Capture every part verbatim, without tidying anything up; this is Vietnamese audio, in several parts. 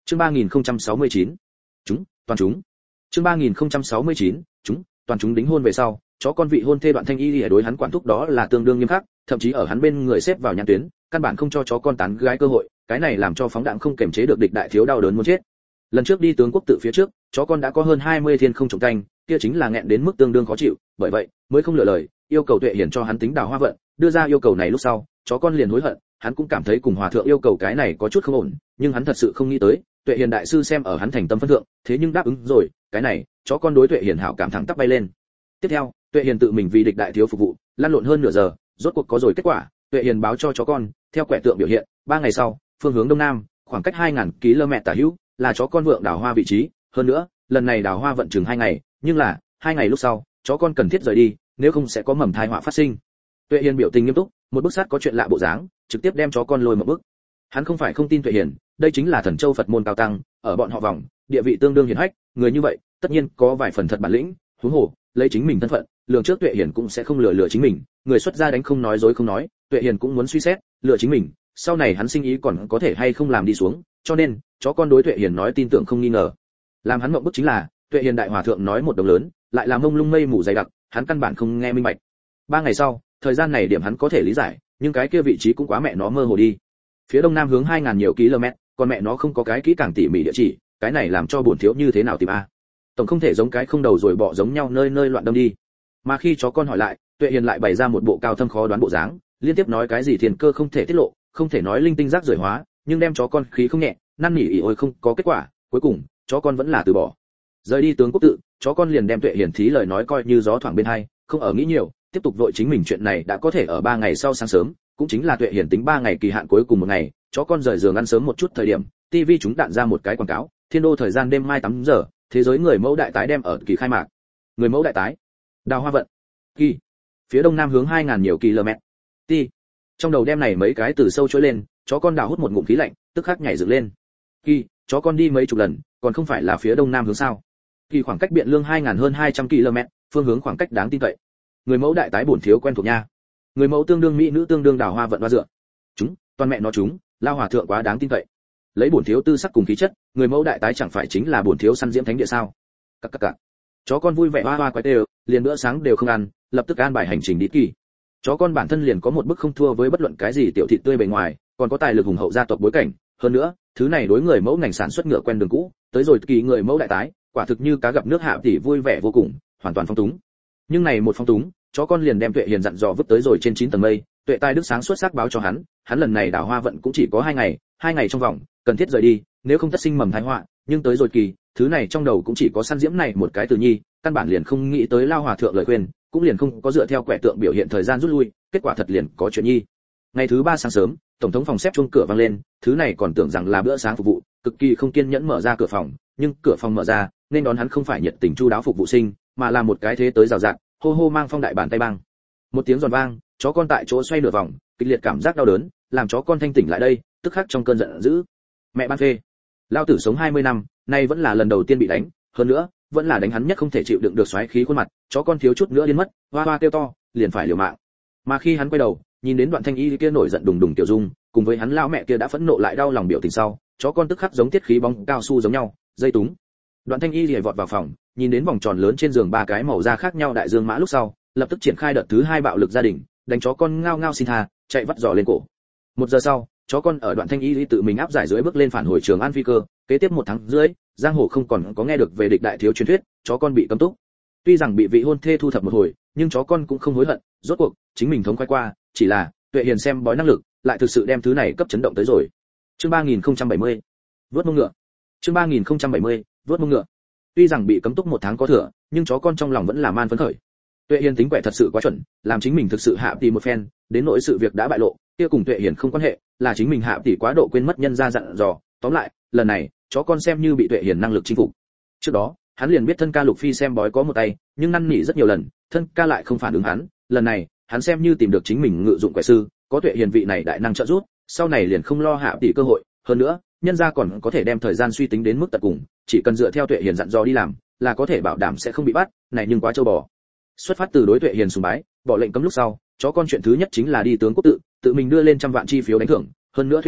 Chương ba nghìn không trăm sáu mươi chín. Chúng, toàn chúng. Chương ba nghìn không trăm sáu mươi chín. Chúng, toàn chúng đính hôn về sau, chó con vị hôn thê Đoạn Thanh Y lìa đối hắn quản thúc đó là tương đương nghiêm khắc, thậm chí ở hắn bên người xếp vào nhãn tuyến, căn bản không cho chó con tán gái cơ hội, cái này làm cho phóng đãng không kềm chế được địch đại thiếu đau đớn muốn chết. Lần trước đi tướng quốc tự phía trước, chó con đã có hơn hai mươi thiên không trồng canh, kia chính là nghẹn đến mức tương đương khó chịu, bởi vậy mới không lựa lời, yêu cầu Tuệ Hiền cho hắn tính đào hoa vận, đưa ra yêu cầu này lúc sau, chó con liền hối hận, hắn cũng cảm thấy cùng hòa thượng yêu cầu cái này có chút không ổn, nhưng hắn thật sự không nghĩ tới, Tuệ Hiền đại sư xem ở hắn thành tâm phân thượng, thế nhưng đáp ứng rồi, cái này, chó con đối Tuệ Hiền hảo cảm thẳng tắp bay lên. Tiếp theo, Tuệ Hiền tự mình vì địch đại thiếu phục vụ, lăn lộn hơn nửa giờ, rốt cuộc có rồi kết quả, Tuệ Hiền báo cho chó con, theo quẻ tượng biểu hiện, ba ngày sau, phương hướng đông nam, khoảng cách hai nghìn ki lô mét tả hữu, là chó con vượng đào hoa vị trí, hơn nữa, lần này đào hoa vận chừng hai ngày, nhưng là, hai ngày lúc sau, chó con cần thiết rời đi, nếu không sẽ có mầm thai họa phát sinh. Tuệ Hiền biểu tình nghiêm túc, một bức sát có chuyện lạ bộ dáng, trực tiếp đem chó con lôi một bước. Hắn không phải không tin Tuệ Hiền, đây chính là Thần Châu Phật môn cao tăng, ở bọn họ vòng, địa vị tương đương hiển hách, người như vậy, tất nhiên có vài phần thật bản lĩnh, huống hồ, lấy chính mình thân phận, lường trước Tuệ Hiền cũng sẽ không lừa lừa chính mình, người xuất gia đánh không nói dối không nói, Tuệ Hiền cũng muốn suy xét, lừa chính mình, sau này hắn sinh ý còn có thể hay không làm đi xuống, cho nên, chó con đối Tuệ Hiền nói tin tưởng không nghi ngờ. Làm hắn mộng bức chính là, Tuệ Hiền đại hòa thượng nói một đồng lớn, lại làm mông lung mây mù dày đặc, hắn căn bản không nghe minh bạch. Ba ngày sau, thời gian này điểm hắn có thể lý giải, nhưng cái kia vị trí cũng quá mẹ nó mơ hồ đi. Phía đông nam hướng hai nghìn nhiều km, còn mẹ nó không có cái kỹ càng tỉ mỉ địa chỉ, cái này làm cho buồn thiếu như thế nào tìm a? Tổng không thể giống cái không đầu rồi bỏ giống nhau nơi nơi loạn đâm đi. Mà khi chó con hỏi lại, Tuệ Hiền lại bày ra một bộ cao thâm khó đoán bộ dáng, liên tiếp nói cái gì thiên cơ không thể tiết lộ, không thể nói linh tinh rác rưởi hóa, nhưng đem chó con khí không nhẹ, năn nỉ ỉ ôi không có kết quả, cuối cùng, chó con vẫn là từ bỏ. Rời đi tướng quốc tự, chó con liền đem Tuệ Hiền thí lời nói coi như gió thoảng bên hai, không ở nghĩ nhiều, tiếp tục vội chính mình chuyện này đã có thể ở ba ngày sau sáng sớm, cũng chính là Tuệ Hiền tính ba ngày kỳ hạn cuối cùng một ngày, chó con rời giường ăn sớm một chút thời điểm, ti vi chúng đạn ra một cái quảng cáo, Thiên Đô thời gian đêm mai tám giờ, thế giới người mẫu đại tái đem ở kỳ khai mạc. Người mẫu đại tái, đào hoa vận, kỳ, phía đông nam hướng hai nghìn nhiều km. Ti. Trong đầu đem này mấy cái từ sâu trỗi lên, chó con đào hút một ngụm khí lạnh, tức khắc nhảy dựng lên. Kỳ, chó con đi mấy chục lần, còn không phải là phía đông nam hướng sao? Kỳ khoảng cách Biện Lương hai nghìn hơn hai trăm km, phương hướng khoảng cách đáng tin cậy. Người mẫu đại tái bổn thiếu quen thuộc nha. Người mẫu tương đương mỹ nữ tương đương đào hoa vận hoa dựa. Chúng, toàn mẹ nó chúng, lao hòa thượng quá đáng tin cậy. Lấy bổn thiếu tư sắc cùng khí chất, người mẫu đại tái chẳng phải chính là bổn thiếu săn diễm thánh địa sao? Cặc cặc cặc. Chó con vui vẻ hoa hoa quái tê, liền bữa sáng đều không ăn, lập tức an bài hành trình đi Kỳ. Chó con bản thân liền có một bức không thua với bất luận cái gì tiểu thị tươi bề ngoài, còn có tài lực hùng hậu gia tộc bối cảnh, hơn nữa, thứ này đối người mẫu ngành sản xuất ngựa quen đường cũ, tới rồi Kỳ người mẫu đại tái, quả thực như cá gặp nước hạ thì vui vẻ vô cùng, hoàn toàn phong túng. Nhưng này một phong túng, chó con liền đem Tuệ Hiền dặn dò vứt tới rồi trên chín tầng mây, Tuệ tai đức sáng suốt sắc báo cho hắn, hắn lần này đào hoa vận cũng chỉ có hai ngày, hai ngày trong vòng, cần thiết rời đi, nếu không tất sinh mầm tai họa, nhưng tới rồi Kỳ, thứ này trong đầu cũng chỉ có săn diễm này một cái từ nhi, căn bản liền không nghĩ tới lao hòa thượng lời khuyên, cũng liền không có dựa theo quẻ tượng biểu hiện thời gian rút lui, kết quả thật liền có chuyện nhi. Ngày thứ ba sáng sớm, tổng thống phòng xếp chuông cửa vang lên, thứ này còn tưởng rằng là bữa sáng phục vụ, cực kỳ không kiên nhẫn mở ra cửa phòng, nhưng cửa phòng mở ra, nên đón hắn không phải nhiệt tình chu đáo phục vụ sinh, mà là một cái thế tới rào rạt, hô hô mang phong đại bàn tay băng. Một tiếng giòn vang, chó con tại chỗ xoay nửa vòng, kịch liệt cảm giác đau đớn, làm chó con thanh tỉnh lại đây, tức khắc trong cơn giận dữ. Mẹ ban phê, lao tử sống hai mươi năm, nay vẫn là lần đầu tiên bị đánh, hơn nữa, vẫn là đánh hắn nhất không thể chịu đựng được xoáy khí khuôn mặt, chó con thiếu chút nữa điên mất, hoa hoa kêu to, liền phải liều mạng. Mà khi hắn quay đầu, nhìn đến Đoạn Thanh Y kia nổi giận đùng đùng tiểu dung, cùng với hắn lão mẹ kia đã phẫn nộ lại đau lòng biểu tình sau, chó con tức khắc giống tiết khí bóng cao su giống nhau, dây túng. Đoạn Thanh Y liều vọt vào phòng, nhìn đến vòng tròn lớn trên giường ba cái màu da khác nhau đại dương mã lúc sau, lập tức triển khai đợt thứ hai bạo lực gia đình, đánh chó con ngao ngao xin tha, chạy vắt giò lên cổ. Một giờ sau, chó con ở Đoạn Thanh Y tự mình áp giải dưới bước lên phản hồi trường An phi cơ, kế tiếp một tháng rưỡi, giang hồ không còn có nghe được về địch đại thiếu truyền thuyết, chó con bị cấm túc. Tuy rằng bị vị hôn thê thu thập một hồi, nhưng chó con cũng không hối hận, rốt cuộc chính mình thống khoái qua, chỉ là Tuệ Hiền xem bói năng lực, lại thực sự đem thứ này cấp chấn động tới rồi. Chương ba nghìn không trăm bảy mươi, vớt mông ngựa. Chương ba nghìn không trăm bảy mươi, vớt mông ngựa. Tuy rằng bị cấm túc một tháng có thừa, nhưng chó con trong lòng vẫn là man phấn khởi. Tuệ Hiền tính quẻ thật sự quá chuẩn, làm chính mình thực sự hạ tỷ một phen, đến nỗi sự việc đã bại lộ, kia cùng Tuệ Hiền không quan hệ, là chính mình hạ tỷ quá độ quên mất nhân gia dặn dò. Tóm lại, lần này, chó con xem như bị Tuệ Hiền năng lực chinh phục. Trước đó, hắn liền biết thân ca Lục Phi xem bói có một tay, nhưng năn nỉ rất nhiều lần, thân ca lại không phản ứng hắn, lần này, hắn xem như tìm được chính mình ngự dụng quẻ sư, có Tuệ Hiền vị này đại năng trợ giúp, sau này liền không lo hạ tỷ cơ hội, hơn nữa, nhân gia còn có thể đem thời gian suy tính đến mức tận cùng, chỉ cần dựa theo Tuệ Hiền dặn dò đi làm, là có thể bảo đảm sẽ không bị bắt, này nhưng quá trâu bò. Xuất phát từ đối Tuệ Hiền sùng bái, bỏ lệnh cấm lúc sau, chó con chuyện thứ nhất chính là đi tướng quốc tự, tự mình đưa lên trăm vạn chi phiếu đánh thưởng, hơn nữa thuyết minh,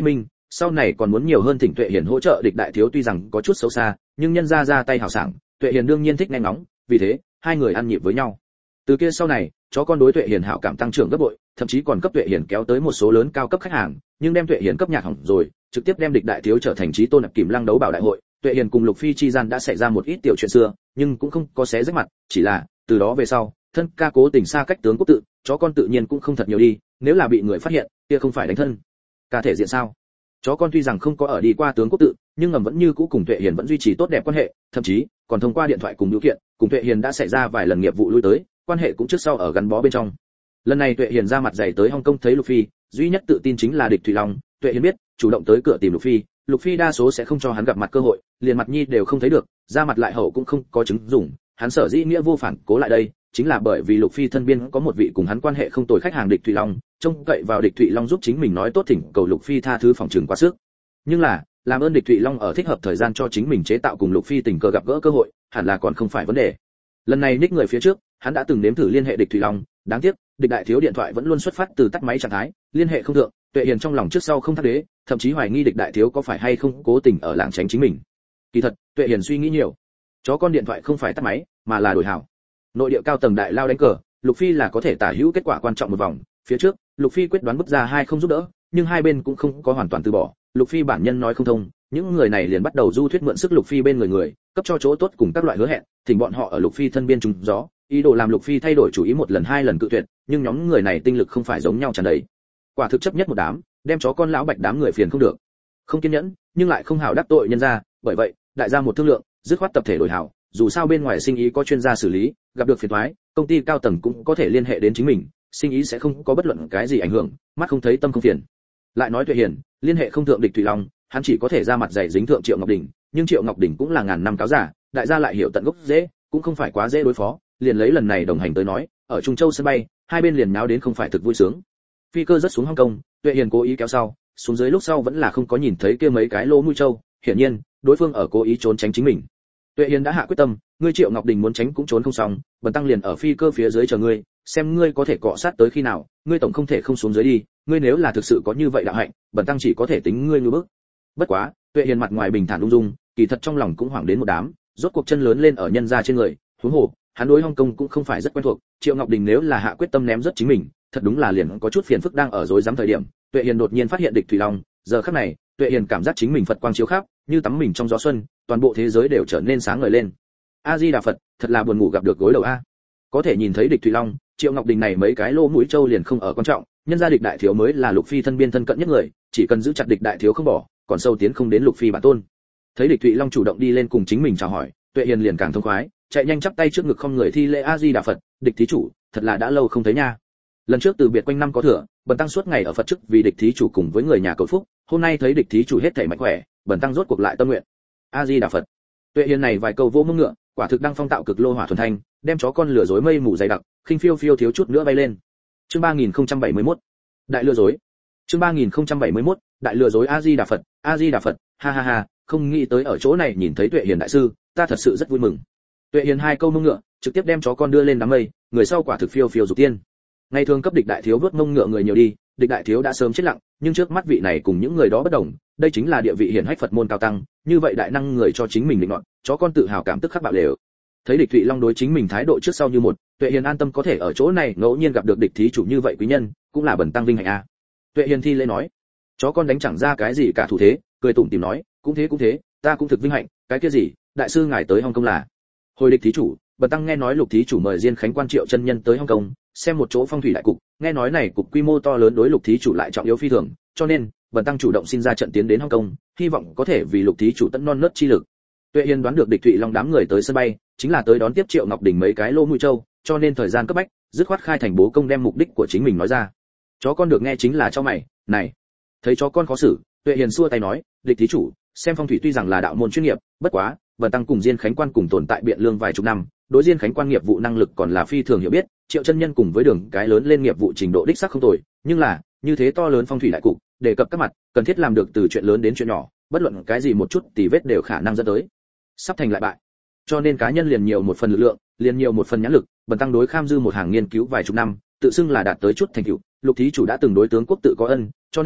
Sau này còn muốn nhiều hơn thỉnh Tuệ Hiền hỗ trợ địch đại thiếu, tuy rằng có chút xấu xa, nhưng nhân ra ra tay hào sảng, Tuệ Hiền đương nhiên thích nghe ngóng, vì thế hai người ăn nhịp với nhau. Từ kia sau này, chó con đối Tuệ Hiền hảo cảm tăng trưởng gấp bội, thậm chí còn cấp Tuệ Hiền kéo tới một số lớn cao cấp khách hàng, nhưng đem Tuệ Hiền cấp nhạc hỏng rồi, trực tiếp đem địch đại thiếu trở thành chí tôn nạp kìm lăng đấu bảo đại hội. Tuệ Hiền cùng Lục Phi chi gian đã xảy ra một ít tiểu chuyện xưa, nhưng cũng không có xé rách mặt, chỉ là từ đó về sau, thân ca cố tình xa cách tướng quốc tự, chó con tự nhiên cũng không thật nhiều đi, nếu là bị người phát hiện, kia không phải đánh thân ca thể diện sao? Chó con tuy rằng không có ở đi qua tướng quốc tự, nhưng ngầm vẫn như cũ cùng Tuệ Hiền vẫn duy trì tốt đẹp quan hệ, thậm chí còn thông qua điện thoại cùng điều kiện, cùng Tuệ Hiền đã xảy ra vài lần nghiệp vụ lui tới, quan hệ cũng trước sau ở gắn bó bên trong. Lần này Tuệ Hiền ra mặt dày tới Hồng Kông thấy Lục Phi, duy nhất tự tin chính là địch Thủy Long. Tuệ Hiền biết, chủ động tới cửa tìm Lục Phi, Lục Phi đa số sẽ không cho hắn gặp mặt cơ hội, liền mặt nhi đều không thấy được, ra mặt lại hậu cũng không có chứng dùng, hắn sở dĩ nghĩa vô phản cố lại đây, chính là bởi vì Lục Phi thân biên có một vị cùng hắn quan hệ không tồi khách hàng địch Thủy Long, trông cậy vào địch Thủy Long giúp chính mình nói tốt thỉnh cầu Lục Phi tha thứ phòng trường quá sức. Nhưng là, làm ơn địch Thủy Long ở thích hợp thời gian cho chính mình chế tạo cùng Lục Phi tình cờ gặp gỡ cơ hội, hẳn là còn không phải vấn đề. Lần này ních người phía trước, hắn đã từng nếm thử liên hệ địch Thủy Long, đáng tiếc, địch đại thiếu điện thoại vẫn luôn xuất phát từ tắt máy trạng thái, liên hệ không thượng. Tuệ Hiền trong lòng trước sau không thắc đế, thậm chí hoài nghi địch đại thiếu có phải hay không cố tình ở lảng tránh chính mình. Kỳ thật, Tuệ Hiền suy nghĩ nhiều, chó con điện thoại không phải tắt máy, mà là đổi hảo. Nội địa cao tầng đại lao đánh cờ, Lục Phi là có thể tả hữu kết quả quan trọng một vòng, phía trước, Lục Phi quyết đoán bước ra hai không giúp đỡ, nhưng hai bên cũng không có hoàn toàn từ bỏ, Lục Phi bản nhân nói không thông, những người này liền bắt đầu du thuyết mượn sức Lục Phi bên người người, cấp cho chỗ tốt cùng các loại hứa hẹn, thỉnh bọn họ ở Lục Phi thân biên trúng gió, ý đồ làm Lục Phi thay đổi chủ ý một lần hai lần cự tuyệt, nhưng nhóm người này tinh lực không phải giống nhau tràn đầy. Quả thực chấp nhất một đám, đem chó con lão bạch đám người phiền không được. Không kiên nhẫn, nhưng lại không hảo đắc tội nhân ra, bởi vậy, đại gia một thương lượng, dứt khoát tập thể đổi hảo, dù sao bên ngoài sinh ý có chuyên gia xử lý, gặp được phiền toái, công ty cao tầng cũng có thể liên hệ đến chính mình, sinh ý sẽ không có bất luận cái gì ảnh hưởng, mắt không thấy tâm không phiền. Lại nói Tuệ Hiền, liên hệ không thượng địch Thủy Long, hắn chỉ có thể ra mặt dày dính thượng Triệu Ngọc Đình, nhưng Triệu Ngọc Đình cũng là ngàn năm cáo giả, đại gia lại hiểu tận gốc dễ, cũng không phải quá dễ đối phó, liền lấy lần này đồng hành tới nói, ở Trung Châu sân bay, hai bên liền nháo đến không phải thực vui sướng. Phi cơ rất xuống Hồng Kông, Tuệ Hiền cố ý kéo sau, xuống dưới lúc sau vẫn là không có nhìn thấy kia mấy cái lỗ mũi trâu, hiển nhiên, đối phương ở cố ý trốn tránh chính mình. Tuệ Hiền đã hạ quyết tâm, ngươi Triệu Ngọc Đình muốn tránh cũng trốn không xong, Bần tăng liền ở phi cơ phía dưới chờ ngươi, xem ngươi có thể cọ sát tới khi nào, ngươi tổng không thể không xuống dưới đi, ngươi nếu là thực sự có như vậy đạo hạnh, Bần tăng chỉ có thể tính ngươi như bước. Bất quá, Tuệ Hiền mặt ngoài bình thản ung dung, kỳ thật trong lòng cũng hoảng đến một đám, rốt cuộc chân lớn lên ở nhân gia trên người, huống hồ, hắn đối Hồng Kông cũng không phải rất quen thuộc, Triệu Ngọc Đình nếu là hạ quyết tâm ném rất chính mình, thật đúng là liền có chút phiền phức đang ở rối rắm thời điểm, Tuệ Hiền đột nhiên phát hiện địch Thủy Long, giờ khắc này, Tuệ Hiền cảm giác chính mình Phật quang chiếu khắp, như tắm mình trong gió xuân, toàn bộ thế giới đều trở nên sáng ngời lên. A Di Đà Phật, thật là buồn ngủ gặp được gối đầu a. Có thể nhìn thấy địch Thủy Long, Triệu Ngọc Đình này mấy cái lỗ mũi trâu liền không ở quan trọng, nhân gia địch đại thiếu mới là Lục Phi thân biên thân cận nhất người, chỉ cần giữ chặt địch đại thiếu không bỏ, còn sâu tiến không đến Lục Phi bản tôn. Thấy địch Thủy Long chủ động đi lên cùng chính mình chào hỏi, Tuệ Hiền liền càng thông khoái, chạy nhanh chắp tay trước ngực không người thi lễ A Di Đà Phật, địch thí chủ, thật là đã lâu không thấy nha. Lần trước từ biệt quanh năm có thừa, Bần tăng suốt ngày ở Phật chức vì địch thí chủ cùng với người nhà cầu phúc, hôm nay thấy địch thí chủ hết thảy mạnh khỏe, Bần tăng rốt cuộc lại tâm nguyện. A Di Đà Phật. Tuệ Hiền này vài câu vô mông ngựa, quả thực đang phong tạo cực lô hỏa thuần thanh, đem chó con lừa dối mây mù dày đặc, khinh phiêu phiêu thiếu chút nữa bay lên. Chương ba nghìn không trăm bảy mươi mốt. Đại lừa dối. Chương ba nghìn không trăm bảy mươi mốt. Đại lừa dối A Di Đà Phật, A Di Đà Phật, ha ha ha, không nghĩ tới ở chỗ này nhìn thấy Tuệ Hiền đại sư, ta thật sự rất vui mừng. Tuệ Hiền hai câu mông ngựa, trực tiếp đem chó con đưa lên đám mây, người sau quả thực phiêu phiêu dục tiên. Ngày thường cấp địch đại thiếu vớt mông ngựa người nhiều đi, địch đại thiếu đã sớm chết lặng, nhưng trước mắt vị này cùng những người đó bất đồng, đây chính là địa vị hiển hách Phật môn cao tăng, như vậy đại năng người cho chính mình định nọt, chó con tự hào cảm tức khắc bạo đều. Thấy địch Thụy Long đối chính mình thái độ trước sau như một, Tuệ Hiền an tâm có thể ở chỗ này ngẫu nhiên gặp được địch thí chủ như vậy quý nhân, cũng là bần tăng vinh hạnh a. Tuệ Hiền thi lễ nói, chó con đánh chẳng ra cái gì cả thủ thế, cười tủm tỉm nói, cũng thế cũng thế, ta cũng thực vinh hạnh, cái kia gì, đại sư ngài tới Hồng Kông là. Hồi địch thí chủ, bần tăng nghe nói Lục thí chủ mời Diên Khánh Quan Triệu chân nhân tới Hồng Kông, xem một chỗ phong thủy đại cục, nghe nói này cục quy mô to lớn đối Lục thí chủ lại trọng yếu phi thường, cho nên bần tăng chủ động xin ra trận tiến đến Hồng Kông, hy vọng có thể vì Lục thí chủ tận non nớt chi lực. Tuệ Hiền đoán được địch Thụy Long đám người tới sân bay, chính là tới đón tiếp Triệu Ngọc Đình mấy cái lô mũi châu, cho nên thời gian cấp bách, dứt khoát khai thành bố công đem mục đích của chính mình nói ra. Chó con được nghe chính là cho mày, này. Thấy chó con khó xử, Tuệ Hiền xua tay nói, địch thí chủ, xem phong thủy tuy rằng là đạo môn chuyên nghiệp, bất quá, bần tăng cùng Diên Khánh Quan cùng tồn tại biện lương vài chục năm, đối Diên Khánh Quan nghiệp vụ năng lực còn là phi thường hiểu biết, Triệu chân nhân cùng với đường cái lớn lên nghiệp vụ trình độ đích xác không tồi, nhưng là, như thế to lớn phong thủy đại cục, đề cập các mặt, cần thiết làm được từ chuyện lớn đến chuyện nhỏ, bất luận cái gì một chút tỉ vết đều khả năng dẫn tới sắp thành lại bại. Cho nên cá nhân liền nhiều một phần lực lượng, liền nhiều một phần nhãn lực, bần tăng đối kham dư một hàng nghiên cứu vài chục năm, tự xưng là đạt tới chút thành tựu, Lục thí chủ đã từng đối tướng quốc tự có ân, cho nên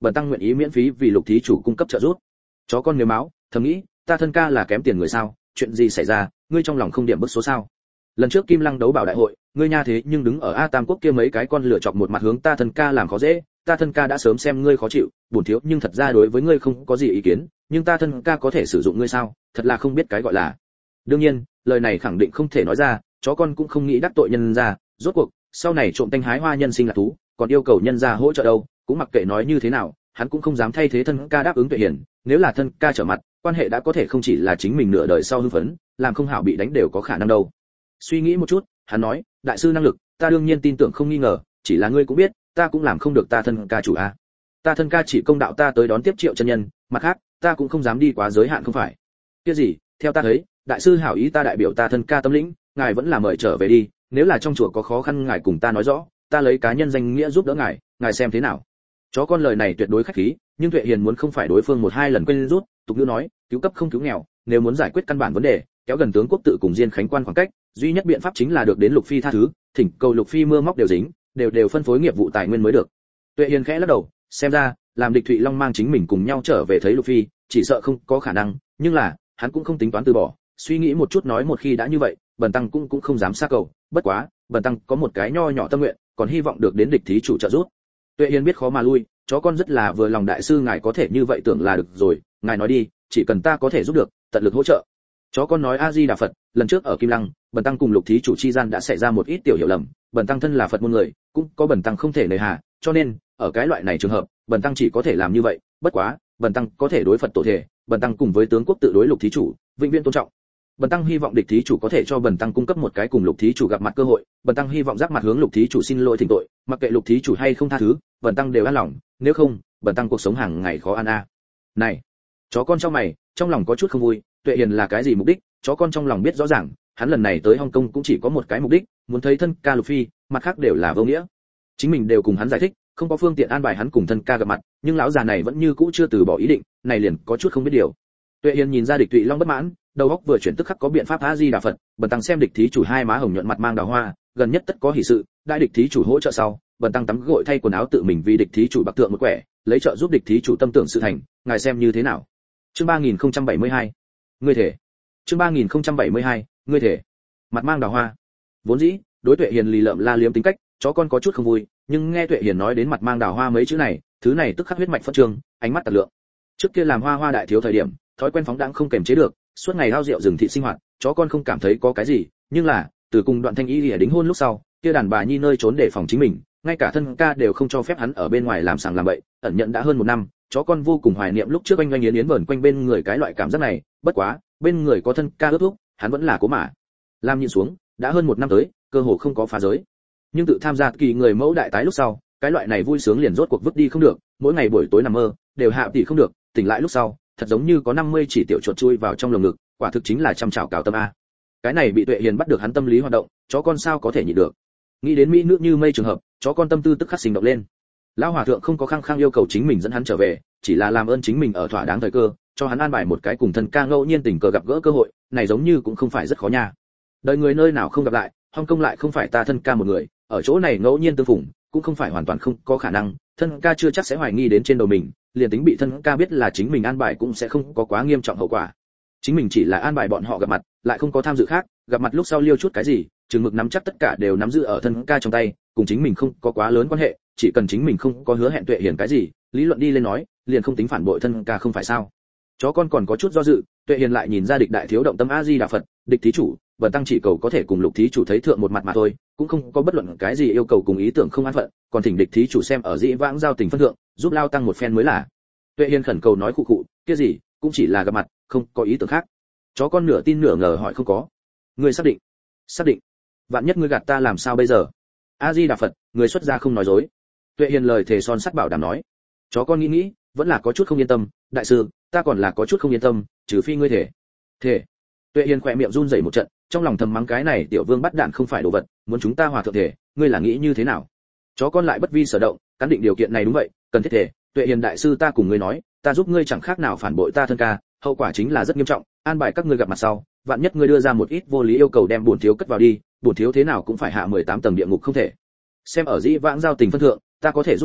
bần tăng nguyện ý miễn phí vì lục thí chủ cung cấp trợ giúp. Chó con nếu máu, thầm nghĩ, ta thân ca là kém tiền người sao, chuyện gì xảy ra, ngươi trong lòng không điểm bức số sao? Lần trước Kim Lăng đấu bảo đại hội, ngươi nha thế nhưng đứng ở A Tam quốc kia mấy cái con lửa chọc một mặt hướng ta thân ca làm khó dễ, ta thân ca đã sớm xem ngươi khó chịu, buồn thiếu nhưng thật ra đối với ngươi không có gì ý kiến, nhưng ta thân ca có thể sử dụng ngươi sao, thật là không biết cái gọi là. Đương nhiên, lời này khẳng định không thể nói ra, chó con cũng không nghĩ đắc tội nhân ra, rốt cuộc, sau này trộm tanh hái hoa nhân sinh là thú, còn yêu cầu nhân ra hỗ trợ đâu, cũng mặc kệ nói như thế nào, hắn cũng không dám thay thế thân ca đáp ứng Tuệ Hiền, nếu là thân ca trở mặt, quan hệ đã có thể không chỉ là chính mình nửa đời sau hưng phấn, làm không hảo bị đánh đều có khả năng đâu. Suy nghĩ một chút, hắn nói, đại sư năng lực, ta đương nhiên tin tưởng không nghi ngờ, chỉ là ngươi cũng biết, ta cũng làm không được ta thân ca chủ a. Ta thân ca chỉ công đạo ta tới đón tiếp Triệu chân nhân, mặt khác, ta cũng không dám đi quá giới hạn không phải. Kia gì, theo ta thấy, đại sư hảo ý ta đại biểu ta thân ca tâm lĩnh, ngài vẫn là mời trở về đi, nếu là trong chùa có khó khăn ngài cùng ta nói rõ, ta lấy cá nhân danh nghĩa giúp đỡ ngài, ngài xem thế nào. Chó con lời này tuyệt đối khách khí, nhưng Tuệ Hiền muốn không phải đối phương một hai lần quên rút, tục ngữ nói, cứu cấp không cứu nghèo, nếu muốn giải quyết căn bản vấn đề, kéo gần tướng quốc tự cùng Diên Khánh quan khoảng cách, duy nhất biện pháp chính là được đến Lục Phi tha thứ, thỉnh cầu Lục Phi mưa móc đều dính, đều đều phân phối nghiệp vụ tài nguyên mới được. Tuệ Hiền khẽ lắc đầu, xem ra, làm Địch Thụy Long mang chính mình cùng nhau trở về thấy Lục Phi, chỉ sợ không có khả năng, nhưng là, hắn cũng không tính toán từ bỏ, suy nghĩ một chút nói một khi đã như vậy, bần tăng cũng cũng không dám xa cầu, bất quá, bần tăng có một cái nho nhỏ tâm nguyện, còn hy vọng được đến Địch thí chủ trợ giúp. Tuệ Hiền biết khó mà lui, chó con rất là vừa lòng đại sư ngài có thể như vậy tưởng là được rồi, ngài nói đi, chỉ cần ta có thể giúp được, tận lực hỗ trợ. Chó con nói A Di Đà Phật, lần trước ở Kim Lăng, bần tăng cùng Lục thí chủ chi gian đã xảy ra một ít tiểu hiểu lầm, bần tăng thân là Phật môn người, cũng có bần tăng không thể nề hà, cho nên, ở cái loại này trường hợp, bần tăng chỉ có thể làm như vậy, bất quá, bần tăng có thể đối Phật tổ thể, bần tăng cùng với tướng quốc tự đối Lục thí chủ, vĩnh viễn tôn trọng. Bần tăng hy vọng Địch thí chủ có thể cho bần tăng cung cấp một cái cùng Lục thí chủ gặp mặt cơ hội, bần tăng hy vọng giác mặt hướng Lục thí chủ xin lỗi thỉnh tội, mặc kệ Lục thí chủ hay không tha thứ, bần tăng đều an lòng, nếu không, bần tăng cuộc sống hàng ngày khó ăn a. À. Này, chó con trong mày, trong lòng có chút không vui, Tuệ Hiền là cái gì mục đích, chó con trong lòng biết rõ ràng, hắn lần này tới Hồng Kông cũng chỉ có một cái mục đích, muốn thấy thân ca Lục Phi, mặt khác đều là vô nghĩa. Chính mình đều cùng hắn giải thích, không có phương tiện an bài hắn cùng thân ca gặp mặt, nhưng lão già này vẫn như cũ chưa từ bỏ ý định, này liền có chút không biết điều. Tuệ Hiền nhìn ra Địch Thụy Long bất mãn, đầu óc vừa chuyển tức khắc có biện pháp A Di Đà Phật, bần tăng xem Địch thí chủ hai má hồng nhuận mặt mang đào hoa, gần nhất tất có hỷ sự, đại Địch thí chủ hỗ trợ sau, bần tăng tắm gội thay quần áo tự mình vì Địch thí chủ bạc tượng một quẻ, lấy trợ giúp Địch thí chủ tâm tưởng sự thành, ngài xem như thế nào. Chương ba nghìn không trăm bảy mươi hai, ngươi thể. Chương ba nghìn không trăm bảy mươi hai, ngươi thể. Mặt mang đào hoa. Vốn dĩ, đối Tuệ Hiền lì lợm la liếm tính cách, chó con có chút không vui, nhưng nghe Tuệ Hiền nói đến mặt mang đào hoa mấy chữ này, thứ này tức khắc huyết mạch phân trường, ánh mắt tật lượng. Trước kia làm hoa hoa đại thiếu thời điểm, thói quen phóng đãng không kềm chế được, suốt ngày hao rượu rừng thị sinh hoạt, chó con không cảm thấy có cái gì, nhưng là, từ cùng Đoạn Thanh Y lìa đính hôn lúc sau, kia đàn bà nhi nơi trốn để phòng chính mình, ngay cả thân ca đều không cho phép hắn ở bên ngoài làm sàng làm bậy, ẩn nhận đã hơn một năm, chó con vô cùng hoài niệm lúc trước anh anh yến yến vẩn quanh bên người cái loại cảm giác này, bất quá, bên người có thân ca ướt thuốc, hắn vẫn là cố mà. Làm nhìn xuống, đã hơn một năm tới, cơ hồ không có phá giới. Nhưng tự tham gia kỳ người mẫu đại tái lúc sau, cái loại này vui sướng liền rốt cuộc vứt đi không được, mỗi ngày buổi tối nằm mơ, đều hạ tỷ không được, tỉnh lại lúc sau, thật giống như có năm mươi chỉ tiểu chuột chui vào trong lồng ngực, quả thực chính là trăm trảo cào tâm a. Cái này bị Tuệ Hiền bắt được hắn tâm lý hoạt động, chó con sao có thể nhịn được. Nghĩ đến mỹ nữ như mây trường hợp, chó con tâm tư tức khắc sinh động lên. Lão hòa thượng không có khăng khăng yêu cầu chính mình dẫn hắn trở về, chỉ là làm ơn chính mình ở thỏa đáng thời cơ, cho hắn an bài một cái cùng thân ca ngẫu nhiên tình cờ gặp gỡ cơ hội, này giống như cũng không phải rất khó nha. Đời người nơi nào không gặp lại, Hong Kong lại không phải ta thân ca một người, ở chỗ này ngẫu nhiên tương phùng, cũng không phải hoàn toàn không có khả năng, thân ca chưa chắc sẽ hoài nghi đến trên đầu mình, liền tính bị thân ca biết là chính mình an bài cũng sẽ không có quá nghiêm trọng hậu quả. Chính mình chỉ là an bài bọn họ gặp mặt, lại không có tham dự khác, gặp mặt lúc sau liêu chút cái gì, chừng mực nắm chắc tất cả đều nắm giữ ở thân ca trong tay, cùng chính mình không có quá lớn quan hệ, chỉ cần chính mình không có hứa hẹn Tuệ Hiền cái gì, lý luận đi lên nói, liền không tính phản bội thân ca không phải sao? Chó con còn có chút do dự, Tuệ Hiền lại nhìn ra Địch đại thiếu động tâm A Di Đà Phật, Địch thí chủ, bần tăng chỉ cầu có thể cùng Lục thí chủ thấy thượng một mặt mà thôi, cũng không có bất luận cái gì yêu cầu cùng ý tưởng không an phận, còn thỉnh Địch thí chủ xem ở dĩ vãng giao tình phân thượng, giúp lao tăng một phen mới là. Tuệ Hiền khẩn cầu nói khụ khụ, kia gì, cũng chỉ là gặp mặt, không có ý tưởng khác. Chó con nửa tin nửa ngờ hỏi không có. Ngươi xác định? Xác định. Vạn nhất ngươi gạt ta làm sao bây giờ? A Di Đà Phật, người xuất gia không nói dối. Tuệ Hiền lời thề son sắt bảo đảm nói. Chó con nghĩ nghĩ, vẫn là có chút không yên tâm, đại sư, ta còn là có chút không yên tâm, trừ phi ngươi thể. Thể. Tuệ Hiền khỏe miệng run rẩy một trận, trong lòng thầm mắng cái này tiểu vương bắt đạn không phải đồ vật, muốn chúng ta hòa thượng thể, ngươi là nghĩ như thế nào? Chó con lại bất vi sở động, cắn định điều kiện này đúng vậy, cần thiết thể. Tuệ Hiền đại sư ta cùng ngươi nói, ta giúp ngươi chẳng khác nào phản bội ta thân ca, hậu quả chính là rất nghiêm trọng, an bài các ngươi gặp mặt sau, vạn nhất ngươi đưa ra một ít vô lý yêu cầu đem bổn thiếu cất vào đi, bổn thiếu thế nào cũng phải hạ mười tám tầng địa ngục không thể. Xem ở dĩ vãng giao tình phân thượng, ta có thể giúp ngươi,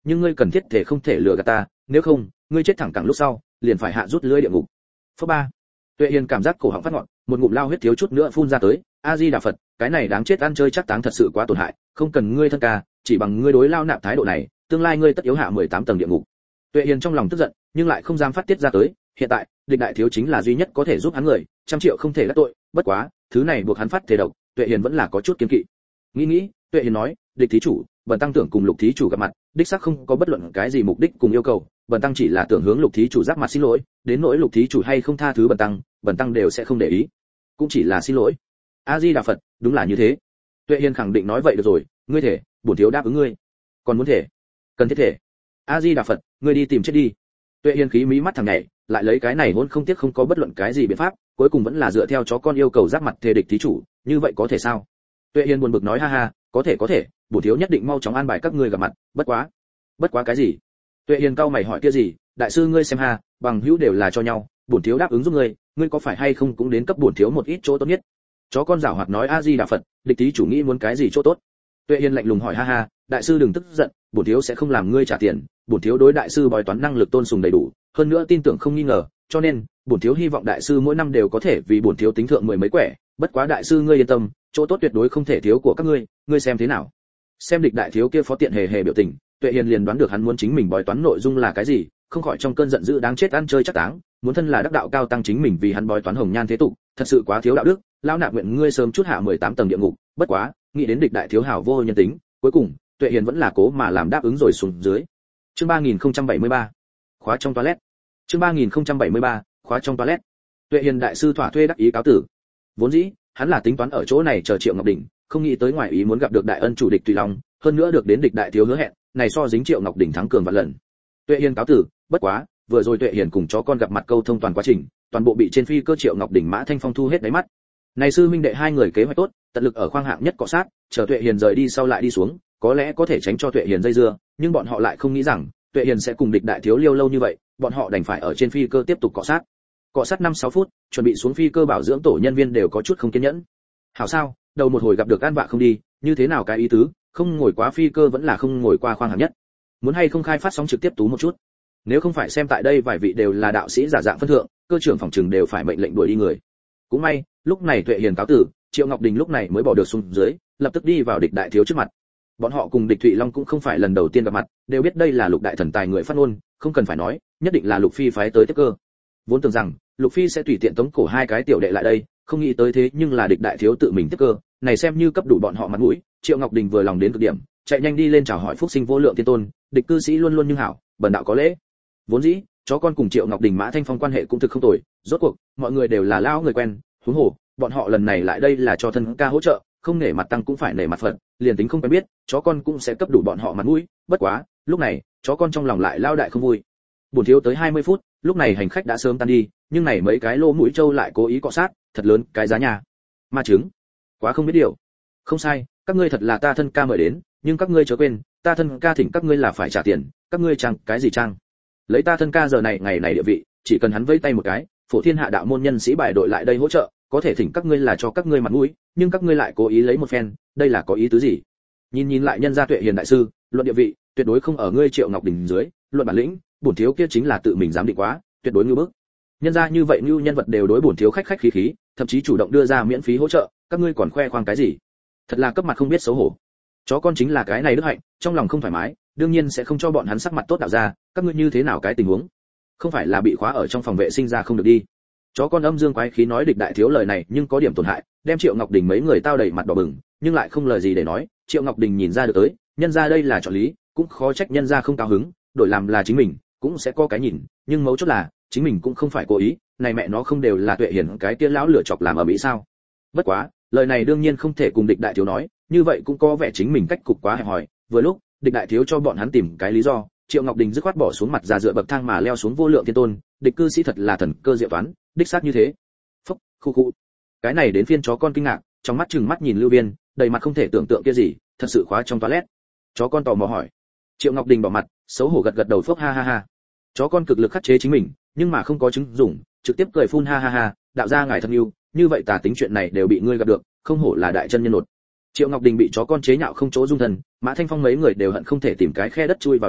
nhưng ngươi cần thiết thể không thể lừa gạt ta, nếu không ngươi chết thẳng cẳng lúc sau liền phải hạ rút lưỡi địa ngục. Phớ ba. Tuệ Hiền cảm giác cổ họng phát ngọn, một ngụm lao huyết thiếu chút nữa phun ra tới. A Di Đà Phật, cái này đáng chết ăn chơi chắc táng thật sự quá tổn hại, không cần ngươi thân ca, chỉ bằng ngươi đối lao nạp thái độ này, tương lai ngươi tất yếu hạ mười tám tầng địa ngục. Tuệ Hiền trong lòng tức giận, nhưng lại không dám phát tiết ra tới. Hiện tại, địch đại thiếu chính là duy nhất có thể giúp hắn người, trăm triệu không thể gác tội. Bất quá, thứ này buộc hắn phát thể độc, Tuệ Hiền vẫn là có chút kiêng kỵ. Nghĩ nghĩ, Tuệ Hiền nói, địch thí chủ, bần tăng tưởng cùng Lục thí chủ gặp mặt, đích xác không có bất luận cái gì mục đích cùng yêu cầu, bần tăng chỉ là tưởng hướng Lục thí chủ giáp mặt xin lỗi, đến nỗi Lục thí chủ hay không tha thứ bần tăng, bần tăng đều sẽ không để ý, cũng chỉ là xin lỗi. A Di Đà Phật, đúng là như thế. Tuệ Hiền khẳng định nói vậy được rồi, ngươi thể, bổn thiếu đáp ứng ngươi. Còn muốn thể? Cần thiết thể. A Di Đà Phật, ngươi đi tìm chết đi. Tuệ Hiền khí mí mắt thằng nhảy, lại lấy cái này hôn không tiếc không có bất luận cái gì biện pháp, cuối cùng vẫn là dựa theo chó con yêu cầu giáp mặt thề địch thí chủ, như vậy có thể sao? Tuệ Hiền buồn bực nói ha ha, có thể có thể, bổn thiếu nhất định mau chóng an bài các ngươi gặp mặt, bất quá. Bất quá cái gì? Tuệ Hiền cau mày hỏi kia gì, đại sư ngươi xem ha, bằng hữu đều là cho nhau, bổn thiếu đáp ứng giúp ngươi, ngươi có phải hay không cũng đến cấp bổn thiếu một ít chỗ tốt nhất. Chó con giảo hoạt nói A Di Đà Phật, địch thí chủ nghĩ muốn cái gì chỗ tốt? Tuệ Hiền lạnh lùng hỏi ha ha, đại sư đừng tức giận, bổn thiếu sẽ không làm ngươi trả tiền, bổn thiếu đối đại sư bói toán năng lực tôn sùng đầy đủ, hơn nữa tin tưởng không nghi ngờ, cho nên bổn thiếu hy vọng đại sư mỗi năm đều có thể vì bổn thiếu tính thượng mười mấy quẻ, bất quá đại sư ngươi yên tâm, chỗ tốt tuyệt đối không thể thiếu của các ngươi, ngươi xem thế nào? Xem địch đại thiếu kia phó tiện hề hề biểu tình, Tuệ Hiền liền đoán được hắn muốn chính mình bói toán nội dung là cái gì, không khỏi trong cơn giận dữ đáng chết ăn chơi chắc táng, muốn thân là đắc đạo cao tăng chính mình vì hắn bói toán hồng nhan thế tục, thật sự quá thiếu đạo đức, lão nạp nguyện ngươi sớm chút hạ mười tám tầng địa ngục, bất quá, nghĩ đến địch đại thiếu hảo vô nhân tính, cuối cùng, Tuệ Hiền vẫn là cố mà làm đáp ứng rồi xuống dưới. Chương ba nghìn không trăm bảy mươi ba, khóa trong toilet. Chương ba nghìn không trăm bảy mươi ba, khóa trong toilet. Tuệ Hiền đại sư thỏa thuê đắc ý cáo tử. Vốn dĩ, hắn là tính toán ở chỗ này chờ Triệu Ngọc Đỉnh, không nghĩ tới ngoài ý muốn gặp được đại ân chủ địch Tùy Long, hơn nữa được đến địch đại thiếu hứa hẹn, này so dính Triệu Ngọc Đỉnh thắng cường vạn lần. Tuệ Hiền cáo tử, bất quá, vừa rồi Tuệ Hiền cùng chó con gặp mặt câu thông toàn quá trình, toàn bộ bị trên phi cơ Triệu Ngọc Đỉnh Mã Thanh Phong thu hết đáy mắt. Này sư huynh đệ hai người kế hoạch tốt, tận lực ở khoang hạng nhất cọ sát, chờ Tuệ Hiền rời đi sau lại đi xuống, có lẽ có thể tránh cho Tuệ Hiền dây dưa, nhưng bọn họ lại không nghĩ rằng, Tuệ Hiền sẽ cùng địch đại thiếu liêu lâu như vậy, bọn họ đành phải ở trên phi cơ tiếp tục cọ sát. Cọ sát năm sáu phút, chuẩn bị xuống phi cơ bảo dưỡng tổ nhân viên đều có chút không kiên nhẫn. Hảo sao, đầu một hồi gặp được an vạ không đi, như thế nào cái ý tứ, không ngồi quá phi cơ vẫn là không ngồi qua khoang hạng nhất. Muốn hay không khai phát sóng trực tiếp tú một chút. Nếu không phải xem tại đây vài vị đều là đạo sĩ giả dạng phân thượng, cơ trưởng phòng trừng đều phải mệnh lệnh đuổi đi người. Cũng may, lúc này Tuệ Hiền cáo tử, Triệu Ngọc Đình lúc này mới bỏ được xuống dưới, lập tức đi vào địch đại thiếu trước mặt. Bọn họ cùng địch Thụy Long cũng không phải lần đầu tiên gặp mặt, đều biết đây là Lục đại thần tài người phát ngôn, không cần phải nói, nhất định là Lục Phi phái tới tiếp cơ. Vốn tưởng rằng Lục Phi sẽ tùy tiện tống cổ hai cái tiểu đệ lại đây, không nghĩ tới thế nhưng là địch đại thiếu tự mình tiếp cơ, này xem như cấp đủ bọn họ mặt mũi. Triệu Ngọc Đình vừa lòng đến cực điểm, chạy nhanh đi lên chào hỏi phúc sinh vô lượng tiên tôn, địch cư sĩ luôn luôn nhưng hảo, bần đạo có lễ. Vốn dĩ, chó con cùng Triệu Ngọc Đình Mã Thanh Phong quan hệ cũng thực không tồi, rốt cuộc, mọi người đều là lao người quen, huống hồ, bọn họ lần này lại đây là cho thân ca hỗ trợ, không nể mặt tăng cũng phải nể mặt Phật, liền tính không quen biết, chó con cũng sẽ cấp đủ bọn họ mặt mũi, bất quá, lúc này, chó con trong lòng lại lao đại không vui. Buổi thiếu tới hai mươi phút, lúc này hành khách đã sớm tan đi, nhưng này mấy cái lô mũi trâu lại cố ý cọ sát, thật lớn, cái giá nhà. Ma trứng. Quá không biết điều. Không sai, các ngươi thật là ta thân ca mời đến, nhưng các ngươi chớ quên, ta thân ca thỉnh các ngươi là phải trả tiền, các ngươi trang cái gì trang? Lấy ta thân ca giờ này ngày này địa vị, chỉ cần hắn vẫy tay một cái, phổ thiên hạ đạo môn nhân sĩ bài đội lại đây hỗ trợ, có thể thỉnh các ngươi là cho các ngươi mặt mũi, nhưng các ngươi lại cố ý lấy một phen, đây là có ý tứ gì? Nhìn nhìn lại nhân gia Tuệ Hiền đại sư, luận địa vị, tuyệt đối không ở ngươi Triệu Ngọc Đình dưới, luận bản lĩnh, bổn thiếu kia chính là tự mình dám định quá, tuyệt đối ngưu bức. Nhân gia như vậy như nhân vật đều đối bổn thiếu khách khách khí khí, thậm chí chủ động đưa ra miễn phí hỗ trợ, các ngươi còn khoe khoang cái gì? Thật là cấp mặt không biết xấu hổ. Chó con chính là cái này đức hạnh, trong lòng không thoải mái, đương nhiên sẽ không cho bọn hắn sắc mặt tốt đạo ra, các ngươi như thế nào cái tình huống? Không phải là bị khóa ở trong phòng vệ sinh ra không được đi. Chó con âm dương quái khí nói địch đại thiếu lời này nhưng có điểm tổn hại, đem Triệu Ngọc Đình mấy người tao đầy mặt đỏ bừng, nhưng lại không lời gì để nói. Triệu Ngọc Đình nhìn ra được tới, nhân ra đây là chọn lý, cũng khó trách nhân ra không cao hứng, đổi làm là chính mình, cũng sẽ có cái nhìn, nhưng mấu chốt là, chính mình cũng không phải cố ý, này mẹ nó không đều là Tuệ Hiền cái kia lão lửa chọc làm ở mỹ sao? Bất quá, lời này đương nhiên không thể cùng địch đại thiếu nói, như vậy cũng có vẻ chính mình cách cục quá hẹp hòi. Vừa lúc, địch đại thiếu cho bọn hắn tìm cái lý do, Triệu Ngọc Đình dứt khoát bỏ xuống mặt ra dựa bậc thang mà leo xuống vô lượng thiên tôn, địch cư sĩ thật là thần cơ diệu toán, đích xác như thế. Phốc, khu khu. Cái này đến phiên chó con kinh ngạc, trong mắt trừng mắt nhìn Lưu Viên, đầy mặt không thể tưởng tượng kia gì, thật sự khóa trong toilet. Chó con tò mò hỏi. Triệu Ngọc Đình bỏ mặt, xấu hổ gật gật đầu phốc ha ha ha. Chó con cực lực khắc chế chính mình, nhưng mà không có chứng dụng, trực tiếp cười phun ha ha ha, đạo gia ngài thân yêu, như vậy tà tính chuyện này đều bị ngươi gặp được, không hổ là đại chân nhân nột. Triệu Ngọc Đình bị chó con chế nhạo không chỗ dung thân, Mã Thanh Phong mấy người đều hận không thể tìm cái khe đất chui vào đi,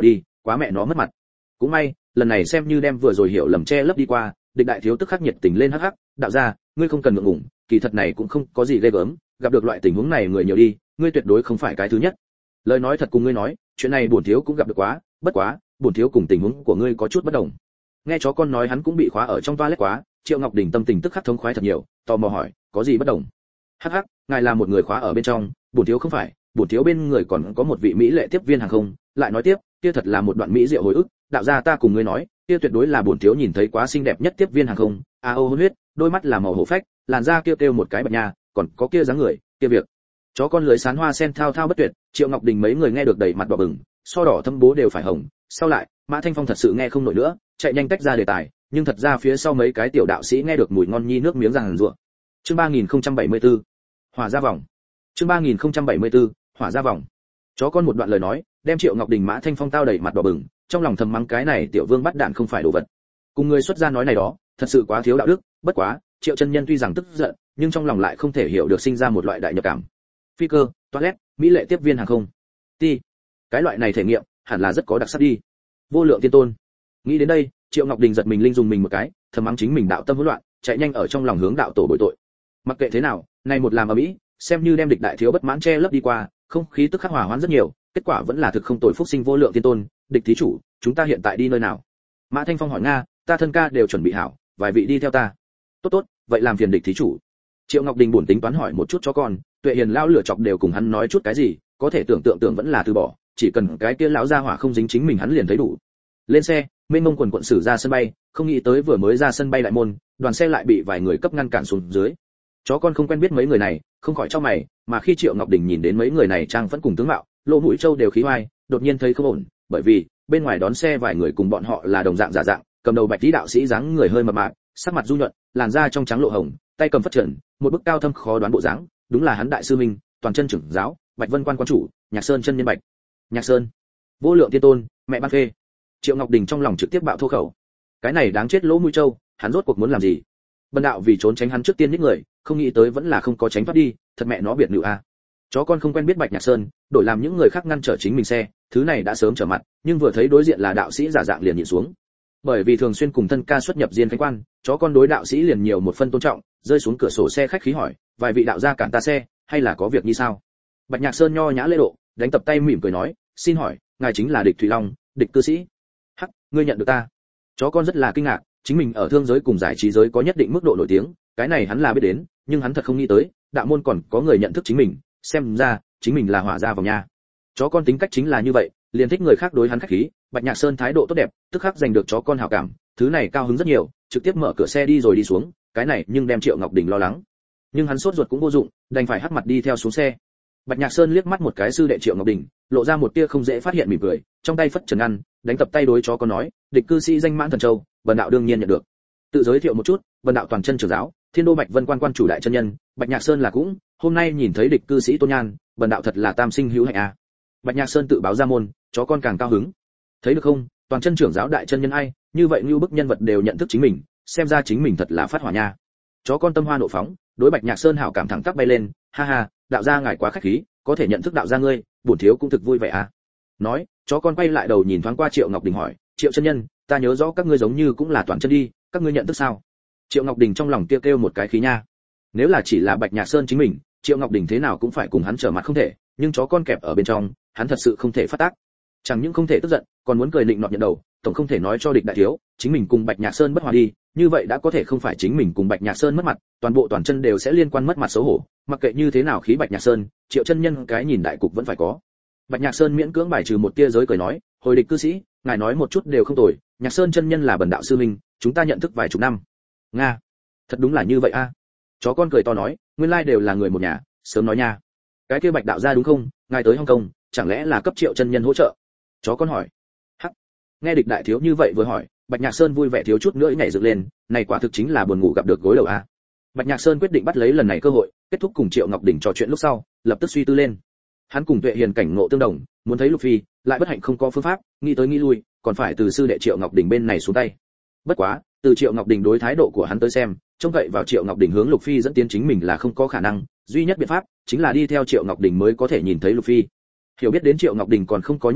quá mẹ nó mất mặt. Cũng may lần này xem như đem vừa rồi hiểu lầm che lấp đi qua. Địch đại thiếu tức khắc nhiệt tình lên hắc hắc, đạo gia, ngươi không cần ngượng ngùng, kỳ thật này cũng không có gì ghê gớm, gặp được loại tình huống này người nhiều đi, ngươi tuyệt đối không phải cái thứ nhất. Lời nói thật cùng ngươi nói, chuyện này bổn thiếu cũng gặp được quá, bất quá, bổn thiếu cùng tình huống của ngươi có chút bất đồng. Nghe chó con nói hắn cũng bị khóa ở trong toilet quá, Triệu Ngọc Đình tâm tình tức khắc thống khoái thật nhiều, tò mò hỏi, có gì bất đồng? Hắc hắc, ngài là một người khóa ở bên trong, bổn thiếu không phải, bổn thiếu bên người còn có một vị mỹ lệ tiếp viên hàng không, lại nói tiếp, kia thật là một đoạn mỹ diệu hồi ức, đạo gia ta cùng ngươi nói, kia tuyệt đối là bổn thiếu nhìn thấy quá xinh đẹp nhất tiếp viên hàng không, a ô hôn huyết, đôi mắt là màu hổ phách, làn da kia kêu một cái bạch nha, còn có kia dáng người, kia việc. Chó con lưới sán hoa sen thao thao bất tuyệt, Triệu Ngọc Đình mấy người nghe được đầy mặt đỏ bừng, so đỏ thâm bố đều phải hồng. Sau lại, Mã Thanh Phong thật sự nghe không nổi nữa, chạy nhanh tách ra đề tài, nhưng thật ra phía sau mấy cái tiểu đạo sĩ nghe được mùi ngon nhi nước miếng ràng rụa. Chương ba nghìn không trăm bảy mươi tư, hỏa ra vòng. Chương ba nghìn không trăm bảy mươi tư, hỏa ra vòng. Chó con một đoạn lời nói, đem Triệu Ngọc Đình Mã Thanh Phong tao đầy mặt đỏ bừng, trong lòng thầm mắng cái này tiểu vương bắt đạn không phải đồ vật. Cùng người xuất gia nói này đó, thật sự quá thiếu đạo đức, bất quá, Triệu chân nhân tuy rằng tức giận, nhưng trong lòng lại không thể hiểu được sinh ra một loại đại nhập cảm. Phi cơ, toilet, mỹ lệ tiếp viên hàng không. Ti. Cái loại này thể nghiệm, hẳn là rất có đặc sắc đi. Vô lượng tiên tôn. Nghĩ đến đây, Triệu Ngọc Đình giật mình linh dùng mình một cái, thầm mắng chính mình đạo tâm hỗn loạn, chạy nhanh ở trong lòng hướng đạo tổ bồi tội. Mặc kệ thế nào, này một làm ở mỹ, xem như đem địch đại thiếu bất mãn che lấp đi qua, không khí tức khắc hòa hoãn rất nhiều, kết quả vẫn là thực không tội phúc sinh vô lượng tiên tôn. Địch thí chủ, chúng ta hiện tại đi nơi nào? Mã Thanh Phong hỏi nga, ta thân ca đều chuẩn bị hảo, vài vị đi theo ta. Tốt tốt, vậy làm phiền địch thí chủ. Triệu Ngọc Đình buồn tính toán hỏi một chút cho con, Tuệ Hiền lão lửa chọc đều cùng hắn nói chút cái gì, có thể tưởng tượng tưởng vẫn là từ bỏ, chỉ cần cái kia lão gia hỏa không dính chính mình hắn liền thấy đủ. Lên xe, mênh mông quần quận sử ra sân bay, không nghĩ tới vừa mới ra sân bay đại môn, đoàn xe lại bị vài người cấp ngăn cản xuống dưới. Chó con không quen biết mấy người này, không khỏi chau mày, mà khi Triệu Ngọc Đình nhìn đến mấy người này trang vẫn cùng tướng mạo, lỗ mũi trâu đều khí hoài, đột nhiên thấy không ổn, bởi vì bên ngoài đón xe vài người cùng bọn họ là đồng dạng giả dạng, cầm đầu bạch tí đạo sĩ dáng người hơi mập mạp, sắc mặt du nhuận, làn da trong trắng lộ hồng, tay cầm phất trần, một bức cao thâm khó đoán bộ dáng, đúng là hắn đại sư minh, toàn chân trưởng giáo, Bạch Vân Quan quan chủ, Nhạc Sơn chân nhân Bạch. Nhạc Sơn, vô lượng tiên tôn, mẹ ban phê. Triệu Ngọc Đình trong lòng trực tiếp bạo thô khẩu. Cái này đáng chết lỗ mũi trâu, hắn rốt cuộc muốn làm gì? Bần đạo vì trốn tránh hắn trước tiên giết người, không nghĩ tới vẫn là không có tránh thoát đi, thật mẹ nó biệt nữ a. Chó con không quen biết Bạch Nhạc Sơn, đổi làm những người khác ngăn trở chính mình xe, thứ này đã sớm trở mặt, nhưng vừa thấy đối diện là đạo sĩ giả dạng liền nhịn xuống. Bởi vì thường xuyên cùng thân ca xuất nhập diên khánh quan, chó con đối đạo sĩ liền nhiều một phân tôn trọng, rơi xuống cửa sổ xe khách khí hỏi, vài vị đạo gia cản ta xe, hay là có việc như sao? Bạch Nhạc Sơn nho nhã lễ độ, đánh tập tay mỉm cười nói, xin hỏi, ngài chính là Địch Thủy Long, Địch cư sĩ? Hắc, ngươi nhận được ta? Chó con rất là kinh ngạc, chính mình ở thương giới cùng giải trí giới có nhất định mức độ nổi tiếng, cái này hắn là biết đến, nhưng hắn thật không nghĩ tới, đạo môn còn có người nhận thức chính mình, xem ra chính mình là hỏa gia vòng nha. Chó con tính cách chính là như vậy, liền thích người khác đối hắn khách khí, Bạch Nhạc Sơn thái độ tốt đẹp, tức khắc giành được chó con hảo cảm, thứ này cao hứng rất nhiều, trực tiếp mở cửa xe đi rồi đi xuống, cái này nhưng đem Triệu Ngọc Đình lo lắng. Nhưng hắn sốt ruột cũng vô dụng, đành phải hất mặt đi theo xuống xe. Bạch Nhạc Sơn liếc mắt một cái sư đệ Triệu Ngọc Đình, lộ ra một tia không dễ phát hiện mỉm cười, trong tay phất trần ăn, đánh tập tay đối chó con nói, Địch cư sĩ danh mãn thần châu, bần đạo đương nhiên nhận được. Tự giới thiệu một chút, bần đạo toàn chân trưởng giáo, Thiên Đô Bạch Vân Quan quan chủ đại chân nhân, Bạch Nhạc Sơn là cũng, hôm nay nhìn thấy Địch cư sĩ tôn nhan, bần đạo thật là tam sinh hữu hạnh a. À. Bạch Nhạc Sơn tự báo ra môn, chó con càng cao hứng. Thấy được không, toàn chân trưởng giáo đại chân nhân ai, như vậy như bức nhân vật đều nhận thức chính mình, xem ra chính mình thật là phát hỏa nha. Chó con tâm hoa nộ phóng, đối Bạch Nhạc Sơn hảo cảm thẳng tắp bay lên, ha ha, đạo gia ngài quá khách khí, có thể nhận thức đạo gia ngươi, bổn thiếu cũng thực vui vẻ à. Nói, chó con quay lại đầu nhìn thoáng qua Triệu Ngọc Đình hỏi, Triệu chân nhân, ta nhớ rõ các ngươi giống như cũng là toàn chân đi, các ngươi nhận thức sao? Triệu Ngọc Đình trong lòng kêu kêu một cái khí nha. Nếu là chỉ là Bạch Nhạc Sơn chính mình, Triệu Ngọc Đình thế nào cũng phải cùng hắn trở mặt không thể, nhưng chó con kẹp ở bên trong, hắn thật sự không thể phát tác. Chẳng những không thể tức giận, còn muốn cười nịnh nọt nhận đầu, tổng không thể nói cho địch đại thiếu, chính mình cùng Bạch Nhạc Sơn bất hòa đi, như vậy đã có thể không phải chính mình cùng Bạch Nhạc Sơn mất mặt, toàn bộ toàn chân đều sẽ liên quan mất mặt xấu hổ, mặc kệ như thế nào khí Bạch Nhạc Sơn, Triệu chân nhân cái nhìn đại cục vẫn phải có. Bạch Nhạc Sơn miễn cưỡng bài trừ một tia giới cười nói, hồi Địch cư sĩ, ngài nói một chút đều không tồi, Nhạc Sơn chân nhân là bần đạo sư minh, chúng ta nhận thức vài chục năm. Nga, thật đúng là như vậy a. À. Chó con cười to nói, nguyên lai đều là người một nhà, sớm nói nha. Cái kia Bạch đạo gia đúng không, ngài tới Hồng Kông, chẳng lẽ là cấp Triệu chân nhân hỗ trợ? Chó con hỏi. Hắc. Nghe Địch đại thiếu như vậy vừa hỏi, Bạch Nhạc Sơn vui vẻ thiếu chút nữa nhảy dựng lên, này quả thực chính là buồn ngủ gặp được gối đầu a. À. Bạch Nhạc Sơn quyết định bắt lấy lần này cơ hội, kết thúc cùng Triệu Ngọc Đình trò chuyện lúc sau, lập tức suy tư lên. Hắn cùng Tuệ Hiền cảnh ngộ tương đồng, muốn thấy Lục Phi, lại bất hạnh không có phương pháp, nghĩ tới nghĩ lui, còn phải từ sư đệ Triệu Ngọc Đình bên này xuống tay. Bất quá, từ Triệu Ngọc Đình đối thái độ của hắn tới xem, trông cậy vào Triệu Ngọc Đình hướng Lục Phi dẫn tiến chính mình là không có khả năng, duy nhất biện pháp chính là đi theo Triệu Ngọc Đình mới có thể nhìn thấy Lục Phi. Hiểu biết đến Triệu Ngọc Đình còn không có những người,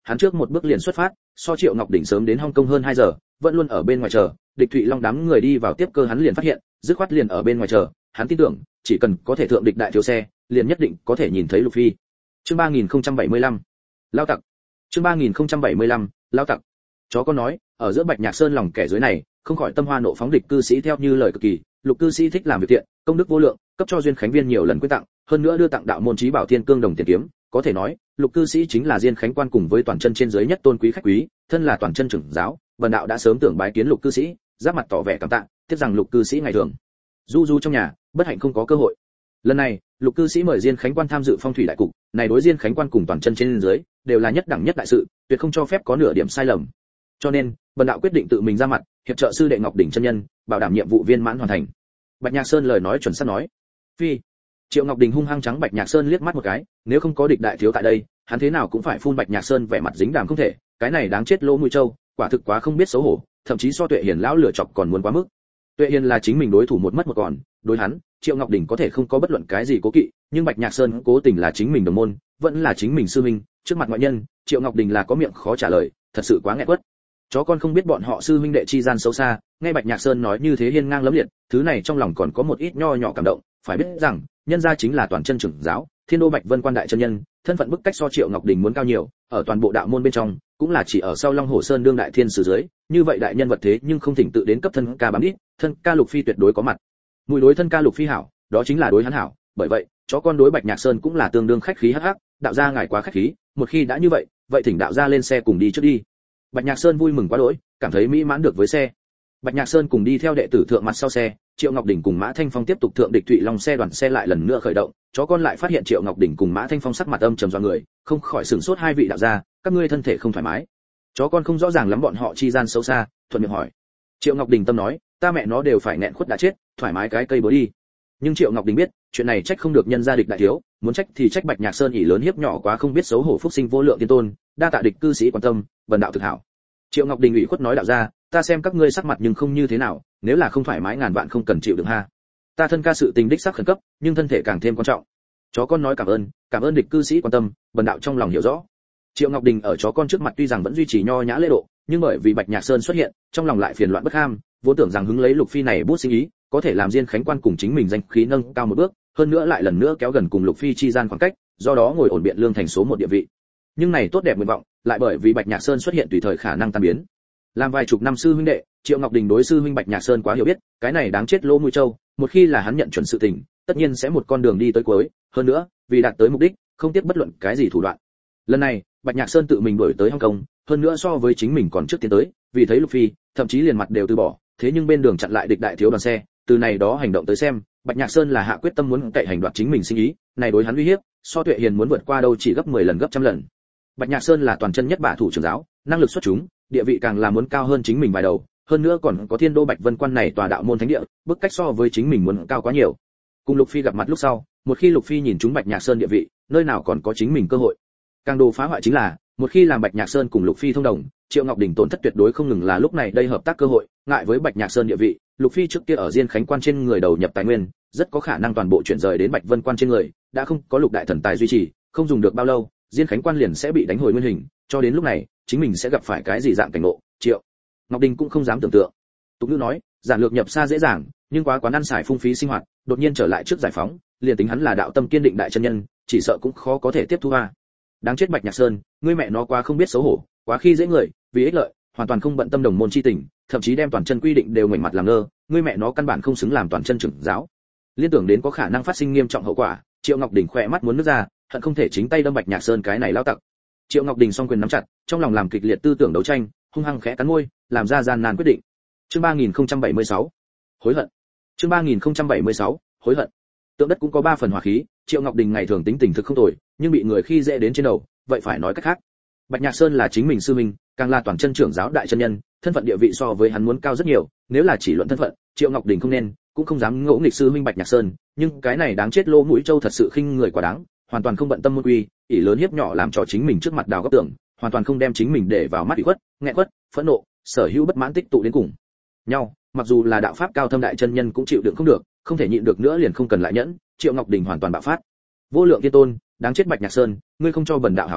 hắn trước một bước liền xuất phát, so Triệu Ngọc Đỉnh sớm đến Hong Kong hơn hai giờ, vẫn luôn ở bên ngoài chờ, Địch Thụy Long đám người đi vào tiếp cơ hắn liền phát hiện, dứt khoát liền ở bên ngoài chờ, hắn tin tưởng, chỉ cần có thể thượng địch đại thiếu xe, liền nhất định có thể nhìn thấy Lục Phi. Chương ba nghìn không trăm bảy mươi lăm, lao tặc. Chương ba nghìn không trăm bảy mươi lăm, lao tặc. Chó con nói, ở giữa Bạch Nhạc Sơn lòng kẻ dưới này, không khỏi tâm hoa nộ phóng. Địch cư sĩ theo như lời cực kỳ, Lục cư sĩ thích làm việc thiện, công đức vô lượng, cấp cho duyên khánh viên nhiều lần quyên tặng, hơn nữa đưa tặng đạo môn chí bảo Thiên Cương Đồng tiền kiếm, có thể nói, Lục cư sĩ chính là Diên Khánh quan cùng với toàn chân trên dưới nhất tôn quý khách quý, thân là toàn chân trưởng giáo, Bần đạo đã sớm tưởng bái kiến Lục cư sĩ, giáp mặt tỏ vẻ cảm tạ, tiếc rằng Lục cư sĩ ngày thường du du trong nhà, bất hạnh không có cơ hội. Lần này, Lục cư sĩ mời Diên Khánh quan tham dự phong thủy đại cục, này đối Diên Khánh quan cùng toàn chân trên dưới đều là nhất đẳng nhất đại sự, tuyệt không cho phép có nửa điểm sai lầm. Cho nên, Bần đạo quyết định tự mình ra mặt, hiệp trợ sư đệ Ngọc Đỉnh chân nhân, bảo đảm nhiệm vụ viên mãn hoàn thành. Bạch Nhạc Sơn lời nói chuẩn xác nói. Phi. Triệu Ngọc Đình hung hăng trắng Bạch Nhạc Sơn liếc mắt một cái, nếu không có địch đại thiếu tại đây, hắn thế nào cũng phải phun Bạch Nhạc Sơn vẻ mặt dính đàm không thể, cái này đáng chết lỗ mũi trâu, quả thực quá không biết xấu hổ, thậm chí so Tuệ Hiền lão lửa chọc còn muốn quá mức. Tuệ Hiền là chính mình đối thủ một mất một còn, đối hắn, Triệu Ngọc Đình có thể không có bất luận cái gì cố kỵ, nhưng Bạch Nhạc Sơn cố tình là chính mình đồng môn, vẫn là chính mình sư huynh, trước mặt ngoại nhân, Triệu Ngọc Đình là có miệng khó trả lời, thật sự quá nghẹn quất. Chó con không biết bọn họ sư huynh đệ chi gian xấu xa, nghe Bạch Nhạc Sơn nói như thế hiên ngang lẫm liệt, thứ này trong lòng còn có một ít nho nhỏ cảm động, phải biết rằng, nhân gia chính là toàn chân trưởng giáo, Thiên Đô Bạch Vân quan đại chân nhân, thân phận bức cách so Triệu Ngọc Đình muốn cao nhiều, ở toàn bộ đạo môn bên trong, cũng là chỉ ở sau Long Hồ Sơn đương đại thiên sử dưới, như vậy đại nhân vật thế nhưng không thỉnh tự đến cấp thân ca bám ít, thân ca Lục Phi tuyệt đối có mặt. Mùi đối thân ca Lục Phi hảo, đó chính là đối hắn hảo, bởi vậy, chó con đối Bạch Nhạc Sơn cũng là tương đương khách khí hắc hắc, đạo gia ngài quá khách khí, một khi đã như vậy, vậy thỉnh đạo gia lên xe cùng đi trước đi. Bạch Nhạc Sơn vui mừng quá đỗi, cảm thấy mỹ mãn được với xe. Bạch Nhạc Sơn cùng đi theo đệ tử thượng mặt sau xe, Triệu Ngọc Đình cùng Mã Thanh Phong tiếp tục thượng Địch Thụy Long xe, đoàn xe lại lần nữa khởi động, chó con lại phát hiện Triệu Ngọc Đình cùng Mã Thanh Phong sắc mặt âm trầm do người, không khỏi sửng sốt, hai vị đạo gia, các ngươi thân thể không thoải mái. Chó con không rõ ràng lắm bọn họ chi gian xấu xa, thuận miệng hỏi. Triệu Ngọc Đình tâm nói, ta mẹ nó đều phải nghẹn khuất đã chết, thoải mái cái cây bố đi. Nhưng Triệu Ngọc Đình biết, chuyện này trách không được nhân gia Địch đại thiếu, muốn trách thì trách Bạch Nhạc Sơn ỷ lớn hiếp nhỏ quá không biết xấu hổ phúc sinh vô lượng tiên tôn, đa tạ Địch cư sĩ quan tâm, Bần đạo thực hảo. Triệu Ngọc Đình ủy khuất nói đạo gia, ta xem các ngươi sắc mặt nhưng không như thế nào, nếu là không thoải mái ngàn vạn không cần chịu đựng ha. Ta thân ca sự tình đích xác khẩn cấp, nhưng thân thể càng thêm quan trọng. Chó con nói cảm ơn, cảm ơn Địch cư sĩ quan tâm, Bần đạo trong lòng hiểu rõ. Triệu Ngọc Đình ở chó con trước mặt tuy rằng vẫn duy trì nho nhã lễ độ, nhưng bởi vì Bạch Nhạc Sơn xuất hiện, trong lòng lại phiền loạn bất ham, vốn tưởng rằng hứng lấy Lục Phi này bút sinh ý, có thể làm Diên Khánh quan cùng chính mình danh khí nâng cao một bước, hơn nữa lại lần nữa kéo gần cùng Lục Phi chi gian khoảng cách, do đó ngồi ổn biện lương thành số một địa vị. Nhưng này tốt đẹp nguyện vọng, lại bởi vì Bạch Nhạc Sơn xuất hiện tùy thời khả năng tan biến. Làm vài chục năm sư huynh đệ, Triệu Ngọc Đình đối sư huynh Bạch Nhạc Sơn quá hiểu biết, cái này đáng chết lỗ mũi trâu, một khi là hắn nhận chuẩn sự tình, tất nhiên sẽ một con đường đi tới cuối, hơn nữa, vì đạt tới mục đích, không tiếc bất luận cái gì thủ đoạn. Lần này, Bạch Nhạc Sơn tự mình đuổi tới Hong Kong, hơn nữa so với chính mình còn trước tiến tới, vì thấy Lục Phi, thậm chí liền mặt đều từ bỏ, thế nhưng bên đường chặn lại Địch đại thiếu đoàn xe, từ này đó hành động tới xem, Bạch Nhạc Sơn là hạ quyết tâm muốn cậy hành đoạt chính mình sinh ý, này đối hắn uy hiếp, so Tuệ Hiền muốn vượt qua đâu chỉ gấp mười lần gấp trăm lần. Bạch Nhạc Sơn là toàn chân nhất bả thủ trưởng giáo, năng lực xuất chúng, địa vị càng là muốn cao hơn chính mình vài đầu, hơn nữa còn có Thiên Đô Bạch Vân quan này tòa đạo môn thánh địa, bức cách so với chính mình muốn cao quá nhiều. Cùng Lục Phi gặp mặt lúc sau, một khi Lục Phi nhìn chúng Bạch Nhạc Sơn địa vị, nơi nào còn có chính mình cơ hội. Càng đồ phá hoại chính là, một khi làm Bạch Nhạc Sơn cùng Lục Phi thông đồng, Triệu Ngọc Đình tổn thất tuyệt đối không ngừng là lúc này đây hợp tác cơ hội, ngại với Bạch Nhạc Sơn địa vị, Lục Phi trước kia ở Diên Khánh quan trên người đầu nhập tài nguyên, rất có khả năng toàn bộ chuyển rời đến Bạch Vân quan trên người, đã không có Lục đại thần tài duy trì, không dùng được bao lâu, Diên Khánh quan liền sẽ bị đánh hồi nguyên hình, cho đến lúc này, chính mình sẽ gặp phải cái gì dạng cảnh ngộ, Triệu Ngọc Đình cũng không dám tưởng tượng. Tục ngữ nói, giản lược nhập xa dễ dàng, nhưng quá quán ăn xài phung phí sinh hoạt, đột nhiên trở lại trước giải phóng, liền tính hắn là đạo tâm kiên định đại chân nhân, chỉ sợ cũng khó có thể tiếp thu a. Đáng chết Bạch Nhạc Sơn, ngươi mẹ nó quá không biết xấu hổ, quá khi dễ người, vì ích lợi, hoàn toàn không bận tâm đồng môn chi tình, thậm chí đem toàn chân quy định đều ngoảnh mặt làm ngơ, ngươi mẹ nó căn bản không xứng làm toàn chân trưởng giáo. Liên tưởng đến có khả năng phát sinh nghiêm trọng hậu quả, Triệu Ngọc Đình khỏe mắt muốn nứt ra, hận không thể chính tay đâm Bạch Nhạc Sơn cái này lao tặc. Triệu Ngọc Đình song quyền nắm chặt, trong lòng làm kịch liệt tư tưởng đấu tranh, hung hăng khẽ cắn môi, làm ra gian nan quyết định. Chương ba nghìn không trăm bảy mươi sáu, hối hận. Chương ba nghìn không trăm bảy mươi sáu, hối hận. Tượng đất cũng có ba phần hỏa khí, Triệu Ngọc Đình ngày thường tính tình thực không tồi, nhưng bị người khi dễ đến trên đầu, vậy phải nói cách khác. Bạch Nhạc Sơn là chính mình sư huynh, càng là toàn chân trưởng giáo đại chân nhân, thân phận địa vị so với hắn muốn cao rất nhiều, nếu là chỉ luận thân phận, Triệu Ngọc Đình không nên, cũng không dám ngỗ nghịch sư huynh Bạch Nhạc Sơn, nhưng cái này đáng chết lỗ mũi trâu thật sự khinh người quá đáng, hoàn toàn không bận tâm môn quy, ỷ lớn hiếp nhỏ làm trò chính mình trước mặt đào góc tưởng, hoàn toàn không đem chính mình để vào mắt ủy khuất, nghẹn khuất, phẫn nộ, sở hữu bất mãn tích tụ đến cùng nhau, mặc dù là đạo pháp cao thâm đại chân nhân cũng chịu đựng không được, không thể nhịn được nữa liền không cần lại nhẫn, Triệu Ngọc Đình hoàn toàn bạo phát. Vô lượng tiên tôn, đáng chết Bạch Nhạc Sơn, ngươi không cho bần đạo hảo quá,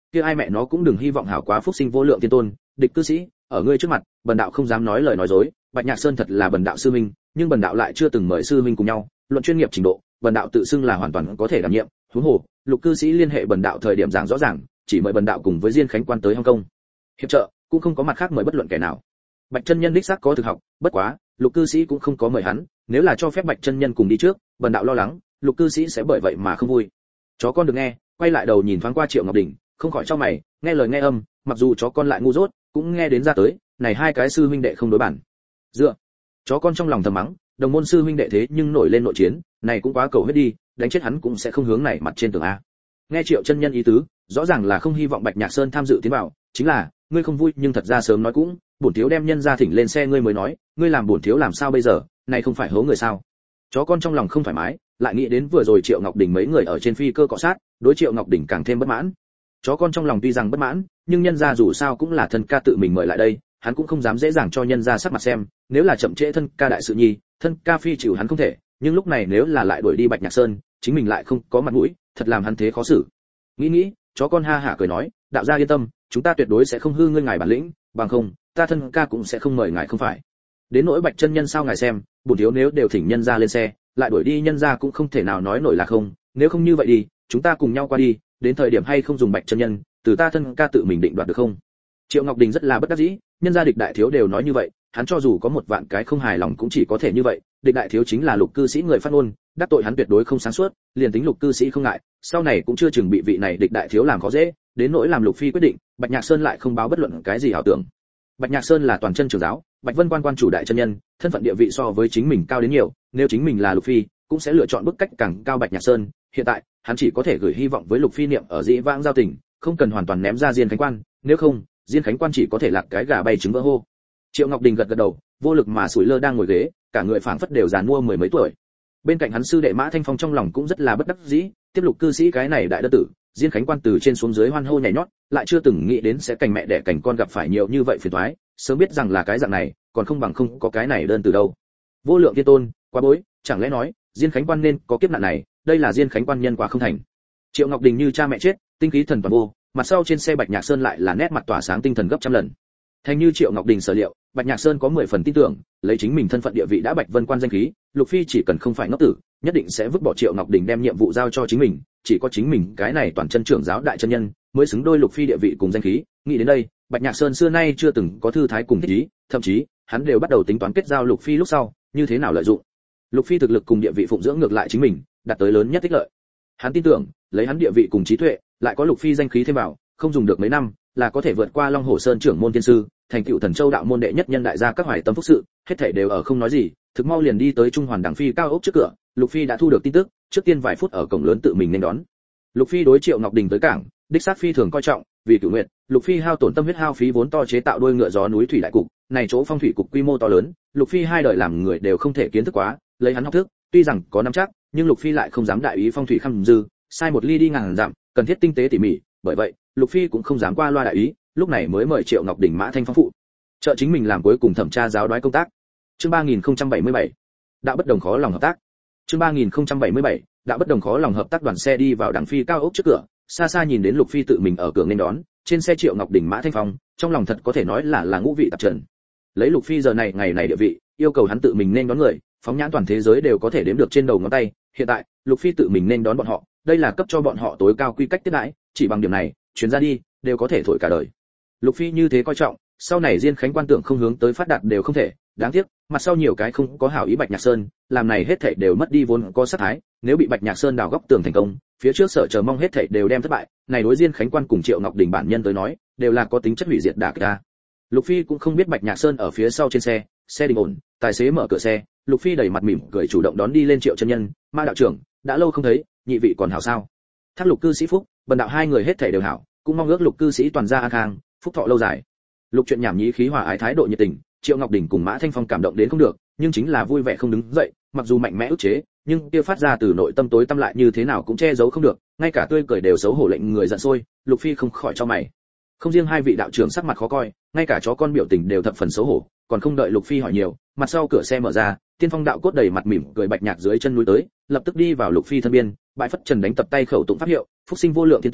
kia ai mẹ nó cũng đừng hy vọng hảo quá phúc sinh vô lượng tiên tôn. Địch cư sĩ, ở ngươi trước mặt, bần đạo không dám nói lời nói dối, Bạch Nhạc Sơn thật là bần đạo sư minh, nhưng bần đạo lại chưa từng mời sư minh cùng nhau, luận chuyên nghiệp trình độ, bần đạo tự xưng là hoàn toàn có thể đảm nhiệm. Huống hồ, Lục cư sĩ liên hệ bần đạo thời điểm giảng rõ ràng, chỉ mời bần đạo cùng với Diên Khánh Quan tới Hồng Kông hiệp trợ, cũng không có mặt khác mời bất luận kẻ nào. Bạch chân nhân đích xác có thực học, bất quá, Lục cư sĩ cũng không có mời hắn, nếu là cho phép Bạch chân nhân cùng đi trước, bần đạo lo lắng, Lục cư sĩ sẽ bởi vậy mà không vui. Chó con được nghe, quay lại đầu nhìn thoáng qua Triệu Ngọc Đình, không khỏi chau mày, nghe lời nghe âm, mặc dù chó con lại ngu dốt, cũng nghe đến ra tới, này hai cái sư huynh đệ không đối bản. Dựa. Chó con trong lòng thầm mắng, đồng môn sư huynh đệ thế nhưng nổi lên nội chiến, này cũng quá cầu hết đi, đánh chết hắn cũng sẽ không hướng này mặt trên tường a. Nghe Triệu chân nhân ý tứ, rõ ràng là không hy vọng Bạch Nhạc Sơn tham dự tiến vào, chính là, ngươi không vui nhưng thật ra sớm nói cũng, bổn thiếu đem nhân ra thỉnh lên xe ngươi mới nói, ngươi làm bổn thiếu làm sao bây giờ, này không phải hố người sao? Chó con trong lòng không thoải mái, lại nghĩ đến vừa rồi Triệu Ngọc Đình mấy người ở trên phi cơ cọ sát, đối Triệu Ngọc Đình càng thêm bất mãn. Chó con trong lòng tuy rằng bất mãn, nhưng nhân gia dù sao cũng là thân ca tự mình mời lại đây, hắn cũng không dám dễ dàng cho nhân gia sắc mặt xem, nếu là chậm trễ thân ca đại sự nhi, thân ca phi chịu hắn không thể, nhưng lúc này nếu là lại đuổi đi Bạch Nhạc Sơn, chính mình lại không có mặt mũi, thật làm hắn thế khó xử. Nghĩ nghĩ, chó con ha hả cười nói, đạo gia yên tâm, chúng ta tuyệt đối sẽ không hư ngươi ngài bản lĩnh, bằng không, ta thân ca cũng sẽ không mời ngài không phải. Đến nỗi Bạch chân nhân sao ngài xem, bổn thiếu nếu đều thỉnh nhân gia lên xe, lại đuổi đi nhân gia cũng không thể nào nói nổi là không, nếu không như vậy đi, chúng ta cùng nhau qua đi, đến thời điểm hay không dùng Bạch chân nhân, từ ta thân ca tự mình định đoạt được không? Triệu Ngọc Đình rất là bất đắc dĩ, nhân gia Địch đại thiếu đều nói như vậy, hắn cho dù có một vạn cái không hài lòng cũng chỉ có thể như vậy, Địch đại thiếu chính là Lục cư sĩ người phát ngôn, đắc tội hắn tuyệt đối không sáng suốt, liền tính Lục cư sĩ không ngại, sau này cũng chưa chừng bị vị này Địch đại thiếu làm khó dễ, đến nỗi làm Lục phi quyết định, Bạch Nhạc Sơn lại không báo bất luận cái gì ảo tưởng. Bạch Nhạc Sơn là toàn chân trưởng giáo, Bạch Vân Quan quan chủ đại chân nhân, thân phận địa vị so với chính mình cao đến nhiều, nếu chính mình là Lục phi, cũng sẽ lựa chọn bức cách càng cao Bạch Nhạc Sơn, hiện tại, hắn chỉ có thể gửi hy vọng với Lục phi niệm ở dĩ vãng giao tình, không cần hoàn toàn ném ra Diên Khánh Quan, nếu không, Diên Khánh Quan chỉ có thể lạc cái gà bay trứng vỡ hô. Triệu Ngọc Đình gật gật đầu, vô lực mà sủi lơ đang ngồi ghế, cả người phảng phất đều già mua mười mấy tuổi. Bên cạnh hắn sư đệ Mã Thanh Phong trong lòng cũng rất là bất đắc dĩ, tiếp Lục cư sĩ cái này đại đơn tử, Diên Khánh Quan từ trên xuống dưới hoan hô nhảy nhót, lại chưa từng nghĩ đến sẽ cành mẹ đẻ cành con gặp phải nhiều như vậy phiền toái, sớm biết rằng là cái dạng này, còn không bằng không có cái này đơn từ đâu. Vô lượng tiên tôn, quá bối, chẳng lẽ nói, Diên Khánh Quan nên có kiếp nạn này, đây là Diên Khánh Quan nhân quả không thành. Triệu Ngọc Đình như cha mẹ chết, tinh khí thần toàn vô, mặt sau trên xe Bạch Nhạc Sơn lại là nét mặt tỏa sáng tinh thần gấp trăm lần. Thành như Triệu Ngọc Đình sở liệu, Bạch Nhạc Sơn có mười phần tin tưởng, lấy chính mình thân phận địa vị đã Bạch Vân Quan danh khí, Lục phi chỉ cần không phải ngốc tử, nhất định sẽ vứt bỏ Triệu Ngọc Đình đem nhiệm vụ giao cho chính mình, chỉ có chính mình cái này toàn chân trưởng giáo đại chân nhân mới xứng đôi Lục phi địa vị cùng danh khí. Nghĩ đến đây, Bạch Nhạc Sơn xưa nay chưa từng có thư thái cùng thích ý, thậm chí, hắn đều bắt đầu tính toán kết giao Lục phi lúc sau, như thế nào lợi dụng Lục phi thực lực cùng địa vị phụng dưỡng ngược lại chính mình, đạt tới lớn nhất ích lợi. Hắn tin tưởng, lấy hắn địa vị cùng trí tuệ, lại có Lục phi danh khí thêm vào, không dùng được mấy năm, là có thể vượt qua Long Hồ Sơn trưởng môn tiên sư, thành tựu Thần Châu đạo môn đệ nhất nhân đại gia các hoài tâm phúc sự, hết thảy đều ở không nói gì, thực mau liền đi tới Trung Hoàn Đảng phi cao ốc trước cửa, Lục phi đã thu được tin tức, trước tiên vài phút ở cổng lớn tự mình nên đón. Lục phi đối Triệu Ngọc Đình tới cảng, đích xác phi thường coi trọng, vì Cửu Nguyệt, Lục phi hao tổn tâm huyết hao phí vốn to chế tạo đuôi ngựa gió núi thủy đại cục, này chỗ phong thủy cục quy mô to lớn, Lục phi hai đời làm người đều không thể kiến thức quá, lấy hắn học thức, tuy rằng có nắm chắc, nhưng Lục phi lại không dám đại ý phong thủy khăm dư, sai một ly đi ngàn dặm, cần thiết tinh tế tỉ mỉ, bởi vậy, Lục phi cũng không dám qua loa đại ý, lúc này mới mời Triệu Ngọc Đình Mã Thanh Phong phụ trợ chính mình làm cuối cùng thẩm tra giáo đoái công tác. Chương ba nghìn không trăm bảy mươi bảy, đạo bất đồng khó lòng hợp tác. Chương ba nghìn không trăm bảy mươi bảy, đạo bất đồng khó lòng hợp tác. Đoàn xe đi vào Đảng phi cao ốc trước cửa, xa xa nhìn đến Lục phi tự mình ở cửa nên đón, trên xe Triệu Ngọc Đình Mã Thanh Phong, trong lòng thật có thể nói là là ngũ vị tạp trần. Lấy Lục phi giờ này ngày này địa vị, yêu cầu hắn tự mình nên đón người, phóng nhãn toàn thế giới đều có thể đếm được trên đầu ngón tay, hiện tại, Lục phi tự mình nên đón bọn họ, đây là cấp cho bọn họ tối cao quy cách tiếp đãi, chỉ bằng điểm này, chuyến ra đi, đều có thể thổi cả đời. Lục phi như thế coi trọng, sau này Diên Khánh Quan tưởng không hướng tới phát đạt đều không thể, đáng tiếc, mặt sau nhiều cái không có hảo ý Bạch Nhạc Sơn, làm này hết thảy đều mất đi vốn có sát thái, nếu bị Bạch Nhạc Sơn đào góc tường thành công, phía trước sợ chờ mong hết thảy đều đem thất bại, này đối Diên Khánh Quan cùng Triệu Ngọc Đình bản nhân tới nói, đều là có tính chất hủy diệt đả kích. Lục phi cũng không biết Bạch Nhạc Sơn ở phía sau trên xe, xe đình ổn, tài xế mở cửa xe, Lục phi đầy mặt mỉm cười chủ động đón đi lên Triệu chân nhân, Ma đạo trưởng, đã lâu không thấy, nhị vị còn hảo sao? Thác Lục cư sĩ phúc, bần đạo hai người hết thảy đều hảo, cũng mong ước Lục cư sĩ toàn gia an khang, phúc thọ lâu dài. Lục chuyện nhảm nhí khí hòa ái thái độ nhiệt tình, Triệu Ngọc Đình cùng Mã Thanh Phong cảm động đến không được, nhưng chính là vui vẻ không đứng dậy, mặc dù mạnh mẽ ức chế, nhưng kia phát ra từ nội tâm tối tâm lại như thế nào cũng che giấu không được, ngay cả tươi cười đều xấu hổ lệnh người giận sôi. Lục phi không khỏi cho mày. Không riêng hai vị đạo trưởng sắc mặt khó coi, ngay cả chó con biểu tình đều thập phần xấu hổ, còn không đợi Lục phi hỏi nhiều, mặt sau cửa xe mở ra, Tiên Phong đạo cốt đầy mặt mỉm cười Bạch Nhạc dưới chân núi tới, lập tức đi vào Lục phi thân biên, bãi phất trần đánh tập tay khẩu tụng pháp hiệu, phúc sinh vô lượng thiên tôn,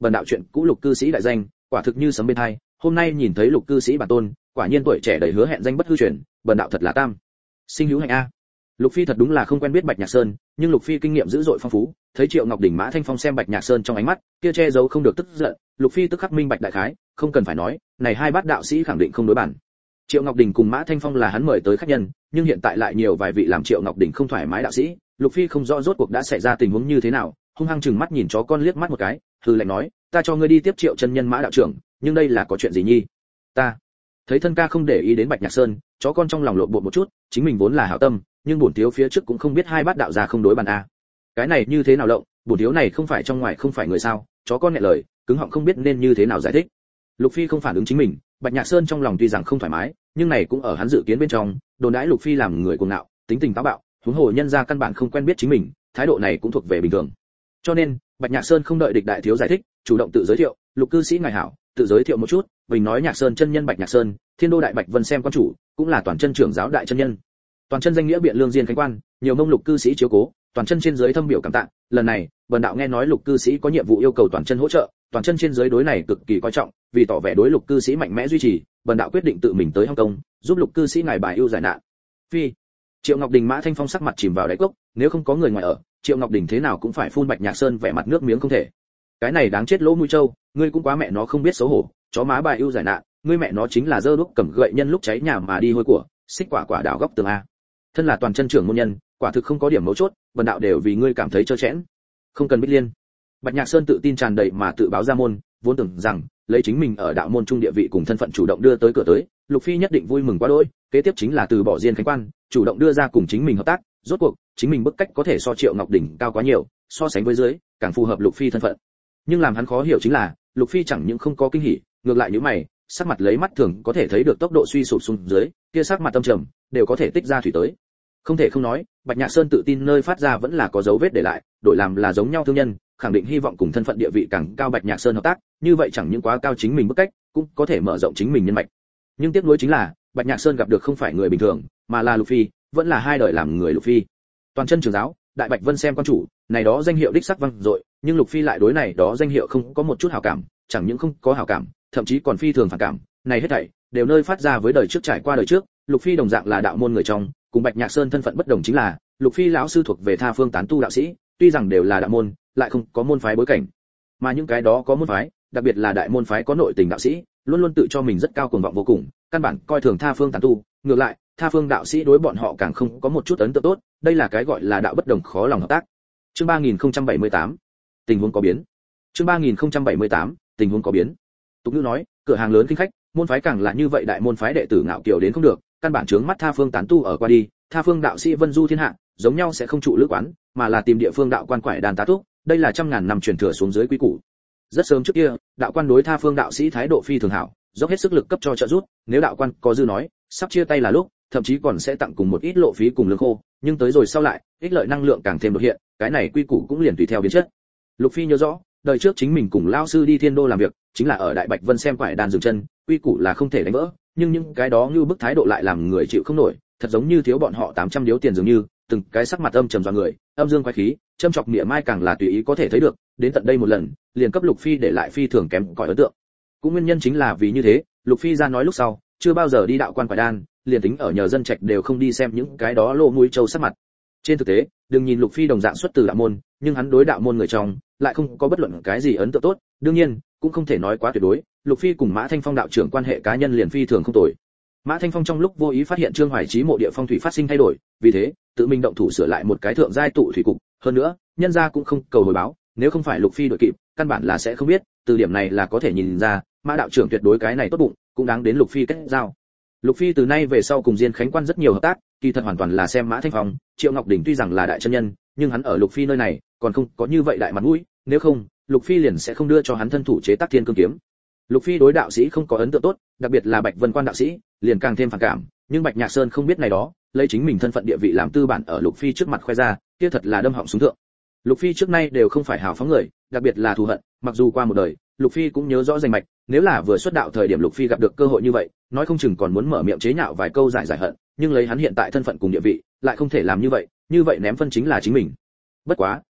bần đạo chuyện cũ Lục cư sĩ đại danh, quả thực như sấm bên tai, hôm nay nhìn thấy Lục cư sĩ bản tôn, quả nhiên tuổi trẻ đầy hứa hẹn danh bất hư truyền, bần đạo thật là tam sinh hữu hạnh a. Lục Phi thật đúng là không quen biết Bạch Nhạc Sơn, nhưng Lục Phi kinh nghiệm dữ dội phong phú, thấy Triệu Ngọc Đỉnh Mã Thanh Phong xem Bạch Nhạc Sơn trong ánh mắt, kia che giấu không được tức giận, Lục Phi tức khắc minh bạch đại khái, không cần phải nói, này hai bát đạo sĩ khẳng định không đối bản. Triệu Ngọc Đỉnh cùng Mã Thanh Phong là hắn mời tới khách nhân, nhưng hiện tại lại nhiều vài vị làm Triệu Ngọc Đỉnh không thoải mái đạo sĩ, Lục Phi không rõ rốt cuộc đã xảy ra tình huống như thế nào, hung hăng chừng mắt nhìn chó con liếc mắt một cái, hừ lạnh nói, ta cho ngươi đi tiếp Triệu chân nhân Mã đạo trưởng, nhưng đây là có chuyện gì nhi? Ta thấy thân ca không để ý đến Bạch Nhạc Sơn, chó con trong lòng lộn bột một chút, chính mình vốn là hảo tâm, nhưng bổn thiếu phía trước cũng không biết hai bát đạo gia không đối bàn a. Cái này như thế nào lộng, bổn thiếu này không phải trong ngoài không phải người sao? Chó con nghẹn lời, cứng họng không biết nên như thế nào giải thích. Lục Phi không phản ứng chính mình, Bạch Nhạc Sơn trong lòng tuy rằng không thoải mái, nhưng này cũng ở hắn dự kiến bên trong, đồn đãi Lục Phi làm người cuồng ngạo, tính tình táo bạo, huống hồ nhân gia căn bản không quen biết chính mình, thái độ này cũng thuộc về bình thường. Cho nên, Bạch Nhạc Sơn không đợi địch đại thiếu giải thích, chủ động tự giới thiệu, Lục cư sĩ ngài hảo, tự giới thiệu một chút, bình nói Nhạc Sơn chân nhân Bạch Nhạc Sơn, Thiên Đô đại Bạch Vân xem quan chủ, cũng là toàn chân trưởng giáo đại chân nhân. Toàn chân danh nghĩa biện lương diên khánh quan, nhiều mông Lục cư sĩ chiếu cố, toàn chân trên dưới thâm biểu cảm tạ, lần này, bần đạo nghe nói Lục cư sĩ có nhiệm vụ yêu cầu toàn chân hỗ trợ, toàn chân trên dưới đối này cực kỳ coi trọng, vì tỏ vẻ đối Lục cư sĩ mạnh mẽ duy trì, bần đạo quyết định tự mình tới Hồng Kông, giúp Lục cư sĩ ngài bài ưu giải nạn. Phi. Triệu Ngọc Đình Mã Thanh Phong sắc mặt chìm vào đáy cốc, nếu không có người ngoài ở, Triệu Ngọc Đình thế nào cũng phải phun Bạch Nhạc Sơn vẻ mặt nước miếng không thể. Cái này đáng chết lỗ mũi trâu, ngươi cũng quá mẹ nó không biết xấu hổ, chó má bài ưu giải nạn, ngươi mẹ nó chính là dơ đuốc cầm gậy nhân lúc cháy nhà mà đi hôi của, xích quả quả đảo góc tường a. Thân là toàn chân trưởng môn nhân, quả thực không có điểm mấu chốt, bần đạo đều vì ngươi cảm thấy trơ trẽn. Không cần Bích Liên. Bạch Nhạc Sơn tự tin tràn đầy mà tự báo ra môn, vốn tưởng rằng lấy chính mình ở đạo môn trung địa vị cùng thân phận chủ động đưa tới cửa tới, Lục Phi nhất định vui mừng quá đỗi, kế tiếp chính là từ bỏ diên khánh quan, chủ động đưa ra cùng chính mình hợp tác, rốt cuộc chính mình bức cách có thể so Triệu Ngọc Đỉnh cao quá nhiều, so sánh với dưới, càng phù hợp Lục Phi thân phận. Nhưng làm hắn khó hiểu chính là, Lục Phi chẳng những không có kinh hỉ, ngược lại nhíu mày, sắc mặt lấy mắt thường có thể thấy được tốc độ suy sụp xuống dưới, kia sắc mặt tâm trầm, đều có thể tích ra thủy tới. Không thể không nói, Bạch Nhạc Sơn tự tin nơi phát ra vẫn là có dấu vết để lại, đổi làm là giống nhau thương nhân, khẳng định hy vọng cùng thân phận địa vị càng cao Bạch Nhạc Sơn hợp tác, như vậy chẳng những quá cao chính mình bức cách, cũng có thể mở rộng chính mình nhân mạch. Nhưng tiếc nuối chính là, Bạch Nhạc Sơn gặp được không phải người bình thường, mà là Lục Phi, vẫn là hai đời làm người Lục Phi. Toàn chân trưởng giáo, đại Bạch Vân xem quan chủ, này đó danh hiệu đích sắc vang dội, nhưng Lục Phi lại đối này đó danh hiệu không có một chút hảo cảm, chẳng những không có hảo cảm, thậm chí còn phi thường phản cảm, này hết thảy đều nơi phát ra với đời trước trải qua đời trước, Lục Phi đồng dạng là đạo môn người trong, cùng Bạch Nhạc Sơn thân phận bất đồng chính là, Lục Phi lão sư thuộc về tha phương tán tu đạo sĩ, tuy rằng đều là đạo môn, lại không có môn phái bối cảnh. Mà những cái đó có môn phái, đặc biệt là đại môn phái có nội tình đạo sĩ, luôn luôn tự cho mình rất cao cuồng vọng vô cùng, căn bản coi thường tha phương tán tu, ngược lại, tha phương đạo sĩ đối bọn họ càng không có một chút ấn tượng tốt, đây là cái gọi là đạo bất đồng khó lòng hợp tác. Chương ba nghìn không trăm bảy mươi tám, tình huống có biến. Chương ba nghìn không trăm bảy mươi tám, tình huống có biến. Tục ngữ nói, cửa hàng lớn khinh khách, môn phái càng là như vậy đại môn phái đệ tử ngạo kiều đến không được, căn bản chướng mắt tha phương tán tu ở qua đi, tha phương đạo sĩ vân du thiên hạ, giống nhau sẽ không trụ lữ quán, mà là tìm địa phương đạo quan quải đàn tá túc, đây là trăm ngàn năm truyền thừa xuống dưới quý củ. Rất sớm trước kia, đạo quan đối tha phương đạo sĩ thái độ phi thường hảo, dốc hết sức lực cấp cho trợ giúp, nếu đạo quan có dư nói, sắp chia tay là lúc, thậm chí còn sẽ tặng cùng một ít lộ phí cùng lương khô, nhưng tới rồi sau lại, ích lợi năng lượng càng thêm đột hiện, cái này quy củ cũng liền tùy theo biến chất. Lục Phi nhớ rõ, đời trước chính mình cùng lão sư đi Thiên Đô làm việc, chính là ở Đại Bạch Vân xem quải đàn dừng chân, quy củ là không thể đánh vỡ, nhưng những cái đó như bức thái độ lại làm người chịu không nổi, thật giống như thiếu bọn họ tám trăm điếu tiền dường như, từng cái sắc mặt âm trầm dọa người, âm dương quái khí, châm chọc mỉa mai càng là tùy ý có thể thấy được, đến tận đây một lần, liền cấp Lục Phi để lại phi thường kém cỏi ấn tượng. Cũng nguyên nhân chính là vì như thế, Lục Phi ra nói lúc sau, chưa bao giờ đi đạo quan quải đan, liền tính ở nhờ dân trạch đều không đi xem những cái đó lô mũi trâu sắc mặt. Trên thực tế, đừng nhìn Lục Phi đồng dạng xuất từ đạo môn, nhưng hắn đối đạo môn người trong lại không có bất luận cái gì ấn tượng tốt, đương nhiên, cũng không thể nói quá tuyệt đối, Lục Phi cùng Mã Thanh Phong đạo trưởng quan hệ cá nhân liền phi thường không tồi. Mã Thanh Phong trong lúc vô ý phát hiện Trương Hoài Chí mộ địa phong thủy phát sinh thay đổi, vì thế, tự mình động thủ sửa lại một cái thượng giai tụ thủy cục, hơn nữa, nhân gia cũng không cầu hồi báo, nếu không phải Lục Phi đội kịp, căn bản là sẽ không biết, từ điểm này là có thể nhìn ra, Mã đạo trưởng tuyệt đối cái này tốt bụng, cũng đáng đến Lục Phi kết giao. Lục Phi từ nay về sau cùng Diên Khánh Quan rất nhiều hợp tác, kỳ thật hoàn toàn là xem Mã Thanh Phong, Triệu Ngọc Đình tuy rằng là đại chân nhân, nhưng hắn ở Lục Phi nơi này, còn không có như vậy đại mặt mũi, nếu không, Lục Phi liền sẽ không đưa cho hắn thân thủ chế tác Thiên Cương kiếm. Lục Phi đối đạo sĩ không có ấn tượng tốt, đặc biệt là Bạch Vân Quan đạo sĩ, liền càng thêm phản cảm, nhưng Bạch Nhạc Sơn không biết này đó, lấy chính mình thân phận địa vị làm tư bản ở Lục Phi trước mặt khoe ra, kia thật là đâm họng xuống thượng. Lục Phi trước nay đều không phải hào phóng người, đặc biệt là thù hận, mặc dù qua một đời, Lục Phi cũng nhớ rõ danh mạch, nếu là vừa xuất đạo thời điểm Lục Phi gặp được cơ hội như vậy, nói không chừng còn muốn mở miệng chế nhạo vài câu giải giải hận, nhưng lấy hắn hiện tại thân phận cùng địa vị, lại không thể làm như vậy, như vậy ném phân chính là chính mình. Bất quá,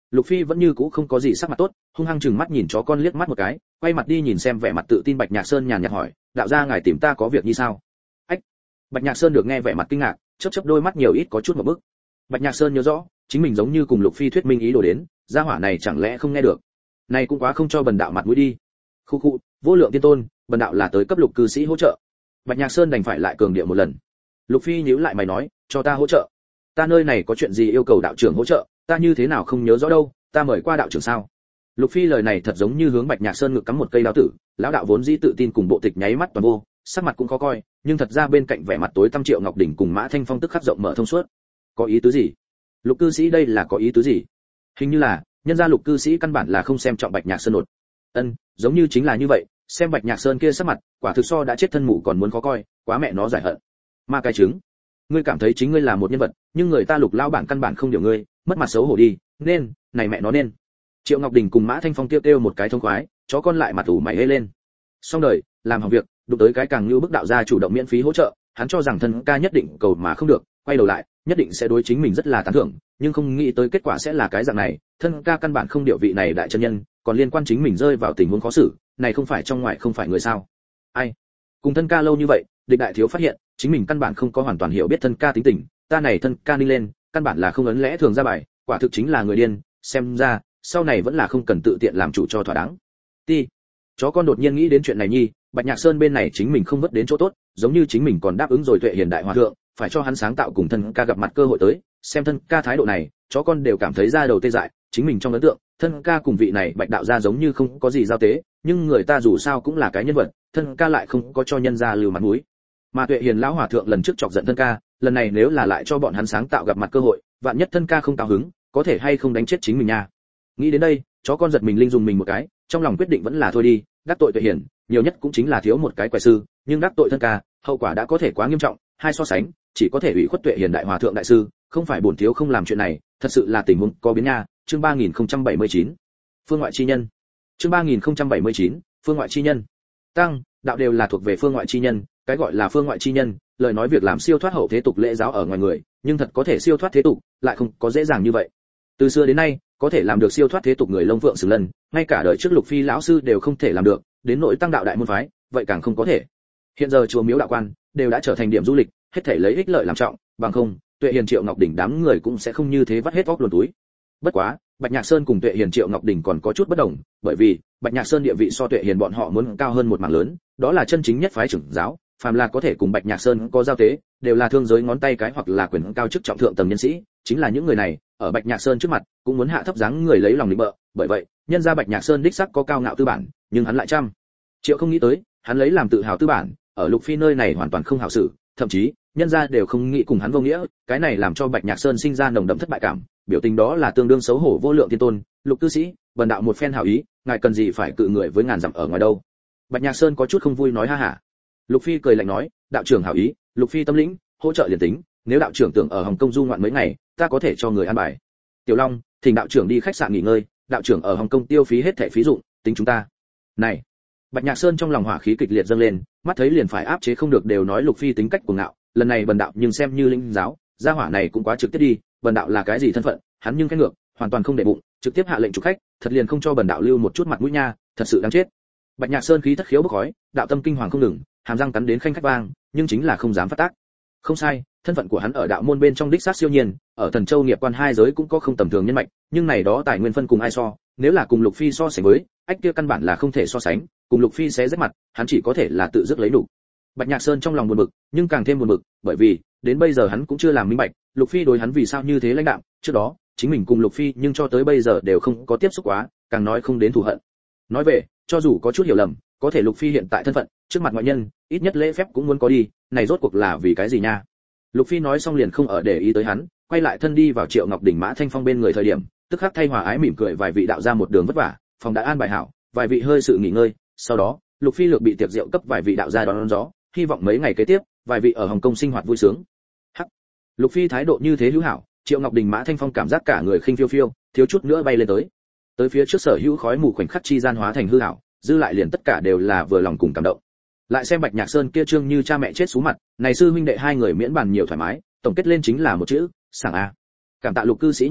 Lục Phi vẫn như cũ không có gì sắc mặt tốt, hung hăng chừng mắt nhìn chó con liếc mắt một cái, quay mặt đi nhìn xem vẻ mặt tự tin Bạch Nhạc Sơn, nhàn nhạt hỏi, đạo gia ngài tìm ta có việc như sao? Ách. Bạch Nhạc Sơn được nghe vẻ mặt kinh ngạc, chớp chớp đôi mắt nhiều ít có chút một bức. Bạch Nhạc Sơn nhớ rõ, chính mình giống như cùng Lục Phi thuyết minh ý đồ đến, gia hỏa này chẳng lẽ không nghe được? Này cũng quá không cho bần đạo mặt mũi đi. Khu khu, vô lượng tiên tôn, bần đạo là tới cấp Lục cư sĩ hỗ trợ. Bạch Nhạc Sơn đành phải lại cường điệu một lần. Lục Phi nhíu lại mày nói, cho ta hỗ trợ. Ta nơi này có chuyện gì yêu cầu đạo trưởng hỗ trợ, ta như thế nào không nhớ rõ đâu, ta mời qua đạo trưởng sao? Lục Phi lời này thật giống như hướng Bạch Nhạc Sơn ngực cắm một cây đao tử, lão đạo vốn dĩ tự tin cùng bộ tịch nháy mắt toàn vô, sắc mặt cũng khó coi, nhưng thật ra bên cạnh vẻ mặt tối tăm Triệu Ngọc Đỉnh cùng Mã Thanh Phong tức khắc rộng mở thông suốt. Có ý tứ gì? Lục cư sĩ đây là có ý tứ gì? Hình như là, nhân gia Lục cư sĩ căn bản là không xem trọng Bạch Nhạc Sơn nột. Ân, giống như chính là như vậy, xem Bạch Nhạc Sơn kia sắc mặt, quả thực so đã chết thân mụ còn muốn khó coi, quá mẹ nó giải hận. Ma cái trứng. Ngươi cảm thấy chính ngươi là một nhân vật, nhưng người ta Lục lão bản căn bản không điều ngươi, mất mặt xấu hổ đi, nên, này mẹ nó nên. Triệu Ngọc Đình cùng Mã Thanh Phong kêu kêu một cái thông khoái, chó con lại mặt ủ mày hê lên. Xong đời, làm hỏng việc, đụng tới cái càng như bức đạo gia chủ động miễn phí hỗ trợ, hắn cho rằng thân ca nhất định cầu mà không được, quay đầu lại, nhất định sẽ đối chính mình rất là tán thưởng, nhưng không nghĩ tới kết quả sẽ là cái dạng này, thân ca căn bản không điều vị này đại chân nhân, còn liên quan chính mình rơi vào tình huống khó xử, này không phải trong ngoài không phải người sao? Ai? Cùng thân ca lâu như vậy, địch đại thiếu phát hiện, chính mình căn bản không có hoàn toàn hiểu biết thân ca tính tình, ta này thân ca ninh lên, căn bản là không ấn lẽ thường ra bài, quả thực chính là người điên, xem ra, sau này vẫn là không cần tự tiện làm chủ cho thỏa đáng. Ti. Chó con đột nhiên nghĩ đến chuyện này nhi, Bạch Nhạc Sơn bên này chính mình không vất đến chỗ tốt, giống như chính mình còn đáp ứng rồi Tuệ Hiền đại hòa thượng, phải cho hắn sáng tạo cùng thân ca gặp mặt cơ hội tới, xem thân ca thái độ này, chó con đều cảm thấy da đầu tê dại, chính mình trong ấn tượng, thân ca cùng vị này Bạch đạo gia giống như không có gì giao tế, nhưng người ta dù sao cũng là cái nhân vật, thân ca lại không có cho nhân gia lưu mặt mũi. Mà Tuệ Hiền lão hòa thượng lần trước chọc giận thân ca, lần này nếu là lại cho bọn hắn sáng tạo gặp mặt cơ hội, vạn nhất thân ca không cao hứng, có thể hay không đánh chết chính mình nha. Nghĩ đến đây, chó con giật mình linh dùng mình một cái, trong lòng quyết định vẫn là thôi đi, đắc tội Tuệ Hiền, nhiều nhất cũng chính là thiếu một cái quẻ sư, nhưng đắc tội thân ca, hậu quả đã có thể quá nghiêm trọng, hai so sánh, chỉ có thể ủy khuất Tuệ Hiền đại hòa thượng đại sư, không phải bổn thiếu không làm chuyện này, thật sự là tình huống có biến nha. Chương ba nghìn không trăm bảy mươi chín, phương ngoại chi nhân. Chương ba nghìn không trăm bảy mươi chín, phương ngoại chi nhân. Tăng, đạo đều là thuộc về phương ngoại chi nhân, cái gọi là phương ngoại chi nhân, lời nói việc làm siêu thoát hậu thế tục lễ giáo ở ngoài người, nhưng thật có thể siêu thoát thế tục, lại không có dễ dàng như vậy. Từ xưa đến nay, có thể làm được siêu thoát thế tục người lông vượng sừng lần, ngay cả đời trước Lục Phi lão sư đều không thể làm được, đến nội tăng đạo đại môn phái, vậy càng không có thể. Hiện giờ chùa miếu đạo quan đều đã trở thành điểm du lịch, hết thể lấy ích lợi làm trọng, bằng không, Tuệ Hiền Triệu Ngọc Đỉnh đám người cũng sẽ không như thế vắt hết óc luồn túi. Bất quá, Bạch Nhạc Sơn cùng Tuệ Hiền Triệu Ngọc Đỉnh còn có chút bất đồng, bởi vì Bạch Nhạc Sơn địa vị so Tuệ Hiền bọn họ muốn cao hơn một mảng lớn, đó là chân chính nhất phái trưởng giáo, phàm là có thể cùng Bạch Nhạc Sơn có giao tế, đều là thương giới ngón tay cái hoặc là quyền cao chức trọng thượng tầng nhân sĩ, chính là những người này, ở Bạch Nhạc Sơn trước mặt, cũng muốn hạ thấp dáng người lấy lòng định bợ, bởi vậy, nhân ra Bạch Nhạc Sơn đích sắc có cao ngạo tư bản, nhưng hắn lại trăm triệu không nghĩ tới, hắn lấy làm tự hào tư bản, ở Lục Phi nơi này hoàn toàn không hảo xử, thậm chí, nhân ra đều không nghĩ cùng hắn vô nghĩa, cái này làm cho Bạch Nhạc Sơn sinh ra nồng đậm thất bại cảm, biểu tình đó là tương đương xấu hổ vô lượng tiên tôn, Lục cư sĩ, bần đạo một phen hảo ý, ngài cần gì phải cự người với ngàn dặm ở ngoài đâu. Bạch Nhạc Sơn có chút không vui nói ha hả. Lục Phi cười lạnh nói, đạo trưởng hảo ý, Lục Phi tâm lĩnh, hỗ trợ liền tính, nếu đạo trưởng tưởng ở Hồng Kông du ngoạn mấy ngày, ta có thể cho người an bài. Tiểu Long, thỉnh đạo trưởng đi khách sạn nghỉ ngơi, đạo trưởng ở Hồng Kông tiêu phí hết thẻ phí dụng, tính chúng ta. Này, Bạch Nhạc Sơn trong lòng hỏa khí kịch liệt dâng lên, mắt thấy liền phải áp chế không được đều nói Lục Phi tính cách cuồng ngạo, lần này bần đạo nhưng xem như linh giáo, gia hỏa này cũng quá trực tiếp đi, bần đạo là cái gì thân phận, hắn nhưng khen ngược, hoàn toàn không để bụng, trực tiếp hạ lệnh chủ khách, thật liền không cho bần đạo lưu một chút mặt mũi nha, thật sự đáng chết. Bạch Nhạc Sơn khí thất khiếu bốc khói, đạo tâm kinh hoàng không ngừng, hàm răng cắn đến khanh khách vang, nhưng chính là không dám phát tác. Không sai, thân phận của hắn ở đạo môn bên trong đích xác siêu nhiên, ở Thần Châu nghiệp quan hai giới cũng có không tầm thường nhân mạch, nhưng này đó tài nguyên phân cùng ai so, nếu là cùng Lục Phi so sánh với, ách kia căn bản là không thể so sánh, cùng Lục Phi xé rách mặt, hắn chỉ có thể là tự dứt lấy đủ. Bạch Nhạc Sơn trong lòng buồn bực, nhưng càng thêm buồn bực, bởi vì đến bây giờ hắn cũng chưa làm minh bạch, Lục Phi đối hắn vì sao như thế lãnh đạm, trước đó, chính mình cùng Lục Phi nhưng cho tới bây giờ đều không có tiếp xúc quá, càng nói không đến thù hận. Nói về, cho dù có chút hiểu lầm, có thể Lục Phi hiện tại thân phận, trước mặt ngoại nhân, ít nhất lễ phép cũng muốn có đi, này rốt cuộc là vì cái gì nha? Lục Phi nói xong liền không ở để ý tới hắn, quay lại thân đi vào Triệu Ngọc Đỉnh Mã Thanh Phong bên người thời điểm, tức khắc thay hòa ái mỉm cười vài vị đạo ra một đường vất vả, phòng đã an bài hảo, vài vị hơi sự nghỉ ngơi, sau đó, Lục Phi lược bị tiệc rượu cấp vài vị đạo gia đón, đón gió, hy vọng mấy ngày kế tiếp, vài vị ở Hồng Kông sinh hoạt vui sướng. Hắc. Lục Phi thái độ như thế hữu hảo, Triệu Ngọc Đình Mã Thanh Phong cảm giác cả người khinh phiêu phiêu, thiếu chút nữa bay lên tới. Tới phía trước sở hữu khói mù khoảnh khắc chi gian hóa thành hư ảo, dư lại liền tất cả đều là vừa lòng cùng cảm động. Lại xem Bạch Nhạc Sơn kia trương như cha mẹ chết xuống mặt, này sư huynh đệ hai người miễn bàn nhiều thoải mái, tổng kết lên chính là một chữ, sảng a. Cảm tạ Lục cư sĩ nhiệt tình,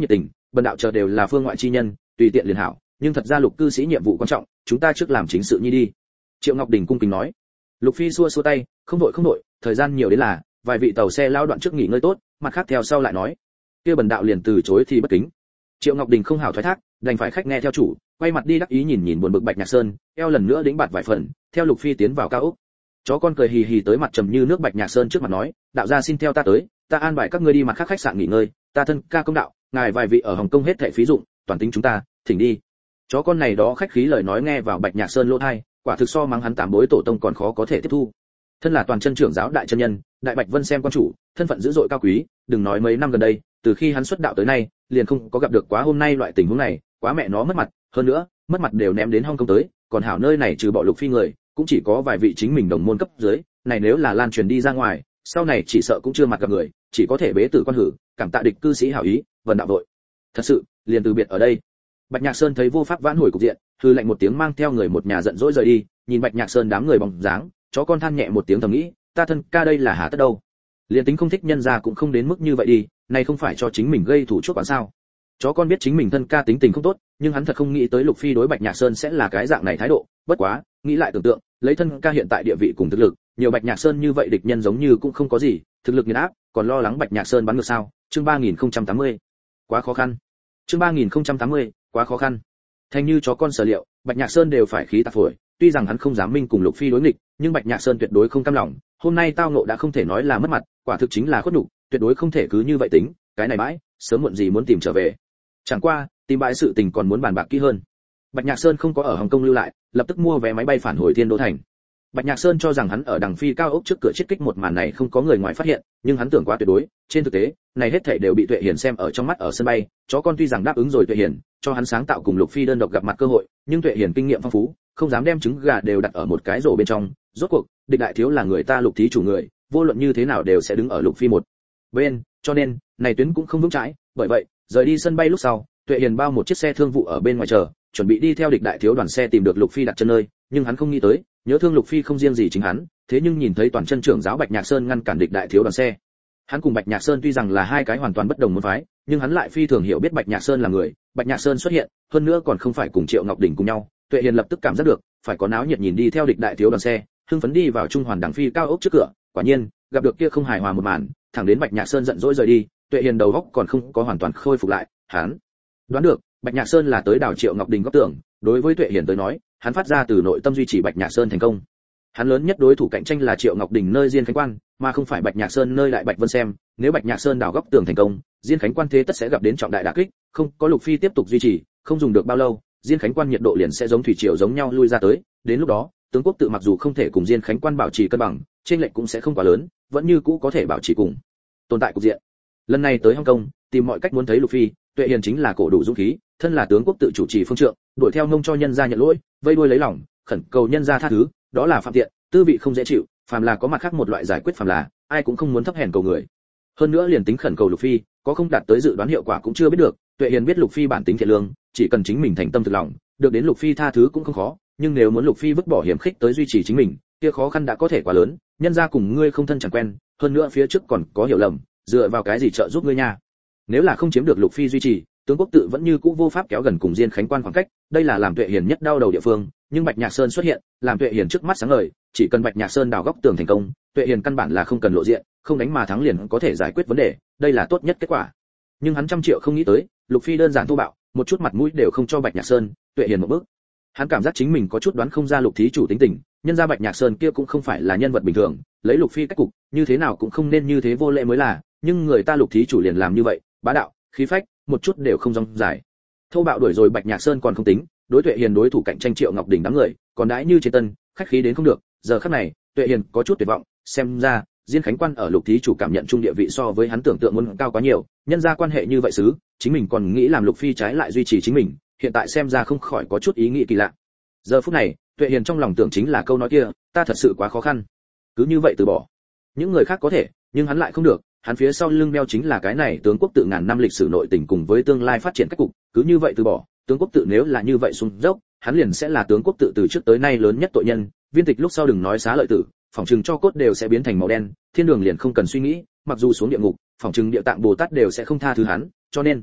bần đạo chờ đều là phương ngoại chi nhân, tùy tiện liền hảo, nhưng thật ra Lục cư sĩ nhiệm vụ quan trọng, chúng ta trước làm chính sự nhi đi." Triệu Ngọc Đình cung kính nói. Lục Phi xua xua tay, "Không đội không đội, thời gian nhiều đến là, vài vị tàu xe lao đoạn trước nghỉ ngơi tốt, mặt khác theo sau lại nói." Kia bần đạo liền từ chối thì bất kính. Triệu Ngọc Đình không hảo thoái thác, đành phải khách nghe theo chủ, quay mặt đi đắc ý nhìn nhìn buồn bực Bạch Nhạc Sơn, eo lần nữa đĩnh bạt vài phần, theo Lục Phi tiến vào cao ốc. Chó con cười hì hì tới mặt trầm như nước Bạch Nhạc Sơn trước mặt nói, "Đạo gia xin theo ta tới, ta an bài các ngươi đi mặt khác khách sạn nghỉ ngơi, ta thân ca công đạo, ngài vài vị ở Hồng Kông hết thảy phí dụng, toàn tính chúng ta, thỉnh đi." Chó con này đó khách khí lời nói nghe vào Bạch Nhạc Sơn lỗ tai, quả thực so mắng hắn tám bối tổ tông còn khó có thể tiếp thu. Thân là toàn chân trưởng giáo đại chân nhân, Đại Bạch Vân xem quan chủ, thân phận dữ dội cao quý, đừng nói mấy năm gần đây, từ khi hắn xuất đạo tới nay, liền không có gặp được quá hôm nay loại tình huống này, quá mẹ nó mất mặt, hơn nữa, mất mặt đều ném đến Hong Kong tới, còn hảo nơi này trừ bỏ Lục Phi người, cũng chỉ có vài vị chính mình đồng môn cấp dưới, này nếu là lan truyền đi ra ngoài, sau này chỉ sợ cũng chưa mặt gặp người, chỉ có thể bế tử quan hử, cảm tạ địch cư sĩ hảo ý, vần đạo vội. Thật sự, liền từ biệt ở đây. Bạch Nhạc Sơn thấy vô pháp vãn hồi cục diện, hư lạnh một tiếng mang theo người một nhà giận dỗi rời đi, nhìn Bạch Nhạc Sơn đám người bóng dáng, chó con than nhẹ một tiếng thầm nghĩ, ta thân ca đây là hả tất đâu. Liên tính không thích nhân gia cũng không đến mức như vậy đi, này không phải cho chính mình gây thủ chuốc oán sao? Chó con biết chính mình thân ca tính tình không tốt, nhưng hắn thật không nghĩ tới Lục Phi đối Bạch Nhạc Sơn sẽ là cái dạng này thái độ, bất quá, nghĩ lại tưởng tượng, lấy thân ca hiện tại địa vị cùng thực lực, nhiều Bạch Nhạc Sơn như vậy địch nhân giống như cũng không có gì, thực lực nghiền áp, còn lo lắng Bạch Nhạc Sơn bắn ngược sao? Chương ba nghìn không trăm tám mươi. Quá khó khăn. Chương ba nghìn không trăm tám mươi, quá khó khăn. Thành như chó con sở liệu, Bạch Nhạc Sơn đều phải khí tạc phổi, tuy rằng hắn không dám minh cùng Lục Phi đối nghịch, nhưng Bạch Nhạc Sơn tuyệt đối không cam lòng, hôm nay tao ngộ đã không thể nói là mất mặt, quả thực chính là khuất nhục, tuyệt đối không thể cứ như vậy tính, cái này bãi, sớm muộn gì muốn tìm trở về. Chẳng qua, tìm bãi sự tình còn muốn bàn bạc kỹ hơn. Bạch Nhạc Sơn không có ở Hồng Kông lưu lại, lập tức mua vé máy bay phản hồi Thiên Đô thành. Bạch Nhạc Sơn cho rằng hắn ở đằng phi cao ốc trước cửa chiết kích một màn này không có người ngoài phát hiện, nhưng hắn tưởng quá tuyệt đối, trên thực tế, này hết thảy đều bị Tuệ Hiền xem ở trong mắt ở sân bay, chó con tuy rằng đáp ứng rồi Tuệ Hiền, cho hắn sáng tạo cùng Lục Phi đơn độc gặp mặt cơ hội, nhưng Tuệ Hiền kinh nghiệm phong phú, không dám đem trứng gà đều đặt ở một cái rổ bên trong, rốt cuộc, địch đại thiếu là người ta Lục thí chủ người, vô luận như thế nào đều sẽ đứng ở Lục Phi một bên, cho nên, này tuyến cũng không vững chãi, bởi vậy, rời đi sân bay lúc sau, Tuệ Hiền bao một chiếc xe thương vụ ở bên ngoài chờ, chuẩn bị đi theo địch đại thiếu đoàn xe tìm được Lục Phi đặt chân nơi, nhưng hắn không nghĩ tới, nhớ thương Lục Phi không riêng gì chính hắn, thế nhưng nhìn thấy toàn chân trưởng giáo Bạch Nhạc Sơn ngăn cản địch đại thiếu đoàn xe. Hắn cùng Bạch Nhạc Sơn tuy rằng là hai cái hoàn toàn bất đồng môn phái, nhưng hắn lại phi thường hiểu biết Bạch Nhạc Sơn là người, Bạch Nhạc Sơn xuất hiện, hơn nữa còn không phải cùng Triệu Ngọc Đình cùng nhau, Tuệ Hiền lập tức cảm giác được, phải có náo nhiệt nhìn đi theo địch đại thiếu đoàn xe, hưng phấn đi vào trung hoàn đẳng phi cao ốc trước cửa, quả nhiên, gặp được kia không hài hòa một màn, thẳng đến Bạch Nhạc Sơn giận dỗi rời đi, Tuệ Hiền đầu óc còn không có hoàn toàn khôi phục lại, hắn đoán được, Bạch Nhạc Sơn là tới đảo Triệu Ngọc Đình góp tưởng, đối với Tuệ Hiền tới nói, hắn phát ra từ nội tâm duy trì Bạch Nhạc Sơn thành công. Hắn lớn nhất đối thủ cạnh tranh là Triệu Ngọc Đình nơi Diên Khánh Quan, mà không phải Bạch Nhạc Sơn nơi Đại Bạch Vân xem, nếu Bạch Nhạc Sơn đào góc tường thành công, Diên Khánh Quan thế tất sẽ gặp đến trọng đại đả kích, không có Lục Phi tiếp tục duy trì, không dùng được bao lâu, Diên Khánh Quan nhiệt độ liền sẽ giống thủy triều giống nhau lui ra tới, đến lúc đó, tướng quốc tự mặc dù không thể cùng Diên Khánh Quan bảo trì cân bằng, trên lệch cũng sẽ không quá lớn, vẫn như cũ có thể bảo trì cùng tồn tại cục diện. Lần này tới Hong Kong, tìm mọi cách muốn thấy Lục Phi, Tuệ Hiền chính là cổ đủ dũng khí, thân là tướng quốc tự chủ trì phương trượng, đuổi theo nông cho nhân gia nhận lỗi, vây đuôi lấy lòng, khẩn cầu nhân gia tha thứ, đó là phạm tiện, tư vị không dễ chịu, phàm là có mặt khác một loại giải quyết phàm là, ai cũng không muốn thấp hèn cầu người. Hơn nữa liền tính khẩn cầu Lục Phi, có không đạt tới dự đoán hiệu quả cũng chưa biết được, Tuệ Hiền biết Lục Phi bản tính thiện lương, chỉ cần chính mình thành tâm thực lòng, được đến Lục Phi tha thứ cũng không khó, nhưng nếu muốn Lục Phi vứt bỏ hiểm khích tới duy trì chính mình, kia khó khăn đã có thể quá lớn, nhân gia cùng ngươi không thân chẳng quen, hơn nữa phía trước còn có hiểu lầm, dựa vào cái gì trợ giúp ngươi nha? Nếu là không chiếm được Lục Phi duy trì, tướng quốc tự vẫn như cũ vô pháp kéo gần cùng Diên Khánh Quan khoảng cách, đây là làm Tuệ Hiền nhất đau đầu địa phương, nhưng Bạch Nhạc Sơn xuất hiện, làm Tuệ Hiền trước mắt sáng ngời, chỉ cần Bạch Nhạc Sơn đào góc tường thành công, Tuệ Hiền căn bản là không cần lộ diện, không đánh mà thắng liền có thể giải quyết vấn đề, đây là tốt nhất kết quả. Nhưng hắn trăm triệu không nghĩ tới, Lục Phi đơn giản thô bạo, một chút mặt mũi đều không cho Bạch Nhạc Sơn, Tuệ Hiền một bước. Hắn cảm giác chính mình có chút đoán không ra Lục thí chủ tính tình, nhân ra Bạch Nhạc Sơn kia cũng không phải là nhân vật bình thường, lấy Lục Phi cách cục, như thế nào cũng không nên như thế vô lễ mới là, nhưng người ta Lục thí chủ liền làm như vậy, bá đạo, khí phách, một chút đều không rong dài. Thô bạo đuổi rồi Bạch Nhạc Sơn còn không tính, đối Tuệ Hiền đối thủ cạnh tranh Triệu Ngọc Đình đám người, còn đãi như trên tân, khách khí đến không được, giờ khắc này, Tuệ Hiền có chút tuyệt vọng, xem ra, Diên Khánh Quan ở Lục thí chủ cảm nhận trung địa vị so với hắn tưởng tượng muốn cao quá nhiều, nhân ra quan hệ như vậy xứ, chính mình còn nghĩ làm Lục Phi trái lại duy trì chính mình, hiện tại xem ra không khỏi có chút ý nghĩ kỳ lạ. Giờ phút này, Tuệ Hiền trong lòng tưởng chính là câu nói kia, ta thật sự quá khó khăn, cứ như vậy từ bỏ. Những người khác có thể, nhưng hắn lại không được, hắn phía sau lưng đeo chính là cái này tướng quốc tự ngàn năm lịch sử nội tình cùng với tương lai phát triển cách cục, cứ như vậy từ bỏ, tướng quốc tự nếu là như vậy xuống dốc, hắn liền sẽ là tướng quốc tự từ trước tới nay lớn nhất tội nhân, viên tịch lúc sau đừng nói xá lợi tử, phỏng chừng cho cốt đều sẽ biến thành màu đen, thiên đường liền không cần suy nghĩ, mặc dù xuống địa ngục, phỏng chừng địa tạng Bồ Tát đều sẽ không tha thứ hắn, cho nên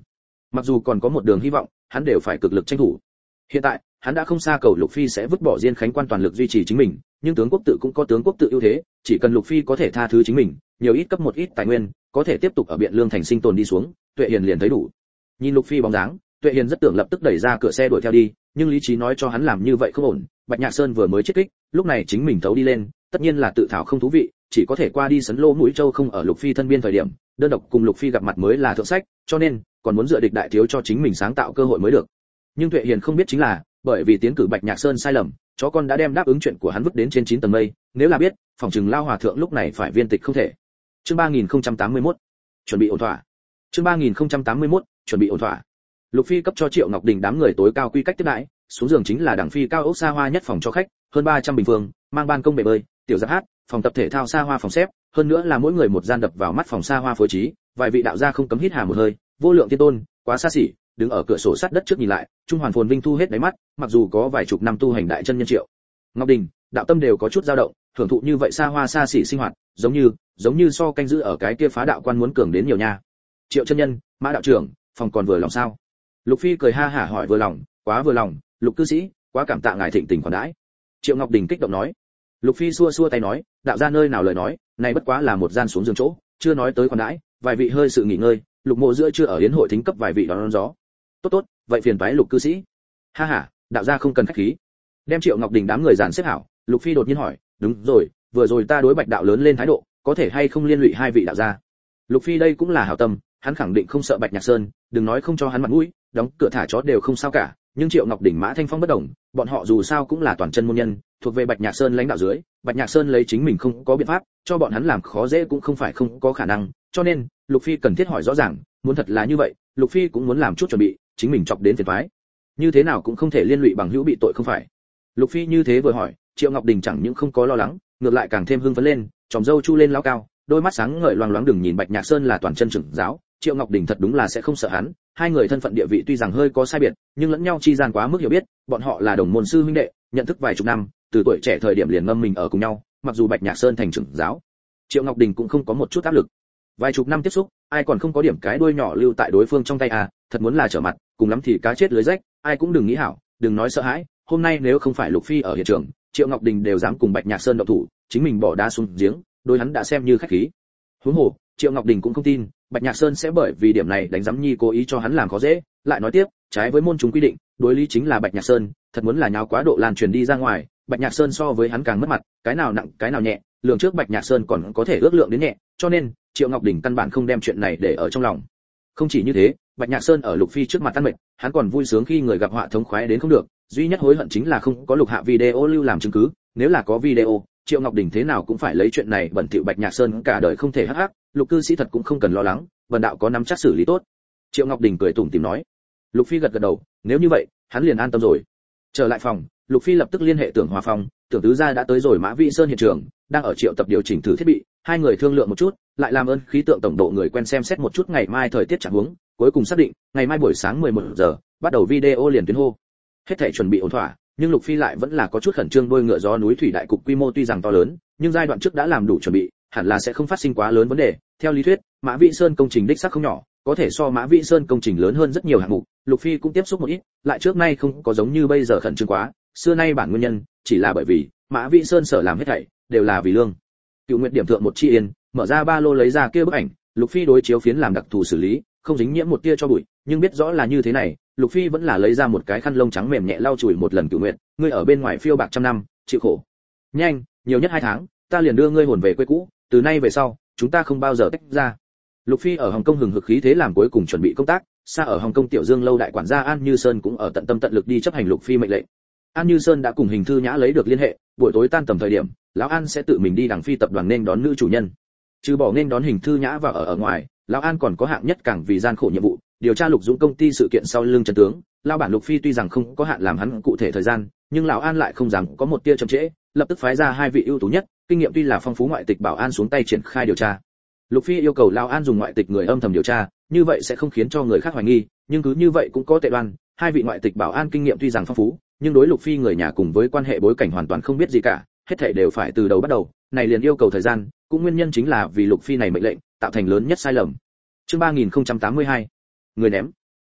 Mặc dù còn có một đường hy vọng, hắn đều phải cực lực tranh thủ. Hiện tại, hắn đã không xa cầu Lục Phi sẽ vứt bỏ Diên Khánh Quan toàn lực duy trì chính mình, nhưng tướng quốc tự cũng có tướng quốc tự ưu thế, chỉ cần Lục Phi có thể tha thứ chính mình, nhiều ít cấp một ít tài nguyên, có thể tiếp tục ở Biện Lương thành sinh tồn đi xuống, Tuệ Hiền liền thấy đủ. Nhìn Lục Phi bóng dáng, Tuệ Hiền rất tưởng lập tức đẩy ra cửa xe đuổi theo đi, nhưng lý trí nói cho hắn làm như vậy không ổn, Bạch Nhạc Sơn vừa mới chết kích, lúc này chính mình thấu đi lên, tất nhiên là tự thảo không thú vị, chỉ có thể qua đi sấn lỗ mũi châu không ở Lục Phi thân biên thời điểm, đơn độc cùng Lục Phi gặp mặt mới là thượng sách, cho nên còn muốn dựa địch đại thiếu cho chính mình sáng tạo cơ hội mới được. Nhưng Tuệ Hiền không biết chính là, bởi vì tiến cử Bạch Nhạc Sơn sai lầm, chó con đã đem đáp ứng chuyện của hắn vứt đến trên chín tầng mây, nếu là biết, phòng trừng lao hòa thượng lúc này phải viên tịch không thể. Chương ba nghìn không trăm tám mươi mốt, chuẩn bị ổn thỏa. Chương ba nghìn không trăm tám mươi mốt, chuẩn bị ổn thỏa. Lục Phi cấp cho Triệu Ngọc Đình đám người tối cao quy cách tiếp đãi, xuống giường chính là đẳng phi cao ốc xa hoa nhất phòng cho khách, hơn ba trăm bình phương, mang ban công bể bơi, tiểu giáp hát, phòng tập thể thao xa hoa phòng xếp, hơn nữa là mỗi người một gian đập vào mắt phòng xa hoa phối trí, vài vị đạo gia không cấm hít hà một hơi, vô lượng tiên tôn, quá xa xỉ, đứng ở cửa sổ sắt đất trước nhìn lại, trung hoàn phồn vinh thu hết đáy mắt, mặc dù có vài chục năm tu hành đại chân nhân Triệu Ngọc Đình, đạo tâm đều có chút dao động, thưởng thụ như vậy xa hoa xa xỉ sinh hoạt, giống như, giống như so canh giữ ở cái kia phá đạo quan muốn cường đến nhiều nha. Triệu chân nhân, Mã đạo trưởng, phòng còn vừa lòng sao? Lục Phi cười ha hả hỏi vừa lòng, quá vừa lòng, Lục cư sĩ, quá cảm tạ ngài thịnh tình khoản đãi. Triệu Ngọc Đình kích động nói. Lục Phi xua xua tay nói, đạo gia nơi nào lời nói, này bất quá là một gian xuống giường chỗ, chưa nói tới khoản đãi, vài vị hơi sự nghỉ ngơi, Lục Mộ giữa chưa ở yến hội thính cấp vài vị đón, đón gió. Tốt tốt, vậy phiền toái Lục cư sĩ. Ha ha, đạo gia không cần khách khí. Đem Triệu Ngọc Đình đám người dàn xếp hảo, Lục Phi đột nhiên hỏi, đúng rồi, vừa rồi ta đối Bạch đạo lớn lên thái độ, có thể hay không liên lụy hai vị đạo gia? Lục Phi đây cũng là hảo tâm, hắn khẳng định không sợ Bạch Nhạc Sơn, đừng nói không cho hắn mặt mũi, đóng cửa thả chó đều không sao cả, nhưng Triệu Ngọc Đỉnh Mã Thanh Phong bất đồng, bọn họ dù sao cũng là toàn chân môn nhân, thuộc về Bạch Nhạc Sơn lãnh đạo dưới, Bạch Nhạc Sơn lấy chính mình không có biện pháp, cho bọn hắn làm khó dễ cũng không phải không có khả năng, cho nên, Lục Phi cần thiết hỏi rõ ràng, muốn thật là như vậy, Lục Phi cũng muốn làm chút chuẩn bị, chính mình chọc đến phiền toái. Như thế nào cũng không thể liên lụy bằng hữu bị tội không phải. Lục Phi như thế vừa hỏi, Triệu Ngọc Đình chẳng những không có lo lắng, ngược lại càng thêm hưng phấn lên, tròm râu chu lên lao cao, đôi mắt sáng ngời loang loáng đừng nhìn Bạch Nhạc Sơn là toàn chân trưởng giáo, Triệu Ngọc Đình thật đúng là sẽ không sợ hắn, hai người thân phận địa vị tuy rằng hơi có sai biệt, nhưng lẫn nhau chi gian quá mức hiểu biết, bọn họ là đồng môn sư huynh đệ, nhận thức vài chục năm, từ tuổi trẻ thời điểm liền ngâm mình ở cùng nhau, mặc dù Bạch Nhạc Sơn thành trưởng giáo, Triệu Ngọc Đình cũng không có một chút áp lực. Vài chục năm tiếp xúc, ai còn không có điểm cái đuôi nhỏ lưu tại đối phương trong tay à, thật muốn là trở mặt, cùng lắm thì cá chết lưới rách, ai cũng đừng nghĩ hảo, đừng nói sợ hãi, hôm nay nếu không phải Lục Phi ở hiện trường, Triệu Ngọc Đình đều dám cùng Bạch Nhạc Sơn động thủ, chính mình bỏ đá xuống giếng, đối hắn đã xem như khách khí. Huống hồ, Triệu Ngọc Đình cũng không tin, Bạch Nhạc Sơn sẽ bởi vì điểm này đánh giám nhi cố ý cho hắn làm khó dễ, lại nói tiếp, trái với môn chúng quy định, đối lý chính là Bạch Nhạc Sơn, thật muốn là nháo quá độ lan truyền đi ra ngoài, Bạch Nhạc Sơn so với hắn càng mất mặt, cái nào nặng, cái nào nhẹ, lượng trước Bạch Nhạc Sơn còn có thể ước lượng đến nhẹ, cho nên, Triệu Ngọc Đình căn bản không đem chuyện này để ở trong lòng. Không chỉ như thế, Bạch Nhạc Sơn ở Lục Phi trước mặt tan mệt, hắn còn vui sướng khi người gặp họa thống khoái đến không được, duy nhất hối hận chính là không có Lục hạ video lưu làm chứng cứ, nếu là có video, Triệu Ngọc Đình thế nào cũng phải lấy chuyện này bẩn thỉu Bạch Nhạc Sơn cả đời không thể hắc hắc, Lục cư sĩ thật cũng không cần lo lắng, Vân đạo có nắm chắc xử lý tốt. Triệu Ngọc Đình cười tủm tỉm nói. Lục Phi gật gật đầu, nếu như vậy, hắn liền an tâm rồi. Trở lại phòng, Lục Phi lập tức liên hệ Tưởng Hòa Phong, Tưởng tứ gia đã tới rồi Mã Vĩ Sơn hiện trường, đang ở triệu tập điều chỉnh thử thiết bị, hai người thương lượng một chút, lại làm ơn khí tượng tổng độ người quen xem xét một chút ngày mai thời tiết trạng huống, cuối cùng xác định, ngày mai buổi sáng mười một giờ, bắt đầu video liền tuyến hô. Hết thảy chuẩn bị ổn thỏa, nhưng Lục Phi lại vẫn là có chút khẩn trương, đôi ngựa gió núi thủy đại cục quy mô tuy rằng to lớn, nhưng giai đoạn trước đã làm đủ chuẩn bị, hẳn là sẽ không phát sinh quá lớn vấn đề. Theo lý thuyết, Mã Vĩ Sơn công trình đích xác không nhỏ, có thể so Mã Vĩ Sơn công trình lớn hơn rất nhiều hạng mục, Lục Phi cũng tiếp xúc một ít, lại trước nay không có giống như bây giờ khẩn trương quá, xưa nay bản nguyên nhân chỉ là bởi vì Mã Vĩ Sơn sở làm hết thảy đều là vì lương. Cựu Nguyệt điểm thượng một chi yên, mở ra ba lô lấy ra kia bức ảnh, Lục Phi đối chiếu phiến làm đặc thù xử lý, không dính nhiễm một tia cho bụi, nhưng biết rõ là như thế này, Lục Phi vẫn là lấy ra một cái khăn lông trắng mềm nhẹ lau chùi một lần. Cựu Nguyệt, ngươi ở bên ngoài phiêu bạc trăm năm, chịu khổ. Nhanh, nhiều nhất hai tháng, ta liền đưa ngươi hồn về quê cũ, từ nay về sau, chúng ta không bao giờ tách ra. Lục Phi ở Hồng Kông hừng hực khí thế làm cuối cùng chuẩn bị công tác, xa ở Hồng Kông Tiểu Dương lâu đại quản gia An Như Sơn cũng ở tận tâm tận lực đi chấp hành Lục Phi mệnh lệnh. An Như Sơn đã cùng Hình Thư Nhã lấy được liên hệ, buổi tối tan tầm thời điểm, lão An sẽ tự mình đi Đằng Phi tập đoàn nên đón nữ chủ nhân. Trừ bỏ nên đón Hình Thư Nhã và ở ở ngoài, lão An còn có hạng nhất càng vì gian khổ nhiệm vụ, điều tra Lục Dũng công ty sự kiện sau lưng chân tướng. Lão bản Lục Phi tuy rằng không có hạn làm hắn cụ thể thời gian, nhưng lão An lại không dám có một tia chậm trễ, lập tức phái ra hai vị ưu tú nhất, kinh nghiệm tuy là phong phú ngoại tịch bảo an xuống tay triển khai điều tra. Lục Phi yêu cầu lão An dùng ngoại tịch người âm thầm điều tra, như vậy sẽ không khiến cho người khác hoài nghi, nhưng cứ như vậy cũng có tệ đoan, hai vị ngoại tịch bảo an kinh nghiệm tuy rằng phong phú, nhưng đối Lục Phi người nhà cùng với quan hệ bối cảnh hoàn toàn không biết gì cả, hết thảy đều phải từ đầu bắt đầu, này liền yêu cầu thời gian, cũng nguyên nhân chính là vì Lục Phi này mệnh lệnh, tạo thành lớn nhất sai lầm. Chương ba nghìn không trăm tám mươi hai, người ném.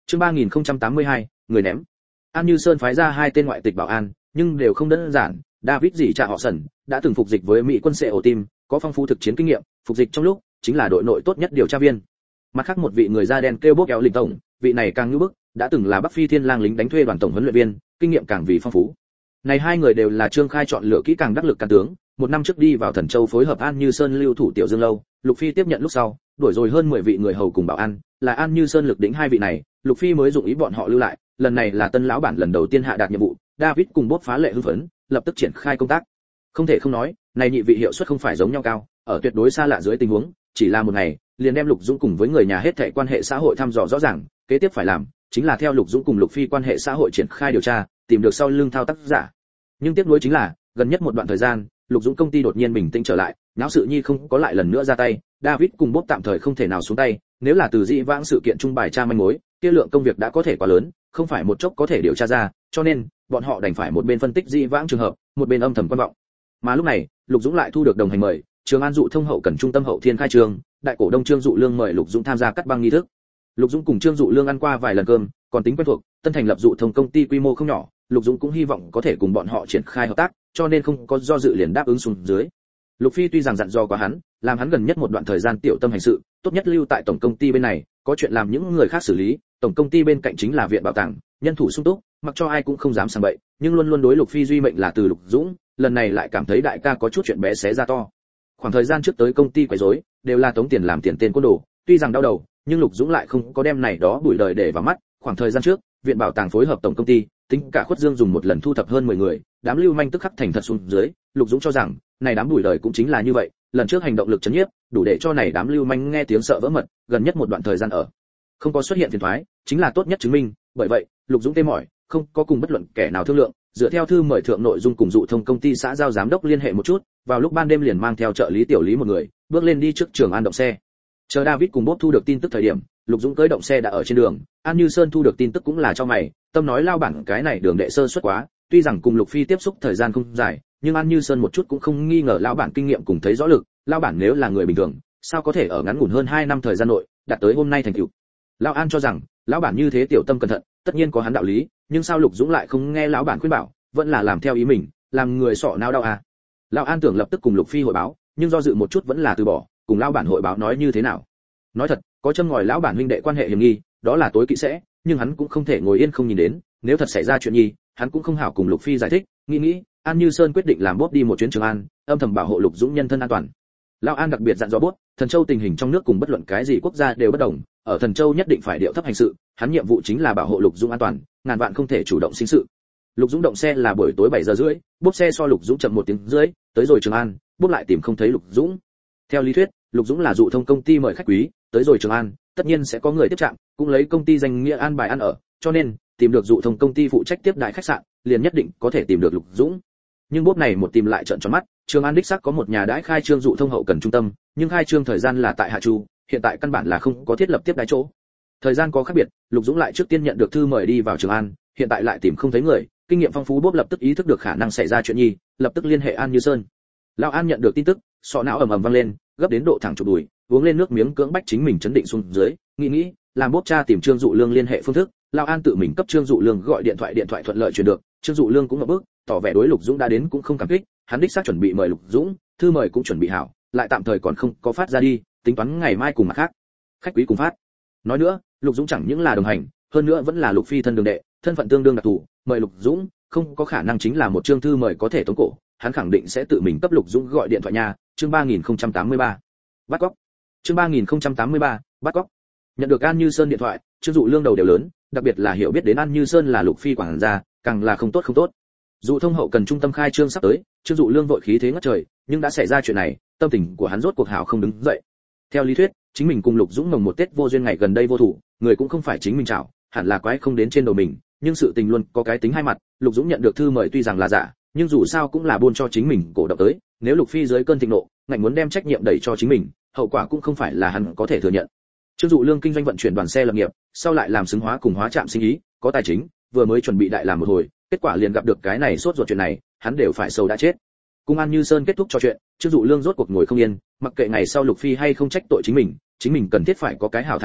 Chương ba nghìn không trăm tám mươi hai, người ném. An Như Sơn phái ra hai tên ngoại tịch bảo an, nhưng đều không đơn giản. David dì cha họ Sẩn đã từng phục dịch với Mỹ quân xê ổ team, có phong phú thực chiến kinh nghiệm, phục dịch trong lúc chính là đội nội tốt nhất điều tra viên. Mặt khác một vị người da đen kêu bốc kéo lĩnh tổng, vị này càng như bức, đã từng là Bắc Phi Thiên Lang lính đánh thuê đoàn tổng huấn luyện viên, kinh nghiệm càng vì phong phú. Này hai người đều là Trương Khai chọn lựa kỹ càng đắc lực can tướng, một năm trước đi vào Thần Châu phối hợp An Như Sơn lưu thủ Tiểu Dương lâu, Lục Phi tiếp nhận lúc sau, đuổi rồi hơn mười vị người hầu cùng bảo an, là An Như Sơn lực đỉnh hai vị này, Lục Phi mới dụng ý bọn họ lưu lại, lần này là tân lão bản lần đầu tiên hạ đạt nhiệm vụ, David cùng Bốt phá lệ hưng phấn, lập tức triển khai công tác. Không thể không nói, này nhị vị hiệu suất không phải giống nhau cao, ở tuyệt đối xa lạ dưới tình huống, chỉ là một ngày, liền đem Lục Dũng cùng với người nhà hết thảy quan hệ xã hội thăm dò rõ ràng, kế tiếp phải làm chính là theo Lục Dũng cùng Lục Phi quan hệ xã hội triển khai điều tra, tìm được sau lưng thao tác giả. Nhưng tiếc nuối chính là, gần nhất một đoạn thời gian, Lục Dũng công ty đột nhiên bình tĩnh trở lại, náo sự nhi không có lại lần nữa ra tay, David cùng Bốt tạm thời không thể nào xuống tay, nếu là từ dĩ vãng sự kiện trung bài tra manh mối, kia lượng công việc đã có thể quá lớn, không phải một chốc có thể điều tra ra, cho nên bọn họ đành phải một bên phân tích dĩ vãng trường hợp, một bên âm thầm quan vọng. Mà lúc này, Lục Dũng lại thu được đồng hành mời, Trường An Dụ Thông hậu cần trung tâm hậu thiên khai trường, đại cổ đông Trương Dụ Lương mời Lục Dũng tham gia cắt băng nghi thức. Lục Dũng cùng Trương Dụ Lương ăn qua vài lần cơm, còn tính quen thuộc, tân thành lập Dụ Thông công ty quy mô không nhỏ, Lục Dũng cũng hy vọng có thể cùng bọn họ triển khai hợp tác, cho nên không có do dự liền đáp ứng xuống dưới. Lục Phi tuy rằng dặn dò quá hắn, làm hắn gần nhất một đoạn thời gian tiểu tâm hành sự, tốt nhất lưu tại tổng công ty bên này, có chuyện làm những người khác xử lý, tổng công ty bên cạnh chính là viện bảo tàng, nhân thủ sung túc, mặc cho ai cũng không dám sang bậy, nhưng luôn luôn đối Lục Phi duy mệnh là từ Lục Dũng, lần này lại cảm thấy đại ca có chút chuyện bé xé ra to. Khoảng thời gian trước tới công ty quấy rối, đều là tống tiền làm tiền tên côn đồ, tuy rằng đau đầu, nhưng Lục Dũng lại không có đem này đó bụi đời để vào mắt. Khoảng thời gian trước, viện bảo tàng phối hợp tổng công ty, tính cả Khuất Dương dùng một lần thu thập hơn mười người, đám lưu manh tức khắc thành thật xuống dưới, Lục Dũng cho rằng, này đám bụi đời cũng chính là như vậy, lần trước hành động lực chấn nhiếp, đủ để cho này đám lưu manh nghe tiếng sợ vỡ mật, gần nhất một đoạn thời gian ở không có xuất hiện phiền toái, chính là tốt nhất chứng minh, bởi vậy, Lục Dũng tê mỏi, không có cùng bất luận kẻ nào thương lượng, dựa theo thư mời thượng nội dung cùng Dụ Thông công ty xã giao giám đốc liên hệ một chút, vào lúc ban đêm liền mang theo trợ lý tiểu lý một người, bước lên đi trước Trường An động xe. Chờ David cùng Bốt thu được tin tức thời điểm, Lục Dũng cưỡi động xe đã ở trên đường, An Như Sơn thu được tin tức cũng là cho mày, tâm nói lao bản cái này đường đệ sơ suất quá, tuy rằng cùng Lục Phi tiếp xúc thời gian không dài, nhưng An Như Sơn một chút cũng không nghi ngờ lão bản kinh nghiệm cùng thấy rõ lực, lão bản nếu là người bình thường, sao có thể ở ngắn ngủn hơn hai năm thời gian nội, đạt tới hôm nay thành tựu. Lão An cho rằng, lão bản như thế tiểu tâm cẩn thận, tất nhiên có hắn đạo lý, nhưng sao Lục Dũng lại không nghe lão bản khuyên bảo, vẫn là làm theo ý mình, làm người sọ não đau à. Lão An tưởng lập tức cùng Lục Phi hội báo, nhưng do dự một chút vẫn là từ bỏ, cùng lão bản hội báo nói như thế nào. Nói thật, có châm ngòi lão bản huynh đệ quan hệ hiểm nghi, đó là tối kỵ sẽ, nhưng hắn cũng không thể ngồi yên không nhìn đến, nếu thật xảy ra chuyện nhi, hắn cũng không hảo cùng Lục Phi giải thích, nghĩ nghĩ, An Như Sơn quyết định làm Bốt đi một chuyến Trường An, âm thầm bảo hộ Lục Dũng nhân thân an toàn. Lão An đặc biệt dặn dò Bốt, Thần Châu tình hình trong nước cùng bất luận cái gì quốc gia đều bất đồng, ở Thần Châu nhất định phải điệu thấp hành sự, hắn nhiệm vụ chính là bảo hộ Lục Dũng an toàn, ngàn vạn không thể chủ động sinh sự. Lục Dũng động xe là buổi tối bảy giờ rưỡi, Bốt xe so Lục Dũng chậm một tiếng rưỡi, tới rồi Trường An, Bốt lại tìm không thấy Lục Dũng. Theo lý thuyết, Lục Dũng là Dụ Thông công ty mời khách quý, tới rồi Trường An, tất nhiên sẽ có người tiếp trạm, cũng lấy công ty danh nghĩa an bài ăn ở, cho nên tìm được Dụ Thông công ty phụ trách tiếp đại khách sạn, liền nhất định có thể tìm được Lục Dũng. Nhưng Bốt này một tìm lại trợn tròn mắt, Trường An đích xác có một nhà đãi khai trương Dụ Thông hậu cần trung tâm, nhưng khai trương thời gian là tại Hạ Chu, hiện tại căn bản là không có thiết lập tiếp đái chỗ. Thời gian có khác biệt, Lục Dũng lại trước tiên nhận được thư mời đi vào Trường An, hiện tại lại tìm không thấy người, kinh nghiệm phong phú Bốt lập tức ý thức được khả năng xảy ra chuyện nhi, lập tức liên hệ An Như Sơn. Lão An nhận được tin tức, sọ não ầm ầm vang lên, gấp đến độ thẳng chụp đùi, uống lên nước miếng cưỡng bách chính mình chấn định xuống dưới, nghĩ nghĩ, làm Bốt cha tìm Trương Dụ Lương liên hệ phương thức, Lão An tự mình cấp Trương Dụ Lương gọi điện thoại, điện thoại thuận lợi truyền được, Trương Dụ Lương cũng ngập bức, tỏ vẻ đối Lục Dũng đã đến cũng không cảm kích, hắn đích xác chuẩn bị mời Lục Dũng, thư mời cũng chuẩn bị hảo, lại tạm thời còn không có phát ra đi, tính toán ngày mai cùng mặt khác khách quý cùng phát. Nói nữa, Lục Dũng chẳng những là đồng hành, hơn nữa vẫn là Lục Phi thân đường đệ, thân phận tương đương đặc thù, mời Lục Dũng, không có khả năng chính là một chương thư mời có thể tống cổ, hắn khẳng định sẽ tự mình cấp Lục Dũng gọi điện thoại nha. Chương ba nghìn không trăm tám mươi ba, bắt cóc. Chương ba nghìn không trăm tám mươi ba, bắt cóc. Nhận được An Như Sơn điện thoại, Trương Dụ Lương đầu đều lớn, đặc biệt là hiểu biết đến An Như Sơn là Lục Phi quản gia, càng là không tốt không tốt. Dụ Thông hậu cần trung tâm khai trương sắp tới, Trương Dụ Lương vội khí thế ngất trời, nhưng đã xảy ra chuyện này, tâm tình của hắn rốt cuộc hảo không đứng dậy. Theo lý thuyết, chính mình cùng Lục Dũng mồng một Tết vô duyên ngày gần đây vô thủ, người cũng không phải chính mình chảo, hẳn là quái không đến trên đầu mình, nhưng sự tình luôn có cái tính hai mặt, Lục Dũng nhận được thư mời tuy rằng là giả, nhưng dù sao cũng là buôn cho chính mình cổ động tới, nếu Lục Phi dưới cơn thịnh nộ, ngạnh muốn đem trách nhiệm đẩy cho chính mình, hậu quả cũng không phải là hắn có thể thừa nhận. Trương Dụ Lương kinh doanh vận chuyển đoàn xe lập nghiệp, sau lại làm xứng hóa cùng hóa trạm sinh ý, có tài chính, vừa mới chuẩn bị đại làm một hồi, kết quả liền gặp được cái này sốt ruột chuyện này, hắn đều phải sầu đã chết. Cùng An Như Sơn kết thúc trò chuyện, Trương Dụ Lương rốt cuộc ngồi không yên, mặc kệ ngày sau Lục Phi hay không trách tội chính mình, chính mình cần thiết phải có cái hảo thái độ,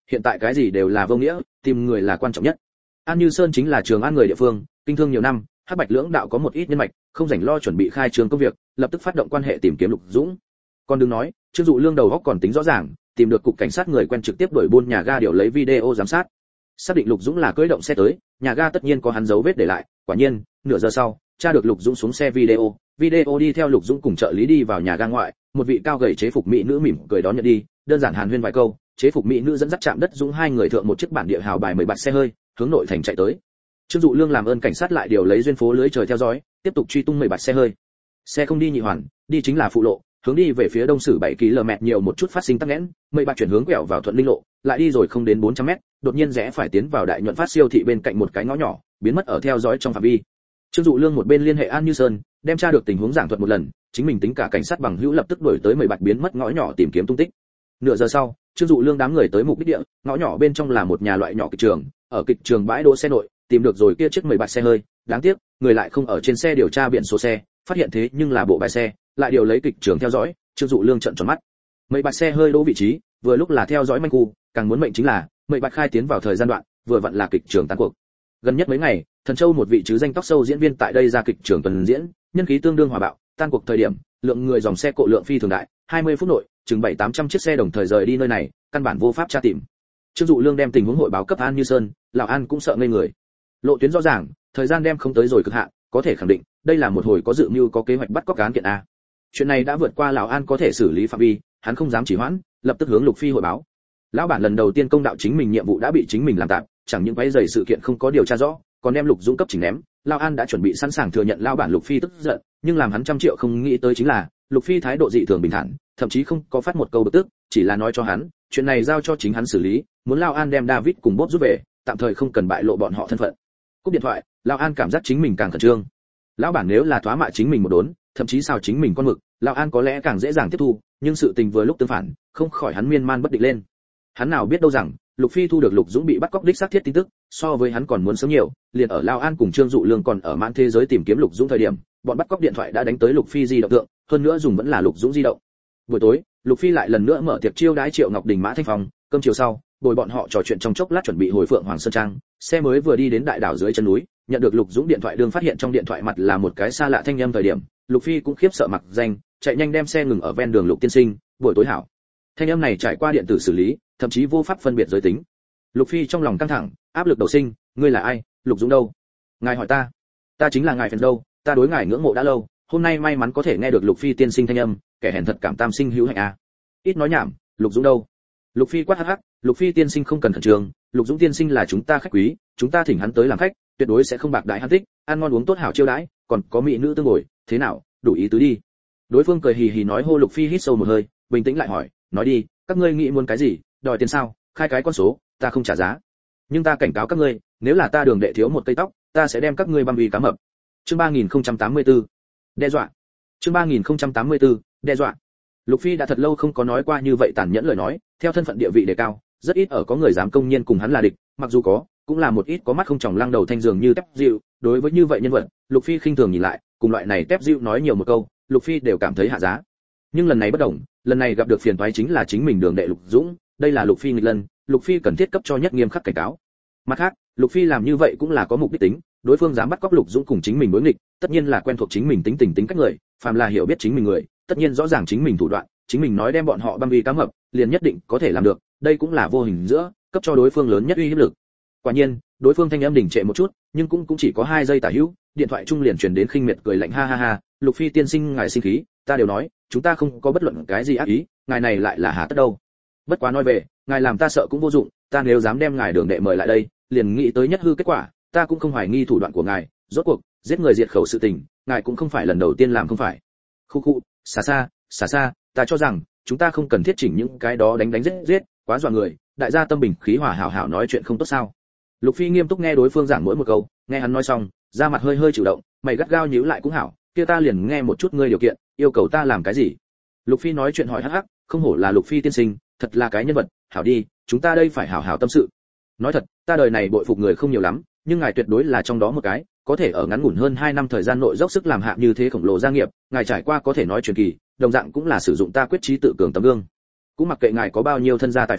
hiện tại cái gì đều là vô nghĩa, tìm người là quan trọng nhất. An Như Sơn chính là Trường An người địa phương, kinh thương nhiều năm, Hắc Bạch lưỡng đạo có một ít nhân mạch, không rảnh lo chuẩn bị khai trường công việc, lập tức phát động quan hệ tìm kiếm Lục Dũng. Còn đừng nói, Trương Dụ Lương đầu óc còn tính rõ ràng, tìm được cục cảnh sát người quen trực tiếp đuổi buôn nhà ga điều lấy video giám sát. Xác định Lục Dũng là cưỡi động xe tới, nhà ga tất nhiên có hắn dấu vết để lại, quả nhiên, nửa giờ sau, tra được Lục Dũng xuống xe video, video đi theo Lục Dũng cùng trợ lý đi vào nhà ga ngoại, một vị cao gầy chế phục mỹ nữ mỉm cười đón nhận đi, đơn giản hàn huyên vài câu, chế phục mỹ nữ dẫn dắt chạm đất Dũng hai người thượng một chiếc bản địa hào bài mười bạch xe hơi, hướng nội thành chạy tới. Trương Dụ Lương làm ơn cảnh sát lại điều lấy duyên phố lưới trời theo dõi, tiếp tục truy tung mười bạch xe hơi. Xe không đi nhị hoàn, đi chính là phụ lộ, hướng đi về phía đông sử bảy ki lô mét nhiều một chút phát sinh tắc nghẽn, mười bạch chuyển hướng quẹo vào Thuận Linh lộ, lại đi rồi không đến bốn trăm mét, đột nhiên rẽ phải tiến vào Đại Nhuận Phát siêu thị bên cạnh một cái ngõ nhỏ, biến mất ở theo dõi trong phạm vi. Trương Dụ Lương một bên liên hệ An Như Sơn, đem tra được tình huống giảng thuật một lần, chính mình tính cả cảnh sát bằng hữu lập tức đuổi tới mười bạch biến mất ngõ nhỏ tìm kiếm tung tích. Nửa giờ sau, Trương Dụ Lương đám người tới mục đích địa, ngõ nhỏ bên trong là một nhà loại nhỏ kịch trường, ở kịch trường bãi đỗ xe nội, tìm được rồi kia chiếc mười bạch xe hơi, đáng tiếc, người lại không ở trên xe điều tra biển số xe, phát hiện thế nhưng là bộ bài xe, lại điều lấy kịch trường theo dõi, Trương Dụ Lương trợn tròn mắt. Mười bạch xe hơi đỗ vị trí, vừa lúc là theo dõi manh khu, càng muốn mệnh chính là, mười bạch khai tiến vào thời gian đoạn, vừa vặn là kịch trường tán cuộc. Gần nhất mấy ngày, Thần Châu một vị chứ danh tóc sâu diễn viên tại đây ra kịch trường tuần diễn, nhân khí tương đương hòa bạo, tan cuộc thời điểm, lượng người dòng xe cộ lượng phi thường đại, hai mươi phút nội, chừng bảy tám trăm chiếc xe đồng thời rời đi nơi này, căn bản vô pháp tra tìm. Trương Dụ Lương đem tình huống hội báo cấp An Như Sơn, lão An cũng sợ ngây người. Lộ tuyến rõ ràng, thời gian đem không tới rồi cực hạn, có thể khẳng định, đây là một hồi có dự mưu có kế hoạch bắt cóc án kiện a. Chuyện này đã vượt qua lão An có thể xử lý phạm vi, hắn không dám chỉ hoãn, lập tức hướng Lục Phi hội báo. Lão bản lần đầu tiên công đạo chính mình nhiệm vụ đã bị chính mình làm tạm, chẳng những quấy rầy sự kiện không có điều tra rõ, còn đem Lục Dũng cấp chỉnh ném. Lão An đã chuẩn bị sẵn sàng thừa nhận lão bản Lục Phi tức giận, nhưng làm hắn trăm triệu không nghĩ tới chính là, Lục Phi thái độ dị thường bình thản, thậm chí không có phát một câu bực tức, chỉ là nói cho hắn, chuyện này giao cho chính hắn xử lý, muốn Lão An đem David cùng Bob rút về, tạm thời không cần bại lộ bọn họ thân phận. Cúp điện thoại, Lão An cảm giác chính mình càng khẩn trương. Lão bản nếu là thoá mạ chính mình một đốn, thậm chí xào chính mình con mực, Lão An có lẽ càng dễ dàng tiếp thu, nhưng sự tình vừa lúc tương phản, không khỏi hắn miên man bất định lên. Hắn nào biết đâu rằng, Lục Phi thu được Lục Dũng bị bắt cóc đích xác thiết tin tức, so với hắn còn muốn sớm nhiều, liền ở Lão An cùng Trương Dụ Lương còn ở mãn thế giới tìm kiếm Lục Dũng thời điểm, bọn bắt cóc điện thoại đã đánh tới Lục Phi di động thượng, hơn nữa dùng vẫn là Lục Dũng di động. Buổi tối, Lục Phi lại lần nữa mở tiệc chiêu đãi Triệu Ngọc Đình Mã Thanh Phong, cơm chiều sau, bồi bọn họ trò chuyện trong chốc lát chuẩn bị hồi Phượng Hoàng Sơn Trang, xe mới vừa đi đến đại đảo dưới chân núi, nhận được Lục Dũng điện thoại đương phát hiện trong điện thoại mặt là một cái xa lạ thanh âm thời điểm, Lục Phi cũng khiếp sợ mặc danh, chạy nhanh đem xe ngừng ở ven đường Lục tiên sinh, buổi tối hảo. Thanh âm này trải qua điện tử xử lý, thậm chí vô pháp phân biệt giới tính. Lục Phi trong lòng căng thẳng, áp lực đầu sinh, ngươi là ai? Lục Dũng đâu? Ngài hỏi ta? Ta chính là ngài phần đâu, ta đối ngài ngưỡng mộ đã lâu, hôm nay may mắn có thể nghe được Lục Phi tiên sinh thanh âm, kẻ hèn thật cảm tam sinh hữu hạnh a. Ít nói nhảm, Lục Dũng đâu? Lục Phi quát hắc hắc, Lục Phi tiên sinh không cần khẩn trương, Lục Dũng tiên sinh là chúng ta khách quý, chúng ta thỉnh hắn tới làm khách, tuyệt đối sẽ không bạc đãi hắn thích, ăn ngon uống tốt hảo chiêu đãi, còn có mỹ nữ tương ngồi, thế nào, đủ ý tứ đi. Đối phương cười hì hì nói hô. Lục Phi hít sâu một hơi, bình tĩnh lại hỏi, nói đi, các ngươi nghĩ muốn cái gì, đòi tiền sao, khai cái con số, ta không trả giá. Nhưng ta cảnh cáo các ngươi, nếu là ta đường đệ thiếu một cây tóc, ta sẽ đem các ngươi băm uy cá mập. Chương ba nghìn không trăm tám mươi tư, đe dọa. Chương ba nghìn không trăm tám mươi tư, đe dọa. Lục Phi đã thật lâu không có nói qua như vậy tàn nhẫn lời nói, theo thân phận địa vị đề cao, rất ít ở có người dám công nhiên cùng hắn là địch, mặc dù có, cũng là một ít có mắt không tròng lăng đầu thanh dường như Tép Dịu, đối với như vậy nhân vật, Lục Phi khinh thường nhìn lại, cùng loại này Tép Dịu nói nhiều một câu, Lục Phi đều cảm thấy hạ giá. Nhưng lần này bất đồng, lần này gặp được phiền toái chính là chính mình đường đệ Lục Dũng, đây là Lục Phi nghịch lần, Lục Phi cần thiết cấp cho nhất nghiêm khắc cảnh cáo. Mặt khác, Lục Phi làm như vậy cũng là có mục đích tính, đối phương dám bắt cóc Lục Dũng cùng chính mình đối nghịch, tất nhiên là quen thuộc chính mình tính tình tính cách người, phàm là hiểu biết chính mình người, tất nhiên rõ ràng chính mình thủ đoạn, chính mình nói đem bọn họ băm uy cá mập, liền nhất định có thể làm được, đây cũng là vô hình giữa, cấp cho đối phương lớn nhất uy hiếp lực. Quả nhiên, đối phương thanh âm đình trệ một chút, nhưng cũng cũng chỉ có hai giây tả hữu, điện thoại trung liền truyền đến khinh miệt cười lạnh ha ha ha, Lục Phi tiên sinh ngài sinh khí, ta đều nói, chúng ta không có bất luận cái gì ác ý, ngài này lại là hà tất đâu. Bất quá nói về, ngài làm ta sợ cũng vô dụng, ta nếu dám đem ngài đường đệ mời lại đây, liền nghĩ tới nhất hư kết quả, ta cũng không hoài nghi thủ đoạn của ngài, rốt cuộc, giết người diệt khẩu sự tình, ngài cũng không phải lần đầu tiên làm không phải. Khu khu, xa xa, xa xa, ta cho rằng, chúng ta không cần thiết chỉnh những cái đó đánh đánh giết giết, quá dọa người, đại gia tâm bình khí hòa hảo hảo nói chuyện không tốt sao? Lục Phi nghiêm túc nghe đối phương giảng mỗi một câu, nghe hắn nói xong, da mặt hơi hơi chịu động, mày gắt gao nhíu lại cũng hảo, kia ta liền nghe một chút ngươi điều kiện, yêu cầu ta làm cái gì? Lục Phi nói chuyện hỏi hắc hắc, không hổ là Lục Phi tiên sinh, thật là cái nhân vật, hảo đi, chúng ta đây phải hảo hảo tâm sự. Nói thật, ta đời này bội phục người không nhiều lắm, nhưng ngài tuyệt đối là trong đó một cái, có thể ở ngắn ngủn hơn hai năm thời gian nội dốc sức làm hạ như thế khổng lồ gia nghiệp, ngài trải qua có thể nói truyền kỳ, đồng dạng cũng là sử dụng ta quyết chí tự cường tấm gương. Cũng mặc kệ ngài có bao nhiêu thân gia tài phú,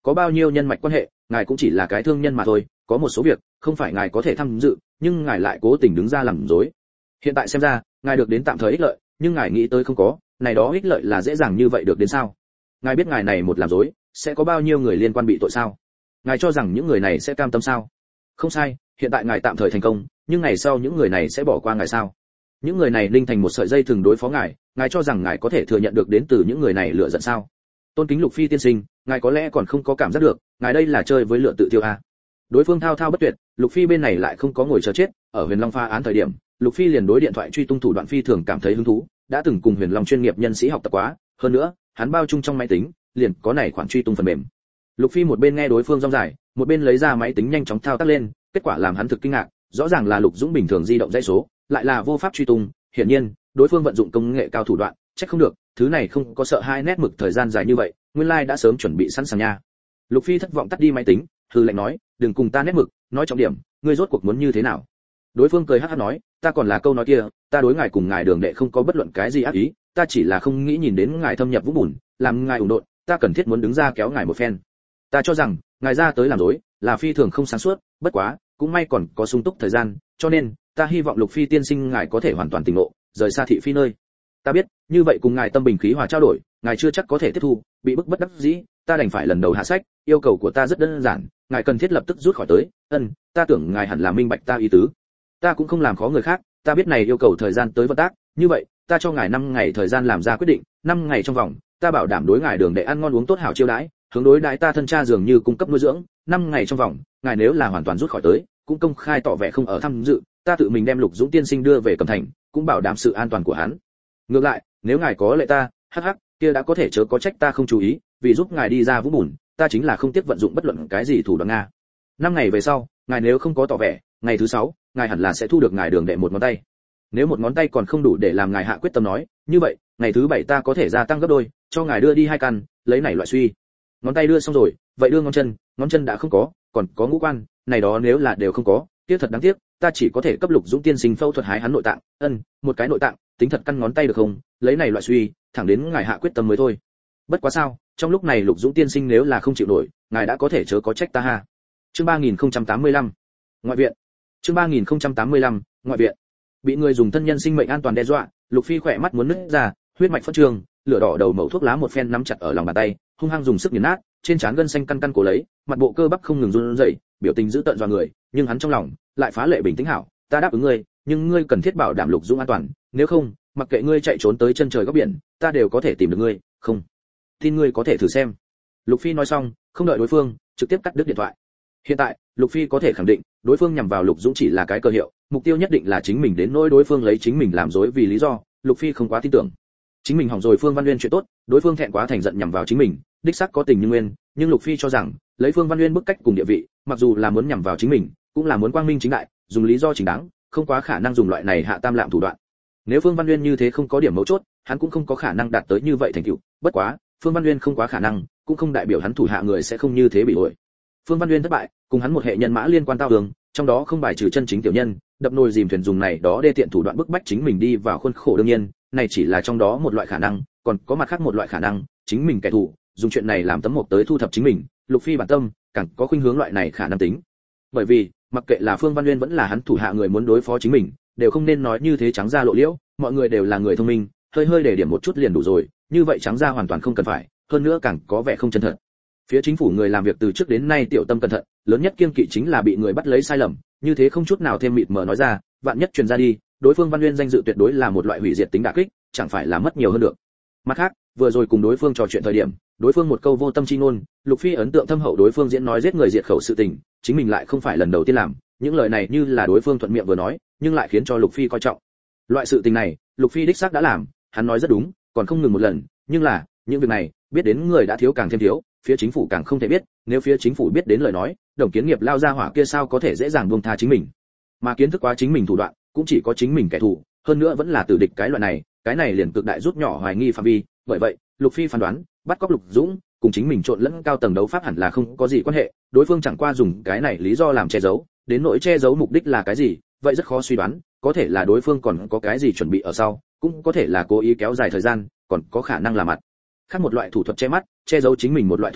có bao nhiêu nhân mạch quan hệ, ngài cũng chỉ là cái thương nhân mà thôi, có một số việc không phải ngài có thể tham dự, nhưng ngài lại cố tình đứng ra làm dối. Hiện tại xem ra, ngài được đến tạm thời ích lợi, nhưng ngài nghĩ tới không có, này đó ích lợi là dễ dàng như vậy được đến sao? Ngài biết ngài này một làm dối, sẽ có bao nhiêu người liên quan bị tội sao? Ngài cho rằng những người này sẽ cam tâm sao? Không sai, hiện tại ngài tạm thời thành công, nhưng ngày sau những người này sẽ bỏ qua ngài sao? Những người này linh thành một sợi dây thường đối phó ngài, ngài cho rằng ngài có thể thừa nhận được đến từ những người này lựa giận sao? Tôn kính Lục Phi tiên sinh, ngài có lẽ còn không có cảm giác được, ngài đây là chơi với lựa tự tiêu a. Đối phương thao thao bất tuyệt, Lục Phi bên này lại không có ngồi chờ chết, ở Huyền Long phá án thời điểm, Lục Phi liền đối điện thoại truy tung thủ đoạn phi thường cảm thấy hứng thú, đã từng cùng Huyền Long chuyên nghiệp nhân sĩ học tập quá, hơn nữa, hắn bao chung trong máy tính, liền có này khoản truy tung phần mềm. Lục Phi một bên nghe đối phương rong dài, một bên lấy ra máy tính nhanh chóng thao tác lên, kết quả làm hắn thực kinh ngạc, rõ ràng là Lục Dũng bình thường di động dãy số, lại là vô pháp truy tung, hiển nhiên, đối phương vận dụng công nghệ cao thủ đoạn, chắc không được, thứ này không có sợ hai nét mực thời gian dài như vậy, nguyên lai like đã sớm chuẩn bị sẵn sàng nha. Lục Phi thất vọng tắt đi máy tính, hừ lạnh nói, đừng cùng ta nét mực, nói trọng điểm, ngươi rốt cuộc muốn như thế nào? Đối phương cười hắc hắc nói, ta còn là câu nói kia, ta đối ngài cùng ngài Đường Đệ không có bất luận cái gì ác ý, ta chỉ là không nghĩ nhìn đến ngài thâm nhập vũng bùn, làm ngài ủng độn, ta cần thiết muốn đứng ra kéo ngài một phen. Ta cho rằng, ngài ra tới làm dối, là phi thường không sáng suốt, bất quá, cũng may còn có sung túc thời gian, cho nên, ta hy vọng Lục Phi tiên sinh ngài có thể hoàn toàn tỉnh ngộ, rời xa thị phi nơi. Ta biết, như vậy cùng ngài tâm bình khí hòa trao đổi, ngài chưa chắc có thể tiếp thu, bị bức bất đắc dĩ, ta đành phải lần đầu hạ sách, yêu cầu của ta rất đơn giản, ngài cần thiết lập tức rút khỏi tới. Ân, ta tưởng ngài hẳn là minh bạch ta ý tứ. Ta cũng không làm khó người khác, ta biết này yêu cầu thời gian tới vận tác, như vậy, ta cho ngài năm ngày thời gian làm ra quyết định, năm ngày trong vòng, ta bảo đảm đối ngài Đường Đệ ăn ngon uống tốt hảo chiêu đãi, hướng đối đãi ta thân cha dường như cung cấp nuôi dưỡng, năm ngày trong vòng, ngài nếu là hoàn toàn rút khỏi tới, cũng công khai tỏ vẻ không ở tham dự, ta tự mình đem Lục Dũng tiên sinh đưa về Cẩm Thành, cũng bảo đảm sự an toàn của hắn. Ngược lại, nếu ngài có lệ ta, hắc hắc, kia đã có thể chớ có trách ta không chú ý, vì giúp ngài đi ra vũng bùn, ta chính là không tiếc vận dụng bất luận cái gì thủ đoạn nga. Năm ngày về sau, ngài nếu không có tỏ vẻ, ngày thứ sáu, ngài hẳn là sẽ thu được ngài Đường Đệ một ngón tay. Nếu một ngón tay còn không đủ để làm ngài hạ quyết tâm nói, như vậy, ngày thứ bảy ta có thể gia tăng gấp đôi, cho ngài đưa đi hai căn, lấy này loại suy. Ngón tay đưa xong rồi, vậy đưa ngón chân, ngón chân đã không có, còn có ngũ quan, này đó nếu là đều không có, tiếc thật đáng tiếc, ta chỉ có thể cấp Lục Dũng tiên sinh phẫu thuật hái hắn nội tạng, ân, một cái nội tạng, tính thật căn ngón tay được không, lấy này loại suy, thẳng đến ngài hạ quyết tâm mới thôi. Bất quá sao, trong lúc này Lục Dũng tiên sinh nếu là không chịu nổi, ngài đã có thể chớ có trách ta ha. Chương ba nghìn không trăm tám mươi lăm, ngoại viện. Chương ba nghìn không trăm tám mươi lăm, ngoại viện. Bị người dùng thân nhân sinh mệnh an toàn đe dọa, Lục Phi khỏe mắt muốn nứt ra, huyết mạch phất trường, lửa đỏ đầu mẩu thuốc lá một phen nắm chặt ở lòng bàn tay, hung hăng dùng sức nghiền nát, trên trán gân xanh căn căn cổ lấy, mặt bộ cơ bắp không ngừng run rẩy, biểu tình dữ tợn dọa người, nhưng hắn trong lòng lại phá lệ bình tĩnh hảo, ta đáp ứng ngươi, nhưng ngươi cần thiết bảo đảm Lục Dũng an toàn, nếu không, mặc kệ ngươi chạy trốn tới chân trời góc biển, ta đều có thể tìm được ngươi, không? Tin ngươi có thể thử xem. Lục Phi nói xong, không đợi đối phương, trực tiếp cắt đứt điện thoại. Hiện tại, Lục Phi có thể khẳng định, đối phương nhằm vào Lục Dũng chỉ là cái cơ hiệu, mục tiêu nhất định là chính mình đến nỗi đối phương lấy chính mình làm dối vì lý do, Lục Phi không quá tin tưởng. Chính mình hỏng rồi Phương Văn Nguyên chuyện tốt, đối phương thẹn quá thành giận nhằm vào chính mình, đích xác có tình như nguyên, nhưng Lục Phi cho rằng, lấy Phương Văn Nguyên bức cách cùng địa vị, mặc dù là muốn nhằm vào chính mình, cũng là muốn quang minh chính đại, dùng lý do chính đáng, không quá khả năng dùng loại này hạ tam lạm thủ đoạn. Nếu Phương Văn Nguyên như thế không có điểm mấu chốt, hắn cũng không có khả năng đạt tới như vậy thành tựu, bất quá, Phương Văn Nguyên không quá khả năng, cũng không đại biểu hắn thủ hạ người sẽ không như thế bị ổi. Phương Văn Nguyên thất bại, cùng hắn một hệ nhân mã liên quan tao đường, trong đó không bài trừ chân chính tiểu nhân, đập nồi dìm thuyền dùng này đó đê tiện thủ đoạn bức bách chính mình đi vào khuôn khổ đương nhiên, này chỉ là trong đó một loại khả năng, còn có mặt khác một loại khả năng, chính mình kẻ thù, dùng chuyện này làm tấm mộc tới thu thập chính mình, Lục Phi bản tâm, càng có khuynh hướng loại này khả năng tính. Bởi vì, mặc kệ là Phương Văn Nguyên vẫn là hắn thủ hạ người muốn đối phó chính mình, đều không nên nói như thế trắng ra lộ liễu, mọi người đều là người thông minh, hơi hơi để điểm một chút liền đủ rồi, như vậy trắng ra hoàn toàn không cần phải, hơn nữa càng có vẻ không chân thật. Phía chính phủ người làm việc từ trước đến nay tiểu tâm cẩn thận, lớn nhất kiêng kỵ chính là bị người bắt lấy sai lầm, như thế không chút nào thêm mịt mờ nói ra, vạn nhất truyền ra đi, đối phương Văn Nguyên danh dự tuyệt đối là một loại hủy diệt tính đả kích, chẳng phải là mất nhiều hơn được. Mặt khác, vừa rồi cùng đối phương trò chuyện thời điểm, đối phương một câu vô tâm chi ngôn, Lục Phi ấn tượng thâm hậu đối phương diễn nói giết người diệt khẩu sự tình, chính mình lại không phải lần đầu tiên làm, những lời này như là đối phương thuận miệng vừa nói, nhưng lại khiến cho Lục Phi coi trọng. Loại sự tình này, Lục Phi đích xác đã làm, hắn nói rất đúng, còn không ngừng một lần, nhưng là, những việc này, biết đến người đã thiếu càng thêm thiếu, phía chính phủ càng không thể biết, nếu phía chính phủ biết đến lời nói, Đồng Kiến Nghiệp lao ra hỏa kia sao có thể dễ dàng buông tha chính mình. Mà kiến thức quá chính mình thủ đoạn, cũng chỉ có chính mình kẻ thù, hơn nữa vẫn là tử địch cái loại này, cái này liền cực đại rút nhỏ hoài nghi phạm vi, bởi vậy, Lục Phi phán đoán, bắt cóc Lục Dũng, cùng chính mình trộn lẫn cao tầng đấu pháp hẳn là không có gì quan hệ, đối phương chẳng qua dùng cái này lý do làm che giấu, đến nỗi che giấu mục đích là cái gì, vậy rất khó suy đoán, có thể là đối phương còn có cái gì chuẩn bị ở sau, cũng có thể là cố ý kéo dài thời gian, còn có khả năng là mặt khác một loại thủ thuật che mắt, che giấu chính mình một loại thủ đoạn,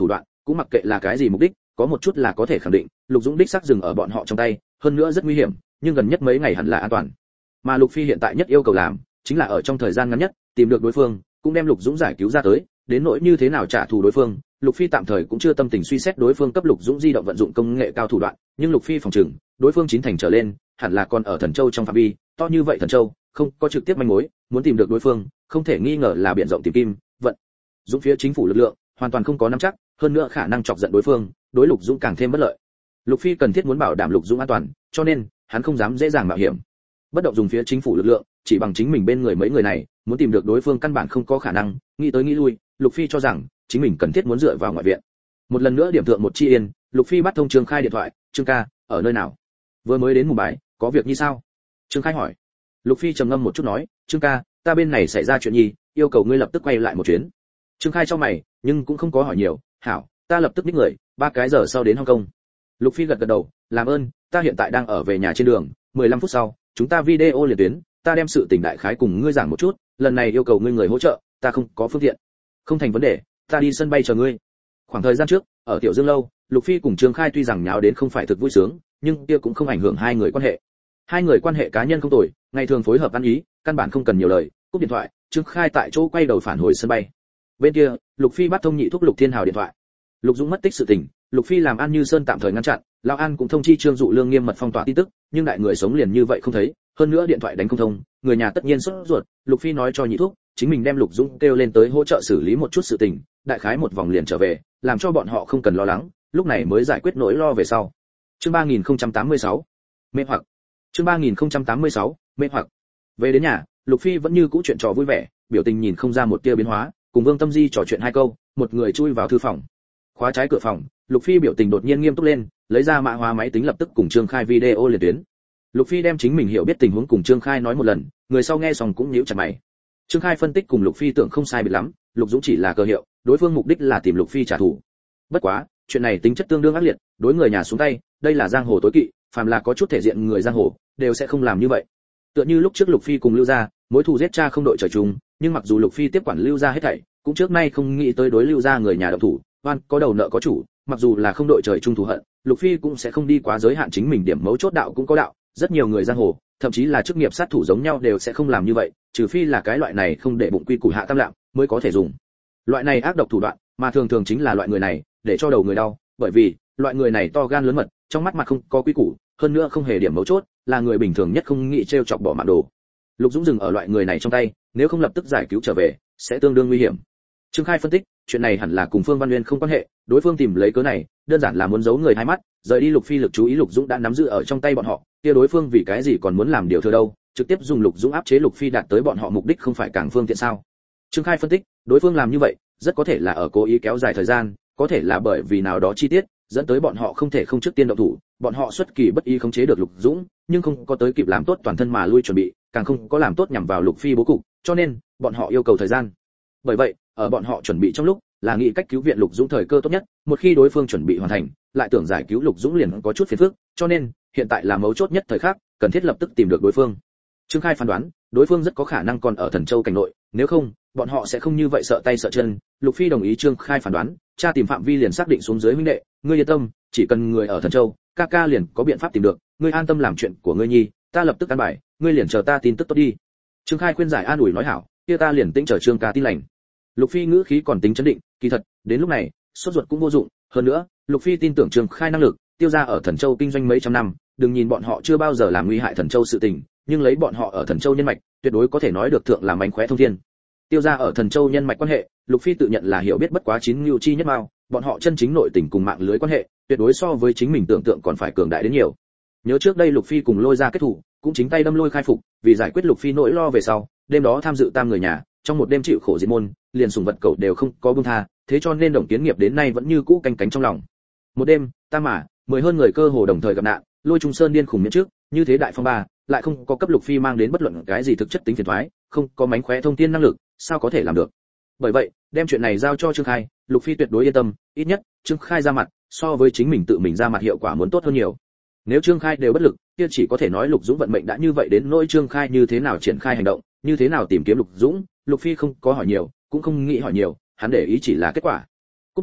cũng mặc kệ là cái gì mục đích, có một chút là có thể khẳng định, Lục Dũng đích xác dừng ở bọn họ trong tay, hơn nữa rất nguy hiểm, nhưng gần nhất mấy ngày hẳn là an toàn. Mà Lục Phi hiện tại nhất yêu cầu làm, chính là ở trong thời gian ngắn nhất, tìm được đối phương, cũng đem Lục Dũng giải cứu ra tới, đến nỗi như thế nào trả thù đối phương, Lục Phi tạm thời cũng chưa tâm tình suy xét đối phương cấp Lục Dũng di động vận dụng công nghệ cao thủ đoạn, nhưng Lục Phi phòng trừng, đối phương chín thành trở lên, hẳn là còn ở Thần Châu trong phạm vi, to như vậy Thần Châu, không có trực tiếp manh mối, muốn tìm được đối phương, không thể nghi ngờ là biển rộng tìm kim, vận Dũng phía chính phủ lực lượng, hoàn toàn không có nắm chắc, hơn nữa khả năng chọc giận đối phương, đối Lục Dũng càng thêm bất lợi. Lục Phi cần thiết muốn bảo đảm Lục Dũng an toàn, cho nên hắn không dám dễ dàng mạo hiểm. Bất động dùng phía chính phủ lực lượng, chỉ bằng chính mình bên người mấy người này, muốn tìm được đối phương căn bản không có khả năng, nghĩ tới nghĩ lui, Lục Phi cho rằng chính mình cần thiết muốn dựa vào ngoại viện. Một lần nữa điểm thượng một chi yên, Lục Phi bắt thông Trương Khai điện thoại, "Trương ca, ở nơi nào? Vừa mới đến Mumbai Bái, có việc như sao?" Trương Khai hỏi. Lục Phi trầm ngâm một chút nói, "Trương ca, ta bên này xảy ra chuyện gì, yêu cầu ngươi lập tức quay lại một chuyến." Trương Khai cho mày, nhưng cũng không có hỏi nhiều, "Hảo, ta lập tức ních người, ba cái giờ sau đến Hồng Kông." Lục Phi gật gật đầu, "Làm ơn, ta hiện tại đang ở về nhà trên đường, mười lăm phút sau, chúng ta video liền tuyến, ta đem sự tình đại khái cùng ngươi giảng một chút, lần này yêu cầu ngươi người hỗ trợ, ta không có phương tiện." "Không thành vấn đề, ta đi sân bay chờ ngươi." Khoảng thời gian trước, ở Tiểu Dương lâu, Lục Phi cùng Trương Khai tuy rằng nháo đến không phải thực vui sướng, nhưng kia cũng không ảnh hưởng hai người quan hệ. Hai người quan hệ cá nhân không tồi, ngày thường phối hợp ăn ý, căn bản không cần nhiều lời. Cúp điện thoại, Trương Khai tại chỗ quay đầu phản hồi sân bay. Bên kia, Lục Phi bắt thông nhị thúc Lục Thiên Hào điện thoại. Lục Dũng mất tích sự tình, Lục Phi làm An Như Sơn tạm thời ngăn chặn, Lão An cũng thông chi Trương Dụ Lương nghiêm mật phong tỏa tin tức, nhưng đại người sống liền như vậy không thấy, hơn nữa điện thoại đánh không thông, người nhà tất nhiên sốt ruột, Lục Phi nói cho nhị thúc, chính mình đem Lục Dũng kêu lên tới hỗ trợ xử lý một chút sự tình, đại khái một vòng liền trở về, làm cho bọn họ không cần lo lắng, lúc này mới giải quyết nỗi lo về sau. Chương ba nghìn không trăm tám mươi sáu, mê hoặc. Chương ba nghìn không trăm tám mươi sáu, mê hoặc. Về đến nhà, Lục Phi vẫn như cũ chuyện trò vui vẻ, biểu tình nhìn không ra một tia biến hóa, cùng Vương Tâm Di trò chuyện hai câu, một người chui vào thư phòng. Khóa trái cửa phòng, Lục Phi biểu tình đột nhiên nghiêm túc lên, lấy ra mã hóa máy tính lập tức cùng Trương Khai video liền tuyến. Lục Phi đem chính mình hiểu biết tình huống cùng Trương Khai nói một lần, người sau nghe xong cũng nhíu chặt mày. Trương Khai phân tích cùng Lục Phi tưởng không sai biệt lắm, Lục Dũng chỉ là cơ hiệu, đối phương mục đích là tìm Lục Phi trả thù. Bất quá, chuyện này tính chất tương đương ác liệt, đối người nhà xuống tay, đây là giang hồ tối kỵ, phàm là có chút thể diện người giang hồ, đều sẽ không làm như vậy. Tựa như lúc trước Lục Phi cùng Lưu gia, mối thù giết cha không đội trời chung, nhưng mặc dù Lục Phi tiếp quản Lưu gia hết thảy, cũng trước nay không nghĩ tới đối Lưu gia người nhà động thủ, oan có đầu nợ có chủ, mặc dù là không đội trời chung thù hận, Lục Phi cũng sẽ không đi quá giới hạn chính mình, điểm mấu chốt đạo cũng có đạo, rất nhiều người giang hồ, thậm chí là chức nghiệp sát thủ giống nhau đều sẽ không làm như vậy, trừ phi là cái loại này không để bụng quy củ hạ tam lạm, mới có thể dùng. Loại này ác độc thủ đoạn, mà thường thường chính là loại người này, để cho đầu người đau, bởi vì, loại người này to gan lớn mật, trong mắt mặt không có quy củ, hơn nữa không hề điểm mấu chốt, là người bình thường nhất không nghĩ trêu chọc bỏ mạng đồ. Lục Dũng dừng ở loại người này trong tay, nếu không lập tức giải cứu trở về, sẽ tương đương nguy hiểm. Trương Khai phân tích, chuyện này hẳn là cùng Phương Văn Nguyên không quan hệ, đối phương tìm lấy cớ này, đơn giản là muốn giấu người hai mắt, rời đi Lục Phi lực chú ý. Lục Dũng đã nắm giữ ở trong tay bọn họ, kia đối phương vì cái gì còn muốn làm điều thừa đâu, trực tiếp dùng Lục Dũng áp chế Lục Phi đạt tới bọn họ mục đích không phải càng phương tiện sao? Trương Khai phân tích, đối phương làm như vậy, rất có thể là ở cố ý kéo dài thời gian, có thể là bởi vì nào đó chi tiết, dẫn tới bọn họ không thể không trước tiên động thủ, bọn họ xuất kỳ bất ý khống chế được Lục Dũng, nhưng không có tới kịp làm tốt toàn thân mà lui chuẩn bị, càng không có làm tốt nhằm vào Lục Phi bố cục, cho nên bọn họ yêu cầu thời gian. Bởi vậy, ở bọn họ chuẩn bị trong lúc, là nghĩ cách cứu viện Lục Dũng thời cơ tốt nhất, một khi đối phương chuẩn bị hoàn thành, lại tưởng giải cứu Lục Dũng liền có chút phiền phức, cho nên hiện tại là mấu chốt nhất thời khắc, cần thiết lập tức tìm được đối phương. Trương Khai phán đoán, đối phương rất có khả năng còn ở Thần Châu cảnh nội, nếu không, bọn họ sẽ không như vậy sợ tay sợ chân. Lục Phi đồng ý Trương Khai phán đoán, tra tìm phạm vi liền xác định xuống dưới huynh đệ, ngươi yên tâm, chỉ cần người ở Thần Châu, ca ca liền có biện pháp tìm được, ngươi an tâm làm chuyện của ngươi nhi, ta lập tức an bài, ngươi liền chờ ta tin tức tốt đi. Trương Khai khuyên giải an ủi nói hảo, kia ta liền tĩnh chờ Trương ca tin lành. Lục Phi ngữ khí còn tính chấn định, kỳ thật, đến lúc này, sốt ruột cũng vô dụng, hơn nữa, Lục Phi tin tưởng Trương Khai năng lực, tiêu gia ở Thần Châu kinh doanh mấy trăm năm, đừng nhìn bọn họ chưa bao giờ làm nguy hại Thần Châu sự tình, nhưng lấy bọn họ ở Thần Châu nhân mạch, tuyệt đối có thể nói được thượng làm mánh khóe thông thiên. Tiêu gia ở Thần Châu nhân mạch quan hệ, Lục Phi tự nhận là hiểu biết bất quá chín nhu chi nhất mao, bọn họ chân chính nội tình cùng mạng lưới quan hệ, tuyệt đối so với chính mình tưởng tượng còn phải cường đại đến nhiều. Nhớ trước đây Lục Phi cùng Lôi gia kết thủ, cũng chính tay đâm Lôi khai phục, vì giải quyết Lục Phi nỗi lo về sau, đêm đó tham dự tam người nhà, trong một đêm chịu khổ diệt môn, liền sùng vật cẩu đều không có buông tha, thế cho nên Đồng Kiến Nghiệp đến nay vẫn như cũ canh cánh trong lòng. Một đêm, tam mà, mười hơn người cơ hồ đồng thời gặp nạn, Lôi Trung Sơn điên khủng miễn trước, như thế đại phong ba, lại không có cấp Lục Phi mang đến bất luận cái gì thực chất tính phiền toái, không có mánh khóe thông tin năng lực, sao có thể làm được? Bởi vậy, đem chuyện này giao cho Trương Khai, Lục Phi tuyệt đối yên tâm, ít nhất, Trương Khai ra mặt, so với chính mình tự mình ra mặt hiệu quả muốn tốt hơn nhiều. Nếu Trương Khai đều bất lực, kia chỉ có thể nói Lục Dũng vận mệnh đã như vậy, đến nỗi Trương Khai như thế nào triển khai hành động, như thế nào tìm kiếm Lục Dũng, Lục Phi không có hỏi nhiều, cũng không nghĩ hỏi nhiều, hắn để ý chỉ là kết quả. Cúp điện thoại,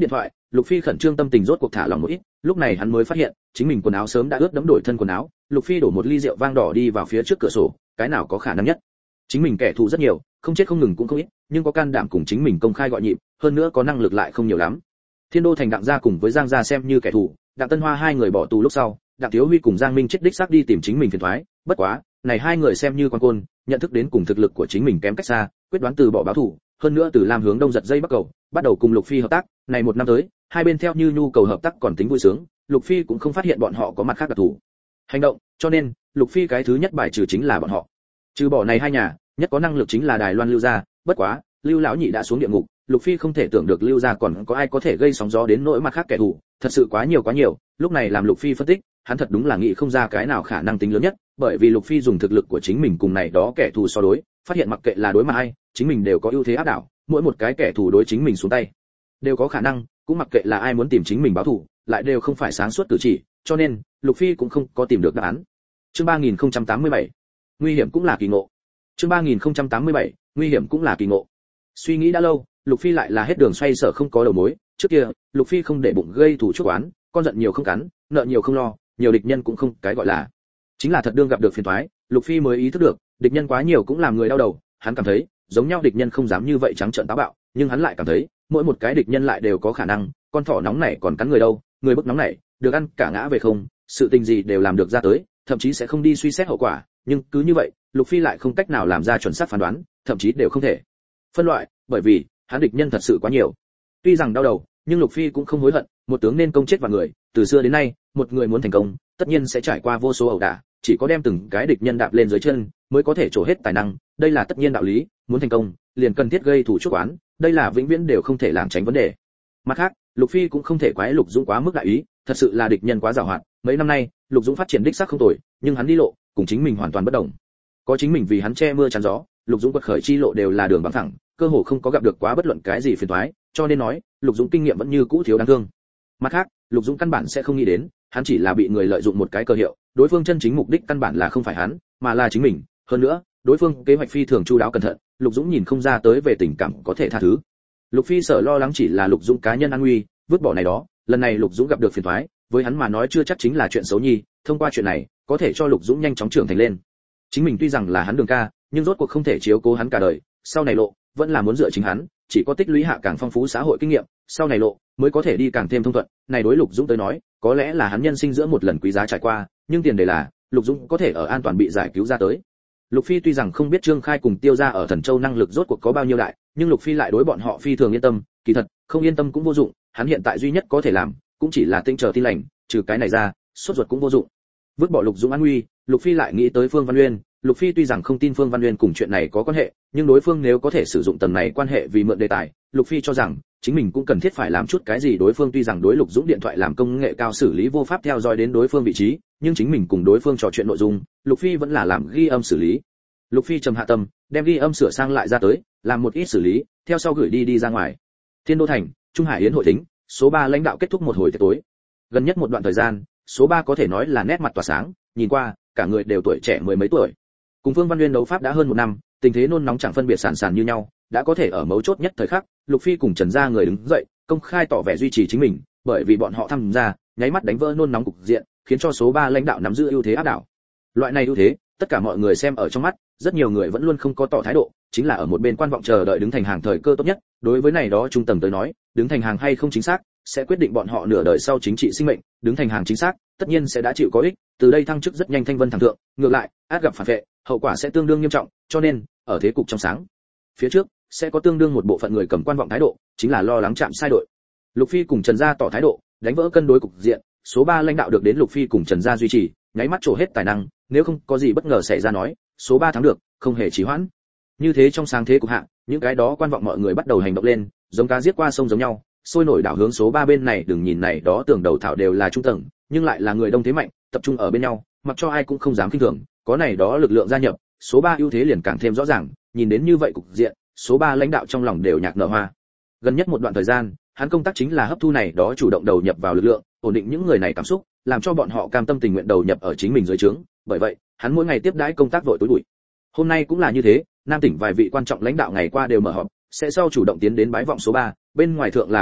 Lục Phi khẩn trương tâm tình rốt cuộc thả lỏng một ít, lúc này hắn mới phát hiện, chính mình quần áo sớm đã ướt đẫm đổi thân quần áo. Lục Phi đổ một ly rượu vang đỏ đi vào phía trước cửa sổ, cái nào có khả năng nhất? Chính mình kẻ thù rất nhiều, không chết không ngừng cũng không ít, nhưng có can đảm cùng chính mình công khai gọi nhịp, hơn nữa có năng lực lại không nhiều lắm. Thiên Đô thành Đặng gia cùng với Giang gia xem như kẻ thù, Đặng Tân Hoa hai người bỏ tù lúc sau, Đặng Thiếu Huy cùng Giang Minh chết đích xác đi tìm chính mình phiền toái, bất quá, này hai người xem như quan côn, nhận thức đến cùng thực lực của chính mình kém cách xa, quyết đoán từ bỏ báo thù, hơn nữa từ Lam hướng đông giật dây bắt cầu, bắt đầu cùng Lục Phi hợp tác, này một năm tới, hai bên theo như nhu cầu hợp tác còn tính vui sướng, Lục Phi cũng không phát hiện bọn họ có mặt khác đặc thù hành động, cho nên, Lục Phi cái thứ nhất bài trừ chính là bọn họ. Trừ bỏ này hai nhà, nhất có năng lực chính là Đài Loan Lưu gia, bất quá, Lưu lão nhị đã xuống địa ngục, Lục Phi không thể tưởng được Lưu gia còn có ai có thể gây sóng gió đến nỗi mặt khác kẻ thù, thật sự quá nhiều quá nhiều, lúc này làm Lục Phi phân tích, hắn thật đúng là nghĩ không ra cái nào khả năng tính lớn nhất, bởi vì Lục Phi dùng thực lực của chính mình cùng này đó kẻ thù so đối, phát hiện mặc kệ là đối mặt ai, chính mình đều có ưu thế áp đảo, mỗi một cái kẻ thù đối chính mình xuống tay, đều có khả năng, cũng mặc kệ là ai muốn tìm chính mình báo thù, lại đều không phải sáng suốt cử chỉ, cho nên, Lục Phi cũng không có tìm được đáp án. Chương ba nghìn không trăm tám mươi bảy, nguy hiểm cũng là kỳ ngộ. Chương ba nghìn không trăm tám mươi bảy, nguy hiểm cũng là kỳ ngộ. Suy nghĩ đã lâu, Lục Phi lại là hết đường xoay sở không có đầu mối, trước kia, Lục Phi không để bụng gây thù chuốc oán, con giận nhiều không cắn, nợ nhiều không lo, nhiều địch nhân cũng không cái gọi là. Chính là thật đương gặp được phiền toái, Lục Phi mới ý thức được, địch nhân quá nhiều cũng làm người đau đầu, hắn cảm thấy, giống nhau địch nhân không dám như vậy trắng trợn táo bạo, nhưng hắn lại cảm thấy, mỗi một cái địch nhân lại đều có khả năng, con thỏ nóng này còn cắn người đâu, người bức nóng này, được ăn cả ngã về không, sự tình gì đều làm được ra tới, thậm chí sẽ không đi suy xét hậu quả, nhưng cứ như vậy, Lục Phi lại không cách nào làm ra chuẩn xác phán đoán, thậm chí đều không thể phân loại, bởi vì hắn địch nhân thật sự quá nhiều. Tuy rằng đau đầu, nhưng Lục Phi cũng không hối hận, một tướng nên công chết vào người, từ xưa đến nay, một người muốn thành công, tất nhiên sẽ trải qua vô số ẩu đả, chỉ có đem từng cái địch nhân đạp lên dưới chân, mới có thể trổ hết tài năng, đây là tất nhiên đạo lý, muốn thành công, liền cần thiết gây thủ chuốc oán, đây là vĩnh viễn đều không thể làm tránh vấn đề. Mặt khác, Lục Phi cũng không thể quái Lục Dũng quá mức đại ý, thật sự là địch nhân quá giàu hoạt, mấy năm nay, Lục Dũng phát triển đích xác không tồi, nhưng hắn đi lộ, cùng chính mình hoàn toàn bất đồng. Có chính mình vì hắn che mưa chắn gió, Lục Dũng quật khởi chi lộ đều là đường bằng thẳng, cơ hồ không có gặp được quá bất luận cái gì phiền toái, cho nên nói, Lục Dũng kinh nghiệm vẫn như cũ thiếu đáng thương. Mặt khác, Lục Dũng căn bản sẽ không nghĩ đến, hắn chỉ là bị người lợi dụng một cái cơ hiệu, đối phương chân chính mục đích căn bản là không phải hắn, mà là chính mình, hơn nữa, đối phương kế hoạch phi thường chu đáo cẩn thận, Lục Dũng nhìn không ra tới về tình cảm có thể tha thứ. Lục Phi sợ lo lắng chỉ là Lục Dũng cá nhân an nguy, vứt bỏ này đó, lần này Lục Dũng gặp được phiền toái, với hắn mà nói chưa chắc chính là chuyện xấu nhi, thông qua chuyện này, có thể cho Lục Dũng nhanh chóng trưởng thành lên. Chính mình tuy rằng là hắn đường ca, nhưng rốt cuộc không thể chiếu cố hắn cả đời, sau này lộ, vẫn là muốn dựa chính hắn, chỉ có tích lũy hạ càng phong phú xã hội kinh nghiệm, sau này lộ mới có thể đi càng thêm thông thuận, này đối Lục Dũng tới nói, có lẽ là hắn nhân sinh giữa một lần quý giá trải qua, nhưng tiền đề là, Lục Dũng có thể ở an toàn bị giải cứu ra tới. Lục Phi tuy rằng không biết Trương Khai cùng Tiêu gia ở Thần Châu năng lực rốt cuộc có bao nhiêu đại, nhưng Lục Phi lại đối bọn họ phi thường yên tâm, kỳ thật, không yên tâm cũng vô dụng, hắn hiện tại duy nhất có thể làm, cũng chỉ là tinh chờ tin lành, trừ cái này ra, sốt ruột cũng vô dụng. Vứt bỏ Lục Dũng an nguy, Lục Phi lại nghĩ tới Phương Văn Uyên, Lục Phi tuy rằng không tin Phương Văn Uyên cùng chuyện này có quan hệ, nhưng đối phương nếu có thể sử dụng tầng này quan hệ vì mượn đề tài, Lục Phi cho rằng chính mình cũng cần thiết phải làm chút cái gì. Đối phương tuy rằng đối Lục Dũng điện thoại làm công nghệ cao xử lý vô pháp theo dõi đến đối phương vị trí, nhưng chính mình cùng đối phương trò chuyện nội dung, Lục Phi vẫn là làm ghi âm xử lý. Lục Phi trầm hạ tâm, đem ghi âm sửa sang lại ra tới, làm một ít xử lý, theo sau gửi đi đi ra ngoài. Thiên Đô thành, Trung Hải Yến hội thính, số ba lãnh đạo kết thúc một hồi tiệc tối. Gần nhất một đoạn thời gian, số ba có thể nói là nét mặt tỏa sáng, nhìn qua, cả người đều tuổi trẻ mười mấy tuổi. Cùng Phương Văn Uyên đấu pháp đã hơn một năm, tình thế nôn nóng chẳng phân biệt sàn sàn như nhau, đã có thể ở mấu chốt nhất thời khắc, Lục Phi cùng Trần gia người đứng dậy, công khai tỏ vẻ duy trì chính mình, bởi vì bọn họ tham gia, nháy mắt đánh vỡ nôn nóng cục diện, khiến cho số ba lãnh đạo nắm giữ ưu thế áp đảo. Loại này ưu thế, tất cả mọi người xem ở trong mắt, rất nhiều người vẫn luôn không có tỏ thái độ, chính là ở một bên quan vọng chờ đợi đứng thành hàng thời cơ tốt nhất. Đối với này đó trung tầng tới nói, đứng thành hàng hay không chính xác, sẽ quyết định bọn họ nửa đời sau chính trị sinh mệnh. Đứng thành hàng chính xác, tất nhiên sẽ đã chịu có ích, từ đây thăng chức rất nhanh thanh vân thẳng thượng. Ngược lại, át gặp phản vệ, hậu quả sẽ tương đương nghiêm trọng. Cho nên, ở thế cục trong sáng, phía trước sẽ có tương đương một bộ phận người cầm quan vọng thái độ, chính là lo lắng chạm sai đội. Lục Phi cùng Trần gia tỏ thái độ, đánh vỡ cân đối cục diện. Số ba lãnh đạo được đến Lục Phi cùng Trần gia duy trì, nháy mắt trổ hết tài năng, nếu không có gì bất ngờ xảy ra nói, số ba thắng được, không hề trì hoãn. Như thế trong sáng thế cục hạ, những cái đó quan vọng mọi người bắt đầu hành động lên, giống cá giết qua sông giống nhau, sôi nổi đảo hướng số ba bên này. Đừng nhìn này đó tưởng đầu thảo đều là trung tầng, nhưng lại là người đông thế mạnh, tập trung ở bên nhau, mặc cho ai cũng không dám khinh thường, có này đó lực lượng gia nhập, số ba ưu thế liền càng thêm rõ ràng. Nhìn đến như vậy cục diện, số ba lãnh đạo trong lòng đều nhạc nở hoa. Gần nhất một đoạn thời gian, hắn công tác chính là hấp thu này đó chủ động đầu nhập vào lực lượng, ổn định những người này cảm xúc, làm cho bọn họ cam tâm tình nguyện đầu nhập ở chính mình dưới trướng. Bởi vậy, hắn mỗi ngày tiếp đãi công tác vội tối bụi. Hôm nay cũng là như thế, Nam tỉnh vài vị quan trọng lãnh đạo ngày qua đều mở họp, sẽ sau chủ động tiến đến bái vọng số ba, bên ngoài thượng là bái vọng,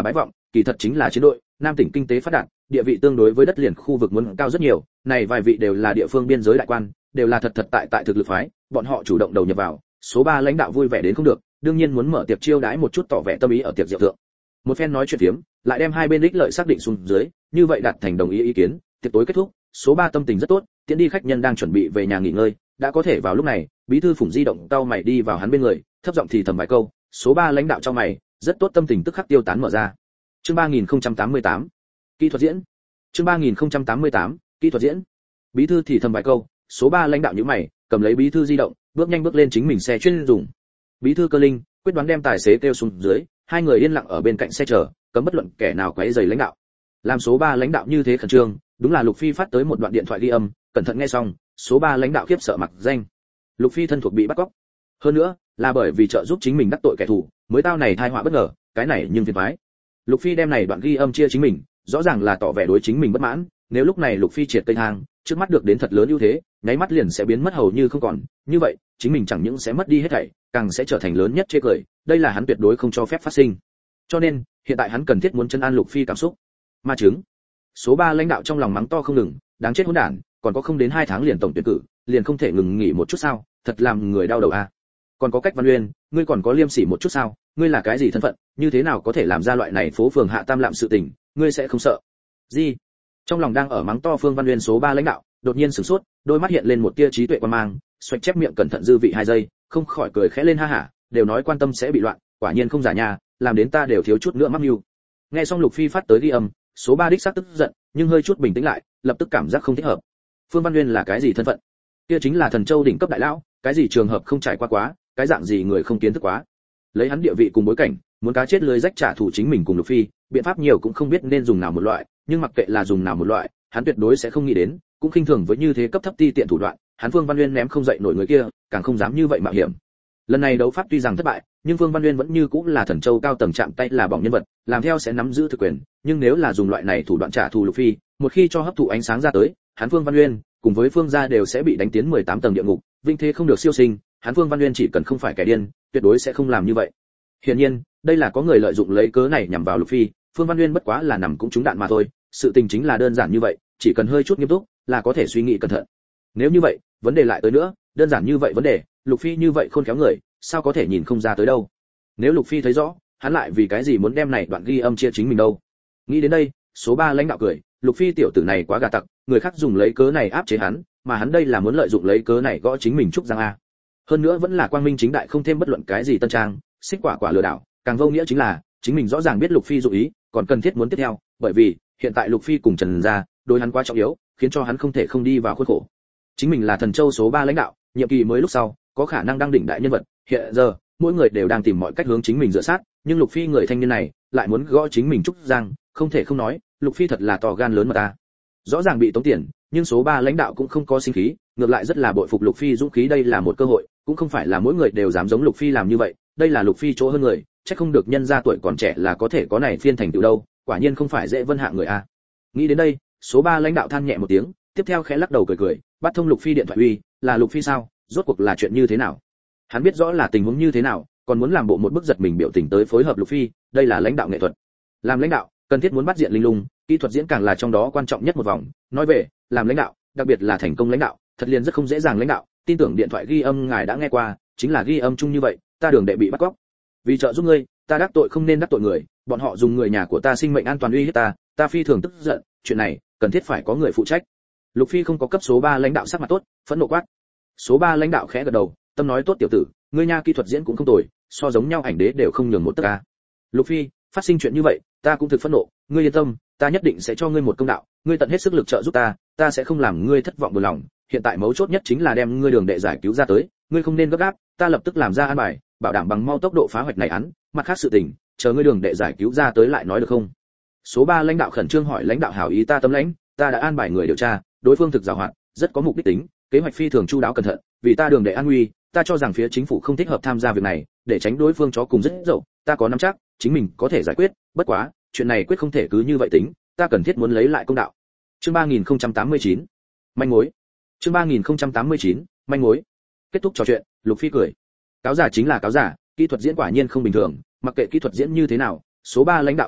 kỳ thật chính là chiến đội, Nam tỉnh kinh tế phát đạt, địa vị tương đối với đất liền khu vực muốn cao rất nhiều, này vài vị đều là địa phương biên giới đại quan, đều là thật thật tại tại thực lực phái, bọn họ chủ động đầu nhập vào, số ba lãnh đạo vui vẻ đến không được, đương nhiên muốn mở tiệc chiêu đãi một chút tỏ vẻ tâm ý ở tiệc rượu thượng. Một phen nói chuyện phiếm, lại đem hai bên ích lợi xác định xuống dưới, như vậy đạt thành đồng ý ý kiến, tiệc tối kết thúc, số ba tâm tình rất tốt, tiễn đi khách nhân đang chuẩn bị về nhà nghỉ ngơi, đã có thể vào lúc này, bí thư Phùng di động tao mày đi vào hắn bên người, thấp giọng thì thầm vài câu, số ba lãnh đạo trong mày, rất tốt tâm tình tức khắc tiêu tán mở ra. Chương ba nghìn không trăm tám mươi tám, kỹ thuật diễn. Chương ba nghìn không trăm tám mươi tám, kỹ thuật diễn. Bí thư thì thầm vài câu, số ba lãnh đạo nhíu mày, cầm lấy bí thư di động, bước nhanh bước lên chính mình xe chuyên dùng. Bí thư Cơ Linh quyết đoán đem tài xế kêu xuống dưới, hai người yên lặng ở bên cạnh xe chờ, cấm bất luận kẻ nào quấy rầy lãnh đạo. Làm số ba lãnh đạo như thế khẩn trương, đúng là Lục Phi phát tới một đoạn điện thoại ghi âm, cẩn thận nghe xong, số ba lãnh đạo khiếp sợ mặc danh. Lục Phi thân thuộc bị bắt cóc. Hơn nữa, là bởi vì trợ giúp chính mình đắc tội kẻ thù, mới tao này tai họa bất ngờ, cái này nhưng phiền toái. Lục Phi đem này đoạn ghi âm chia chính mình, rõ ràng là tỏ vẻ đối chính mình bất mãn, nếu lúc này Lục Phi triệt cây thang, trước mắt được đến thật lớn ưu thế, nháy mắt liền sẽ biến mất hầu như không còn, như vậy, chính mình chẳng những sẽ mất đi hết thảy, càng sẽ trở thành lớn nhất chê cười, đây là hắn tuyệt đối không cho phép phát sinh. Cho nên, hiện tại hắn cần thiết muốn chân an Lục Phi cảm xúc. Ma chứng. Số ba lãnh đạo trong lòng mắng to không ngừng, đáng chết hỗn đản, còn có không đến hai tháng liền tổng tuyển cử, liền không thể ngừng nghỉ một chút sao, thật làm người đau đầu a. À. Còn có Cách Văn Uyên, ngươi còn có liêm sỉ một chút sao, ngươi là cái gì thân phận, như thế nào có thể làm ra loại này phố phường hạ tam lạm sự tình, ngươi sẽ không sợ? Gì? Trong lòng đang ở mắng to Phương Văn Uyên số ba lãnh đạo, đột nhiên sửng sốt, đôi mắt hiện lên một tia trí tuệ quan mang, xoạch chép miệng cẩn thận dư vị hai giây, không khỏi cười khẽ lên ha hả, đều nói quan tâm sẽ bị loạn, quả nhiên không giả nha, làm đến ta đều thiếu chút nữa mắc mưu. Nghe xong Lục Phi phát tới ghi âm, số ba đích xác tức giận, nhưng hơi chút bình tĩnh lại, lập tức cảm giác không thích hợp. Phương Văn Uyên là cái gì thân phận? Kia chính là Thần Châu đỉnh cấp đại lão, cái gì trường hợp không trải qua quá, cái dạng gì người không kiến thức quá. Lấy hắn địa vị cùng bối cảnh, muốn cá chết lưới rách trả thù chính mình cùng Lục Phi, biện pháp nhiều cũng không biết nên dùng nào một loại, nhưng mặc kệ là dùng nào một loại, hắn tuyệt đối sẽ không nghĩ đến, cũng khinh thường với như thế cấp thấp ti tiện thủ đoạn, hắn Phương Văn Uyên ném không dậy nổi người kia, càng không dám như vậy mạo hiểm. Lần này đấu pháp tuy rằng thất bại, nhưng Phương Văn Uyên vẫn như cũng là Thần Châu cao tầng chạm tay là bỏng nhân vật, làm theo sẽ nắm giữ thực quyền, nhưng nếu là dùng loại này thủ đoạn trả thù Lục Phi, một khi cho hấp thụ ánh sáng ra tới, hắn Phương Văn Uyên cùng với Phương gia đều sẽ bị đánh tiến mười tám tầng địa ngục, vinh thế không được siêu sinh, hắn Phương Văn Uyên chỉ cần không phải kẻ điên, tuyệt đối sẽ không làm như vậy. Hiển nhiên, đây là có người lợi dụng lấy cớ này nhằm vào Lục Phi, Phương Văn Uyên bất quá là nằm cũng trúng đạn mà thôi, sự tình chính là đơn giản như vậy, chỉ cần hơi chút nghiêm túc, là có thể suy nghĩ cẩn thận. Nếu như vậy, vấn đề lại tới nữa, đơn giản như vậy vấn đề, Lục Phi như vậy khôn khéo người, sao có thể nhìn không ra tới đâu. Nếu Lục Phi thấy rõ, hắn lại vì cái gì muốn đem này đoạn ghi âm chia chính mình đâu. Nghĩ đến đây, số ba lãnh đạo cười, Lục Phi tiểu tử này quá gà tặc, người khác dùng lấy cớ này áp chế hắn, mà hắn đây là muốn lợi dụng lấy cớ này gõ chính mình trúc răng a. Hơn nữa vẫn là quang minh chính đại không thêm bất luận cái gì tân trang, xích quả quả lừa đảo, càng vô nghĩa chính là, chính mình rõ ràng biết Lục Phi dụng ý, còn cần thiết muốn tiếp theo, bởi vì, hiện tại Lục Phi cùng Trần gia, đối hắn quá trọng yếu, khiến cho hắn không thể không đi vào khuôn khổ. Chính mình là Thần Châu số ba lãnh đạo, nhiệm kỳ mới lúc sau, có khả năng đăng đỉnh đại nhân vật, hiện giờ, mỗi người đều đang tìm mọi cách hướng chính mình dựa sát, nhưng Lục Phi người thanh niên này, lại muốn gõ chính mình trúc răng, không thể không nói, Lục Phi thật là to gan lớn mà ta. Rõ ràng bị tống tiền, nhưng số ba lãnh đạo cũng không có sinh khí, ngược lại rất là bội phục Lục Phi dũng khí, đây là một cơ hội, cũng không phải là mỗi người đều dám giống Lục Phi làm như vậy, đây là Lục Phi chỗ hơn người, chắc không được nhân gia tuổi còn trẻ là có thể có này phiên thành tựu đâu, quả nhiên không phải dễ vân hạng người a. Nghĩ đến đây, số ba lãnh đạo than nhẹ một tiếng, tiếp theo khẽ lắc đầu cười cười, bắt thông Lục Phi điện thoại uy, là Lục Phi sao, rốt cuộc là chuyện như thế nào? Hắn biết rõ là tình huống như thế nào, còn muốn làm bộ một bức giật mình biểu tình tới phối hợp Lục Phi, đây là lãnh đạo nghệ thuật. Làm lãnh đạo, cần thiết muốn bắt diện linh lung, kỹ thuật diễn càng là trong đó quan trọng nhất một vòng. Nói về, làm lãnh đạo, đặc biệt là thành công lãnh đạo, thật liền rất không dễ dàng lãnh đạo, tin tưởng điện thoại ghi âm ngài đã nghe qua, chính là ghi âm chung như vậy, ta Đường đệ bị bắt cóc. Vì trợ giúp ngươi, ta đắc tội không nên đắc tội người, bọn họ dùng người nhà của ta sinh mệnh an toàn uy hiếp ta, ta phi thường tức giận, chuyện này cần thiết phải có người phụ trách. Lục Phi không có cấp số ba lãnh đạo sắc mặt tốt, phẫn nộ quát. Số ba lãnh đạo khẽ gật đầu, tâm nói tốt tiểu tử, ngươi nha kỹ thuật diễn cũng không tồi, so giống nhau ảnh đế đều không nhường một tấc a. Lục Phi, phát sinh chuyện như vậy, ta cũng thực phẫn nộ, ngươi yên tâm, ta nhất định sẽ cho ngươi một công đạo, ngươi tận hết sức lực trợ giúp ta, ta sẽ không làm ngươi thất vọng buồn lòng, hiện tại mấu chốt nhất chính là đem ngươi Đường đệ giải cứu ra tới, ngươi không nên gấp gáp, ta lập tức làm ra an bài, bảo đảm bằng mau tốc độ phá hoạch này án, mặt khác sự tình, chờ ngươi Đường đệ giải cứu ra tới lại nói được không? Số ba lãnh đạo khẩn trương hỏi lãnh đạo hảo ý ta tấm lãnh, ta đã an bài người điều tra, đối phương thực giàu hoạt, rất có mục đích tính, kế hoạch phi thường chu đáo cẩn thận, vì ta Đường đệ an nguy, ta cho rằng phía chính phủ không thích hợp tham gia việc này, để tránh đối phương chó cùng rất dậu, ta có nắm chắc, chính mình có thể giải quyết, bất quá, chuyện này quyết không thể cứ như vậy tính, ta cần thiết muốn lấy lại công đạo. Chương ba nghìn không trăm tám mươi chín, manh mối. Chương ba nghìn không trăm tám mươi chín, manh mối. Kết thúc trò chuyện, Lục Phi cười. Cáo giả chính là cáo giả, kỹ thuật diễn quả nhiên không bình thường, mặc kệ kỹ thuật diễn như thế nào, số ba lãnh đạo thái độ,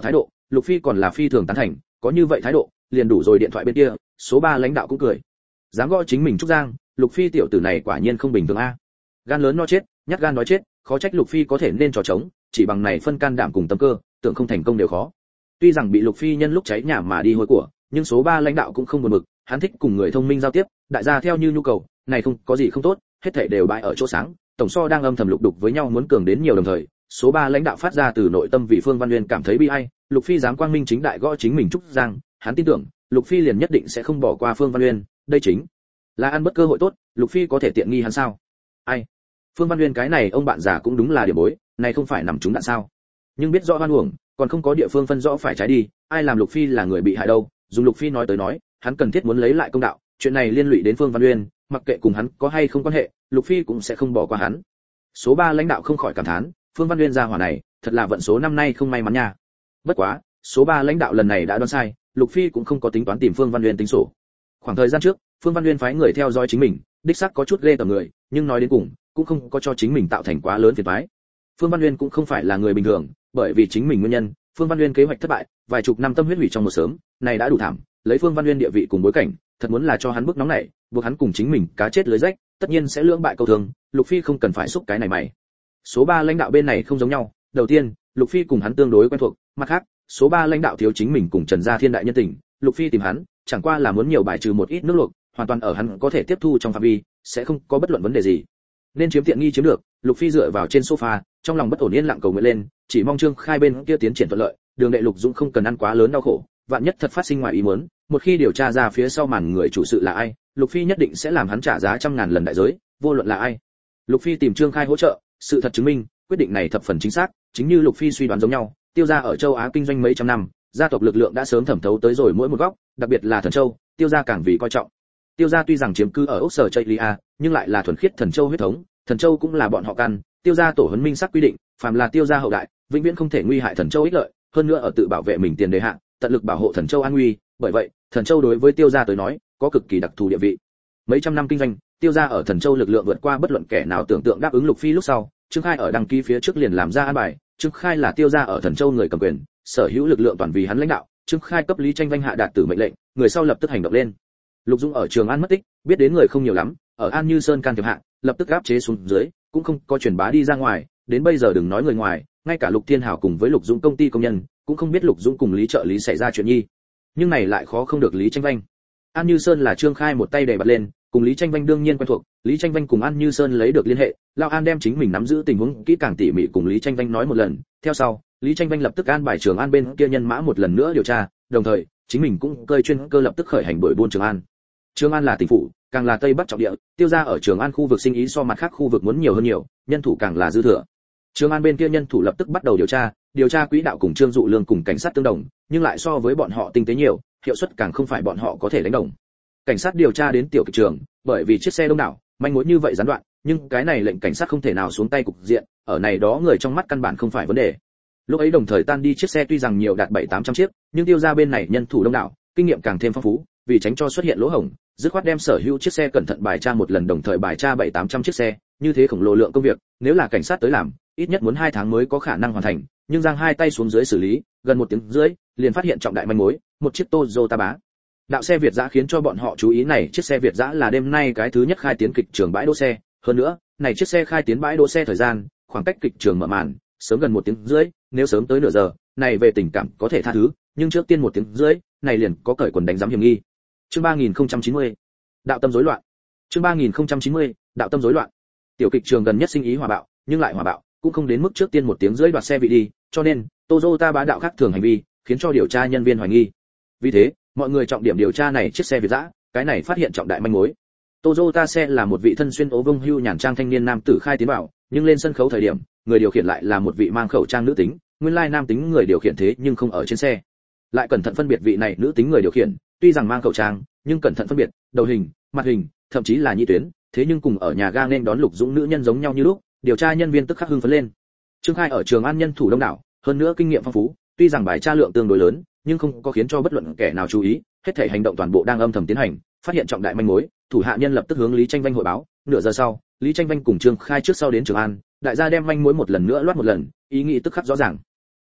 Lục Phi còn là phi thường tán thành, có như vậy thái độ, liền đủ rồi. Điện thoại bên kia, số ba lãnh đạo cũng cười. Dám gọi chính mình Trúc Giang, Lục Phi tiểu tử này quả nhiên không bình thường a. Gan lớn no chết, nhát gan nói chết, khó trách Lục Phi có thể nên trò trống, chỉ bằng này phân can đảm cùng tâm cơ, tưởng không thành công đều khó. Tuy rằng bị Lục Phi nhân lúc cháy nhà mà đi hôi của, nhưng số ba lãnh đạo cũng không buồn bực, hắn thích cùng người thông minh giao tiếp, đại gia theo như nhu cầu, này không có gì không tốt, hết thảy đều bại ở chỗ sáng, tổng so đang âm thầm lục đục với nhau muốn cường đến nhiều đồng thời. Số ba lãnh đạo phát ra từ nội tâm vì Phương Văn Nguyên cảm thấy bi ai, Lục Phi dám quang minh chính đại gõ chính mình Trúc Giang, hắn tin tưởng, Lục Phi liền nhất định sẽ không bỏ qua Phương Văn Nguyên, đây chính là ăn bất cơ hội tốt, Lục Phi có thể tiện nghi hắn sao? Ai? Phương Văn Nguyên cái này ông bạn già cũng đúng là điểm bối, này không phải nằm trúng đạn sao? Nhưng biết rõ hoan uổng, còn không có địa phương phân rõ phải trái đi, ai làm Lục Phi là người bị hại đâu? Dùng Lục Phi nói tới nói, hắn cần thiết muốn lấy lại công đạo, chuyện này liên lụy đến Phương Văn Nguyên, mặc kệ cùng hắn có hay không quan hệ, Lục Phi cũng sẽ không bỏ qua hắn. Số ba lãnh đạo không khỏi cảm thán, Phương Văn Nguyên gia hỏa này, thật là vận số năm nay không may mắn nha. Bất quá, số ba lãnh đạo lần này đã đoán sai, Lục Phi cũng không có tính toán tìm Phương Văn Nguyên tính sổ. Khoảng thời gian trước, Phương Văn Nguyên phái người theo dõi chính mình, đích xác có chút ghê tởm người, nhưng nói đến cùng, cũng không có cho chính mình tạo thành quá lớn phiền toái. Phương Văn Nguyên cũng không phải là người bình thường, bởi vì chính mình nguyên nhân, Phương Văn Nguyên kế hoạch thất bại, vài chục năm tâm huyết hủy trong một sớm, này đã đủ thảm, lấy Phương Văn Nguyên địa vị cùng bối cảnh, thật muốn là cho hắn bức nóng này, buộc hắn cùng chính mình cá chết lưới rách, tất nhiên sẽ lưỡng bại câu thương, Lục Phi không cần phải xúc cái này mày. Số ba lãnh đạo bên này không giống nhau, đầu tiên, Lục Phi cùng hắn tương đối quen thuộc, mặt khác, số ba lãnh đạo thiếu chính mình cùng Trần Gia Thiên đại nhân tình, Lục Phi tìm hắn, chẳng qua là muốn nhiều bài trừ một ít nước luộc, hoàn toàn ở hắn có thể tiếp thu trong phạm vi, sẽ không có bất luận vấn đề gì. Nên chiếm tiện nghi chiếm được, Lục Phi dựa vào trên sofa, trong lòng bất ổn yên lặng cầu nguyện lên, chỉ mong Trương Khai bên kia tiến triển thuận lợi, Đường Đệ Lục Dũng không cần ăn quá lớn đau khổ, vạn nhất thật phát sinh ngoài ý muốn, một khi điều tra ra phía sau màn người chủ sự là ai, Lục Phi nhất định sẽ làm hắn trả giá trăm ngàn lần đại giới, vô luận là ai. Lục Phi tìm Trương Khai hỗ trợ, sự thật chứng minh, quyết định này thập phần chính xác, chính như Lục Phi suy đoán giống nhau, Tiêu gia ở châu Á kinh doanh mấy trăm năm, gia tộc lực lượng đã sớm thẩm thấu tới rồi mỗi một góc, đặc biệt là Thần Châu, Tiêu gia càng vì coi trọng. Tiêu gia tuy rằng chiếm cư ở Úc Sở Chaylia, nhưng lại là thuần khiết Thần Châu huyết thống, Thần Châu cũng là bọn họ căn, Tiêu gia tổ huấn minh sắc quy định, phàm là Tiêu gia hậu đại, vĩnh viễn không thể nguy hại Thần Châu ích lợi, hơn nữa ở tự bảo vệ mình tiền đề hạ, tận lực bảo hộ Thần Châu an nguy, bởi vậy, Thần Châu đối với Tiêu gia tới nói, có cực kỳ đặc thù địa vị. Mấy trăm năm kinh doanh, Tiêu gia ở Thần Châu lực lượng vượt qua bất luận kẻ nào tưởng tượng đáp ứng Lục Phi lúc sau, Trương Khai ở đăng ký phía trước liền làm ra an bài, Trương Khai là Tiêu gia ở Thần Châu người cầm quyền, sở hữu lực lượng toàn vì hắn lãnh đạo, Trương Khai cấp Lý Tranh Vanh hạ đạt tử mệnh lệnh, người sau lập tức hành động lên. Lục Dũng ở Trường An mất tích, biết đến người không nhiều lắm, ở An Như Sơn can thiệp hạ, lập tức áp chế xuống dưới, cũng không có truyền bá đi ra ngoài, đến bây giờ đừng nói người ngoài, ngay cả Lục Thiên Hảo cùng với Lục Dũng công ty công nhân, cũng không biết Lục Dũng cùng Lý trợ lý xảy ra chuyện nhi. Nhưng này lại khó không được Lý Tranh Vanh. An Như Sơn là Trương Khai một tay đè bật lên, cùng Lý Tranh Vanh đương nhiên quen thuộc, Lý Tranh Vanh cùng An Như Sơn lấy được liên hệ, Lão An đem chính mình nắm giữ tình huống kỹ càng tỉ mỉ cùng Lý Tranh Vanh nói một lần, theo sau, Lý Tranh Vanh lập tức an bài Trường An bên kia nhân mã một lần nữa điều tra, đồng thời, chính mình cũng cơi chuyên cơ lập tức khởi hành đuổi buôn Trường An. Trường An là tỉnh phủ, càng là tây bắc trọng địa, Tiêu gia ở Trường An khu vực sinh ý so mặt khác khu vực muốn nhiều hơn nhiều, nhân thủ càng là dư thừa. Trường An bên kia nhân thủ lập tức bắt đầu điều tra, điều tra quỹ đạo cùng Trương Dụ Lương cùng cảnh sát tương đồng, nhưng lại so với bọn họ tinh tế nhiều, hiệu suất càng không phải bọn họ có thể đánh đồng. Cảnh sát điều tra đến tiểu kịch trường, bởi vì chiếc xe đông đảo, manh mối như vậy gián đoạn, nhưng cái này lệnh cảnh sát không thể nào xuống tay cục diện, ở này đó người trong mắt căn bản không phải vấn đề. Lúc ấy đồng thời tan đi chiếc xe tuy rằng nhiều đạt bảy tám trăm chiếc, nhưng Tiêu gia bên này nhân thủ đông đảo, kinh nghiệm càng thêm phong phú, vì tránh cho xuất hiện lỗ hổng, dứt khoát đem sở hữu chiếc xe cẩn thận bài tra một lần, đồng thời bài tra bảy tám trăm chiếc xe, như thế khổng lồ lượng công việc, nếu là cảnh sát tới làm, ít nhất muốn hai tháng mới có khả năng hoàn thành, nhưng giang hai tay xuống dưới xử lý, gần một tiếng rưỡi, liền phát hiện trọng đại manh mối, một chiếc Toyota bá đạo xe Việt dã khiến cho bọn họ chú ý này chiếc xe Việt dã là đêm nay cái thứ nhất khai tiến kịch trường bãi đỗ xe, hơn nữa, này chiếc xe khai tiến bãi đỗ xe thời gian, khoảng cách kịch trường mở màn, sớm gần một tiếng rưỡi, nếu sớm tới nửa giờ, này về tình cảm có thể tha thứ, nhưng trước tiên một tiếng rưỡi, này liền có cởi quần đánh giám hiểm nghi. Chương ba nghìn không trăm chín mươi, đạo tâm rối loạn. Chương ba nghìn không trăm chín mươi, đạo tâm rối loạn. Tiểu kịch trường gần nhất sinh ý hòa bạo, nhưng lại hòa bạo, cũng không đến mức trước tiên một tiếng rưỡi đoạt xe vị đi, cho nên, Toyota bá đạo khác thường hành vi, khiến cho điều tra nhân viên hoài nghi. Vì thế, mọi người trọng điểm điều tra này chiếc xe Việt dã, cái này phát hiện trọng đại manh mối. Toyota xe là một vị thân xuyên ố vông hưu nhàn trang thanh niên nam tử khai tiến vào, nhưng lên sân khấu thời điểm, người điều khiển lại là một vị mang khẩu trang nữ tính, nguyên lai nam tính người điều khiển thế nhưng không ở trên xe. Lại cẩn thận phân biệt vị này nữ tính người điều khiển, tuy rằng mang khẩu trang, nhưng cẩn thận phân biệt, đầu hình, mặt hình, thậm chí là nhị tuyến, thế nhưng cùng ở nhà ga nên đón Lục Dũng nữ nhân giống nhau như lúc, điều tra nhân viên tức khắc hưng phấn lên. Trương Khai ở Trường An nhân thủ đông đảo, hơn nữa kinh nghiệm phong phú, tuy rằng bài tra lượng tương đối lớn, nhưng không có khiến cho bất luận kẻ nào chú ý, hết thảy hành động toàn bộ đang âm thầm tiến hành, phát hiện trọng đại manh mối, thủ hạ nhân lập tức hướng Lý Tranh Vanh hội báo, nửa giờ sau, Lý Tranh Vanh cùng Trương Khai trước sau đến Trường An, đại gia đem manh mối một lần nữa loát một lần, ý nghĩ tức khắc rõ ràng.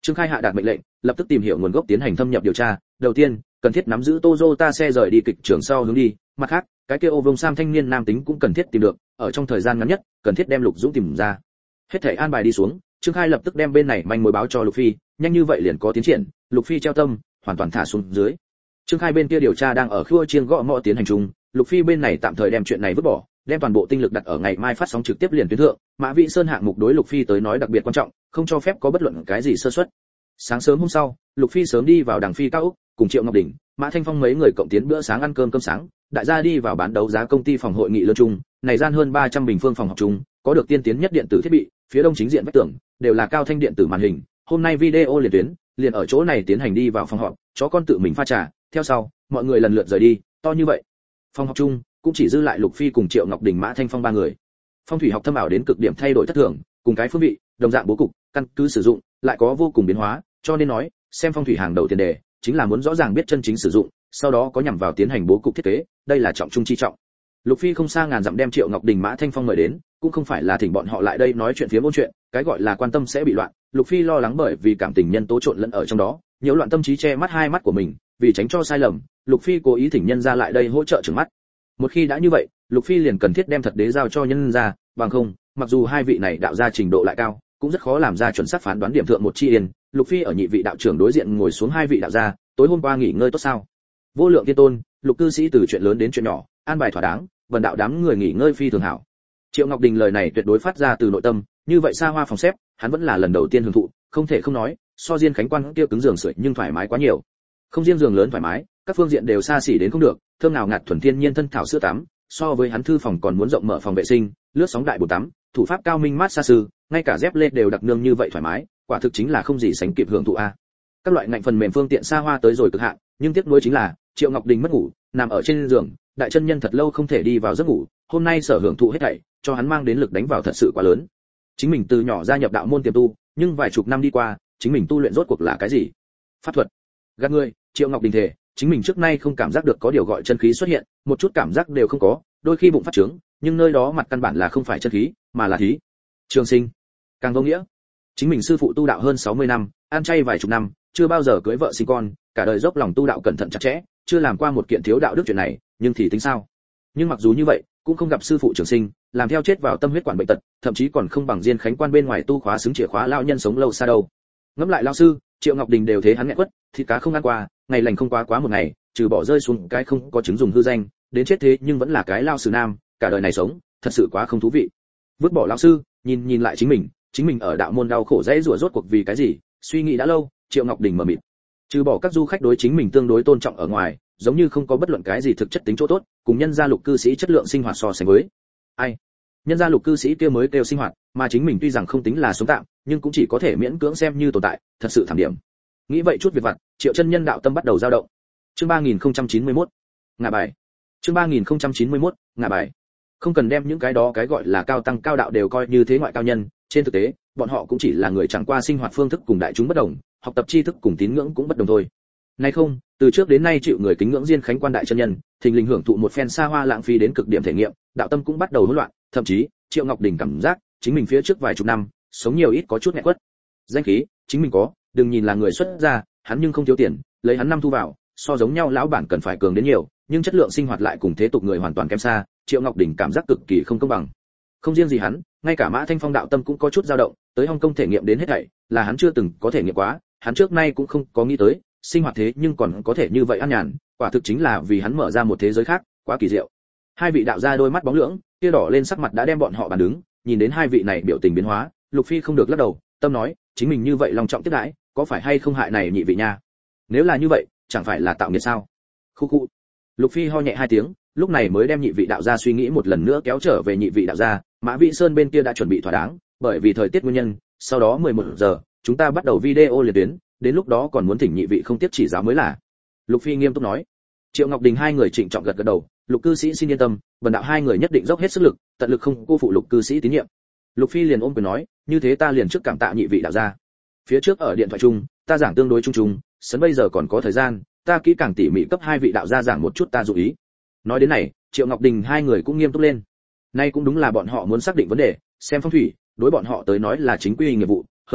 Trương Khai hạ đạt mệnh lệnh, lập tức tìm hiểu nguồn gốc tiến hành thâm nhập điều tra. Đầu tiên, cần thiết nắm giữ Toyota xe rời đi kịch trường sau hướng đi, mặt khác, cái kia ô vông sam thanh niên nam tính cũng cần thiết tìm được, ở trong thời gian ngắn nhất, cần thiết đem Lục Dũng tìm ra. Hết thảy an bài đi xuống, Trương Khai lập tức đem bên này manh mối báo cho Lục Phi, nhanh như vậy liền có tiến triển, Lục Phi treo tâm, hoàn toàn thả xuống dưới. Trương Khai bên kia điều tra đang ở khua chiêng gõ mõ tiến hành chung, Lục Phi bên này tạm thời đem chuyện này vứt bỏ, đem toàn bộ tinh lực đặt ở ngày mai phát sóng trực tiếp liền tuyến thượng. Mã Vĩ Sơn hạng mục đối Lục Phi tới nói đặc biệt quan trọng, không cho phép có bất luận cái gì sơ suất. Sáng sớm hôm sau, Lục Phi sớm đi vào Đằng Phi cao ốc, cùng Triệu Ngọc Đình, Mã Thanh Phong mấy người cộng tiến bữa sáng ăn cơm cơm sáng, đại gia đi vào bán đấu giá công ty phòng hội nghị lớn chung, này gian hơn ba trăm bình phương phòng học chung, có được tiên tiến nhất điện tử thiết bị, phía đông chính diện vách tường đều là cao thanh điện tử màn hình. Hôm nay video liền tuyến, liền ở chỗ này tiến hành đi vào phòng họp, chó con tự mình pha trà, theo sau, mọi người lần lượt rời đi, to như vậy. Phòng học chung cũng chỉ dư lại Lục Phi cùng Triệu Ngọc Đình, Mã Thanh Phong ba người. Phong thủy học thâm ảo đến cực điểm thay đổi thất thường, cùng cái phương vị, đồng dạng bố cục, căn cứ sử dụng, lại có vô cùng biến hóa, cho nên nói, xem phong thủy hàng đầu tiền đề, chính là muốn rõ ràng biết chân chính sử dụng, sau đó có nhằm vào tiến hành bố cục thiết kế, đây là trọng trung chi trọng. Lục Phi không xa ngàn dặm đem Triệu Ngọc Đình, Mã Thanh Phong mời đến, cũng không phải là thỉnh bọn họ lại đây nói chuyện phía môn chuyện, cái gọi là quan tâm sẽ bị loạn, Lục Phi lo lắng bởi vì cảm tình nhân tố trộn lẫn ở trong đó, nhiễu loạn tâm trí che mắt hai mắt của mình, vì tránh cho sai lầm, Lục Phi cố ý thỉnh nhân ra lại đây hỗ trợ trừng mắt. Một khi đã như vậy, Lục Phi liền cần thiết đem thật đế giao cho nhân ra, bằng không, mặc dù hai vị này đạo ra trình độ lại cao, cũng rất khó làm ra chuẩn xác phán đoán điểm thượng một chi yên. Lục Phi ở nhị vị đạo trưởng đối diện ngồi xuống hai vị đạo gia, tối hôm qua nghỉ ngơi tốt sao? Vô lượng tiên tôn, Lục cư sĩ từ chuyện lớn đến chuyện nhỏ, an bài thỏa đáng, vần đạo đám người nghỉ ngơi phi thường hảo. Triệu Ngọc Đình lời này tuyệt đối phát ra từ nội tâm, như vậy xa hoa phòng xếp, hắn vẫn là lần đầu tiên hưởng thụ, không thể không nói, so Diên Khánh Quan kia cứng giường sưởi nhưng thoải mái quá nhiều. Không riêng giường lớn thoải mái, các phương diện đều xa xỉ đến không được, thơm nào ngạt thuần thiên nhiên thân thảo sữa tắm, so với hắn thư phòng còn muốn rộng mở phòng vệ sinh, lướt sóng đại bồn tắm, thủ pháp cao minh mát xa sư, ngay cả dép lê đều đặc nương như vậy thoải mái, quả thực chính là không gì sánh kịp hưởng thụ a. Các loại ngạnh phần mềm phương tiện xa hoa tới rồi cực hạn, nhưng tiếc nuối chính là Triệu Ngọc Đình mất ngủ, nằm ở trên giường, đại chân nhân thật lâu không thể đi vào giấc ngủ, hôm nay sở hưởng thụ hết thảy, cho hắn mang đến lực đánh vào thật sự quá lớn. Chính mình từ nhỏ gia nhập đạo môn tiềm tu, nhưng vài chục năm đi qua, chính mình tu luyện rốt cuộc là cái gì? Pháp thuật. Gạt người, Triệu Ngọc Đình thề, chính mình trước nay không cảm giác được có điều gọi chân khí xuất hiện, một chút cảm giác đều không có, đôi khi bụng phát trướng, nhưng nơi đó mặt căn bản là không phải chân khí, mà là thí. Trường sinh. Càng vô nghĩa. Chính mình sư phụ tu đạo hơn sáu mươi năm, ăn chay vài chục năm, chưa bao giờ cưới vợ sinh con, cả đời dốc lòng tu đạo cẩn thận chặt chẽ, chưa làm qua một kiện thiếu đạo đức chuyện này, nhưng thì tính sao? Nhưng mặc dù như vậy, cũng không gặp sư phụ trường sinh, làm theo chết vào tâm huyết quản bệnh tật, thậm chí còn không bằng Diên Khánh Quan bên ngoài tu khóa xứng chìa khóa lão nhân sống lâu xa đâu. Ngẫm lại lão sư, Triệu Ngọc Đình đều thế hắn nghẹn quất, thịt cá không ăn qua, ngày lành không quá quá một ngày, trừ bỏ rơi xuống cái không có chứng dùng hư danh, đến chết thế nhưng vẫn là cái lao sử nam, cả đời này sống, thật sự quá không thú vị. Vứt bỏ lão sư, nhìn nhìn lại chính mình, chính mình ở đạo môn đau khổ dễ rủa rốt cuộc vì cái gì, suy nghĩ đã lâu, Triệu Ngọc Đình mở mịt. Trừ bỏ các du khách đối chính mình tương đối tôn trọng ở ngoài, giống như không có bất luận cái gì thực chất tính chỗ tốt, cùng nhân gia Lục cư sĩ chất lượng sinh hoạt so sánh với. Ai? Nhân gia Lục cư sĩ kia mới kêu sinh hoạt, mà chính mình tuy rằng không tính là sống tạm, nhưng cũng chỉ có thể miễn cưỡng xem như tồn tại, thật sự thảm điểm. Nghĩ vậy chút việc vặt, Triệu chân nhân đạo tâm bắt đầu dao động. Chương ba nghìn không trăm chín mươi mốt. Ngả bài. Chương ba nghìn không trăm chín mươi mốt. Ngả bài. Không cần đem những cái đó cái gọi là cao tăng cao đạo đều coi như thế ngoại cao nhân, trên thực tế, bọn họ cũng chỉ là người chẳng qua sinh hoạt phương thức cùng đại chúng bất đồng, học tập tri thức cùng tín ngưỡng cũng bất đồng thôi. Nay không, từ trước đến nay chịu người kính ngưỡng Diên Khánh Quan đại chân nhân, thình lình hưởng thụ một phen xa hoa lãng phí đến cực điểm thể nghiệm, đạo tâm cũng bắt đầu hỗn loạn, thậm chí, Triệu Ngọc Đình cảm giác, chính mình phía trước vài chục năm, sống nhiều ít có chút nghẹn quất. Danh khí, chính mình có, đừng nhìn là người xuất gia, hắn nhưng không thiếu tiền, lấy hắn năm thu vào, so giống nhau lão bản cần phải cường đến nhiều, nhưng chất lượng sinh hoạt lại cùng thế tục người hoàn toàn kém xa, Triệu Ngọc Đình cảm giác cực kỳ không công bằng. Không riêng gì hắn, ngay cả Mã Thanh Phong đạo tâm cũng có chút dao động, tới Hồng Kông thể nghiệm đến hết thảy, là hắn chưa từng có thể nghiệm quá, hắn trước nay cũng không có nghĩ tới, sinh hoạt thế nhưng còn có thể như vậy an nhàn, quả thực chính là vì hắn mở ra một thế giới khác, quá kỳ diệu. Hai vị đạo gia đôi mắt bóng lưỡng, kia đỏ lên sắc mặt đã đem bọn họ bàn đứng, nhìn đến hai vị này biểu tình biến hóa, Lục Phi không được lắc đầu, tâm nói, chính mình như vậy lòng trọng tiếp đãi, có phải hay không hại này nhị vị nha? Nếu là như vậy, chẳng phải là tạo nghiệt sao? Khu khu. Lục Phi ho nhẹ hai tiếng, lúc này mới đem nhị vị đạo gia suy nghĩ một lần nữa kéo trở về nhị vị đạo gia, Mã Vĩ Sơn bên kia đã chuẩn bị thỏa đáng, bởi vì thời tiết nguyên nhân, sau đó mười một giờ, chúng ta bắt đầu video liền tuyến, đến lúc đó còn muốn thỉnh nhị vị không tiếp chỉ giáo mới là. Lục Phi nghiêm túc nói. Triệu Ngọc Đình hai người trịnh trọng gật gật đầu, Lục cư sĩ xin yên tâm, bần đạo hai người nhất định dốc hết sức lực, tận lực không cô phụ Lục cư sĩ tín nhiệm. Lục Phi liền ôm quyền nói, như thế ta liền trước cảm tạ nhị vị đạo gia. Phía trước ở điện thoại chung, ta giảng tương đối chung chung, sấn bây giờ còn có thời gian, ta kỹ càng tỉ mỉ cấp hai vị đạo gia giảng một chút ta dụ ý. Nói đến này, Triệu Ngọc Đình hai người cũng nghiêm túc lên. Nay cũng đúng là bọn họ muốn xác định vấn đề, xem phong thủy, đối bọn họ tới nói là chính quy nghiệp vụ, hơn nữa,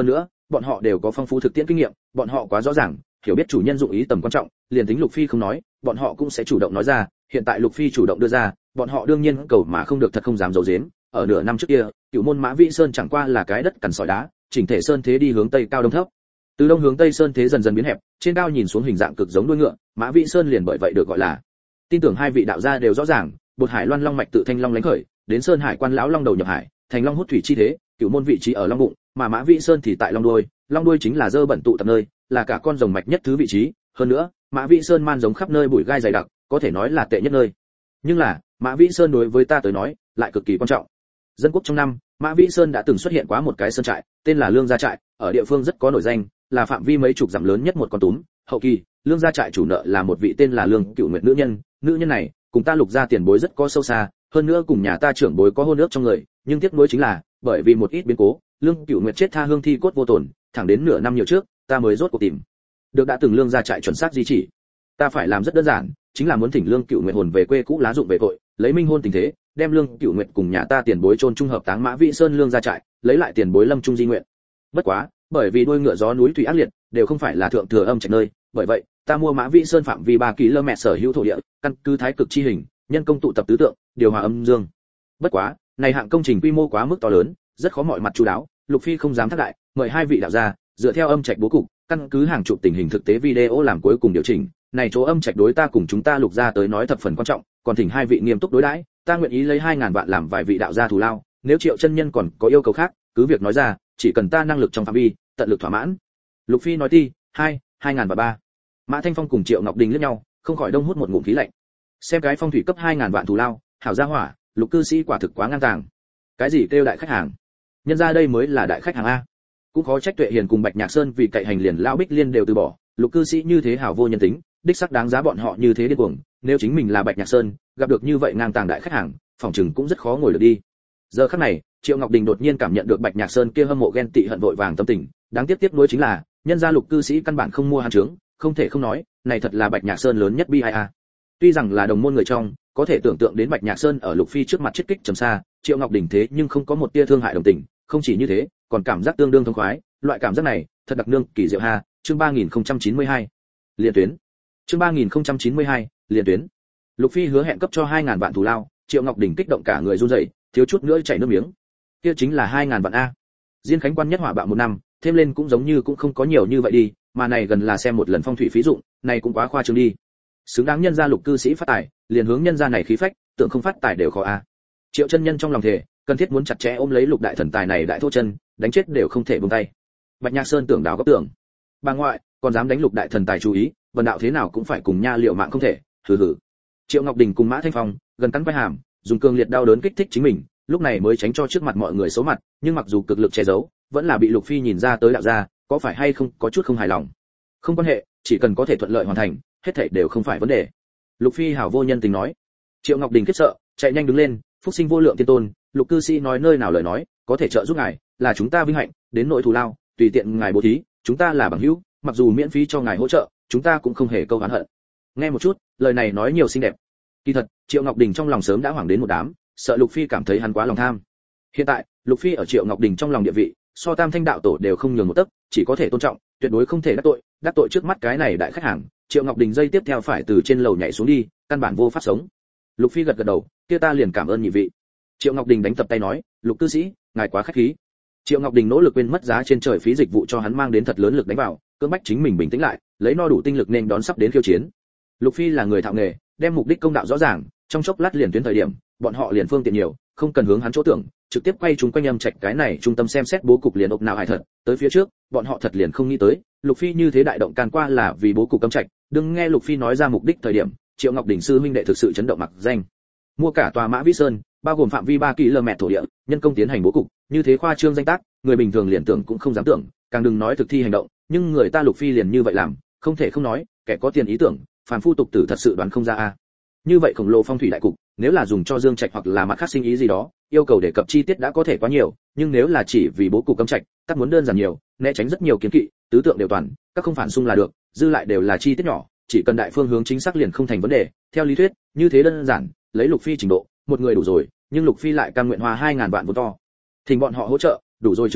bọn họ đều có phong phú thực tiễn kinh nghiệm, bọn họ quá rõ ràng, hiểu biết chủ nhân dụng ý tầm quan trọng, liền tính Lục Phi không nói, bọn họ cũng sẽ chủ động nói ra, hiện tại Lục Phi chủ động đưa ra, bọn họ đương nhiên cầu mà không được thật không dám giấu giếm. Ở nửa năm trước kia, Cửu Môn Mã Vĩ Sơn chẳng qua là cái đất cằn sỏi đá, chỉnh thể sơn thế đi hướng tây cao đông thấp. Từ đông hướng tây sơn thế dần dần biến hẹp, trên cao nhìn xuống hình dạng cực giống đuôi ngựa, Mã Vĩ Sơn liền bởi vậy được gọi là. Tin tưởng hai vị đạo gia đều rõ ràng, Bột Hải Loan Long mạch tự thanh long lánh khởi, đến Sơn Hải Quan lão long đầu nhập hải, thành long hút thủy chi thế, Cửu Môn vị trí ở long bụng, mà Mã Vĩ Sơn thì tại long đuôi, long đuôi chính là dơ bẩn tụ tập nơi, là cả con rồng mạch nhất thứ vị trí, hơn nữa, Mã Vĩ Sơn man giống khắp nơi bụi gai dày đặc, có thể nói là tệ nhất nơi. Nhưng là, Mã Vĩ Sơn đối với ta tới nói, lại cực kỳ quan trọng. Dân quốc trong năm, Mã Vĩ Sơn đã từng xuất hiện quá một cái sơn trại, tên là Lương Gia trại, ở địa phương rất có nổi danh, là phạm vi mấy chục dặm lớn nhất một con túm. Hậu kỳ, Lương Gia trại chủ nợ là một vị tên là Lương Cựu Nguyệt nữ nhân, nữ nhân này cùng ta Lục gia tiền bối rất có sâu xa, hơn nữa cùng nhà ta trưởng bối có hôn ước trong người, nhưng tiếc nuối chính là, bởi vì một ít biến cố, Lương Cựu Nguyệt chết tha hương thi cốt vô tổn, thẳng đến nửa năm nhiều trước, ta mới rốt cuộc tìm được đã từng Lương Gia trại chuẩn xác di chỉ. Ta phải làm rất đơn giản, chính là muốn thỉnh Lương Cựu Nguyệt hồn về quê cũ lá dụng về tội, lấy minh hôn tình thế, đem Lương Cựu Nguyệt cùng nhà ta tiền bối chôn trung hợp táng Mã Vĩ Sơn Lương Gia trại, lấy lại tiền bối lâm trung di nguyện. Bất quá, bởi vì đuôi ngựa gió núi thủy ác liệt, đều không phải là thượng thừa âm trạch nơi, bởi vậy, ta mua Mã Vĩ Sơn phạm vi ba ki lô mét sở hữu thổ địa, căn cứ thái cực chi hình, nhân công tụ tập tứ tượng, điều hòa âm dương. Bất quá, này hạng công trình quy mô quá mức to lớn, rất khó mọi mặt chu đáo, Lục Phi không dám thác đại, mời hai vị đạo gia, dựa theo âm trạch bố cục, căn cứ hàng chục tình hình thực tế video làm cuối cùng điều chỉnh, này chỗ âm trạch đối ta cùng chúng ta Lục gia tới nói thập phần quan trọng, còn thỉnh hai vị nghiêm túc đối đãi, ta nguyện ý lấy hai ngàn vạn làm vài vị đạo gia thù lao, nếu Triệu chân nhân còn có yêu cầu khác, cứ việc nói ra, chỉ cần ta năng lực trong phạm vi, tận lực thỏa mãn. Lục Phi nói ti, hai, hai ngàn và ba. Mã Thanh Phong cùng Triệu Ngọc Đình liếc nhau, không khỏi đông hút một ngụm khí lạnh. Xem cái phong thủy cấp hai ngàn vạn thù lao, hảo gia hỏa, Lục cư sĩ quả thực quá ngang tàng. Cái gì kêu đại khách hàng? Nhân ra đây mới là đại khách hàng a. Cũng khó trách Tuệ Hiền cùng Bạch Nhạc Sơn vì cậy hành liền lão Bích Liên đều từ bỏ, Lục cư sĩ như thế hảo vô nhân tính, đích xác đáng giá bọn họ như thế điên cuồng, nếu chính mình là Bạch Nhạc Sơn, gặp được như vậy ngang tàng đại khách hàng, phòng trừng cũng rất khó ngồi được đi. Giờ khắc này, Triệu Ngọc Đình đột nhiên cảm nhận được Bạch Nhạc Sơn kia hâm mộ ghen tị hận vội vàng tâm tình, đáng tiếc tiếc nuối chính là, nhân gia Lục cư sĩ căn bản không mua hắn trướng, không thể không nói, này thật là Bạch Nhạc Sơn lớn nhất bi ai a. Tuy rằng là đồng môn người trong, có thể tưởng tượng đến Bạch Nhạc Sơn ở Lục Phi trước mặt chết kích trầm xa, Triệu Ngọc Đình thế nhưng không có một tia thương hại đồng tình, không chỉ như thế, còn cảm giác tương đương thông khoái, loại cảm giác này, thật đặc nương, kỳ diệu ha. Chương ba nghìn không trăm chín mươi hai, liên tuyến. Chương ba nghìn không trăm chín mươi hai, liên tuyến. Lục Phi hứa hẹn cấp cho hai ngàn vạn thù lao, Triệu Ngọc Đình kích động cả người run rẩy, thiếu chút nữa chảy nước miếng. Kia chính là hai ngàn vạn a. Diên Khánh Quan nhất hỏa bạo một năm, thêm lên cũng giống như cũng không có nhiều như vậy đi, mà này gần là xem một lần phong thủy phí dụng, này cũng quá khoa trương đi. Xứng đáng nhân gia Lục cư sĩ phát tài, liền hướng nhân gia này khí phách, tưởng không phát tài đều khó a. Triệu chân nhân trong lòng thề, cần thiết muốn chặt chẽ ôm lấy Lục đại thần tài này đại thô chân, đánh chết đều không thể buông tay. Bạch Nhạc Sơn tưởng đào góc tưởng, bà ngoại, còn dám đánh Lục đại thần tài chú ý, vần đạo thế nào cũng phải cùng nha liệu mạng không thể, hừ hừ. Triệu Ngọc Đình cùng Mã Thanh Phong gần cắn quai hàm, dùng cương liệt đau đớn kích thích chính mình, lúc này mới tránh cho trước mặt mọi người xấu mặt, nhưng mặc dù cực lực che giấu, vẫn là bị Lục Phi nhìn ra tới đạo gia, có phải hay không có chút không hài lòng. Không quan hệ, chỉ cần có thể thuận lợi hoàn thành, hết thảy đều không phải vấn đề. Lục Phi hảo vô nhân tình nói. Triệu Ngọc Đình khiếp sợ, chạy nhanh đứng lên, phúc sinh vô lượng tiên tôn, Lục cư sĩ nói nơi nào lời nói, có thể trợ giúp ngài, là chúng ta vinh hạnh, đến nội thù lao, tùy tiện ngài bố thí, chúng ta là bằng hữu, mặc dù miễn phí cho ngài hỗ trợ, chúng ta cũng không hề câu oán hận. Nghe một chút, lời này nói nhiều xinh đẹp. Kỳ thật, Triệu Ngọc Đình trong lòng sớm đã hoảng đến một đám, sợ Lục Phi cảm thấy hắn quá lòng tham. Hiện tại, Lục Phi ở Triệu Ngọc Đình trong lòng địa vị, so Tam Thanh đạo tổ đều không nhường một tấc, chỉ có thể tôn trọng, tuyệt đối không thể đắc tội, đắc tội trước mắt cái này đại khách hàng, Triệu Ngọc Đình dây tiếp theo phải từ trên lầu nhảy xuống đi, căn bản vô pháp sống. Lục Phi gật gật đầu, kia ta liền cảm ơn nhị vị. Triệu Ngọc Đình đánh tập tay nói, Lục cư sĩ, ngài quá khách khí. Triệu Ngọc Đình nỗ lực quên mất giá trên trời phí dịch vụ cho hắn mang đến thật lớn lực đánh vào, cưỡng bách chính mình bình tĩnh lại, lấy no đủ tinh lực nên đón sắp đến khiêu chiến. Lục Phi là người thạo nghề, đem mục đích công đạo rõ ràng, trong chốc lát liền tuyến thời điểm, bọn họ liền phương tiện nhiều, không cần hướng hắn chỗ tưởng, trực tiếp quay chúng quanh âm trạch cái này trung tâm xem xét bố cục liền ốc nào hại thật, tới phía trước, bọn họ thật liền không nghĩ tới, Lục Phi như thế đại động can qua là vì bố cục âm trạch, đừng nghe Lục Phi nói ra mục đích thời điểm, Triệu Ngọc Đình sư huynh đệ thực sự chấn động mặc danh. Mua cả tòa Mã Vĩ Sơn, bao gồm phạm vi ba ki lô mét thổ địa, nhân công tiến hành bố cục, như thế khoa trương danh tác, người bình thường liền tưởng cũng không dám tưởng, càng đừng nói thực thi hành động, nhưng người ta Lục Phi liền như vậy làm, không thể không nói, kẻ có tiền ý tưởng, phàm phu tục tử thật sự đoán không ra a. Như vậy khổng lồ phong thủy đại cục, nếu là dùng cho Dương Trạch hoặc là mặt khác sinh ý gì đó, yêu cầu đề cập chi tiết đã có thể quá nhiều, nhưng nếu là chỉ vì bố cục âm trạch, tất muốn đơn giản nhiều, né tránh rất nhiều kiến kỵ, tứ tượng đều toàn, các không phản xung là được, dư lại đều là chi tiết nhỏ, chỉ cần đại phương hướng chính xác liền không thành vấn đề. Theo lý thuyết, như thế đơn giản, lấy Lục Phi trình độ, một người đủ rồi, nhưng Lục Phi lại cam nguyện hoa hai ngàn vạn vốn to. Thỉnh bọn họ hỗ trợ, đủ rồi chứng minh,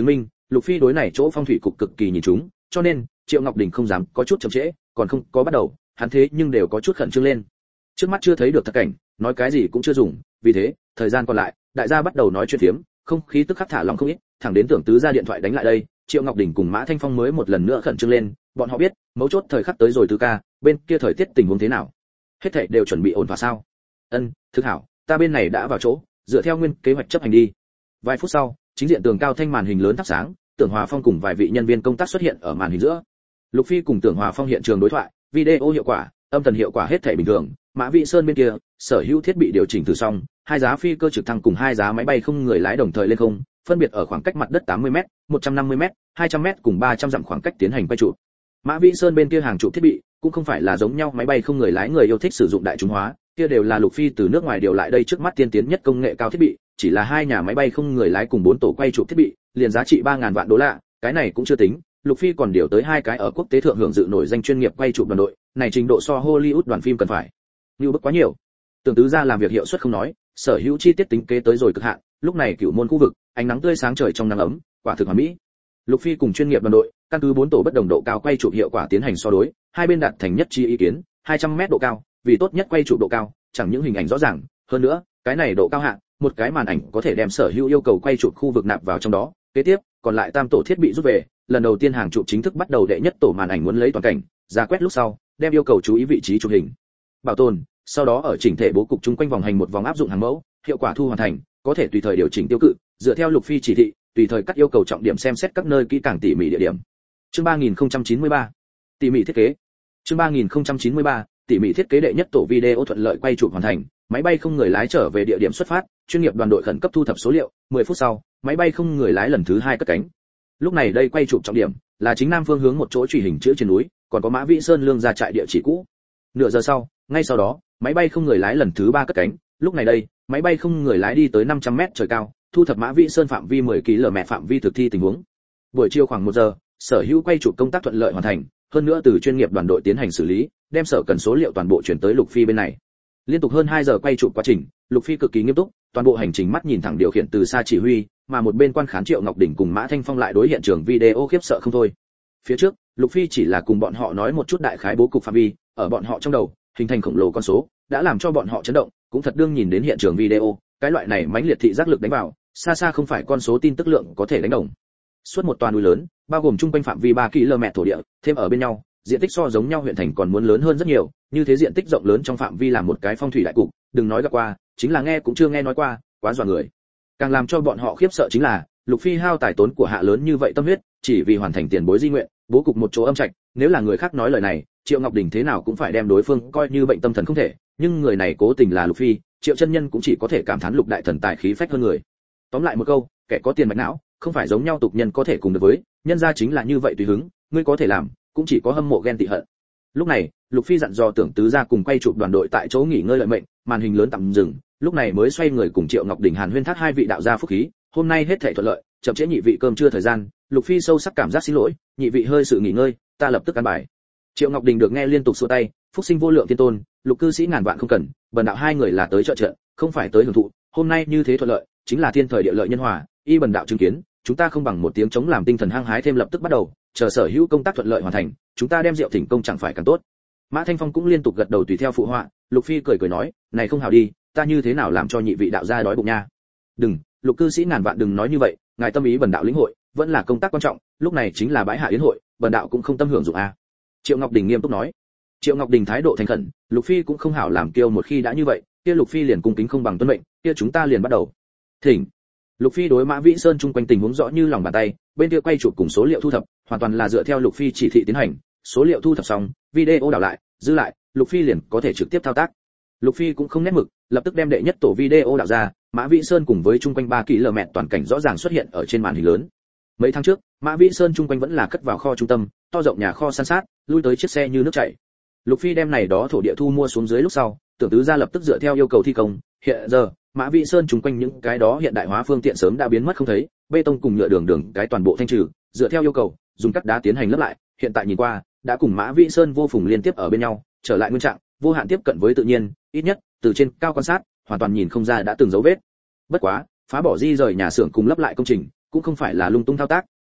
Lục Phi đối này chỗ phong thủy cục cực kỳ nhìn chúng, cho nên Triệu Ngọc Đình không dám có chút chậm trễ, còn không có bắt đầu, hắn thế nhưng đều có chút khẩn trương lên. Trước mắt chưa thấy được thật cảnh, nói cái gì cũng chưa dùng, vì thế, thời gian còn lại, đại gia bắt đầu nói chuyện phiếm, không khí tức khắc thả lỏng không ít, thẳng đến tưởng tứ ra điện thoại đánh lại đây, Triệu Ngọc Đình cùng Mã Thanh Phong mới một lần nữa khẩn trương lên, bọn họ biết, mấu chốt thời khắc tới rồi tứ ca, bên kia thời tiết tình huống thế nào? Hết thảy đều chuẩn bị ổn thỏa sao? Ân, thực hảo, ta bên này đã vào chỗ, dựa theo nguyên kế hoạch chấp hành đi. Vài phút sau, chính diện tường cao thanh màn hình lớn thắp sáng, Tưởng Hòa Phong cùng vài vị nhân viên công tác xuất hiện ở màn hình giữa. Lục Phi cùng Tưởng Hòa Phong hiện trường đối thoại, video hiệu quả, âm thần hiệu quả hết thảy bình thường. Mã Vị Sơn bên kia, sở hữu thiết bị điều chỉnh thử xong, hai giá phi cơ trực thăng cùng hai giá máy bay không người lái đồng thời lên không, phân biệt ở khoảng cách mặt đất tám mươi mét, một trăm năm mươi mét, hai trăm mét cùng ba trăm dặm khoảng cách tiến hành quay chụp. Mã Vị Sơn bên kia hàng chụp thiết bị cũng không phải là giống nhau máy bay không người lái người yêu thích sử dụng đại chúng hóa, kia đều là Lục Phi từ nước ngoài điều lại đây trước mắt tiên tiến nhất công nghệ cao thiết bị, chỉ là hai nhà máy bay không người lái cùng bốn tổ quay chụp thiết bị, liền giá trị ba nghìn vạn đô la, cái này cũng chưa tính, Lục Phi còn điều tới hai cái ở quốc tế thượng hưởng dự nổi danh chuyên nghiệp quay chụp đoàn đội, này trình độ so Hollywood đoàn phim cần phải nhiều bức quá nhiều. Tưởng tứ gia làm việc hiệu suất không nói, sở hữu chi tiết tính kế tới rồi cực hạn, lúc này cửu môn khu vực, ánh nắng tươi sáng trời trong nắng ấm, quả thực hoàn mỹ. Lục Phi cùng chuyên nghiệp đoàn đội, căn cứ bốn tổ bất đồng độ cao quay chụp hiệu quả tiến hành so đối, hai bên đạt thành nhất trí ý kiến, hai trăm mét độ cao, vì tốt nhất quay chụp độ cao, chẳng những hình ảnh rõ ràng, hơn nữa, cái này độ cao hạ, một cái màn ảnh có thể đem sở hữu yêu cầu quay chụp khu vực nạp vào trong đó. Kế tiếp, còn lại tam tổ thiết bị rút về, lần đầu tiên hàng chụp chính thức bắt đầu đệ nhất tổ màn ảnh muốn lấy toàn cảnh, ra quét lúc sau, đem yêu cầu chú ý vị trí chụp hình, bảo tồn, sau đó ở chỉnh thể bố cục chung quanh vòng hành một vòng áp dụng hàng mẫu, hiệu quả thu hoàn thành, có thể tùy thời điều chỉnh tiêu cự, dựa theo Lục Phi chỉ thị, tùy thời cắt yêu cầu trọng điểm xem xét các nơi kỹ càng tỉ mỉ địa điểm. Chương ba nghìn không trăm chín mươi ba, tỉ mỉ thiết kế. Chương ba nghìn không trăm chín mươi ba, tỉ mỉ thiết kế đệ nhất tổ video thuận lợi quay chụp hoàn thành, máy bay không người lái trở về địa điểm xuất phát, chuyên nghiệp đoàn đội khẩn cấp thu thập số liệu, mười phút sau, máy bay không người lái lần thứ hai cất cánh. Lúc này đây quay chụp trọng điểm là chính nam phương hướng một chỗ truy hình chữ trên núi, còn có Mã Vĩ Sơn lương ra trại địa chỉ cũ. Nửa giờ sau, ngay sau đó, máy bay không người lái lần thứ ba cất cánh, lúc này đây, máy bay không người lái đi tới năm trăm mét trời cao, thu thập Mã Vĩ Sơn phạm vi mười ki lô mét phạm vi thực thi tình huống. Buổi chiều khoảng một giờ, sở hữu quay chụp công tác thuận lợi hoàn thành, hơn nữa từ chuyên nghiệp đoàn đội tiến hành xử lý, đem sở cần số liệu toàn bộ chuyển tới Lục Phi bên này. Liên tục hơn hai giờ quay chụp quá trình, Lục Phi cực kỳ nghiêm túc, toàn bộ hành trình mắt nhìn thẳng điều khiển từ xa chỉ huy, mà một bên quan khán Triệu Ngọc Đỉnh cùng Mã Thanh Phong lại đối hiện trường video khiếp sợ không thôi. Phía trước, Lục Phi chỉ là cùng bọn họ nói một chút đại khái bố cục phạm vi, ở bọn họ trong đầu, hình thành khổng lồ con số, đã làm cho bọn họ chấn động, cũng thật đương nhìn đến hiện trường video, cái loại này mãnh liệt thị giác lực đánh vào, xa xa không phải con số tin tức lượng có thể đánh đồng. Suốt một toàn núi lớn, bao gồm trung quanh phạm vi ba ki lô mét thổ địa, thêm ở bên nhau, diện tích so giống nhau huyện thành còn muốn lớn hơn rất nhiều, như thế diện tích rộng lớn trong phạm vi làm một cái phong thủy đại cục, đừng nói gặp qua, chính là nghe cũng chưa nghe nói qua, quá dọa người. Càng làm cho bọn họ khiếp sợ chính là, Lục Phi hao tài tốn của hạ lớn như vậy tâm huyết, chỉ vì hoàn thành tiền bối di nguyện, bố cục một chỗ âm trạch, nếu là người khác nói lời này, Triệu Ngọc Đình thế nào cũng phải đem đối phương coi như bệnh tâm thần không thể, nhưng người này cố tình là Lục Phi, Triệu chân nhân cũng chỉ có thể cảm thán Lục đại thần tài khí phách hơn người. Tóm lại một câu, kẻ có tiền mạch não, không phải giống nhau tục nhân có thể cùng được với, nhân gia chính là như vậy tùy hứng, ngươi có thể làm, cũng chỉ có hâm mộ ghen tị hận. Lúc này, Lục Phi dặn dò Tưởng tứ gia cùng quay chụp đoàn đội tại chỗ nghỉ ngơi lợi mệnh, màn hình lớn tạm dừng, lúc này mới xoay người cùng Triệu Ngọc Đình hàn huyên thác hai vị đạo gia phúc khí, hôm nay hết thảy thuận lợi, chậm trễ nhị vị cơm trưa thời gian, Lục Phi sâu sắc cảm giác xin lỗi, nhị vị hơi sự nghỉ ngơi, ta lập tức ăn bài. Triệu Ngọc Đình được nghe liên tục xua tay, phúc sinh vô lượng thiên tôn, Lục cư sĩ ngàn vạn không cần, bần đạo hai người là tới trợ trận, không phải tới hưởng thụ, hôm nay như thế thuận lợi, chính là thiên thời địa lợi nhân hòa, y bần đạo chứng kiến, chúng ta không bằng một tiếng chống làm tinh thần hăng hái thêm lập tức bắt đầu, chờ sở hữu công tác thuận lợi hoàn thành, chúng ta đem rượu thỉnh công chẳng phải càng tốt. Mã Thanh Phong cũng liên tục gật đầu tùy theo phụ họa, Lục Phi cười cười nói, này không hảo đi, ta như thế nào làm cho nhị vị đạo gia đói bụng nha. Đừng, Lục cư sĩ ngàn vạn đừng nói như vậy, ngài tâm ý bần đạo lĩnh hội, vẫn là công tác quan trọng, lúc này chính là bãi hạ yến hội, bần đạo cũng không tâm hưởng dụng a. Triệu Ngọc Đình nghiêm túc nói. Triệu Ngọc Đình thái độ thành khẩn, Lục Phi cũng không hảo làm kiêu một khi đã như vậy, kia Lục Phi liền cung kính không bằng tuân mệnh, kia chúng ta liền bắt đầu. Thỉnh. Lục Phi đối Mã Vĩ Sơn chung quanh tình huống rõ như lòng bàn tay, bên kia quay chụp cùng số liệu thu thập, hoàn toàn là dựa theo Lục Phi chỉ thị tiến hành, số liệu thu thập xong, video đảo lại, giữ lại, Lục Phi liền có thể trực tiếp thao tác. Lục Phi cũng không nét mực, lập tức đem đệ nhất tổ video đảo ra, Mã Vĩ Sơn cùng với chung quanh ba ki lô mét toàn cảnh rõ ràng xuất hiện ở trên màn hình lớn. Mấy tháng trước, Mã Vĩ Sơn chung quanh vẫn là cất vào kho trung tâm, to rộng nhà kho san sát, lui tới chiếc xe như nước chảy. Lục Phi đem này đó thổ địa thu mua xuống dưới lúc sau, Tưởng tứ gia lập tức dựa theo yêu cầu thi công, hiện giờ, Mã Vĩ Sơn chung quanh những cái đó hiện đại hóa phương tiện sớm đã biến mất không thấy, bê tông cùng nhựa đường đường cái toàn bộ thanh trừ, dựa theo yêu cầu, dùng cắt đá tiến hành lấp lại, hiện tại nhìn qua, đã cùng Mã Vĩ Sơn vô phùng liên tiếp ở bên nhau, trở lại nguyên trạng, vô hạn tiếp cận với tự nhiên, ít nhất, từ trên cao quan sát, hoàn toàn nhìn không ra đã từng dấu vết. Bất quá, phá bỏ di rời nhà xưởng cùng lấp lại công trình, cũng không phải là lung tung thao tác,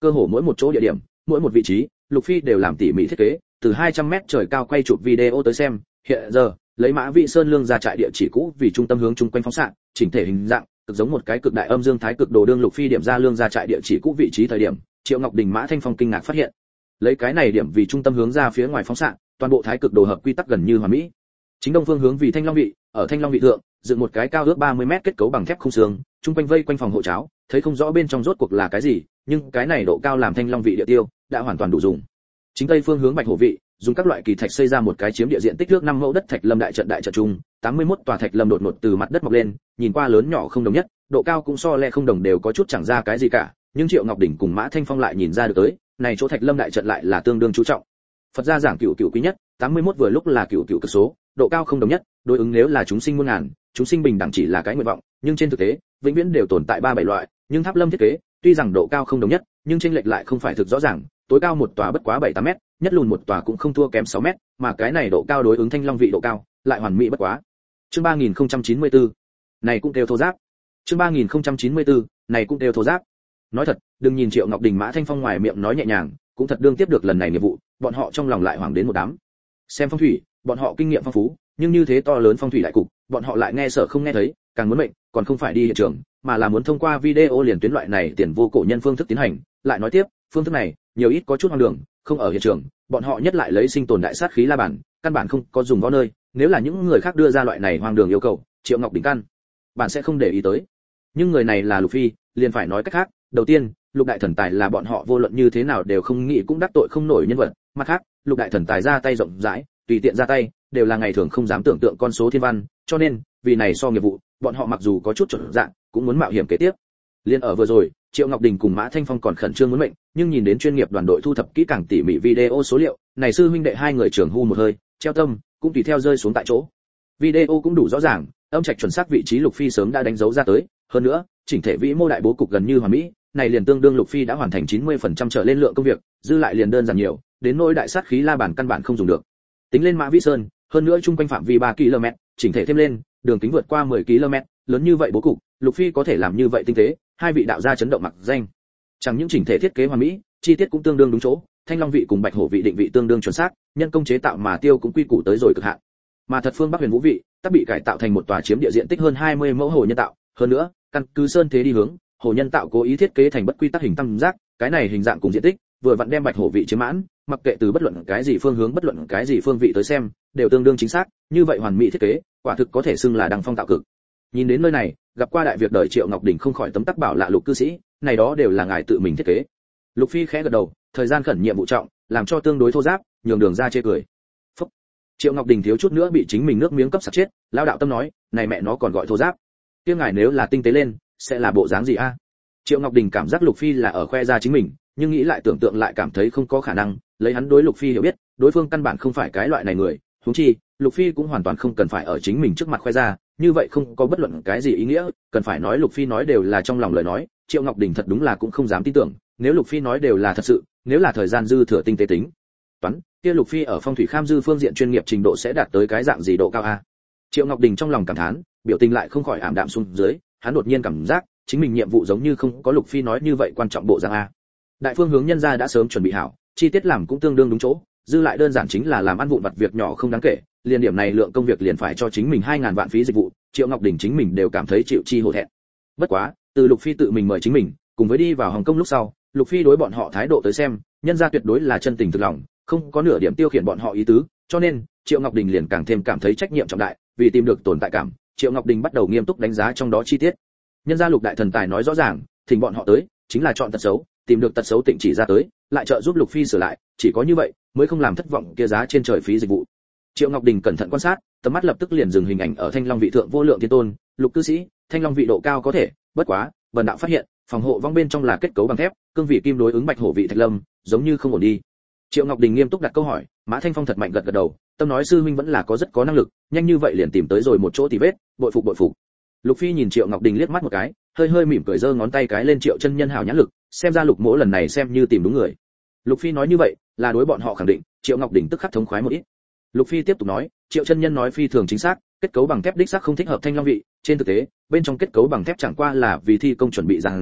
cơ hồ mỗi một chỗ địa điểm, mỗi một vị trí, Lục Phi đều làm tỉ mỉ thiết kế, từ hai trăm mét trời cao quay chụp video tới xem, hiện giờ, lấy Mã Vị Sơn lương ra trại địa chỉ cũ vì trung tâm hướng chung quanh phóng xạ, chỉnh thể hình dạng, cực giống một cái cực đại âm dương thái cực đồ đương Lục Phi điểm ra lương ra trại địa chỉ cũ vị trí thời điểm, Triệu Ngọc Đình Mã Thanh Phong kinh ngạc phát hiện, lấy cái này điểm vì trung tâm hướng ra phía ngoài phóng xạ, toàn bộ thái cực đồ hợp quy tắc gần như hoàn mỹ. Chính đông phương hướng vì Thanh Long vị, ở Thanh Long vị thượng, dựng một cái cao ước ba mươi mét kết cấu bằng thép khung xương, trung quanh vây quanh phòng hộ cháo, thấy không rõ bên trong rốt cuộc là cái gì, nhưng cái này độ cao làm Thanh Long vị địa tiêu, đã hoàn toàn đủ dùng. Chính tây phương hướng Bạch Hổ vị, dùng các loại kỳ thạch xây ra một cái chiếm địa diện tích nước năm mẫu đất Thạch Lâm đại trận đại trận trung, tám mươi mốt tòa Thạch Lâm đột ngột từ mặt đất mọc lên, nhìn qua lớn nhỏ không đồng nhất, độ cao cũng so le không đồng đều có chút chẳng ra cái gì cả, nhưng Triệu Ngọc Đỉnh cùng Mã Thanh Phong lại nhìn ra được tới, này chỗ Thạch Lâm đại trận lại là tương đương chú trọng. Phật gia giảng cửu cửu quý nhất, tám mươi mốt vừa lúc là cửu cửu cực số, độ cao không đồng nhất, đối ứng nếu là chúng sinh muôn ngàn, chúng sinh bình đẳng chỉ là cái nguyện vọng, nhưng trên thực tế, vĩnh viễn đều tồn tại ba bảy loại, nhưng Tháp Lâm thiết kế, tuy rằng độ cao không đồng nhất, nhưng chênh lệch lại không phải thực rõ ràng, tối cao một tòa bất quá bảy tám mét, nhất lùn một tòa cũng không thua kém sáu mét, mà cái này độ cao đối ứng Thanh Long vị độ cao, lại hoàn mỹ bất quá. Chương ba nghìn không trăm chín mươi tư, này cũng đều thô giáp. Chương ba nghìn không trăm chín mươi tư, này cũng đều thô giáp. Nói thật, đừng nhìn Triệu Ngọc Đình Mã Thanh Phong ngoài miệng nói nhẹ nhàng, cũng thật đương tiếp được lần này nghiệp vụ, bọn họ trong lòng lại hoảng đến một đám. Xem phong thủy, bọn họ kinh nghiệm phong phú, nhưng như thế to lớn phong thủy đại cục, bọn họ lại nghe sợ không nghe thấy, càng muốn mệnh, còn không phải đi hiện trường, mà là muốn thông qua video liền tuyến loại này tiền vô cổ nhân phương thức tiến hành, lại nói tiếp, phương thức này, nhiều ít có chút hoang đường, không ở hiện trường, bọn họ nhất lại lấy sinh tồn đại sát khí la bản, căn bản không có dùng võ nơi, nếu là những người khác đưa ra loại này hoang đường yêu cầu, Triệu Ngọc Đình căn bạn sẽ không để ý tới. Nhưng người này là Lục Phi, liền phải nói cách khác, đầu tiên, Lục đại thần tài là bọn họ vô luận như thế nào đều không nghĩ cũng đắc tội không nổi nhân vật, mặt khác, Lục đại thần tài ra tay rộng rãi, tùy tiện ra tay, đều là ngày thường không dám tưởng tượng con số thiên văn, cho nên, vì này so nghiệp vụ, bọn họ mặc dù có chút chuẩn dạng, cũng muốn mạo hiểm kế tiếp. Liên ở vừa rồi, Triệu Ngọc Đình cùng Mã Thanh Phong còn khẩn trương muốn mệnh, nhưng nhìn đến chuyên nghiệp đoàn đội thu thập kỹ càng tỉ mỉ video số liệu, này sư huynh đệ hai người trưởng hu một hơi, treo tâm, cũng tùy theo rơi xuống tại chỗ. Video cũng đủ rõ ràng, âm trạch chuẩn xác vị trí Lục Phi sớm đã đánh dấu ra tới, hơn nữa, chỉnh thể vĩ mô đại bố cục gần như hoàn mỹ, này liền tương đương Lục Phi đã hoàn thành chín mươi phần trăm trở lên lượng công việc, dư lại liền đơn giản nhiều, đến nỗi đại sát khí la bản căn bản không dùng được. Tính lên Mã Vĩ Sơn, hơn nữa chung quanh phạm vi ba ki lô mét, chỉnh thể thêm lên, đường kính vượt qua mười ki lô mét, lớn như vậy bố cục, Lục Phi có thể làm như vậy tinh tế, hai vị đạo gia chấn động mặc danh. Chẳng những chỉnh thể thiết kế hoàn mỹ, chi tiết cũng tương đương đúng chỗ, Thanh Long vị cùng Bạch Hổ vị định vị tương đương chuẩn xác, nhân công chế tạo mà tiêu cũng quy củ tới rồi cực hạn. Mà thật phương Bắc Huyền Vũ vị, tác bị cải tạo thành một tòa chiếm địa diện tích hơn hai mươi mẫu hồ nhân tạo, hơn nữa, căn cứ sơn thế đi hướng, hồ nhân tạo cố ý thiết kế thành bất quy tắc hình tam giác, cái này hình dạng cùng diện tích, vừa vặn đem Bạch Hổ vị chiếm mãn, mặc kệ từ bất luận cái gì phương hướng bất luận cái gì phương vị tới xem, đều tương đương chính xác, như vậy hoàn mỹ thiết kế, quả thực có thể xưng là đăng phong tạo cực. Nhìn đến nơi này, gặp qua đại việc đời Triệu Ngọc Đình không khỏi tấm tắc bảo lạ Lục cư sĩ, này đó đều là ngài tự mình thiết kế. Lục Phi khẽ gật đầu, thời gian khẩn nhiệm vụ trọng, làm cho tương đối thô giáp, nhường đường ra chê cười. Phúc. Triệu Ngọc Đình thiếu chút nữa bị chính mình nước miếng cấp sặc chết, lao đạo tâm nói, này mẹ nó còn gọi thô giáp. Kia ngài nếu là tinh tế lên, sẽ là bộ dáng gì a? Triệu Ngọc Đình cảm giác Lục Phi là ở khoe ra chính mình, nhưng nghĩ lại tưởng tượng lại cảm thấy không có khả năng, lấy hắn đối Lục Phi hiểu biết, đối phương căn bản không phải cái loại này người, huống chi, Lục Phi cũng hoàn toàn không cần phải ở chính mình trước mặt khoe ra, như vậy không có bất luận cái gì ý nghĩa, cần phải nói Lục Phi nói đều là trong lòng lời nói, Triệu Ngọc Đình thật đúng là cũng không dám tin tưởng, nếu Lục Phi nói đều là thật sự, nếu là thời gian dư thừa tinh tế tính toán, kia Lục Phi ở phong thủy kham dư phương diện chuyên nghiệp trình độ sẽ đạt tới cái dạng gì độ cao a? Triệu Ngọc Đình trong lòng cảm thán, biểu tình lại không khỏi ảm đạm xuống dưới, hắn đột nhiên cảm giác, chính mình nhiệm vụ giống như không có Lục Phi nói như vậy quan trọng bộ dạng a. Đại phương hướng nhân gia đã sớm chuẩn bị hảo, chi tiết làm cũng tương đương đúng chỗ, dư lại đơn giản chính là làm ăn vụn vặt việc nhỏ không đáng kể, liền điểm này lượng công việc liền phải cho chính mình hai ngàn vạn phí dịch vụ, Triệu Ngọc Đình chính mình đều cảm thấy chịu chi hổ thẹn. Bất quá, từ Lục Phi tự mình mời chính mình, cùng với đi vào Hồng Kông lúc sau, Lục Phi đối bọn họ thái độ tới xem, nhân gia tuyệt đối là chân tình thực lòng, không có nửa điểm tiêu khiển bọn họ ý tứ, cho nên, Triệu Ngọc Đình liền càng thêm cảm thấy trách nhiệm trọng đại, vì tìm được tồn tại cảm, Triệu Ngọc Đình bắt đầu nghiêm túc đánh giá trong đó chi tiết. Nhân gia Lục đại thần tài nói rõ ràng, thỉnh bọn họ tới, chính là chọn tật xấu, tìm được tật xấu tịnh chỉ ra tới, lại trợ giúp Lục Phi sửa lại, chỉ có như vậy mới không làm thất vọng kia giá trên trời phí dịch vụ. Triệu Ngọc Đình cẩn thận quan sát, tầm mắt lập tức liền dừng hình ảnh ở Thanh Long vị thượng vô lượng thiên tôn, Lục cư sĩ, Thanh Long vị độ cao có thể, bất quá, Bần đạo phát hiện, phòng hộ vong bên trong là kết cấu bằng thép, cương vị kim đối ứng Bạch Hổ vị Thạch Lâm, giống như không ổn đi. Triệu Ngọc Đình nghiêm túc đặt câu hỏi, Mã Thanh Phong thật mạnh gật gật đầu, tâm nói sư huynh vẫn là có rất có năng lực, nhanh như vậy liền tìm tới rồi một chỗ tì vết, bội phục bội phục. Lục Phi nhìn Triệu Ngọc Đình liếc mắt một cái, hơi hơi mỉm cười giơ ngón tay cái lên Triệu chân nhân hảo nhãn lực, xem ra Lục Mỗ lần này xem như tìm đúng người. Lục Phi nói như vậy, là đối bọn họ khẳng định, Triệu Ngọc Đình tức khắc thống khoái một ít. Lục Phi tiếp tục nói, Triệu chân nhân nói phi thường chính xác, kết cấu bằng thép đích xác không thích hợp Thanh Long vị, trên thực tế, bên trong kết cấu bằng thép chẳng qua là vì thi công chuẩn bị giàn giáo,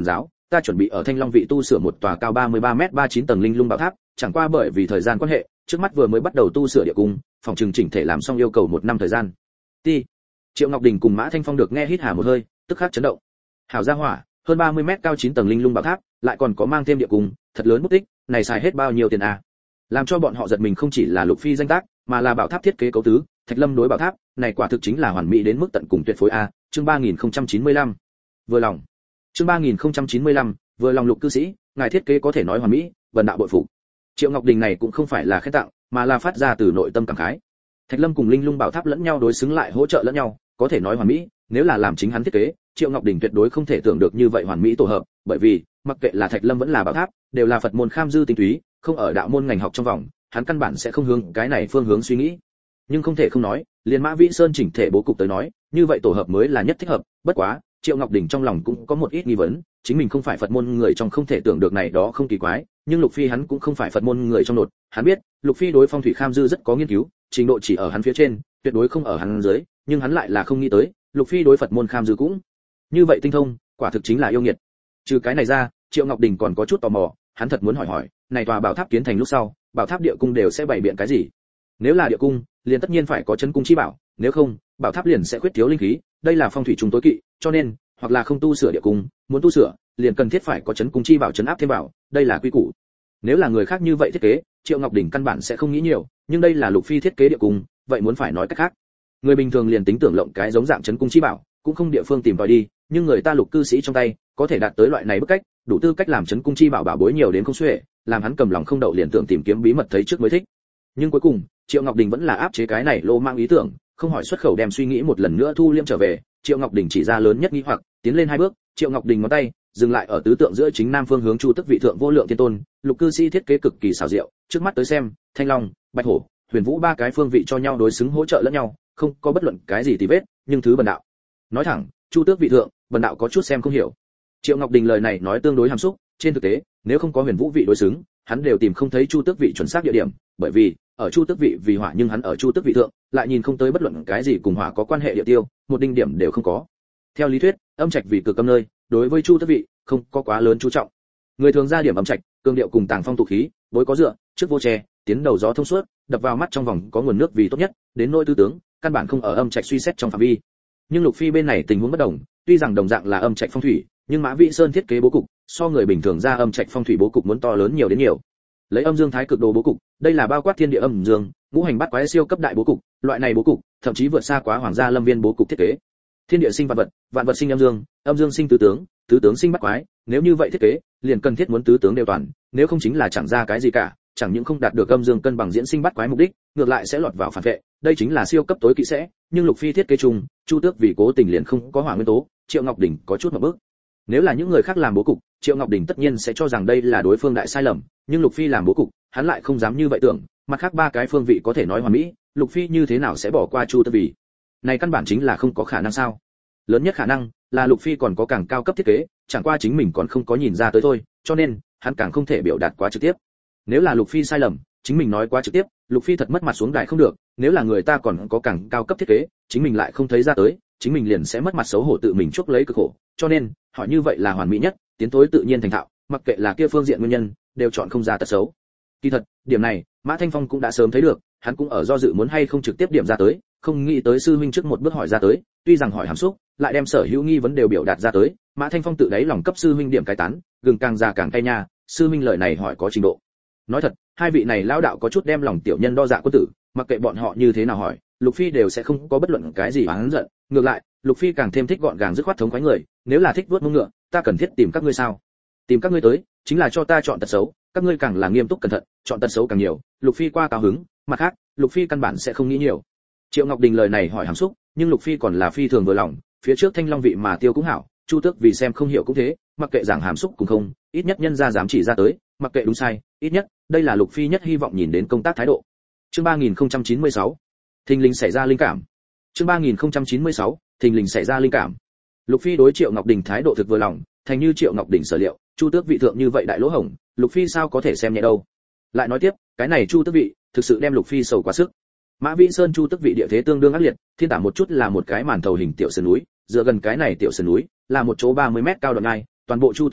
ta chuẩn bị ở Thanh Long vị tu sửa một tòa cao ba mươi ba mét ba mươi chín tầng linh lung bảo tháp, chẳng qua bởi vì thời gian quan hệ, trước mắt vừa mới bắt đầu tu sửa địa cung, phòng trường chỉnh thể làm xong yêu cầu một năm thời gian. Ti. Triệu Ngọc Đình cùng Mã Thanh Phong được nghe hít hà một hơi, tức khắc chấn động. Hảo gia hỏa, hơn ba mươi mét cao chín tầng linh lung bảo tháp, lại còn có mang thêm địa cung, thật lớn bút tích, này xài hết bao nhiêu tiền à? Làm cho bọn họ giật mình không chỉ là Lục Phi danh tác, mà là bảo tháp thiết kế cấu tứ, Thạch Lâm đối bảo tháp, này quả thực chính là hoàn mỹ đến mức tận cùng tuyệt phối a. Chương ba nghìn không trăm chín mươi lăm. Vừa lòng. Chương ba nghìn không trăm chín mươi lăm, vừa lòng Lục cư sĩ, ngài thiết kế có thể nói hoàn mỹ, vần đạo bội phục. Triệu Ngọc Đình này cũng không phải là khen tặng, mà là phát ra từ nội tâm cảm khái. Thạch Lâm cùng linh lung bảo tháp lẫn nhau đối xứng lại hỗ trợ lẫn nhau, có thể nói hoàn mỹ, nếu là làm chính hắn thiết kế, Triệu Ngọc Đình tuyệt đối không thể tưởng được như vậy hoàn mỹ tổ hợp, bởi vì, mặc kệ là Thạch Lâm vẫn là bảo tháp, đều là Phật môn kham dư tinh túy, không ở đạo môn ngành học trong vòng, hắn căn bản sẽ không hướng cái này phương hướng suy nghĩ. Nhưng không thể không nói, liền Mã Vĩ Sơn chỉnh thể bố cục tới nói, như vậy tổ hợp mới là nhất thích hợp, bất quá, Triệu Ngọc Đình trong lòng cũng có một ít nghi vấn, chính mình không phải Phật môn người trong không thể tưởng được này đó không kỳ quái, nhưng Lục Phi hắn cũng không phải Phật môn người trong nột, hắn biết, Lục Phi đối phong thủy kham dư rất có nghiên cứu, trình độ chỉ ở hắn phía trên, tuyệt đối không ở hắn dưới, nhưng hắn lại là không nghĩ tới, Lục Phi đối Phật môn kham dư cũng như vậy tinh thông, quả thực chính là yêu nghiệt. Trừ cái này ra, Triệu Ngọc Đình còn có chút tò mò, hắn thật muốn hỏi hỏi, này tòa bảo tháp kiến thành lúc sau, bảo tháp địa cung đều sẽ bày biện cái gì? Nếu là địa cung, liền tất nhiên phải có chân cung chi bảo, nếu không, bảo tháp liền sẽ khuyết thiếu linh khí, đây là phong thủy chúng tối kỵ, cho nên, hoặc là không tu sửa địa cung, muốn tu sửa, liền cần thiết phải có chân cung chi bảo trấn áp thêm bảo, đây là quy củ. Nếu là người khác như vậy thiết kế, Triệu Ngọc Đình căn bản sẽ không nghĩ nhiều, nhưng đây là Lục Phi thiết kế địa cung, vậy muốn phải nói cách khác. Người bình thường liền tính tưởng lộng cái giống dạng chân cung chi bảo, cũng không địa phương tìm tòi đi, nhưng người ta Lục cư sĩ trong tay, có thể đạt tới loại này bức cách, đủ tư cách làm chấn cung chi bảo bảo bối nhiều đến không xuể, làm hắn cầm lòng không đậu liền tưởng tìm kiếm bí mật thấy trước mới thích. Nhưng cuối cùng, Triệu Ngọc Đình vẫn là áp chế cái này lô mang ý tưởng, không hỏi xuất khẩu đem suy nghĩ một lần nữa thu liêm trở về. Triệu Ngọc Đình chỉ ra lớn nhất nghi hoặc, tiến lên hai bước, Triệu Ngọc Đình ngón tay dừng lại ở tứ tượng giữa chính nam phương hướng Chu Tức vị thượng vô lượng thiên tôn, Lục cư sĩ thiết kế cực kỳ xảo diệu, trước mắt tới xem, Thanh Long, Bạch Hổ, Huyền Vũ ba cái phương vị cho nhau đối xứng hỗ trợ lẫn nhau, không có bất luận cái gì tì vết, nhưng thứ bần đạo. Nói thẳng, Chu Tước vị thượng, bần đạo có chút xem không hiểu. Triệu Ngọc Đình lời này nói tương đối hàm xúc, trên thực tế, nếu không có Huyền Vũ vị đối xứng, hắn đều tìm không thấy Chu Tước vị chuẩn xác địa điểm, bởi vì, ở Chu Tước vị vì hỏa nhưng hắn ở Chu Tước vị thượng, lại nhìn không tới bất luận cái gì cùng hỏa có quan hệ địa tiêu, một đinh điểm đều không có. Theo lý thuyết, âm trạch vị cực âm nơi, đối với Chu Tước vị, không có quá lớn chú trọng. Người thường ra điểm âm trạch, cương điệu cùng tàng phong tụ khí, bối có dựa, trước vô che, tiến đầu gió thông suốt, đập vào mắt trong vòng có nguồn nước vì tốt nhất, đến nỗi tư tướng, căn bản không ở âm trạch suy xét trong phạm vi. Nhưng Lục Phi bên này tình huống bất đồng, tuy rằng đồng dạng là âm trạch phong thủy, nhưng Mã Vĩ Sơn thiết kế bố cục, so người bình thường ra âm trạch phong thủy bố cục muốn to lớn nhiều đến nhiều. Lấy âm dương thái cực đồ bố cục, đây là bao quát thiên địa âm dương, ngũ hành bát quái siêu cấp đại bố cục, loại này bố cục, thậm chí vượt xa quá hoàng gia lâm viên bố cục thiết kế. Thiên địa sinh vạn vật, vạn vật sinh âm dương, âm dương sinh tứ tướng, tứ tướng sinh bát quái, nếu như vậy thiết kế, liền cần thiết muốn tứ tướng đều toàn, nếu không chính là chẳng ra cái gì cả, chẳng những không đạt được âm dương cân bằng diễn sinh bát quái mục đích, ngược lại sẽ lọt vào phản vệ, đây chính là siêu cấp tối kỵ sẽ, nhưng Lục Phi thiết kế chung, Chu Tước vì cố tình liền không có hỏa nguyên tố, Triệu Ngọc Đình có chút một bước. Nếu là những người khác làm bố cục, Triệu Ngọc Đình tất nhiên sẽ cho rằng đây là đối phương đại sai lầm, nhưng Lục Phi làm bố cục, hắn lại không dám như vậy tưởng, mặt khác ba cái phương vị có thể nói hoàn mỹ, Lục Phi như thế nào sẽ bỏ qua Chu Tước vì? Này căn bản chính là không có khả năng sao? Lớn nhất khả năng là Lục Phi còn có càng cao cấp thiết kế, chẳng qua chính mình còn không có nhìn ra tới thôi, cho nên hắn càng không thể biểu đạt quá trực tiếp. Nếu là Lục Phi sai lầm, chính mình nói quá trực tiếp, Lục Phi thật mất mặt xuống đài không được, nếu là người ta còn có càng cao cấp thiết kế, chính mình lại không thấy ra tới, chính mình liền sẽ mất mặt xấu hổ tự mình chuốc lấy cực khổ, cho nên, hỏi như vậy là hoàn mỹ nhất, tiến tối tự nhiên thành thạo, mặc kệ là kia phương diện nguyên nhân, đều chọn không ra tật xấu. Kỳ thật, điểm này, Mã Thanh Phong cũng đã sớm thấy được, hắn cũng ở do dự muốn hay không trực tiếp điểm ra tới, không nghĩ tới sư huynh trước một bước hỏi ra tới, tuy rằng hỏi hàm xúc, lại đem sở hữu nghi vấn đều biểu đạt ra tới, Mã Thanh Phong tự đáy lòng cấp sư huynh điểm cái tán, gừng càng già càng cay nha, sư huynh lời này hỏi có trình độ. Nói thật, hai vị này lão đạo có chút đem lòng tiểu nhân đo dạ quân tử, mặc kệ bọn họ như thế nào hỏi, Lục Phi đều sẽ không có bất luận cái gì oán giận, ngược lại, Lục Phi càng thêm thích gọn gàng dứt khoát thống khoái người, nếu là thích vuốt mông ngựa, ta cần thiết tìm các ngươi sao? Tìm các ngươi tới, chính là cho ta chọn tật xấu, các ngươi càng là nghiêm túc cẩn thận, chọn tật xấu càng nhiều, Lục Phi qua cao hứng, mặt khác, Lục Phi căn bản sẽ không nghĩ nhiều. Triệu Ngọc Đình lời này hỏi hàm xúc, nhưng Lục Phi còn là phi thường vừa lòng, phía trước Thanh Long vị mà tiêu cũng hảo, Chu Tước vì xem không hiểu cũng thế, mặc kệ giảng hàm xúc cũng không, ít nhất nhân gia dám chỉ ra tới, mặc kệ đúng sai, ít nhất, đây là Lục Phi nhất hy vọng nhìn đến công tác thái độ. Chương ba nghìn không trăm chín mươi sáu, thình lình xảy ra linh cảm. Chương ba nghìn không trăm chín mươi sáu, thình lình xảy ra linh cảm. Lục Phi đối Triệu Ngọc Đình thái độ thực vừa lòng, thành như Triệu Ngọc Đình sở liệu, Chu Tước vị thượng như vậy đại lỗ hổng, Lục Phi sao có thể xem nhẹ đâu. Lại nói tiếp, cái này Chu Tước vị, thực sự đem Lục Phi sầu quá sức. Mã Vĩ Sơn Chu Tước vị địa thế tương đương ác liệt, thiên tả một chút là một cái màn thầu hình tiểu sơn núi, dựa gần cái này tiểu sơn núi, là một chỗ ba mươi mét cao đoạn ngai, toàn bộ Chu Tước vị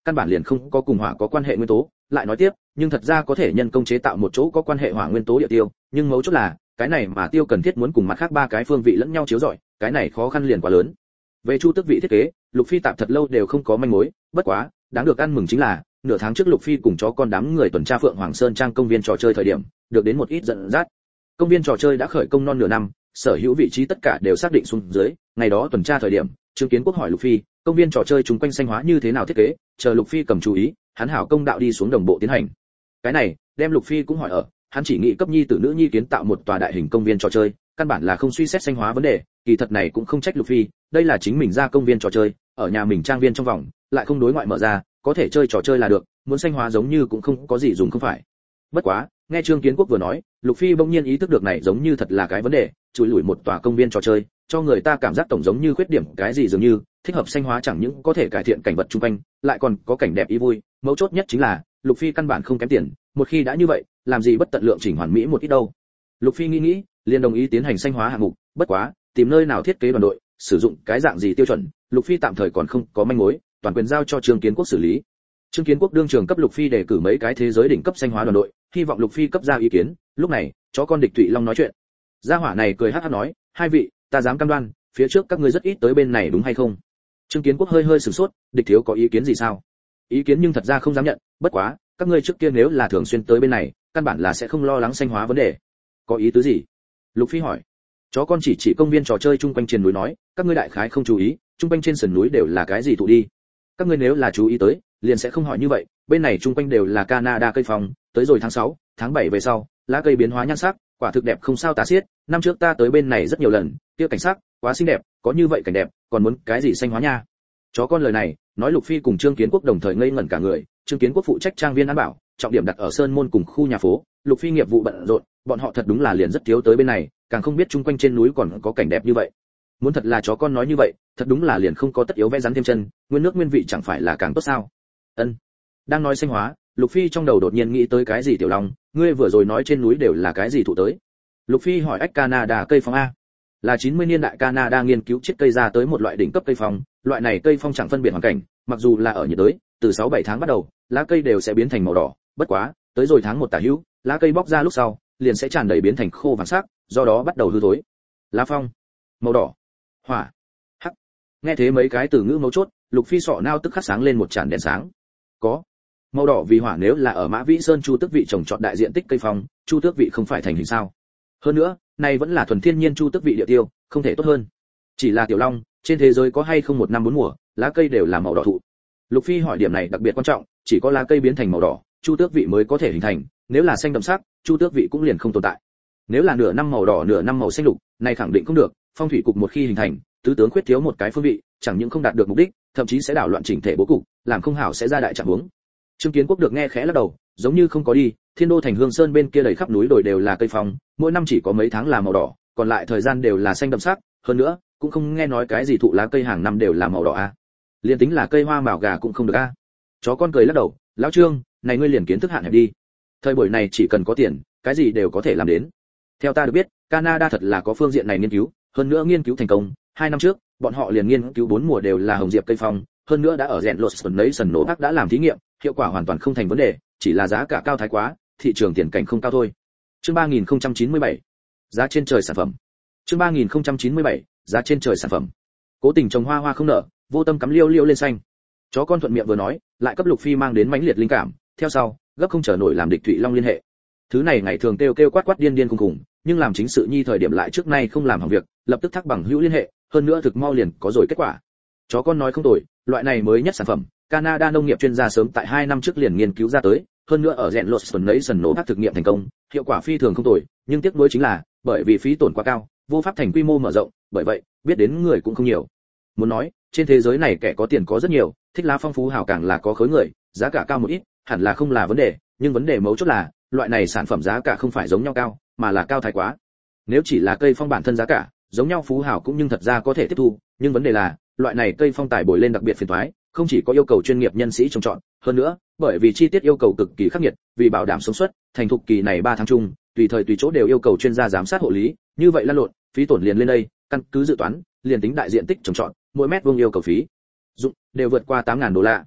căn bản liền không có cùng hỏa có quan hệ nguyên tố. Lại nói tiếp, nhưng thật ra có thể nhân công chế tạo một chỗ có quan hệ hỏa nguyên tố địa tiêu, nhưng mấu chốt là cái này mà tiêu cần thiết muốn cùng mặt khác ba cái phương vị lẫn nhau chiếu rọi, cái này khó khăn liền quá lớn. Về chu tước vị thiết kế, Lục Phi tạm thật lâu đều không có manh mối, bất quá đáng được ăn mừng chính là nửa tháng trước Lục Phi cùng chó con đám người tuần tra Phượng Hoàng Sơn trang công viên trò chơi thời điểm, được đến một ít dẫn dắt. Công viên trò chơi đã khởi công non nửa năm, sở hữu vị trí tất cả đều xác định xuống dưới, ngày đó tuần tra thời điểm, Trương Kiến Quốc hỏi Lục Phi, công viên trò chơi chúng quanh xanh hóa như thế nào thiết kế, chờ Lục Phi cầm chú ý, hắn hảo công đạo đi xuống đồng bộ tiến hành. Cái này, đem Lục Phi cũng hỏi ở, hắn chỉ nghĩ cấp nhi tử nữ nhi kiến tạo một tòa đại hình công viên trò chơi, căn bản là không suy xét xanh hóa vấn đề, kỳ thật này cũng không trách Lục Phi, đây là chính mình ra công viên trò chơi, ở nhà mình trang viên trong vòng, lại không đối ngoại mở ra, có thể chơi trò chơi là được, muốn xanh hóa giống như cũng không có gì dùng không phải. Bất quá, nghe Trương Kiến Quốc vừa nói, Lục Phi bỗng nhiên ý thức được này giống như thật là cái vấn đề, chùi lủi một tòa công viên trò chơi, cho người ta cảm giác tổng giống như khuyết điểm cái gì dường như, thích hợp xanh hóa chẳng những có thể cải thiện cảnh vật xung quanh, lại còn có cảnh đẹp ý vui, mấu chốt nhất chính là, Lục Phi căn bản không kém tiền, một khi đã như vậy, làm gì bất tận lượng chỉnh hoàn mỹ một ít đâu. Lục Phi nghĩ nghĩ, liền đồng ý tiến hành xanh hóa hạng mục, bất quá, tìm nơi nào thiết kế đoàn đội, sử dụng cái dạng gì tiêu chuẩn, Lục Phi tạm thời còn không có manh mối, toàn quyền giao cho Trương Kiến Quốc xử lý. Trương Kiến Quốc đương trường cấp Lục Phi đề cử mấy cái thế giới đỉnh cấp xanh hóa đoàn đội, hy vọng Lục Phi cấp ra ý kiến. Lúc này, chó con Địch Thụy Long nói chuyện. Gia hỏa này cười hắc hắc nói, hai vị, ta dám cam đoan, phía trước các ngươi rất ít tới bên này đúng hay không? Trương Kiến Quốc hơi hơi sửng sốt, Địch thiếu có ý kiến gì sao? Ý kiến nhưng thật ra không dám nhận, bất quá, các ngươi trước kia nếu là thường xuyên tới bên này, căn bản là sẽ không lo lắng xanh hóa vấn đề. Có ý tứ gì? Lục Phi hỏi. Chó con chỉ chỉ công viên trò chơi chung quanh trên núi nói, các ngươi đại khái không chú ý, chung quanh trên sườn núi đều là cái gì thụ đi? Các ngươi nếu là chú ý tới, liền sẽ không hỏi như vậy, bên này chung quanh đều là Canada cây phong, tới rồi tháng sáu, tháng bảy về sau, lá cây biến hóa nhan sắc, quả thực đẹp không sao tả xiết, năm trước ta tới bên này rất nhiều lần, kia cảnh sắc, quá xinh đẹp, có như vậy cảnh đẹp, còn muốn cái gì xanh hóa nha. Chó con lời này, nói Lục Phi cùng Trương Kiến Quốc đồng thời ngây ngẩn cả người, Trương Kiến Quốc phụ trách trang viên an bảo, trọng điểm đặt ở Sơn Môn cùng khu nhà phố, Lục Phi nghiệp vụ bận rộn, bọn họ thật đúng là liền rất thiếu tới bên này, càng không biết chung quanh trên núi còn có cảnh đẹp như vậy. Muốn thật là chó con nói như vậy, thật đúng là liền không có tất yếu vẽ rắn thêm chân, nguyên nước nguyên vị chẳng phải là càng tốt sao? Ân. Đang nói xanh hóa, Lục Phi trong đầu đột nhiên nghĩ tới cái gì Tiểu Long, ngươi vừa rồi nói trên núi đều là cái gì thụ tới? Lục Phi hỏi ách Canada cây phong a. Là chín mươi niên đại Canada nghiên cứu chiết cây ra tới một loại đỉnh cấp cây phong, loại này cây phong chẳng phân biệt hoàn cảnh, mặc dù là ở nhiệt đới, từ sáu bảy tháng bắt đầu, lá cây đều sẽ biến thành màu đỏ, bất quá, tới rồi tháng một tả hữu, lá cây bóc ra lúc sau, liền sẽ tràn đầy biến thành khô vàng sắc, do đó bắt đầu hư thối. Lá phong, màu đỏ, hỏa, hắc. Nghe thế mấy cái từ ngữ mấu chốt, Lục Phi sọ nao tức khắc sáng lên một tràn đèn sáng. Có. Màu đỏ vì hỏa, nếu là ở Mã Vĩ Sơn Chu Tước vị trồng trọt đại diện tích cây phong, Chu Tước vị không phải thành hình sao? Hơn nữa, này vẫn là thuần thiên nhiên Chu Tước vị địa tiêu, không thể tốt hơn. Chỉ là Tiểu Long, trên thế giới có hay không một năm bốn mùa, lá cây đều là màu đỏ thụ. Lục Phi hỏi điểm này đặc biệt quan trọng, chỉ có lá cây biến thành màu đỏ, Chu Tước vị mới có thể hình thành, nếu là xanh đậm sắc, Chu Tước vị cũng liền không tồn tại. Nếu là nửa năm màu đỏ nửa năm màu xanh lục, này khẳng định không được, phong thủy cục một khi hình thành, tứ tướng khuyết thiếu một cái phương vị, chẳng những không đạt được mục đích, thậm chí sẽ đảo loạn chỉnh thể bố cục, làm không hảo sẽ ra đại trạng huống. Trương Kiến Quốc được nghe khẽ lắc đầu, giống như không có đi, Thiên Đô thành Hương Sơn bên kia đầy khắp núi đồi đều là cây phong, mỗi năm chỉ có mấy tháng là màu đỏ, còn lại thời gian đều là xanh đậm sắc, hơn nữa, cũng không nghe nói cái gì thụ lá cây hàng năm đều là màu đỏ a. Liên tính là cây hoa màu gà cũng không được a. Chó con cười lắc đầu, lão Trương, này ngươi liền kiến thức hạn hẹp đi. Thời buổi này chỉ cần có tiền, cái gì đều có thể làm đến. Theo ta được biết, Canada thật là có phương diện này nghiên cứu, hơn nữa nghiên cứu thành công, hai năm trước, bọn họ liền nghiên cứu bốn mùa đều là hồng diệp cây phong, hơn nữa đã ở rèn lột phần nấy sần nổ đã làm thí nghiệm, hiệu quả hoàn toàn không thành vấn đề, chỉ là giá cả cao thái quá, thị trường tiền cảnh không cao thôi. Chương ba nghìn không trăm chín mươi bảy, giá trên trời sản phẩm. Chương ba nghìn không trăm chín mươi bảy, giá trên trời sản phẩm. Cố tình trồng hoa hoa không nở, vô tâm cắm liêu liêu lên xanh. Chó con thuận miệng vừa nói, lại cấp Lục Phi mang đến mãnh liệt linh cảm, theo sau, gấp không chờ nổi làm Địch Thụy Long liên hệ. Thứ này ngày thường kêu kêu quát quát điên điên cùng cùng, nhưng làm chính sự nhi thời điểm lại trước nay không làm hỏng việc, lập tức thắc bằng hữu liên hệ, hơn nữa thực mau liền có rồi kết quả. Chó con nói không tồi, loại này mới nhất sản phẩm, Canada nông nghiệp chuyên gia sớm tại hai năm trước liền nghiên cứu ra tới, hơn nữa ở rèn lột phần nấy sần nổ thực nghiệm thành công, hiệu quả phi thường không tồi, nhưng tiếc nuối chính là, bởi vì phí tổn quá cao, vô pháp thành quy mô mở rộng, bởi vậy, biết đến người cũng không nhiều. Muốn nói, trên thế giới này kẻ có tiền có rất nhiều, thích lá phong phú hảo càng là có khối người, giá cả cao một ít, hẳn là không là vấn đề, nhưng vấn đề mấu chốt là, loại này sản phẩm giá cả không phải giống nhau cao, mà là cao thái quá. Nếu chỉ là cây phong bản thân giá cả, giống nhau phú hảo cũng nhưng thật ra có thể tiếp thu, nhưng vấn đề là, loại này cây phong tài bồi lên đặc biệt phiền toái, không chỉ có yêu cầu chuyên nghiệp nhân sĩ trồng trọt, hơn nữa, bởi vì chi tiết yêu cầu cực kỳ khắc nghiệt, vì bảo đảm sống suất, thành thục kỳ này ba tháng chung, tùy thời tùy chỗ đều yêu cầu chuyên gia giám sát hộ lý, như vậy lăn lộn, phí tổn liền lên đây, căn cứ dự toán, liền tính đại diện tích trồng trọt, mỗi mét vuông yêu cầu phí dụng đều vượt qua tám nghìn đô la.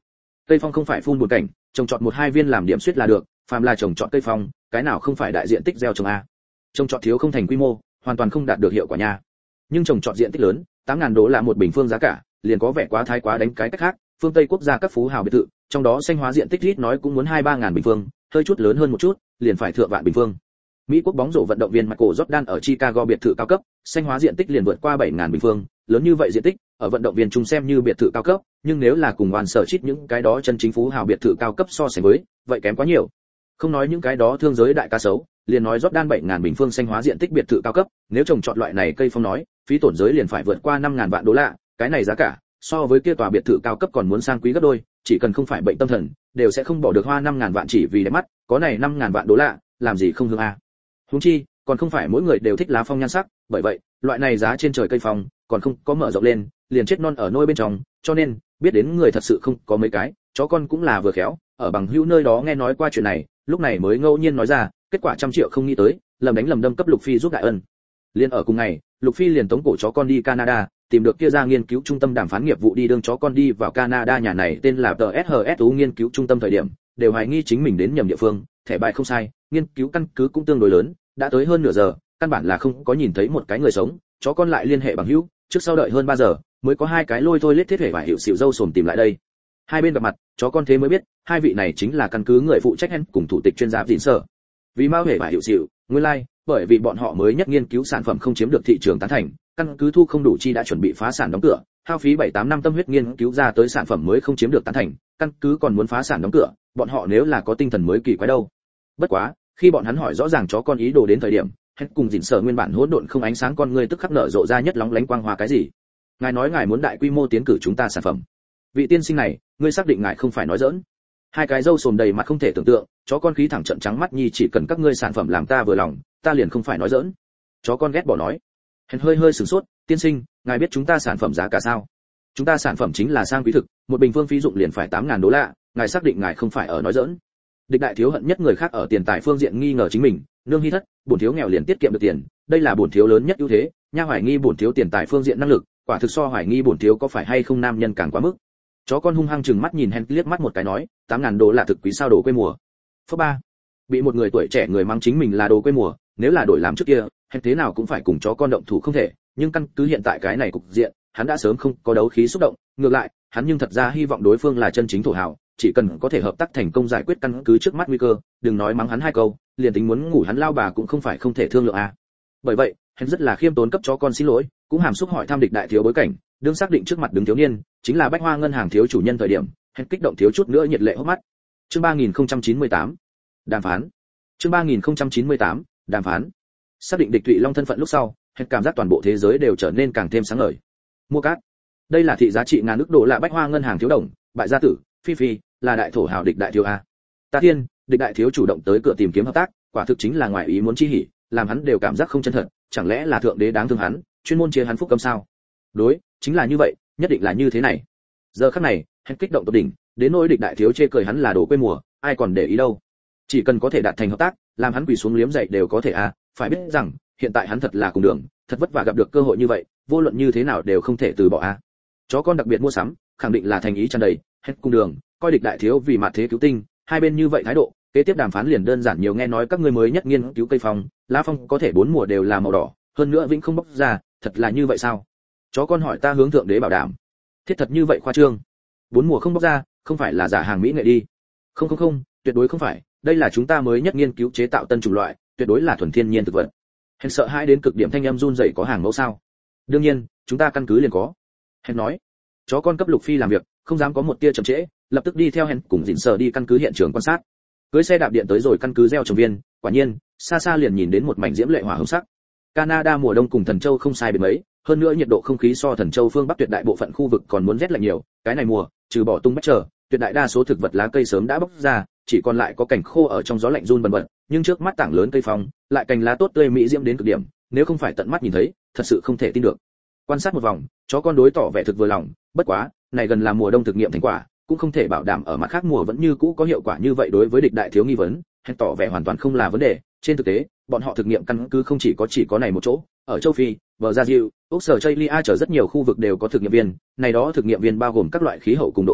Cây phong không phải phun buồn cảnh, trồng trọt một hai viên làm điểm suýt là được, phàm là trồng trọt cây phong, cái nào không phải đại diện tích gieo trồng a. Trồng trọt thiếu không thành quy mô, hoàn toàn không đạt được hiệu quả nha. Nhưng trồng trọt diện tích lớn, tám ngàn đô la một bình phương giá cả, liền có vẻ quá thái quá đánh cái cách khác, phương Tây quốc gia các phú hào biệt thự, trong đó xanh hóa diện tích ít nói cũng muốn hai ba ngàn bình phương, hơi chút lớn hơn một chút, liền phải thượng vạn bình phương. Mỹ quốc bóng rổ vận động viên Michael Jordan ở Chicago biệt thự cao cấp, xanh hóa diện tích liền vượt qua bảy ngàn bình phương, lớn như vậy diện tích, ở vận động viên chung xem như biệt thự cao cấp, nhưng nếu là cùng hoàn sở chít những cái đó chân chính phú hào biệt thự cao cấp so sánh với, vậy kém quá nhiều. Không nói những cái đó thương giới đại ca xấu, liền nói Jordan bảy ngàn bình phương xanh hóa diện tích biệt thự cao cấp, nếu trồng trọt loại này cây phong nói, phí tổn giới liền phải vượt qua năm ngàn vạn đô la, cái này giá cả, so với kia tòa biệt thự cao cấp còn muốn sang quý gấp đôi, chỉ cần không phải bệnh tâm thần, đều sẽ không bỏ được hoa năm ngàn vạn chỉ vì đẹp mắt, có này năm ngàn vạn đô la, làm gì không hương a. Huống chi, còn không phải mỗi người đều thích lá phong nhan sắc, bởi vậy, loại này giá trên trời cây phong, còn không có mở rộng lên, liền chết non ở nôi bên trong, cho nên, biết đến người thật sự không có mấy cái, chó con cũng là vừa khéo, ở bằng hữu nơi đó nghe nói qua chuyện này, lúc này mới ngẫu nhiên nói ra, kết quả trăm triệu không nghĩ tới, lầm đánh lầm đâm cấp Lục Phi giúp đại ân. Liên ở cùng ngày, Lục Phi liền tống cổ chó con đi Canada, tìm được kia ra nghiên cứu trung tâm đàm phán nghiệp vụ đi đương chó con đi vào Canada nhà này tên là tê ét hát ét u nghiên cứu trung tâm thời điểm, đều hoài nghi chính mình đến nhầm địa phương, thẻ bài không sai, nghiên cứu căn cứ cũng tương đối lớn, đã tới hơn nửa giờ, căn bản là không có nhìn thấy một cái người sống, chó con lại liên hệ bằng hữu, trước sau đợi hơn ba giờ, mới có hai cái lôi thôi lết thiết thể và hiệu xỉu dâu sồm tìm lại đây. Hai bên gặp mặt, chó con thế mới biết, hai vị này chính là căn cứ người phụ trách hen cùng thủ tịch chuyên gia dịn sở. Vì mau hề và hiệu xỉu, nguyên lai, like, bởi vì bọn họ mới nhất nghiên cứu sản phẩm không chiếm được thị trường tán thành, căn cứ thu không đủ chi đã chuẩn bị phá sản đóng cửa, hao phí bảy tám năm tâm huyết nghiên cứu ra tới sản phẩm mới không chiếm được tán thành, căn cứ còn muốn phá sản đóng cửa, bọn họ nếu là có tinh thần mới kỳ quái đâu. Bất quá, khi bọn hắn hỏi rõ ràng chó con ý đồ đến thời điểm, hết cùng dịn sở nguyên bản hỗn độn không ánh sáng con người tức khắc nở rộ ra nhất lóng lánh quang hoa cái gì. Ngài nói ngài muốn đại quy mô tiến cử chúng ta sản phẩm. Vị tiên sinh này, ngươi xác định ngài không phải nói giỡn? Hai cái râu sồm đầy mặt không thể tưởng tượng, chó con khí thẳng trợn trắng mắt nhi chỉ cần các ngươi sản phẩm làm ta vừa lòng, ta liền không phải nói giỡn. Chó con ghét bỏ nói. Hèn hơi hơi sửng sốt, tiên sinh, ngài biết chúng ta sản phẩm giá cả sao? Chúng ta sản phẩm chính là sang quý thực, một bình phương phí dụng liền phải tám ngàn đô la, ngài xác định ngài không phải ở nói giỡn? Địch đại thiếu hận nhất người khác ở tiền tài phương diện nghi ngờ chính mình, nương hy thất, bổn thiếu nghèo liền tiết kiệm được tiền, đây là bổn thiếu lớn nhất ưu thế, nha hoài nghi bổn thiếu tiền tài phương diện năng lực, quả thực so hoài nghi bổn thiếu có phải hay không nam nhân càng quá mức. Chó con hung hăng chừng mắt nhìn Hen liếc mắt một cái nói, tám ngàn đô là thực quý sao đồ quê mùa. Phớ ba. Bị một người tuổi trẻ người mắng chính mình là đồ quê mùa, nếu là đổi làm trước kia, Hen thế nào cũng phải cùng chó con động thủ không thể, nhưng căn cứ hiện tại cái này cục diện, hắn đã sớm không có đấu khí xúc động, ngược lại, hắn nhưng thật ra hy vọng đối phương là chân chính thổ hào, chỉ cần có thể hợp tác thành công giải quyết căn cứ trước mắt nguy cơ, đừng nói mắng hắn hai câu, liền tính muốn ngủ hắn lao bà cũng không phải không thể thương lượng à. Bởi vậy, hắn rất là khiêm tốn cấp chó con xin lỗi, cũng hàm xúc hỏi thăm địch đại thiếu bối cảnh, đương xác định trước mặt đứng thiếu niên, chính là Bách Hoa ngân hàng thiếu chủ nhân thời điểm, hắn kích động thiếu chút nữa nhiệt lệ hốc mắt. Chương ba nghìn không trăm chín mươi tám, đàm phán. Chương ba nghìn không trăm chín mươi tám, đàm phán. Xác định địch Thụy Long thân phận lúc sau, hắn cảm giác toàn bộ thế giới đều trở nên càng thêm sáng ngời. Mua cát. Đây là thị giá trị ngàn ức đô la Bách Hoa ngân hàng thiếu đồng, bại gia tử, Phi Phi, là đại thổ hào địch đại thiếu a. Ta thiên, địch đại thiếu chủ động tới cửa tìm kiếm hợp tác, quả thực chính là ngoài ý muốn chi hỉ, làm hắn đều cảm giác không chân thật, chẳng lẽ là thượng đế đáng thương hắn, chuyên môn chia hắn phúc cấm sao? Đối, chính là như vậy, nhất định là như thế này. Giờ khắc này, hắn kích động tột đỉnh, đến nỗi địch đại thiếu chê cười hắn là đồ quê mùa, ai còn để ý đâu. Chỉ cần có thể đạt thành hợp tác, làm hắn quỳ xuống liếm dậy đều có thể a, phải biết rằng, hiện tại hắn thật là cùng đường, thật vất vả gặp được cơ hội như vậy, vô luận như thế nào đều không thể từ bỏ a. Chó con đặc biệt mua sắm, khẳng định là thành ý tràn đầy, hết cùng đường, coi địch đại thiếu vì mặt thế cứu tinh, hai bên như vậy thái độ, kế tiếp đàm phán liền đơn giản nhiều. Nghe nói các ngươi mới nhất nghiên cứu cây phong, lá phong có thể bốn mùa đều là màu đỏ, hơn nữa vĩnh không bóc ra, thật là như vậy sao? Chó con hỏi. Ta hướng thượng đế bảo đảm. Thiết thật như vậy khoa trương? Bốn mùa không bóc ra, không phải là giả hàng mỹ nghệ đi? Không không không, tuyệt đối không phải, đây là chúng ta mới nhất nghiên cứu chế tạo tân chủng loại, tuyệt đối là thuần thiên nhiên thực vật. Hèn sợ hãi đến cực điểm thanh âm run rẩy. Có hàng mẫu sao? Đương nhiên, chúng ta căn cứ liền có. Hèn nói. Chó con cấp Lục Phi làm việc, không dám có một tia chậm trễ, lập tức đi theo Hen cùng dịn sở đi căn cứ hiện trường quan sát. Cưới xe đạp điện tới rồi căn cứ gieo trồng viên, quả nhiên, xa xa liền nhìn đến một mảnh diễm lệ hỏa hồng sắc. Canada mùa đông cùng Thần Châu không sai biệt mấy, hơn nữa nhiệt độ không khí so Thần Châu phương Bắc tuyệt đại bộ phận khu vực còn muốn rét lạnh nhiều, cái này mùa, trừ bỏ tung bách trở, tuyệt đại đa số thực vật lá cây sớm đã bóc ra, chỉ còn lại có cảnh khô ở trong gió lạnh run bần bật, nhưng trước mắt tảng lớn cây phong, lại cành lá tốt tươi mỹ diễm đến cực điểm, nếu không phải tận mắt nhìn thấy, thật sự không thể tin được. Quan sát một vòng, chó con đối tỏ vẻ thực vừa lòng, bất quá, này gần là mùa đông thực nghiệm thành quả, cũng không thể bảo đảm ở mặt khác mùa vẫn như cũ có hiệu quả như vậy. Đối với địch đại thiếu nghi vấn, hắn tỏ vẻ hoàn toàn không là vấn đề. Trên thực tế, bọn họ thực nghiệm căn cứ không chỉ có chỉ có này một chỗ, ở châu Phi, bờ Gia Diệu, Úc Sở Chaylia chờ rất nhiều khu vực đều có thực nghiệm viên, này đó thực nghiệm viên bao gồm các loại khí hậu cùng độ ấm,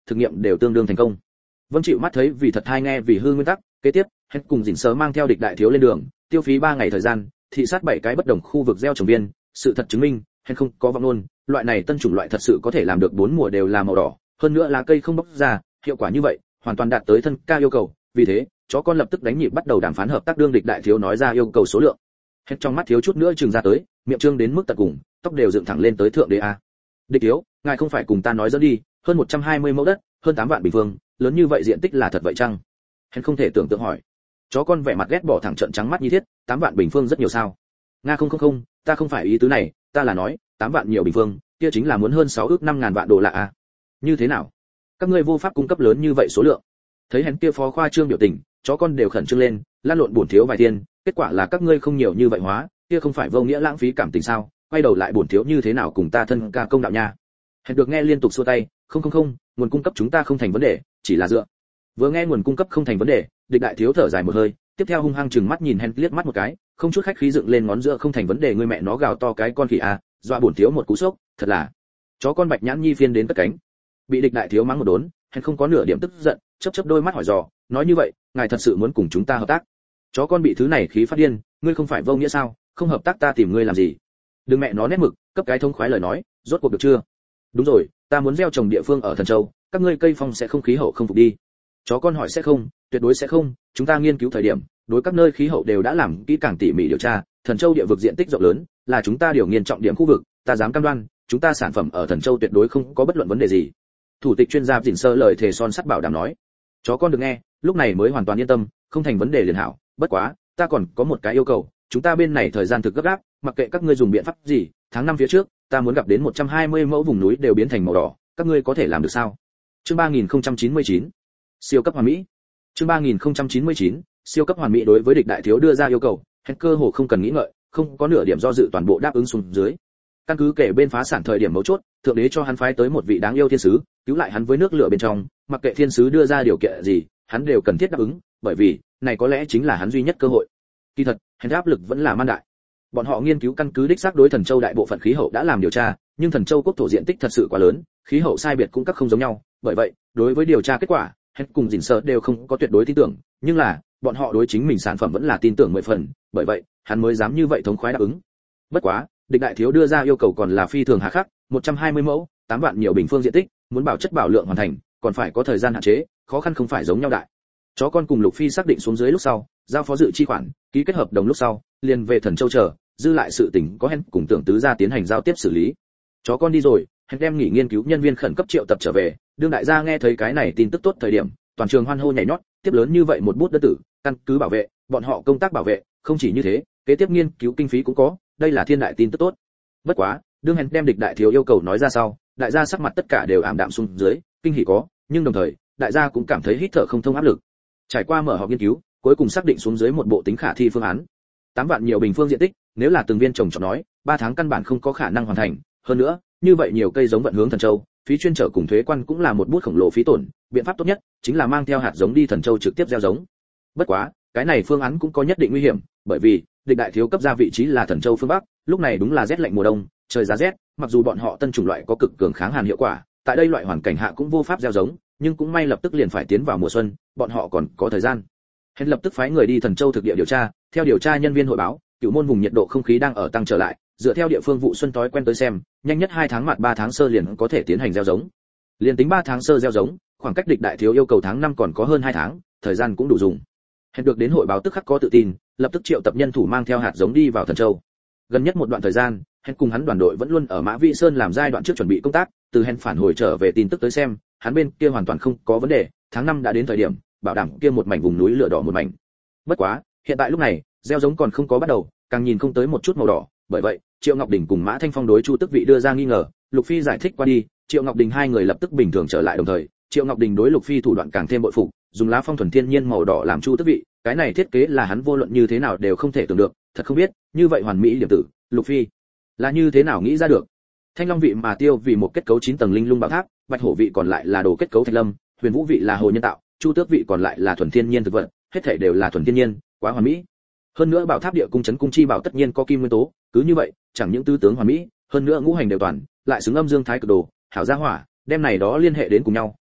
thực nghiệm đều tương đương thành công. Vâng chịu mắt thấy vì thật hay nghe vì hư nguyên tắc, kế tiếp, hết cùng Dĩnh Sớ mang theo địch đại thiếu lên đường, tiêu phí ba ngày thời gian, thị sát bảy cái bất đồng khu vực gieo trồng viên, sự thật chứng minh, hết không có vọng luôn, loại này tân chủng loại thật sự có thể làm được bốn mùa đều là màu đỏ, hơn nữa lá cây không bóc ra, hiệu quả như vậy, hoàn toàn đạt tới thân ca yêu cầu, vì thế, chó con lập tức đánh nhịp bắt đầu đàm phán hợp tác đương địch đại thiếu nói ra yêu cầu số lượng. Hết trong mắt thiếu chút nữa trừng ra tới, miệng trương đến mức tận cùng, tóc đều dựng thẳng lên tới thượng đế a. Địch thiếu, ngài không phải cùng ta nói dẫn đi, hơn một trăm hai mươi mẫu đất, hơn tám vạn bình phương, lớn như vậy diện tích là thật vậy chăng? Hết không thể tưởng tượng hỏi. Chó con vẻ mặt ghét bỏ thẳng trợn trắng mắt như thiết, tám vạn bình phương rất nhiều sao? Nga không không không, ta không phải ý tứ này, ta là nói, tám vạn nhiều bình phương, kia chính là muốn hơn sáu ước năm ngàn vạn đô la a. Như thế nào? Các ngươi vô pháp cung cấp lớn như vậy số lượng. Thấy hắn kia phó khoa trương biểu tình, chó con đều khẩn trương lên, lan lộn buồn thiếu vài tiền, kết quả là các ngươi không nhiều như vậy hóa, kia không phải vô nghĩa lãng phí cảm tình sao? Quay đầu lại buồn thiếu như thế nào cùng ta thân ca công đạo nha. Hắn được nghe liên tục xua tay, không không không, nguồn cung cấp chúng ta không thành vấn đề, chỉ là dựa. Vừa nghe nguồn cung cấp không thành vấn đề, địch đại thiếu thở dài một hơi, tiếp theo hung hăng chừng mắt nhìn Hen liếc mắt một cái, không chút khách khí dựng lên ngón giữa không thành vấn đề, ngươi mẹ nó gào to cái con khỉ à, dọa buồn thiếu một cú sốc, thật là. Chó con bạch nhãn nhi phiên đến cất cánh. Bị địch đại thiếu mắng một đốn, Hen không có nửa điểm tức giận, chớp chớp đôi mắt hỏi dò, nói như vậy, ngài thật sự muốn cùng chúng ta hợp tác? Chó con bị thứ này khí phát điên, ngươi không phải vô nghĩa sao, không hợp tác ta tìm ngươi làm gì? Đừng mẹ nó nét mực, cấp cái thông khoái lời nói, rốt cuộc được chưa? Đúng rồi, ta muốn gieo trồng địa phương ở Thần Châu, các ngươi cây phong sẽ không khí hậu không phục đi. Chó con hỏi sẽ không, tuyệt đối sẽ không, chúng ta nghiên cứu thời điểm, đối các nơi khí hậu đều đã làm kỹ càng tỉ mỉ điều tra, Thần Châu địa vực diện tích rộng lớn, là chúng ta điều nghiên trọng điểm khu vực, ta dám cam đoan, chúng ta sản phẩm ở Thần Châu tuyệt đối không có bất luận vấn đề gì. Thủ tịch chuyên gia Dĩnh Sơ lời thề son sắt bảo đảm nói. Chó con được nghe, lúc này mới hoàn toàn yên tâm, không thành vấn đề liền hảo, bất quá, ta còn có một cái yêu cầu, chúng ta bên này thời gian thực gấp gáp, mặc kệ các ngươi dùng biện pháp gì, tháng năm phía trước, ta muốn gặp đến một trăm hai mươi mẫu vùng núi đều biến thành màu đỏ, các ngươi có thể làm được sao? Chương ba nghìn không trăm chín mươi chín, siêu cấp hoàn mỹ. Chương ba nghìn không trăm chín mươi chín, siêu cấp hoàn mỹ đối với địch đại thiếu đưa ra yêu cầu, hết cơ hồ không cần nghĩ ngợi, không có nửa điểm do dự toàn bộ đáp ứng xuống dưới. Căn cứ kể bên phá sản thời điểm mấu chốt, thượng đế cho hắn phái tới một vị đáng yêu thiên sứ, cứu lại hắn với nước lửa bên trong, mặc kệ thiên sứ đưa ra điều kiện gì, hắn đều cần thiết đáp ứng, bởi vì, này có lẽ chính là hắn duy nhất cơ hội. Kỳ thật, hắn áp lực vẫn là man đại. Bọn họ nghiên cứu căn cứ đích xác đối Thần Châu đại bộ phận khí hậu đã làm điều tra, nhưng Thần Châu quốc thổ diện tích thật sự quá lớn, khí hậu sai biệt cũng các không giống nhau, bởi vậy, đối với điều tra kết quả, hết cùng Dĩnh Sơ đều không có tuyệt đối tin tưởng, nhưng là, bọn họ đối chính mình sản phẩm vẫn là tin tưởng mười phần, bởi vậy, hắn mới dám như vậy thống khoái đáp ứng. Bất quá, địch đại thiếu đưa ra yêu cầu còn là phi thường hà khắc, một trăm hai mươi mẫu, tám vạn nhiều bình phương diện tích, muốn bảo chất bảo lượng hoàn thành, còn phải có thời gian hạn chế, khó khăn không phải giống nhau đại. Chó con cùng Lục Phi xác định xuống dưới lúc sau, giao phó dự chi khoản, ký kết hợp đồng lúc sau, liền về Thần Châu chờ, dư lại sự tình có Hen cùng Tưởng Tứ gia tiến hành giao tiếp xử lý. Chó con đi rồi, Hen đem nghỉ nghiên cứu nhân viên khẩn cấp triệu tập trở về, đương đại gia nghe thấy cái này tin tức tốt thời điểm, toàn trường hoan hô nhảy nhót, tiếp lớn như vậy một bút đất tử, căn cứ bảo vệ, bọn họ công tác bảo vệ, không chỉ như thế, kế tiếp nghiên cứu kinh phí cũng có, đây là thiên đại tin tức tốt. Bất quá, đương Hen đem địch đại thiếu yêu cầu nói ra sau, đại gia sắc mặt tất cả đều ảm đạm xuống dưới, kinh hỉ có, nhưng đồng thời, đại gia cũng cảm thấy hít thở không thông áp lực. Trải qua mở họp nghiên cứu, cuối cùng xác định xuống dưới một bộ tính khả thi phương án. tám vạn nhiều bình phương diện tích, nếu là từng viên trồng trọt nói, ba tháng căn bản không có khả năng hoàn thành, hơn nữa, như vậy nhiều cây giống vận hướng Thần Châu, phí chuyên trở cùng thuế quan cũng là một bút khổng lồ phí tổn, biện pháp tốt nhất chính là mang theo hạt giống đi Thần Châu trực tiếp gieo giống. Bất quá, cái này phương án cũng có nhất định nguy hiểm, bởi vì địch đại thiếu cấp ra vị trí là Thần Châu phương Bắc, lúc này đúng là rét lạnh mùa đông, trời giá rét, mặc dù bọn họ tân chủng loại có cực cường kháng hàn hiệu quả, tại đây loại hoàn cảnh hạ cũng vô pháp gieo giống, nhưng cũng may lập tức liền phải tiến vào mùa xuân, bọn họ còn có thời gian. Hắn lập tức phái người đi Thần Châu thực địa điều tra, theo điều tra nhân viên hội báo, cửu môn vùng nhiệt độ không khí đang ở tăng trở lại, dựa theo địa phương vụ xuân thói quen tới xem, nhanh nhất hai tháng mặt ba tháng sơ liền có thể tiến hành gieo giống. Liên tính ba tháng sơ gieo giống, khoảng cách địch đại thiếu yêu cầu tháng năm còn có hơn hai tháng, thời gian cũng đủ dùng. Hắn được đến hội báo tức khắc có tự tin, lập tức triệu tập nhân thủ mang theo hạt giống đi vào Thần Châu. Gần nhất một đoạn thời gian, hắn cùng hắn đoàn đội vẫn luôn ở Mã Vĩ Sơn làm giai đoạn trước chuẩn bị công tác, từ hắn phản hồi trở về tin tức tới xem, hắn bên kia hoàn toàn không có vấn đề, tháng năm đã đến thời điểm, bảo đảm kia một mảnh vùng núi lửa đỏ một mảnh. Bất quá, hiện tại lúc này, gieo giống còn không có bắt đầu, càng nhìn không tới một chút màu đỏ, bởi vậy, Triệu Ngọc Đình cùng Mã Thanh Phong đối Chu Tức Vị đưa ra nghi ngờ, Lục Phi giải thích qua đi, Triệu Ngọc Đình hai người lập tức bình thường trở lại, đồng thời, Triệu Ngọc Đình đối Lục Phi thủ đoạn càng thêm bội phục, dùng lá phong thuần thiên nhiên màu đỏ làm Chu Tức Vị, cái này thiết kế là hắn vô luận như thế nào đều không thể tưởng được, thật không biết, như vậy hoàn mỹ điểm tử, Lục Phi là như thế nào nghĩ ra được. Thanh Long vị mà tiêu vì một kết cấu chín tầng linh lung bảo tháp, Bạch Hổ vị còn lại là đồ kết cấu thạch lâm, Huyền Vũ vị là hồ nhân tạo, Chu Tước vị còn lại là thuần thiên nhiên thực vật, hết thảy đều là thuần thiên nhiên, quá hoàn mỹ. Hơn nữa bảo tháp địa cung chấn cung chi bảo tất nhiên có kim nguyên tố, cứ như vậy, chẳng những tứ tướng hoàn mỹ, hơn nữa ngũ hành đều toàn, lại xứng âm dương thái cực đồ, hảo gia hỏa, đem này đó liên hệ đến cùng nhau,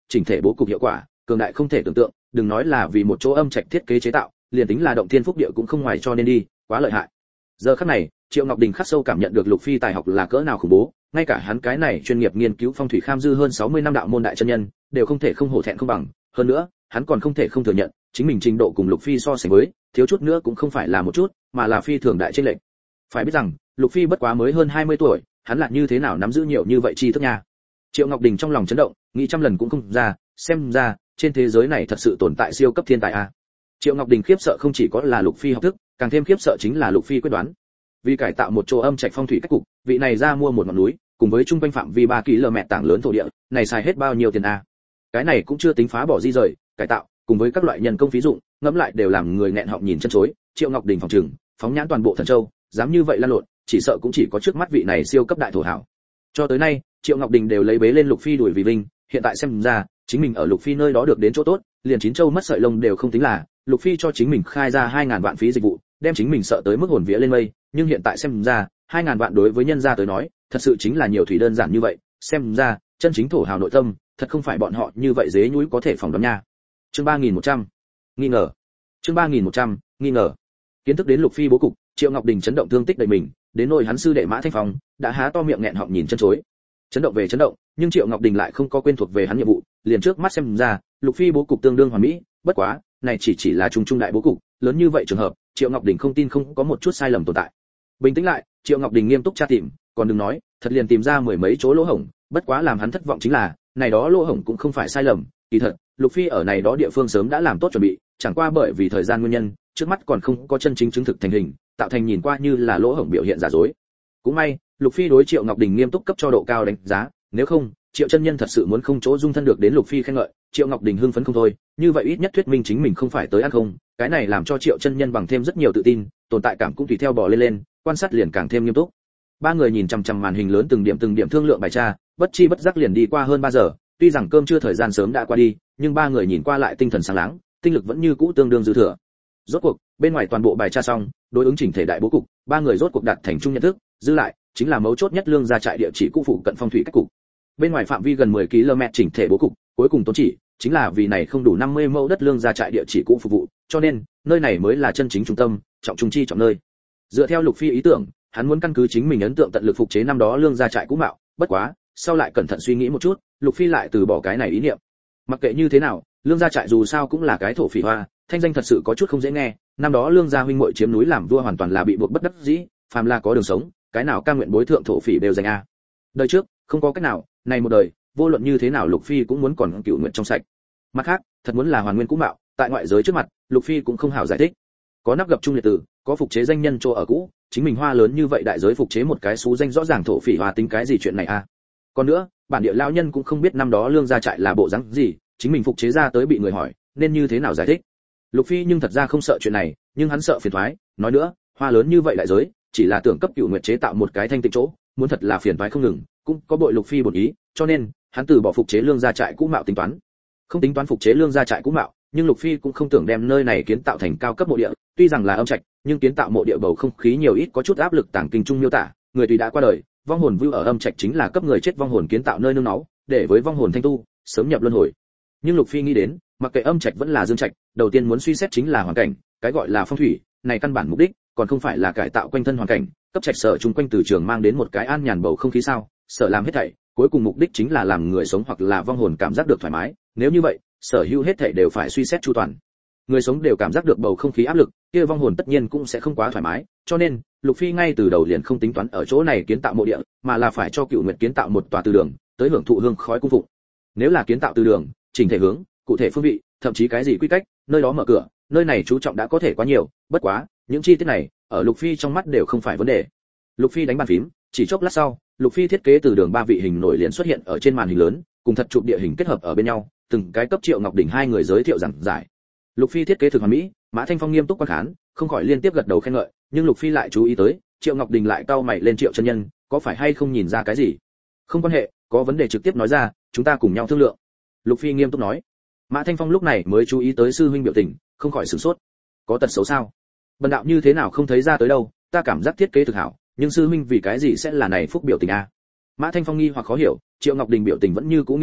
chỉnh thể bố cục hiệu quả cường đại không thể tưởng tượng, đừng nói là vì một chỗ âm trạch thiết kế chế tạo, liền tính là động thiên phúc địa cũng không ngoài cho nên đi, quá lợi hại. Giờ khắc này, Triệu Ngọc Đình khắc sâu cảm nhận được Lục Phi tài học là cỡ nào khủng bố, ngay cả hắn cái này chuyên nghiệp nghiên cứu phong thủy kham dư hơn sáu mươi năm đạo môn đại chân nhân, đều không thể không hổ thẹn không bằng, hơn nữa, hắn còn không thể không thừa nhận, chính mình trình độ cùng Lục Phi so sánh với, thiếu chút nữa cũng không phải là một chút, mà là phi thường đại chênh lệch. Phải biết rằng, Lục Phi bất quá mới hơn hai mươi tuổi, hắn là như thế nào nắm giữ nhiều như vậy tri thức nha. Triệu Ngọc Đình trong lòng chấn động, nghĩ trăm lần cũng không ra, xem ra, trên thế giới này thật sự tồn tại siêu cấp thiên tài a. Triệu Ngọc Đình khiếp sợ không chỉ có là Lục Phi học thức, càng thêm khiếp sợ chính là Lục Phi quyết đoán. Vì cải tạo một chỗ âm trạch phong thủy cách cục, vị này ra mua một ngọn núi, cùng với trung quanh phạm vi ba ki lô mét tảng lớn thổ địa, này xài hết bao nhiêu tiền a? Cái này cũng chưa tính phá bỏ di rời, cải tạo, cùng với các loại nhân công phí dụng, ngẫm lại đều làm người nghẹn họng nhìn chân chối. Triệu Ngọc Đình phòng trừng, phóng nhãn toàn bộ Thần Châu, dám như vậy lan lộn, chỉ sợ cũng chỉ có trước mắt vị này siêu cấp đại thổ hảo. Cho tới nay, Triệu Ngọc Đình đều lấy bế lên Lục Phi đuổi vì vinh, hiện tại xem ra, chính mình ở Lục Phi nơi đó được đến chỗ tốt, liền chín châu mất sợi lông đều không tính là, Lục Phi cho chính mình khai ra hai ngàn vạn phí dịch vụ, đem chính mình sợ tới mức hồn vía lên mây, nhưng hiện tại xem ra, hai ngàn vạn đối với nhân gia tới nói, thật sự chính là nhiều thủy đơn giản như vậy, xem ra, chân chính thổ hào nội tâm, thật không phải bọn họ như vậy dế nhúi có thể phòng đoán nha. Chương ba nghìn một trăm, nghi ngờ. Chương ba nghìn một trăm, nghi ngờ. Kiến thức đến Lục Phi bố cục, Triệu Ngọc Đình chấn động thương tích đầy mình, đến nỗi hắn sư đệ Mã Thanh Phong, đã há to miệng nghẹn họng nhìn chân chối. Chấn động về chấn động, nhưng Triệu Ngọc Đình lại không có quên thuộc về hắn nhiệm vụ, liền trước mắt xem ra, Lục Phi bố cục tương đương hoàn mỹ, bất quá, này chỉ chỉ là trung trung đại bố cục, lớn như vậy trường hợp, Triệu Ngọc Đình không tin không có một chút sai lầm tồn tại. Bình tĩnh lại, Triệu Ngọc Đình nghiêm túc tra tìm, còn đừng nói, thật liền tìm ra mười mấy chỗ lỗ hổng, bất quá làm hắn thất vọng chính là, này đó lỗ hổng cũng không phải sai lầm, kỳ thật, Lục Phi ở này đó địa phương sớm đã làm tốt chuẩn bị, chẳng qua bởi vì thời gian nguyên nhân, trước mắt còn không có chân chính chứng thực thành hình, tạo thành nhìn qua như là lỗ hổng biểu hiện giả dối. Cũng may, Lục Phi đối Triệu Ngọc Đình nghiêm túc cấp cho độ cao đánh giá, nếu không, Triệu chân nhân thật sự muốn không chỗ dung thân được đến Lục Phi khen ngợi, Triệu Ngọc Đình hưng phấn không thôi, như vậy ít nhất thuyết minh chính mình không phải tới ăn không, cái này làm cho Triệu chân nhân bằng thêm rất nhiều tự tin, tồn tại cảm cũng tùy theo bò lên lên, quan sát liền càng thêm nghiêm túc. Ba người nhìn chằm chằm màn hình lớn từng điểm từng điểm thương lượng bài tra, bất chi bất giác liền đi qua hơn ba giờ, tuy rằng cơm trưa thời gian sớm đã qua đi, nhưng ba người nhìn qua lại tinh thần sáng láng, tinh lực vẫn như cũ tương đương dư thừa. Rốt cuộc, bên ngoài toàn bộ bài tra xong, đối ứng chỉnh thể đại bố cục, ba người rốt cuộc đạt thành chung nhận thức, dư lại chính là mấu chốt nhất lương gia trại địa chỉ cũ phụ cận phong thủy cách cục. Bên ngoài phạm vi gần mười ki lô mét chỉnh thể bố cục, cuối cùng tốn chỉ chính là vì này không đủ năm mươi mẫu đất lương gia trại địa chỉ cũ phục vụ, cho nên nơi này mới là chân chính trung tâm, trọng trung chi trọng nơi. Dựa theo Lục Phi ý tưởng, hắn muốn căn cứ chính mình ấn tượng tận lực phục chế năm đó lương gia trại cũ mạo, bất quá, sau lại cẩn thận suy nghĩ một chút, Lục Phi lại từ bỏ cái này ý niệm. Mặc kệ như thế nào, lương gia trại dù sao cũng là cái thổ phỉ hoa, thanh danh thật sự có chút không dễ nghe, năm đó lương gia huynh muội chiếm núi làm vua hoàn toàn là bị buộc bất đắc dĩ, phàm là có đường sống, cái nào cam nguyện bối thượng thổ phỉ đều giành a. Đời trước, không có cách nào, này một đời, vô luận như thế nào Lục Phi cũng muốn còn cựu nguyện trong sạch. Mặt khác, thật muốn là hoàn nguyên cũ mạo, tại ngoại giới trước mặt, Lục Phi cũng không hảo giải thích. Có nắp gập trung liệt tử, có phục chế danh nhân chỗ ở cũ, chính mình hoa lớn như vậy đại giới phục chế một cái xú danh rõ ràng thổ phỉ hoa tính cái gì chuyện này a. Còn nữa, bản địa lão nhân cũng không biết năm đó lương gia trại là bộ dáng gì, chính mình phục chế ra tới bị người hỏi, nên như thế nào giải thích. Lục Phi nhưng thật ra không sợ chuyện này, nhưng hắn sợ phiền toái, nói nữa, hoa lớn như vậy đại giới, chỉ là tưởng cấp cựu nguyệt chế tạo một cái thanh tịnh chỗ, muốn thật là phiền toái không ngừng, cũng có bội Lục Phi bổn ý, cho nên, hắn từ bỏ phục chế lương gia trại cũ mạo tính toán. Không tính toán phục chế lương gia trại cũ mạo, nhưng Lục Phi cũng không tưởng đem nơi này kiến tạo thành cao cấp mộ địa, tuy rằng là âm trạch, nhưng kiến tạo mộ địa bầu không khí nhiều ít có chút áp lực tàng kinh trung miêu tả, người tùy đã qua đời, vong hồn vưu ở âm trạch chính là cấp người chết vong hồn kiến tạo nơi nương náu, để với vong hồn thanh tu, sớm nhập luân hồi. Nhưng Lục Phi nghĩ đến, mặc kệ âm trạch vẫn là dương trạch, đầu tiên muốn suy xét chính là hoàn cảnh, cái gọi là phong thủy, này căn bản mục đích, còn không phải là cải tạo quanh thân hoàn cảnh, cấp trạch sở chung quanh từ trường mang đến một cái an nhàn bầu không khí sao? Sở làm hết thảy, cuối cùng mục đích chính là làm người sống hoặc là vong hồn cảm giác được thoải mái, nếu như vậy, sở hữu hết thảy đều phải suy xét chu toàn. Người sống đều cảm giác được bầu không khí áp lực, kia vong hồn tất nhiên cũng sẽ không quá thoải mái, cho nên, Lục Phi ngay từ đầu liền không tính toán ở chỗ này kiến tạo mộ địa, mà là phải cho Cửu Nguyệt kiến tạo một tòa từ đường, tới hưởng thụ hương khói cung phụng. Nếu là kiến tạo từ đường, chỉnh thể hướng, cụ thể phương vị, thậm chí cái gì quy cách, nơi đó mở cửa, nơi này chú trọng đã có thể quá nhiều, bất quá, những chi tiết này, ở Lục Phi trong mắt đều không phải vấn đề. Lục Phi đánh bàn phím, chỉ chốc lát sau, Lục Phi thiết kế từ đường ba vị hình nổi liền xuất hiện ở trên màn hình lớn, cùng thật chụp địa hình kết hợp ở bên nhau, từng cái cấp Triệu Ngọc Đình hai người giới thiệu giảng giải. Lục Phi thiết kế thực hoàn mỹ, Mã Thanh Phong nghiêm túc quan khán, không khỏi liên tiếp gật đầu khen ngợi, nhưng Lục Phi lại chú ý tới, Triệu Ngọc Đình lại cau mày lên Triệu chân nhân, có phải hay không nhìn ra cái gì? Không quan hệ, có vấn đề trực tiếp nói ra, chúng ta cùng nhau thương lượng. Lục Phi nghiêm túc nói. Mã Thanh Phong lúc này mới chú ý tới sư huynh biểu tình, không khỏi sửng sốt. Có tật xấu sao? Bần đạo như thế nào không thấy ra tới đâu, ta cảm giác thiết kế thực hảo, nhưng sư huynh vì cái gì sẽ là này phúc biểu tình a? Mã Thanh Phong nghi hoặc khó hiểu, Triệu Ngọc Đình biểu tình vẫn như cũ nghiêm túc,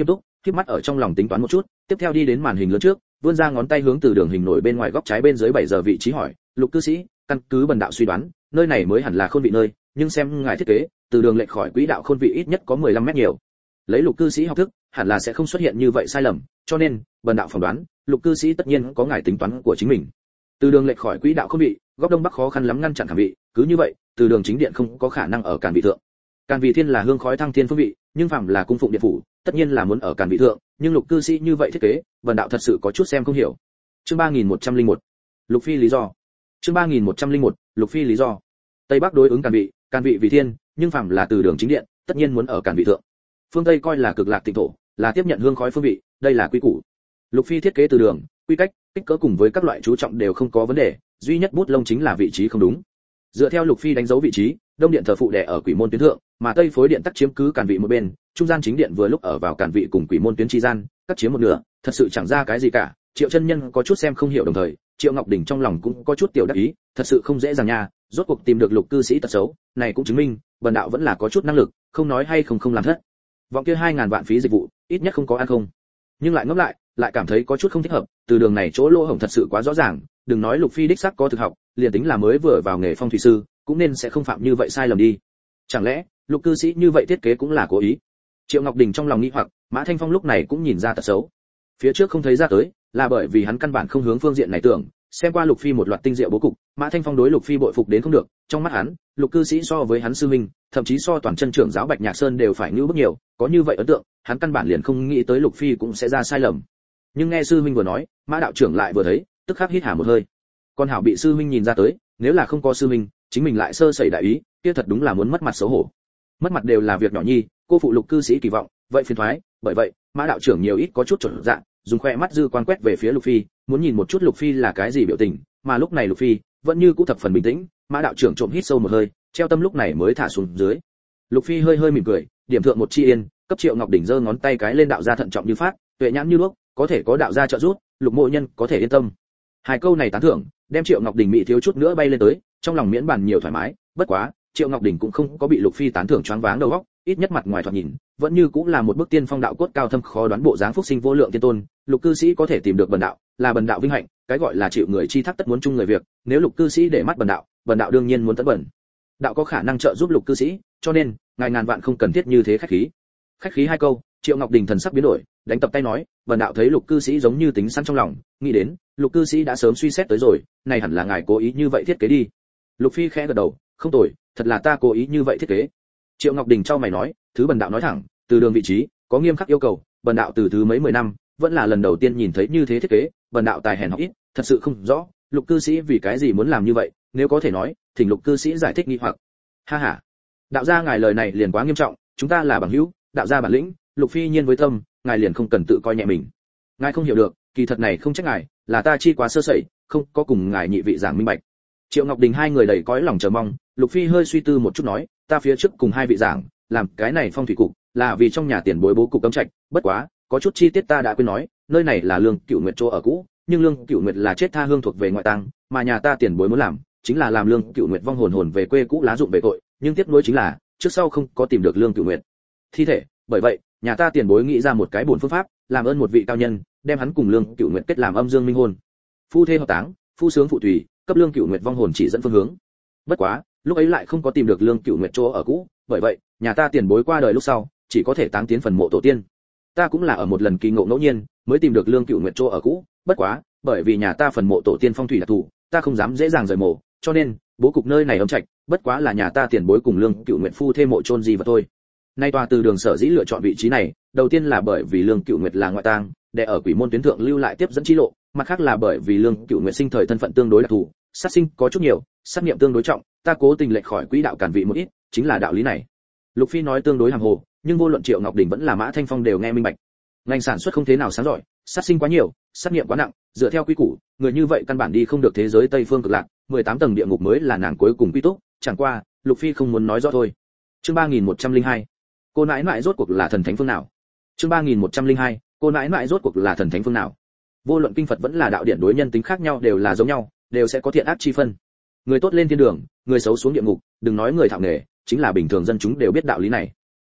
khép mắt ở trong lòng tính toán một chút, tiếp theo đi đến màn hình lớn trước, vươn ra ngón tay hướng từ đường hình nổi bên ngoài góc trái bên dưới bảy giờ vị trí hỏi, Lục cư sĩ, căn cứ bần đạo suy đoán, nơi này mới hẳn là khôn vị nơi, nhưng xem ngài thiết kế, từ đường lệch khỏi quỹ đạo khôn vị ít nhất có mười lăm mét nhiều. Lấy Lục cư sĩ học thức, hẳn là sẽ không xuất hiện như vậy sai lầm, cho nên, bần đạo phỏng đoán, Lục cư sĩ tất nhiên có ngài tính toán của chính mình. Từ đường lệch khỏi quỹ đạo khôn vị, góc đông bắc khó khăn lắm ngăn chặn cản vị, cứ như vậy, từ đường chính điện không có khả năng ở cản vị thượng. Càn vị thiên là hương khói thăng thiên phương vị, nhưng phạm là cung phụng điện phủ, tất nhiên là muốn ở càn vị thượng, nhưng Lục cư sĩ như vậy thiết kế, bần đạo thật sự có chút xem không hiểu. Chương ba nghìn một trăm lẻ một. Lục phi lý do. Chương ba nghìn một trăm lẻ một. Lục phi lý do. Tây bắc đối ứng càn vị, càn vị vì thiên, nhưng phạm là từ đường chính điện, tất nhiên muốn ở càn vị thượng. Phương Tây coi là cực lạc tịnh thổ, là tiếp nhận hương khói phương vị, đây là quy củ. Lục phi thiết kế từ đường, quy cách, kích cỡ cùng với các loại chú trọng đều không có vấn đề, duy nhất bút lông chính là vị trí không đúng. Dựa theo Lục phi đánh dấu vị trí, đông điện thờ phụ đẻ ở quỷ môn tuyến thượng, mà tây phối điện tắc chiếm cứ càn vị một bên, trung gian chính điện vừa lúc ở vào càn vị cùng quỷ môn tuyến chi gian, cắt chiếm một nửa, thật sự chẳng ra cái gì cả. Triệu chân nhân có chút xem không hiểu, đồng thời Triệu Ngọc Đình trong lòng cũng có chút tiểu đắc ý, thật sự không dễ dàng nha, rốt cuộc tìm được Lục cư sĩ tật xấu, này cũng chứng minh bần đạo vẫn là có chút năng lực, không nói hay không không làm thất. Vọng kia hai ngàn vạn phí dịch vụ, ít nhất không có ăn không. Nhưng lại ngẫm lại, lại cảm thấy có chút không thích hợp, từ đường này chỗ lỗ hổng thật sự quá rõ ràng, đừng nói Lục phi đích xác có thực học, liền tính là mới vừa vào nghề phong thủy sư, cũng nên sẽ không phạm như vậy sai lầm đi. Chẳng lẽ Lục cư sĩ như vậy thiết kế cũng là cố ý? Triệu Ngọc Đình trong lòng nghi hoặc, Mã Thanh Phong lúc này cũng nhìn ra tật xấu. Phía trước không thấy ra tới, là bởi vì hắn căn bản không hướng phương diện này tưởng, xem qua Lục phi một loạt tinh diệu bố cục, Mã Thanh Phong đối Lục phi bội phục đến không được, trong mắt hắn, Lục cư sĩ so với hắn sư huynh, thậm chí so toàn chân trưởng giáo Bạch Nhạc Sơn đều phải nhu bức nhiều, có như vậy ấn tượng, hắn căn bản liền không nghĩ tới Lục phi cũng sẽ ra sai lầm. Nhưng nghe sư huynh vừa nói, Mã đạo trưởng lại vừa thấy, tức khắc hít hà một hơi. Con hảo bị sư huynh nhìn ra tới, nếu là không có sư huynh, chính mình lại sơ sẩy đại ý, kia thật đúng là muốn mất mặt xấu hổ. Mất mặt đều là việc nhỏ nhi, cô phụ Lục cư sĩ kỳ vọng, vậy phiền toái, bởi vậy, Mã đạo trưởng nhiều ít có chút chột dạ, dùng khoe mắt dư quan quét về phía Lục phi, muốn nhìn một chút Lục phi là cái gì biểu tình, mà lúc này Lục phi vẫn như cũ thập phần bình tĩnh. Mã đạo trưởng trộm hít sâu một hơi, treo tâm lúc này mới thả xuống dưới. Lục phi hơi hơi mỉm cười, điểm thượng một chi yên, cấp Triệu Ngọc Đỉnh giơ ngón tay cái lên, đạo gia thận trọng như phát, tuệ nhãn như đuốc, có thể có đạo gia trợ giúp, Lục mộ nhân có thể yên tâm. Hai câu này tán thưởng, đem Triệu Ngọc Đỉnh mị thiếu chút nữa bay lên tới, trong lòng miễn bàn nhiều thoải mái. Bất quá, Triệu Ngọc Đỉnh cũng không có bị Lục phi tán thưởng choáng váng đầu óc, ít nhất mặt ngoài thoạt nhìn, vẫn như cũng là một bức tiên phong đạo cốt cao thâm khó đoán bộ dáng phúc sinh vô lượng tiên tôn. Lục cư sĩ có thể tìm được bần đạo, là bần đạo vinh hạnh, cái gọi là chịu người chi thác tất muốn chung người việc, nếu Lục cư sĩ để mắt bần đạo, bần đạo đương nhiên muốn tận bẩn. Đạo có khả năng trợ giúp Lục cư sĩ, cho nên, ngài ngàn vạn không cần thiết như thế khách khí. Khách khí hai câu, Triệu Ngọc Đình thần sắc biến đổi, đánh tập tay nói, bần đạo thấy Lục cư sĩ giống như tính sẵn trong lòng, nghĩ đến, Lục cư sĩ đã sớm suy xét tới rồi, này hẳn là ngài cố ý như vậy thiết kế đi. Lục phi khẽ gật đầu, không tồi, thật là ta cố ý như vậy thiết kế. Triệu Ngọc Đình trao mày nói, thứ bần đạo nói thẳng, từ đường vị trí có nghiêm khắc yêu cầu, bần đạo từ thứ mấy mười năm, vẫn là lần đầu tiên nhìn thấy như thế thiết kế, bần đạo tài hèn học ít, thật sự không rõ, Lục cư sĩ vì cái gì muốn làm như vậy, nếu có thể nói, thỉnh Lục cư sĩ giải thích nghi hoặc. Ha ha, đạo gia ngài lời này liền quá nghiêm trọng, chúng ta là bằng hữu, đạo gia bản lĩnh, Lục phi nhiên với tâm, ngài liền không cần tự coi nhẹ mình. Ngài không hiểu được, kỳ thật này không trách ngài, là ta chi quá sơ sẩy, không có cùng ngài nhị vị giảng minh bạch. Triệu Ngọc Đình hai người đầy cõi lòng chờ mong, Lục phi hơi suy tư một chút nói, ta phía trước cùng hai vị giảng, làm cái này phong thủy cục, là vì trong nhà tiền bối bố cục cấm trạch, bất quá, có chút chi tiết ta đã quên nói, nơi này là Lương Cửu Nguyệt chỗ ở cũ, nhưng Lương Cửu Nguyệt là chết tha hương thuộc về ngoại tang, mà nhà ta tiền bối muốn làm, chính là làm Lương Cửu Nguyệt vong hồn hồn về quê cũ lá dụng về tội, nhưng tiếc nuối chính là, trước sau không có tìm được Lương Cửu Nguyệt thi thể, bởi vậy, nhà ta tiền bối nghĩ ra một cái bổn phương pháp, làm ơn một vị cao nhân, đem hắn cùng Lương Cửu Nguyệt kết làm âm dương minh hôn. Phu thê hợp táng, phu sướng phụ tùy, cấp Lương Cửu Nguyệt vong hồn chỉ dẫn phương hướng. Bất quá, lúc ấy lại không có tìm được Lương Cửu Nguyệt chỗ ở cũ, bởi vậy, nhà ta tiền bối qua đời lúc sau, chỉ có thể táng tiến phần mộ tổ tiên. Ta cũng là ở một lần kỳ ngộ ngẫu nhiên, mới tìm được Lương Cửu Nguyệt chỗ ở cũ, bất quá, bởi vì nhà ta phần mộ tổ tiên phong thủy đặc thù, ta không dám dễ dàng rời mộ, cho nên, bố cục nơi này âm trạch, bất quá là nhà ta tiền bối cùng Lương Cửu Nguyệt phu thê mộ chôn gì và thôi. Nay tòa từ đường sở dĩ lựa chọn vị trí này, đầu tiên là bởi vì Lương Cửu Nguyệt là ngoại tang, để ở quỷ môn tuyến thượng lưu lại tiếp dẫn chi lộ, mặt khác là bởi vì Lương Cửu Nguyệt sinh thời thân phận tương đối đặc thù, sát sinh có chút nhiều, sát niệm tương đối trọng, ta cố tình lệch khỏi quỹ đạo cản vị một ít, chính là đạo lý này. Lục phi nói tương đối hàm hồ, nhưng vô luận Triệu Ngọc Đình vẫn là Mã Thanh Phong đều nghe minh bạch. Ngành sản xuất không thế nào sáng giỏi, sát sinh quá nhiều, sát niệm quá nặng, dựa theo quy củ, người như vậy căn bản đi không được thế giới Tây phương cực lạc, mười tám tầng địa ngục mới là nàng cuối cùng quy túc, chẳng qua, Lục phi không muốn nói rõ thôi. Chương ba nghìn một trăm lẻ hai. Cô nãi nãi rốt cuộc là thần thánh phương nào? Chương ba nghìn một trăm lẻ hai. Cô nãi nãi rốt cuộc là thần thánh phương nào? Vô luận kinh Phật vẫn là đạo điển đối nhân tính khác nhau đều là giống nhau, đều sẽ có thiện ác chi phân. Người tốt lên thiên đường, người xấu xuống địa ngục, đừng nói người thạo nghề, chính là bình thường dân chúng đều biết đạo lý này.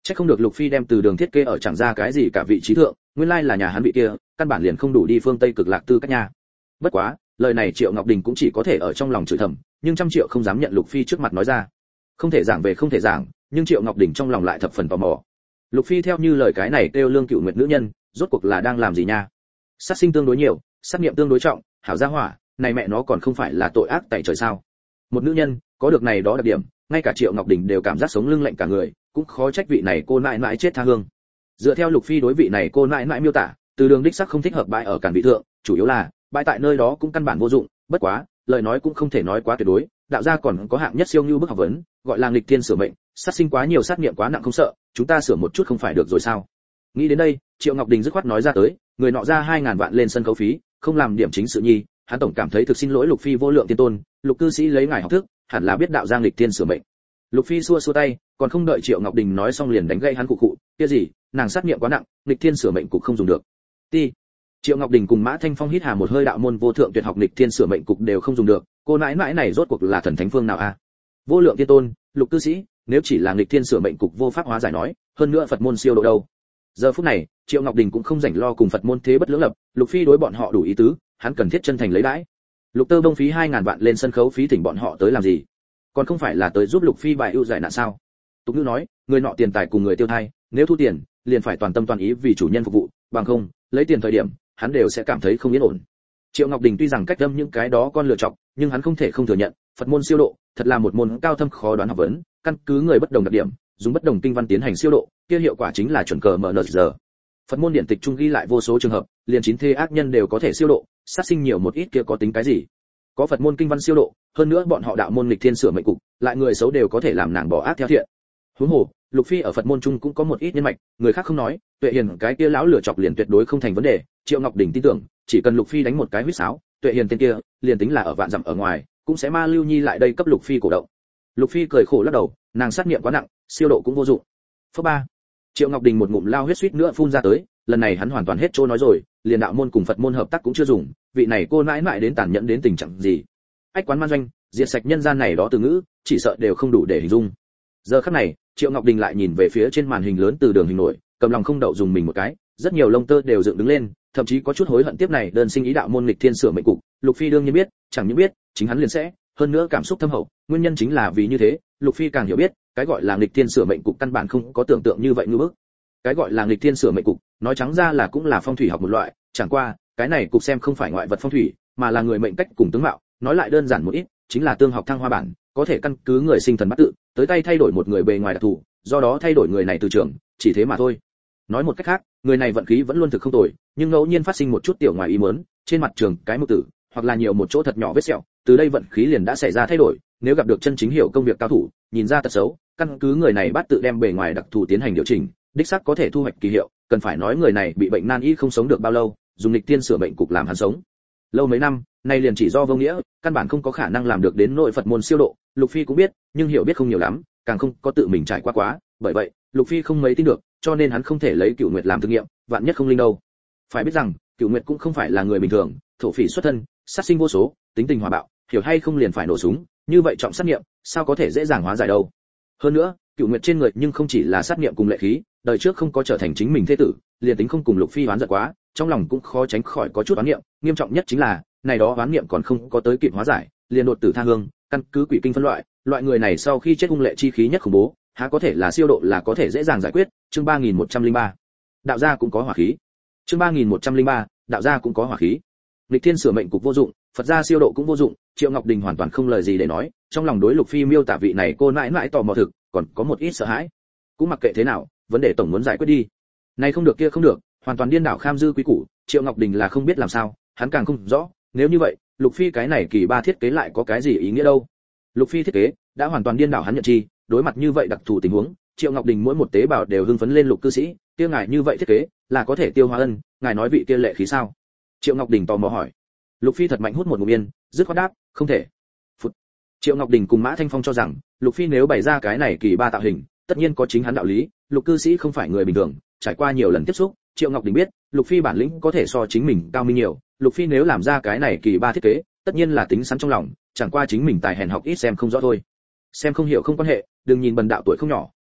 Chắc không được Lục Phi đem từ đường thiết kế ở chẳng ra cái gì cả vị trí thượng, nguyên lai là nhà hắn vị kia, căn bản liền không đủ đi phương Tây cực lạc tư cách nhà. Bất quá, lời này Triệu Ngọc Đình cũng chỉ có thể ở trong lòng chửi thầm, nhưng trăm triệu không dám nhận Lục Phi trước mặt nói ra. Không thể giảng về không thể giảng, nhưng Triệu Ngọc Đình trong lòng lại thập phần tò mò. Lục Phi theo như lời cái này kêu Lương Cửu Nguyệt nữ nhân, rốt cuộc là đang làm gì nha? Sát sinh tương đối nhiều, sát nghiệm tương đối trọng, hảo gia hỏa, này mẹ nó còn không phải là tội ác tại trời sao? Một nữ nhân, có được này đó đặc điểm, ngay cả Triệu Ngọc Đình đều cảm giác sống lưng lạnh cả người, cũng khó trách vị này cô nãi nãi chết tha hương. Dựa theo Lục Phi đối vị này cô nãi nãi miêu tả, từ đường đích sắc không thích hợp bãi ở cản vị thượng, chủ yếu là bãi tại nơi đó cũng căn bản vô dụng, bất quá, lời nói cũng không thể nói quá tuyệt đối, đạo gia còn có hạng nhất siêu như bức học vấn, gọi là nghịch thiên sửa mệnh, sát sinh quá nhiều sát nghiệm quá nặng không sợ, chúng ta sửa một chút không phải được rồi sao? Nghĩ đến đây, Triệu Ngọc Đình dứt khoát nói ra tới, người nọ ra hai ngàn vạn lên sân khấu phí, không làm điểm chính sự nhi, hắn tổng cảm thấy thực xin lỗi Lục Phi vô lượng tiên tôn, Lục cư sĩ lấy ngài học thức, hẳn là biết đạo gia nghịch thiên sửa mệnh. Lục Phi xua xua tay, còn không đợi Triệu Ngọc Đình nói xong liền đánh gãy hắn cụ cụ, kia gì, nàng sát nghiệm quá nặng, nghịch thiên sửa mệnh cục không dùng được. Ti. Triệu Ngọc Đình cùng Mã Thanh Phong hít hà một hơi đạo môn vô thượng tuyệt học nghịch thiên sửa mệnh cục đều không dùng được, cô nãi nãi này rốt cuộc là thần thánh phương nào a? À? Vô lượng tiên tôn, Lục cư sĩ, nếu chỉ là nghịch thiên sửa mệnh cục vô pháp hóa giải nói, hơn nữa Phật môn siêu độ đâu. Giờ phút này, Triệu Ngọc Đình cũng không rảnh lo cùng Phật môn thế bất lưỡng lập, Lục Phi đối bọn họ đủ ý tứ, hắn cần thiết chân thành lấy đãi. Lục Tơ Đông phí hai ngàn vạn lên sân khấu phí thỉnh bọn họ tới làm gì? Còn không phải là tới giúp Lục Phi bài ưu giải nạn sao? Tục ngữ nói, người nọ tiền tài cùng người tiêu thai, nếu thu tiền, liền phải toàn tâm toàn ý vì chủ nhân phục vụ, bằng không, lấy tiền thời điểm, hắn đều sẽ cảm thấy không yên ổn. Triệu Ngọc Đình tuy rằng cách âm những cái đó con lựa chọc, nhưng hắn không thể không thừa nhận, Phật môn siêu độ, thật là một môn cao thâm khó đoán học vấn, căn cứ người bất đồng đặc điểm, dùng bất đồng kinh văn tiến hành siêu độ, kia hiệu quả chính là chuẩn cờ mở nợ giờ. Phật môn điển tịch trung ghi lại vô số trường hợp, liền chín thế ác nhân đều có thể siêu độ, sát sinh nhiều một ít kia có tính cái gì? Có Phật môn kinh văn siêu độ, hơn nữa bọn họ đạo môn nghịch thiên sửa mệnh cục, lại người xấu đều có thể làm nàng bỏ ác theo thiện. Huống hồ, Lục Phi ở Phật môn trung cũng có một ít nhân mạch, người khác không nói, Tuệ Hiền cái kia lão lửa chọc liền tuyệt đối không thành vấn đề, Triệu Ngọc Đình tin tưởng, chỉ cần Lục Phi đánh một cái huýt sáo, Tuệ Hiền tên kia, liền tính là ở vạn dặm ở ngoài, cũng sẽ ma lưu nhi lại đây cấp Lục Phi cổ động. Lục Phi cười khổ lắc đầu, nàng sát nghiệm quá nặng, siêu độ cũng vô dụng. Phớ ba. Triệu Ngọc Đình một ngụm lao huyết suýt nữa phun ra tới, lần này hắn hoàn toàn hết trôi nói rồi, liền đạo môn cùng Phật môn hợp tác cũng chưa dùng, vị này cô mãi mãi đến tàn nhẫn đến tình trạng gì. Ách quán man doanh, diệt sạch nhân gian này đó từ ngữ, chỉ sợ đều không đủ để hình dung. Giờ khắc này, Triệu Ngọc Đình lại nhìn về phía trên màn hình lớn từ đường hình nổi, cầm lòng không đậu dùng mình một cái, rất nhiều lông tơ đều dựng đứng lên, thậm chí có chút hối hận tiếp này đơn sinh ý đạo môn nghịch thiên sửa mệnh cục. Lục Phi đương nhiên biết, chẳng những biết, chính hắn liền sẽ, hơn nữa cảm xúc thâm hậu, nguyên nhân chính là vì như thế, Lục Phi càng hiểu biết, cái gọi là nghịch thiên sửa mệnh cục căn bản không có tưởng tượng như vậy ngư bức. Cái gọi là nghịch thiên sửa mệnh cục, nói trắng ra là cũng là phong thủy học một loại, chẳng qua, cái này cục xem không phải ngoại vật phong thủy, mà là người mệnh cách cùng tướng mạo, nói lại đơn giản một ít, chính là tương học thăng hoa bản, có thể căn cứ người sinh thần bắt tự, tới tay thay đổi một người bề ngoài đặc thù, do đó thay đổi người này từ trường, chỉ thế mà thôi. Nói một cách khác, người này vận khí vẫn luôn thực không tồi, nhưng ngẫu nhiên phát sinh một chút tiểu ngoài ý muốn, trên mặt trường cái mực tử, hoặc là nhiều một chỗ thật nhỏ vết sẹo, từ đây vận khí liền đã xảy ra thay đổi, nếu gặp được chân chính hiểu công việc cao thủ, nhìn ra tật xấu, căn cứ người này bắt tự đem bề ngoài đặc thù tiến hành điều chỉnh, đích xác có thể thu hoạch kỳ hiệu, cần phải nói người này bị bệnh nan y không sống được bao lâu, dùng nghịch tiên sửa bệnh cục làm hắn sống lâu mấy năm, nay liền chỉ do vô nghĩa, căn bản không có khả năng làm được đến nội Phật môn siêu độ, Lục Phi cũng biết, nhưng hiểu biết không nhiều lắm, càng không có tự mình trải qua quá, bởi vậy, Lục Phi không mấy tin được, cho nên hắn không thể lấy Cửu Nguyệt làm thử nghiệm, vạn nhất không linh đâu. Phải biết rằng, Cửu Nguyệt cũng không phải là người bình thường, thổ phỉ xuất thân, sát sinh vô số, tính tình hòa bạo, hiểu hay không liền phải nổ súng, như vậy trọng sát nghiệm, sao có thể dễ dàng hóa giải đâu. Hơn nữa, Cửu Nguyệt trên người nhưng không chỉ là sát nghiệm cùng lệ khí, đời trước không có trở thành chính mình thế tử, liền tính không cùng Lục Phi oán giận quá, trong lòng cũng khó tránh khỏi có chút oán niệm, nghiêm trọng nhất chính là, này đó oán niệm còn không có tới kịp hóa giải, liền đột tử tha hương, căn cứ quỷ kinh phân loại, loại người này sau khi chết hung lệ chi khí nhất khủng bố, há có thể là siêu độ là có thể dễ dàng giải quyết. Chương ba nghìn một trăm lẻ ba. Đạo gia cũng có hỏa khí. Chương ba nghìn một trăm lẻ ba. Đạo gia cũng có hỏa khí. Lịch thiên sửa mệnh cục vô dụng, Phật gia siêu độ cũng vô dụng, Triệu Ngọc Đình hoàn toàn không lời gì để nói, trong lòng đối Lục Phi miêu tả vị này cô mãi mãi tò mò thực, còn có một ít sợ hãi. Cũng mặc kệ thế nào, vấn đề tổng muốn giải quyết đi. Này không được kia không được, hoàn toàn điên đảo kham dư quý củ, Triệu Ngọc Đình là không biết làm sao, hắn càng không rõ, nếu như vậy, Lục Phi cái này kỳ ba thiết kế lại có cái gì ý nghĩa đâu? Lục Phi thiết kế đã hoàn toàn điên đảo hắn nhận chi, đối mặt như vậy đặc thù tình huống, Triệu Ngọc Đình mỗi một tế bào đều hưng phấn lên. Lục cư sĩ, kia ngài như vậy thiết kế, là có thể tiêu hóa ân, ngài nói vị kia lệ khí sao? Triệu Ngọc Đình tò mò hỏi. Lục Phi thật mạnh hút một ngụm yên, dứt khoát đáp, không thể. Phụt. Triệu Ngọc Đình cùng Mã Thanh Phong cho rằng, Lục Phi nếu bày ra cái này kỳ ba tạo hình, tất nhiên có chính hắn đạo lý, Lục cư sĩ không phải người bình thường, trải qua nhiều lần tiếp xúc, Triệu Ngọc Đình biết, Lục Phi bản lĩnh có thể so chính mình cao minh nhiều, Lục Phi nếu làm ra cái này kỳ ba thiết kế, tất nhiên là tính sẵn trong lòng, chẳng qua chính mình tài hèn học ít xem không rõ thôi. Xem không hiểu không quan hệ, đừng nhìn bần đạo tuổi không nhỏ,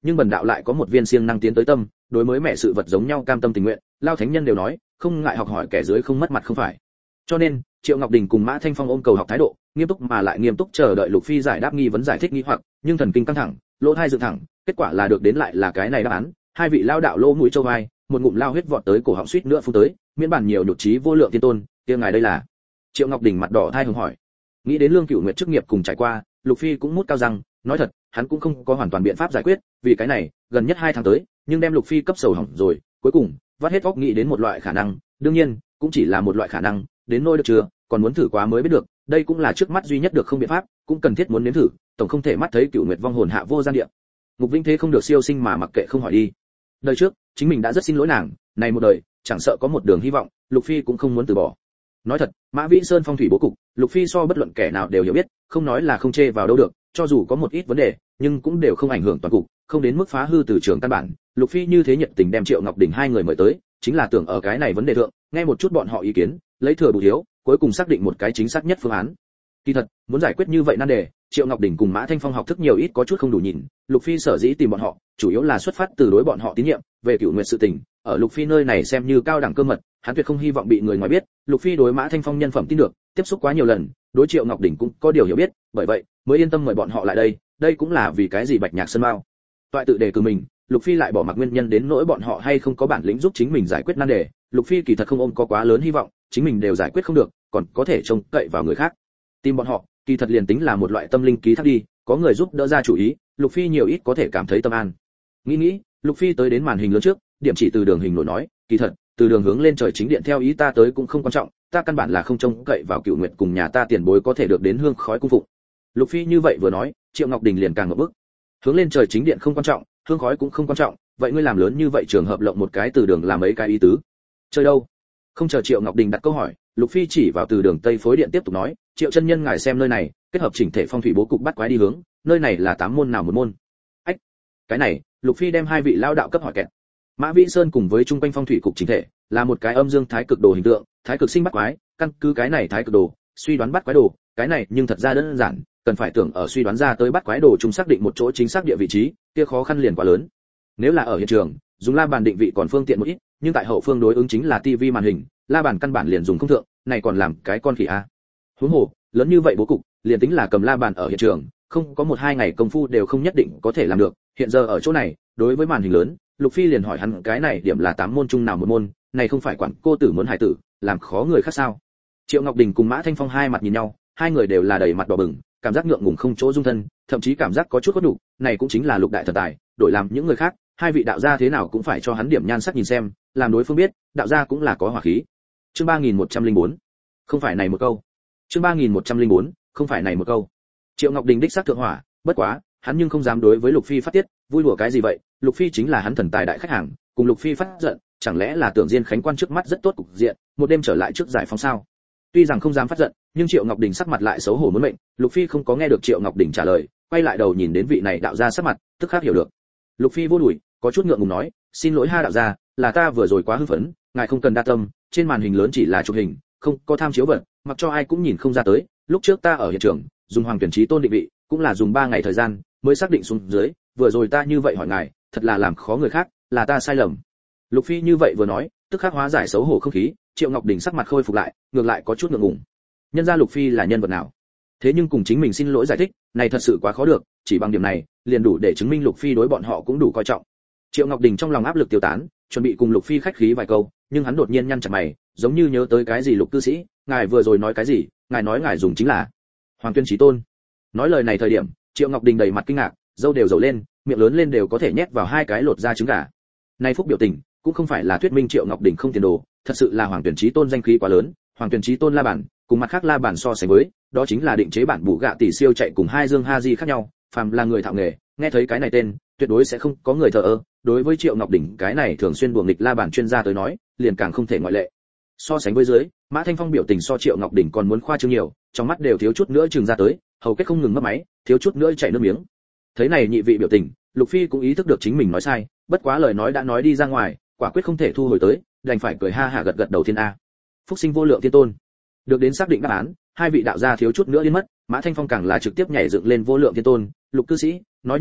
nhưng bần đạo lại có một viên siêng năng tiến tới tâm, đối mới mẹ sự vật giống nhau cam tâm tình nguyện, lao thánh nhân đều nói, không ngại học hỏi kẻ dưới không mất mặt không phải. Cho nên, Triệu Ngọc Đình cùng Mã Thanh Phong ôm cầu học thái độ, nghiêm túc mà lại nghiêm túc chờ đợi Lục Phi giải đáp nghi vấn giải thích nghi hoặc, nhưng thần kinh căng thẳng, lỗ tai dựng thẳng, kết quả là được đến lại là cái này đáp án, hai vị lao đạo lỗ mũi châu vai, một ngụm lao huyết vọt tới cổ họng suýt nữa phun tới, miễn bản nhiều nhục trí vô lượng thiên tôn, kia ngài đây là? Triệu Ngọc Đình mặt đỏ thai hồng hỏi. Nghĩ đến Lương Cửu Nguyệt chức nghiệp cùng trải qua, Lục Phi cũng mút cao răng, nói thật, hắn cũng không có hoàn toàn biện pháp giải quyết, vì cái này, gần nhất hai tháng tới, nhưng đem Lục Phi cấp sầu hỏng rồi, cuối cùng, vắt hết óc nghĩ đến một loại khả năng, đương nhiên, cũng chỉ là một loại khả năng, đến nỗi được chưa, còn muốn thử quá mới biết được, đây cũng là trước mắt duy nhất được không biện pháp, cũng cần thiết muốn nếm thử, tổng không thể mắt thấy Cửu Nguyệt vong hồn hạ vô gian địa. Ngục Vĩnh Thế không được siêu sinh mà mặc kệ không hỏi đi. Đời trước, chính mình đã rất xin lỗi nàng, này một đời, chẳng sợ có một đường hy vọng, Lục Phi cũng không muốn từ bỏ. Nói thật, Mã Vĩ Sơn phong thủy bố cục, Lục Phi so bất luận kẻ nào đều hiểu biết, không nói là không chê vào đâu được, cho dù có một ít vấn đề, nhưng cũng đều không ảnh hưởng toàn cục, không đến mức phá hư từ trường căn bản. Lục Phi như thế nhiệt tình đem Triệu Ngọc Đình hai người mời tới, chính là tưởng ở cái này vấn đề thượng, nghe một chút bọn họ ý kiến, lấy thừa bù thiếu, cuối cùng xác định một cái chính xác nhất phương án. Kỳ thật, muốn giải quyết như vậy nan đề, Triệu Ngọc Đình cùng Mã Thanh Phong học thức nhiều ít có chút không đủ nhìn, Lục Phi sở dĩ tìm bọn họ, chủ yếu là xuất phát từ đối bọn họ tín nhiệm, về Cửu Nguyệt sự tình, ở Lục Phi nơi này xem như cao đẳng cơ mật, hắn tuyệt không hy vọng bị người ngoài biết, Lục Phi đối Mã Thanh Phong nhân phẩm tin được, tiếp xúc quá nhiều lần, đối Triệu Ngọc Đình cũng có điều hiểu biết, bởi vậy, mới yên tâm mời bọn họ lại đây, đây cũng là vì cái gì Bạch Nhạc Sơn Mao. Toại tự đề cử mình, Lục Phi lại bỏ mặc nguyên nhân đến nỗi bọn họ hay không có bản lĩnh giúp chính mình giải quyết nan đề, Lục Phi kỳ thật không ôm có quá lớn hy vọng, chính mình đều giải quyết không được, còn có thể trông cậy vào người khác. Tìm bọn họ, kỳ thật liền tính là một loại tâm linh ký thác đi, có người giúp đỡ ra chủ ý, Lục Phi nhiều ít có thể cảm thấy tâm an. Nghĩ nghĩ, Lục Phi tới đến màn hình lớn trước, điểm chỉ từ đường hình nổi nói, kỳ thật, từ đường hướng lên trời chính điện theo ý ta tới cũng không quan trọng, ta căn bản là không trông cậy vào Cửu Nguyệt cùng nhà ta tiền bối có thể được đến hương khói cung phụng. Lục Phi như vậy vừa nói, Triệu Ngọc Đình liền càng ngập bức. Hướng lên trời chính điện không quan trọng, hương khói cũng không quan trọng, vậy ngươi làm lớn như vậy trường hợp lộng một cái từ đường làm mấy cái ý tứ? Chơi đâu? Không chờ Triệu Ngọc Đình đặt câu hỏi, Lục Phi chỉ vào từ đường Tây Phối điện tiếp tục nói, Triệu chân nhân ngài xem nơi này, kết hợp chỉnh thể phong thủy bố cục bắt quái đi hướng, nơi này là tám môn nào một môn? Ách, cái này, Lục Phi đem hai vị lao đạo cấp hỏi kẹt. Mã Vĩ Sơn cùng với trung quanh phong thủy cục chỉnh thể, là một cái âm dương thái cực đồ hình tượng, thái cực sinh bắt quái, căn cứ cái này thái cực đồ, suy đoán bắt quái đồ, cái này nhưng thật ra đơn giản, cần phải tưởng ở suy đoán ra tới bắt quái đồ chúng xác định một chỗ chính xác địa vị trí, kia khó khăn liền quá lớn. Nếu là ở hiện trường, dùng la bàn định vị còn phương tiện một ít, nhưng tại hậu phương đối ứng chính là tivi màn hình, la bàn căn bản liền dùng không thượng, này còn làm cái con khỉ a. Huống hồ, lớn như vậy bố cục, liền tính là cầm la bàn ở hiện trường, không có một hai ngày công phu đều không nhất định có thể làm được. Hiện giờ ở chỗ này, đối với màn hình lớn, Lục Phi liền hỏi hắn cái này điểm là tám môn chung nào một môn, này không phải quản cô tử muốn hài tử, làm khó người khác sao? Triệu Ngọc Đình cùng Mã Thanh Phong hai mặt nhìn nhau, hai người đều là đầy mặt đỏ bừng, cảm giác ngượng ngùng không chỗ dung thân, thậm chí cảm giác có chút khuất nhục, này cũng chính là Lục đại thần tài, đổi làm những người khác, hai vị đạo gia thế nào cũng phải cho hắn điểm nhan sắc nhìn xem, làm đối phương biết, đạo gia cũng là có hỏa khí. Chương ba nghìn một trăm lẻ bốn. Không phải này một câu. Chương ba nghìn một trăm lẻ bốn, không phải này một câu. Triệu Ngọc Đình đích xác thượng hỏa, bất quá, hắn nhưng không dám đối với Lục Phi phát tiết, vui đùa cái gì vậy, Lục Phi chính là hắn thần tài đại khách hàng, cùng Lục Phi phát giận, chẳng lẽ là tưởng Diên Khánh quan trước mắt rất tốt cục diện, một đêm trở lại trước giải phóng sao? Tuy rằng không dám phát giận, nhưng Triệu Ngọc Đình sắc mặt lại xấu hổ muốn mệnh, Lục Phi không có nghe được Triệu Ngọc Đình trả lời, quay lại đầu nhìn đến vị này đạo gia sắc mặt, tức khắc hiểu được. Lục Phi vô đuổi, có chút ngượng ngùng nói, xin lỗi ha đạo gia, là ta vừa rồi quá hưng phấn, ngài không cần đa tâm, trên màn hình lớn chỉ là chụp hình, không có tham chiếu vật, mặc cho ai cũng nhìn không ra tới, lúc trước ta ở hiện trường, dùng Hoàng Tuyển Chí Tôn định vị, cũng là dùng ba ngày thời gian mới xác định xuống dưới, vừa rồi ta như vậy hỏi ngài, thật là làm khó người khác, là ta sai lầm. Lục Phi như vậy vừa nói, tức khắc hóa giải xấu hổ không khí, Triệu Ngọc Đình sắc mặt khôi phục lại, ngược lại có chút ngượng ngùng. Nhân ra Lục Phi là nhân vật nào? Thế nhưng cùng chính mình xin lỗi giải thích, này thật sự quá khó được, chỉ bằng điểm này, liền đủ để chứng minh Lục Phi đối bọn họ cũng đủ coi trọng. Triệu Ngọc Đình trong lòng áp lực tiêu tán, chuẩn bị cùng Lục Phi khách khí vài câu, nhưng hắn đột nhiên nhăn chặt mày, giống như nhớ tới cái gì. Lục cư sĩ, ngài vừa rồi nói cái gì? Ngài nói ngài dùng chính là Hoàng Tuyên Chí Tôn. Nói lời này thời điểm, Triệu Ngọc Đình đầy mặt kinh ngạc, râu đều rầu lên, miệng lớn lên đều có thể nhét vào hai cái lột da trứng gà. Này phúc biểu tình, cũng không phải là thuyết minh Triệu Ngọc Đình không tiền đồ, thật sự là Hoàng Tuyển Chí Tôn danh khí quá lớn, Hoàng Tuyển Chí Tôn la bản, cùng mặt khác la bản so sánh với, đó chính là định chế bản bù gạ tỷ siêu chạy cùng hai dương ha di khác nhau, phàm là người thạo nghề, nghe thấy cái này tên, tuyệt đối sẽ không có người thờ ơ, đối với Triệu Ngọc Đình cái này thường xuyên đùa nghịch la bản chuyên gia tới nói, liền càng không thể ngoại lệ. So sánh với dưới, Mã Thanh Phong biểu tình so Triệu Ngọc Đình còn muốn khoa trương nhiều, trong mắt đều thiếu chút nữa trừng ra tới, hầu kết không ngừng mất máy, thiếu chút nữa chảy nước miếng. Thấy này nhị vị biểu tình, Lục Phi cũng ý thức được chính mình nói sai, bất quá lời nói đã nói đi ra ngoài, quả quyết không thể thu hồi tới, đành phải cười ha hả gật gật đầu thiên a. Phúc sinh vô lượng thiên tôn. Được đến xác định đáp án, hai vị đạo gia thiếu chút nữa điên mất, Mã Thanh Phong càng là trực tiếp nhảy dựng lên vô lượng thiên tôn, Lục cư sĩ, nói như vậy,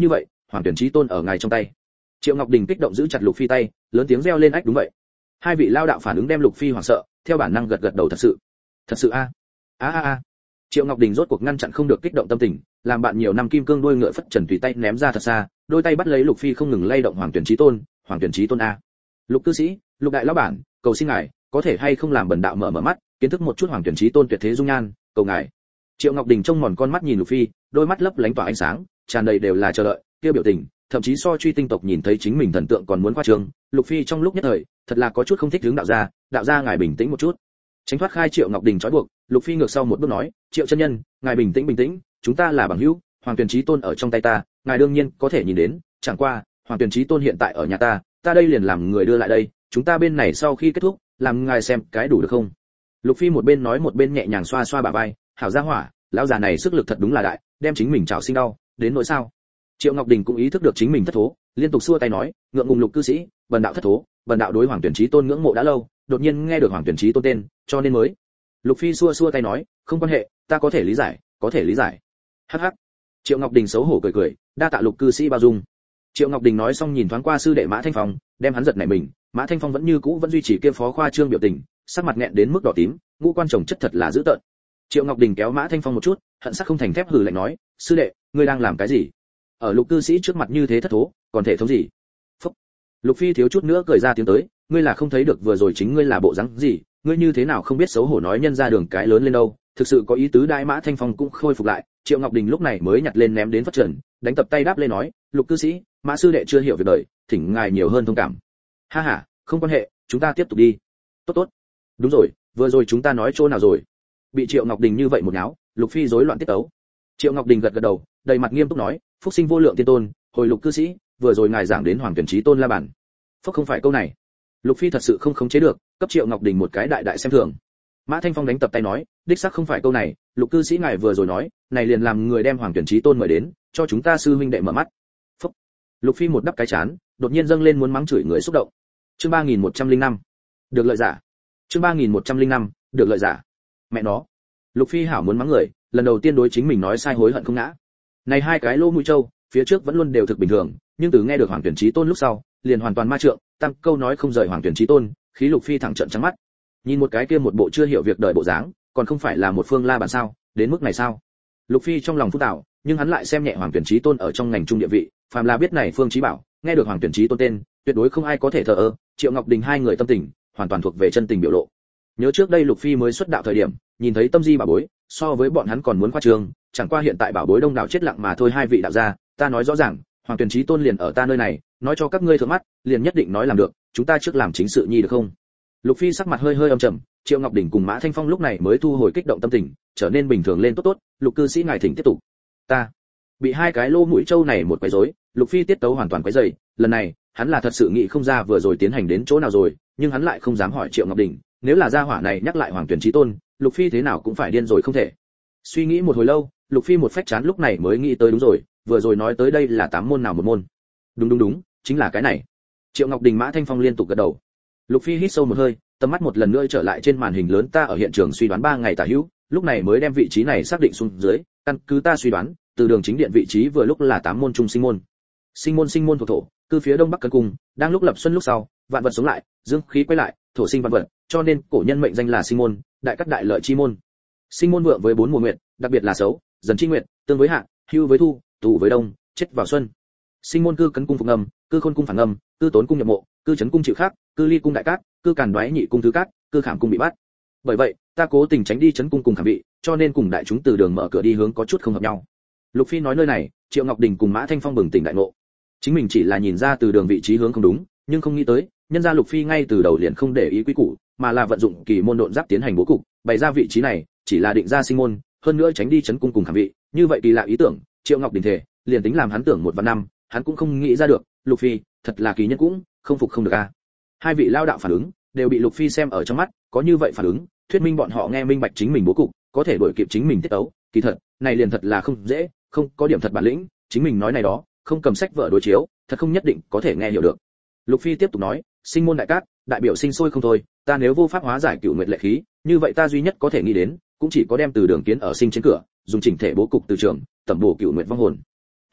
hoàng tuyển chí tôn ở ngài trong tay. Triệu Ngọc Đình kích động giữ chặt Lục Phi tay, lớn tiếng reo lên ách đúng vậy. Hai vị lao đạo phản ứng đem Lục Phi hoảng sợ, theo bản năng gật gật đầu thật sự. Thật sự a. A a a. Triệu Ngọc Đình rốt cuộc ngăn chặn không được kích động tâm tình, làm bạn nhiều năm kim cương đuôi ngựa phất trần tùy tay ném ra thật xa, đôi tay bắt lấy Lục Phi không ngừng lay động hoàng tuyển chí tôn, hoàng tuyển chí tôn a. Lục cư sĩ, Lục đại lão bản, cầu xin ngài, có thể hay không làm bần đạo mở mở mắt, kiến thức một chút hoàng tuyển chí tôn tuyệt thế dung nhan, cầu ngài. Triệu Ngọc Đình trông mòn con mắt nhìn Lục Phi, đôi mắt lấp lánh tỏa ánh sáng, tràn đầy đều là chờ đợi, kia biểu tình, thậm chí so truy tinh tộc nhìn thấy chính mình thần tượng còn muốn khoa trương. Lục Phi trong lúc nhất thời, thật là có chút không thích hướng đạo gia, đạo gia ngài bình tĩnh một chút. Tránh thoát khai Triệu Ngọc Đình trói buộc, Lục Phi ngược sau một bước nói, Triệu chân nhân, ngài bình tĩnh bình tĩnh, chúng ta là bằng hữu, hoàng tuyển chí tôn ở trong tay ta, ngài đương nhiên có thể nhìn đến, chẳng qua, hoàng tuyển chí tôn hiện tại ở nhà ta, ta đây liền làm người đưa lại đây, chúng ta bên này sau khi kết thúc, làm ngài xem cái đủ được không? Lục Phi một bên nói một bên nhẹ nhàng xoa xoa bả vai, hảo gia hỏa, lão già này sức lực thật đúng là đại, đem chính mình chảo sinh đau, đến nỗi sao? Triệu Ngọc Đình cũng ý thức được chính mình thất thố, liên tục xua tay nói, ngượng ngùng Lục cư sĩ, bần đạo thất thố, bần đạo đối hoàng tuyển chí tôn ngưỡng mộ đã lâu, đột nhiên nghe được hoàng tuyển chí tôn tên, cho nên mới. Lục Phi xua xua tay nói, không quan hệ, ta có thể lý giải, có thể lý giải. Hắc hắc. Triệu Ngọc Đình xấu hổ cười cười, đa tạ Lục cư sĩ bao dung. Triệu Ngọc Đình nói xong nhìn thoáng qua sư đệ Mã Thanh Phong, đem hắn giật nảy mình, Mã Thanh Phong vẫn như cũ vẫn duy trì kia phó khoa trương biểu tình, sắc mặt nghẹn đến mức đỏ tím, ngũ quan chồng chất thật là dữ tợn. Triệu Ngọc Đình kéo Mã Thanh Phong một chút, hận sắc không thành thép hừ lạnh nói, sư đệ, ngươi đang làm cái gì? Ở Lục cư sĩ trước mặt như thế thất thố, còn thể thống gì? Phúc. Lục Phi thiếu chút nữa cười ra tiếng tới, ngươi là không thấy được vừa rồi chính ngươi là bộ dáng gì, ngươi như thế nào không biết xấu hổ nói nhân ra đường cái lớn lên đâu, thực sự có ý tứ. Đại Mã Thanh Phong cũng khôi phục lại, Triệu Ngọc Đình lúc này mới nhặt lên ném đến phất trần, đánh tập tay đáp lên nói, Lục cư sĩ, Mã sư đệ chưa hiểu việc đời, thỉnh ngài nhiều hơn thông cảm. Ha ha, không quan hệ, chúng ta tiếp tục đi. Tốt tốt. Đúng rồi, vừa rồi chúng ta nói chỗ nào rồi? Bị Triệu Ngọc Đình như vậy một náo, Lục Phi rối loạn tiết tấu. Triệu Ngọc Đình gật gật đầu, đầy mặt nghiêm túc nói, phúc sinh vô lượng tiên tôn, hồi Lục cư sĩ, vừa rồi ngài giảng đến hoàng tuyển chí tôn la bản. Phúc không phải câu này. Lục Phi thật sự không khống chế được, cấp Triệu Ngọc Đình một cái đại đại xem thường. Mã Thanh Phong đánh tập tay nói, đích xác không phải câu này, Lục cư sĩ ngài vừa rồi nói, này liền làm người đem hoàng tuyển chí tôn mời đến, cho chúng ta sư huynh đệ mở mắt. Phúc. Lục Phi một đắp cái chán, đột nhiên dâng lên muốn mắng chửi người xúc động. Chương ba nghìn một trăm lẻ năm. Được lợi giả. Chương ba nghìn một trăm lẻ năm, được lợi giả. Mẹ nó. Lục Phi hảo muốn mắng người, lần đầu tiên đối chính mình nói sai hối hận không ngã. Này hai cái lô mũi trâu, phía trước vẫn luôn đều thực bình thường, nhưng từ nghe được hoàng tuyển chí tôn lúc sau, liền hoàn toàn ma trượng, tăng câu nói không rời hoàng tuyển chí tôn, khí Lục Phi thẳng trợn trắng mắt. Nhìn một cái kia một bộ chưa hiểu việc đời bộ dáng, còn không phải là một phương la bàn sao, đến mức này sao? Lục Phi trong lòng phức tạp, nhưng hắn lại xem nhẹ hoàng tuyển chí tôn ở trong ngành trung địa vị, phàm là biết này phương chí bảo, nghe được hoàng tuyển chí tôn tên, tuyệt đối không ai có thể thờ ơ. Triệu Ngọc Đình hai người tâm tình, hoàn toàn thuộc về chân tình biểu lộ. Nhớ trước đây Lục Phi mới xuất đạo thời điểm, nhìn thấy tâm di bảo bối, so với bọn hắn còn muốn khoa trương, chẳng qua hiện tại bảo bối đông đảo chết lặng mà thôi. Hai vị đạo gia, ta nói rõ ràng, hoàng tuyển chí tôn liền ở ta nơi này, nói cho các ngươi thượng mắt, liền nhất định nói làm được, chúng ta trước làm chính sự nhi được không? Lục Phi sắc mặt hơi hơi âm trầm, Triệu Ngọc Đình cùng Mã Thanh Phong lúc này mới thu hồi kích động tâm tình, trở nên bình thường lên tốt tốt. Lục cư sĩ ngài thỉnh tiếp tục. Ta bị hai cái lô mũi trâu này một quấy rối, Lục Phi tiết tấu hoàn toàn quấy rầy, lần này, hắn là thật sự nghĩ không ra vừa rồi tiến hành đến chỗ nào rồi, nhưng hắn lại không dám hỏi Triệu Ngọc Đình, nếu là gia hỏa này nhắc lại hoàng tuyển chí tôn, Lục Phi thế nào cũng phải điên rồi không thể. Suy nghĩ một hồi lâu, Lục Phi một phách chán lúc này mới nghĩ tới đúng rồi, vừa rồi nói tới đây là tám môn nào một môn? Đúng đúng đúng, chính là cái này. Triệu Ngọc Đình Mã Thanh Phong liên tục gật đầu. Lục Phi hít sâu một hơi, tầm mắt một lần nữa trở lại trên màn hình lớn. Ta ở hiện trường suy đoán ba ngày tả hữu, lúc này mới đem vị trí này xác định xuống dưới, căn cứ ta suy đoán, từ đường chính điện vị trí vừa lúc là tám môn trung sinh môn. Sinh môn sinh môn thuộc thổ, cư phía đông bắc cân cung, đang lúc lập xuân lúc sau, vạn vật sống lại, dương khí quay lại, thổ sinh vạn vật, cho nên cổ nhân mệnh danh là sinh môn, đại cát đại lợi chi môn. Sinh môn vượng với bốn mùa nguyệt, đặc biệt là xấu, dần chi nguyệt, tương với hạ, hưu với thu, tù với đông, chết vào xuân. Sinh môn cư cấn cung phục ngầm, cư khôn cung phản ngầm, cư tốn cung nhập mộ, cư chấn cung chịu khắc, cư ly cung đại cát, cư càn đoái nhị cung thứ cát, cư khảm cung bị bắt. Bởi vậy, ta cố tình tránh đi chấn cung cùng khảm vị, cho nên cùng đại chúng từ đường mở cửa đi hướng có chút không hợp nhau. Lục Phi nói nơi này, Triệu Ngọc Đình cùng Mã Thanh Phong bừng tỉnh đại ngộ. Chính mình chỉ là nhìn ra từ đường vị trí hướng không đúng, nhưng không nghĩ tới, nhân ra Lục Phi ngay từ đầu liền không để ý quy củ, mà là vận dụng kỳ môn độn giáp tiến hành bố cục, bày ra vị trí này, chỉ là định ra sinh môn, hơn nữa tránh đi chấn cung cùng khảm vị, như vậy kỳ lạ ý tưởng, Triệu Ngọc Đình thề, liền tính làm hắn tưởng một vạn năm, hắn cũng không nghĩ ra được. Lục Phi, thật là kỳ nhân cũng, không phục không được a. Hai vị lao đạo phản ứng, đều bị Lục Phi xem ở trong mắt, có như vậy phản ứng, thuyết minh bọn họ nghe minh bạch chính mình bố cục, có thể đuổi kịp chính mình tiết tấu, kỳ thật, này liền thật là không dễ, không có điểm thật bản lĩnh, chính mình nói này đó, không cầm sách vở đối chiếu, thật không nhất định có thể nghe hiểu được. Lục Phi tiếp tục nói, sinh môn đại cát, đại biểu sinh sôi không thôi, ta nếu vô pháp hóa giải cửu nguyệt lệ khí, như vậy ta duy nhất có thể nghĩ đến, cũng chỉ có đem từ đường kiến ở sinh trên cửa, dùng chỉnh thể bố cục từ trường, tẩm bổ cửu nguyệt vong hồn.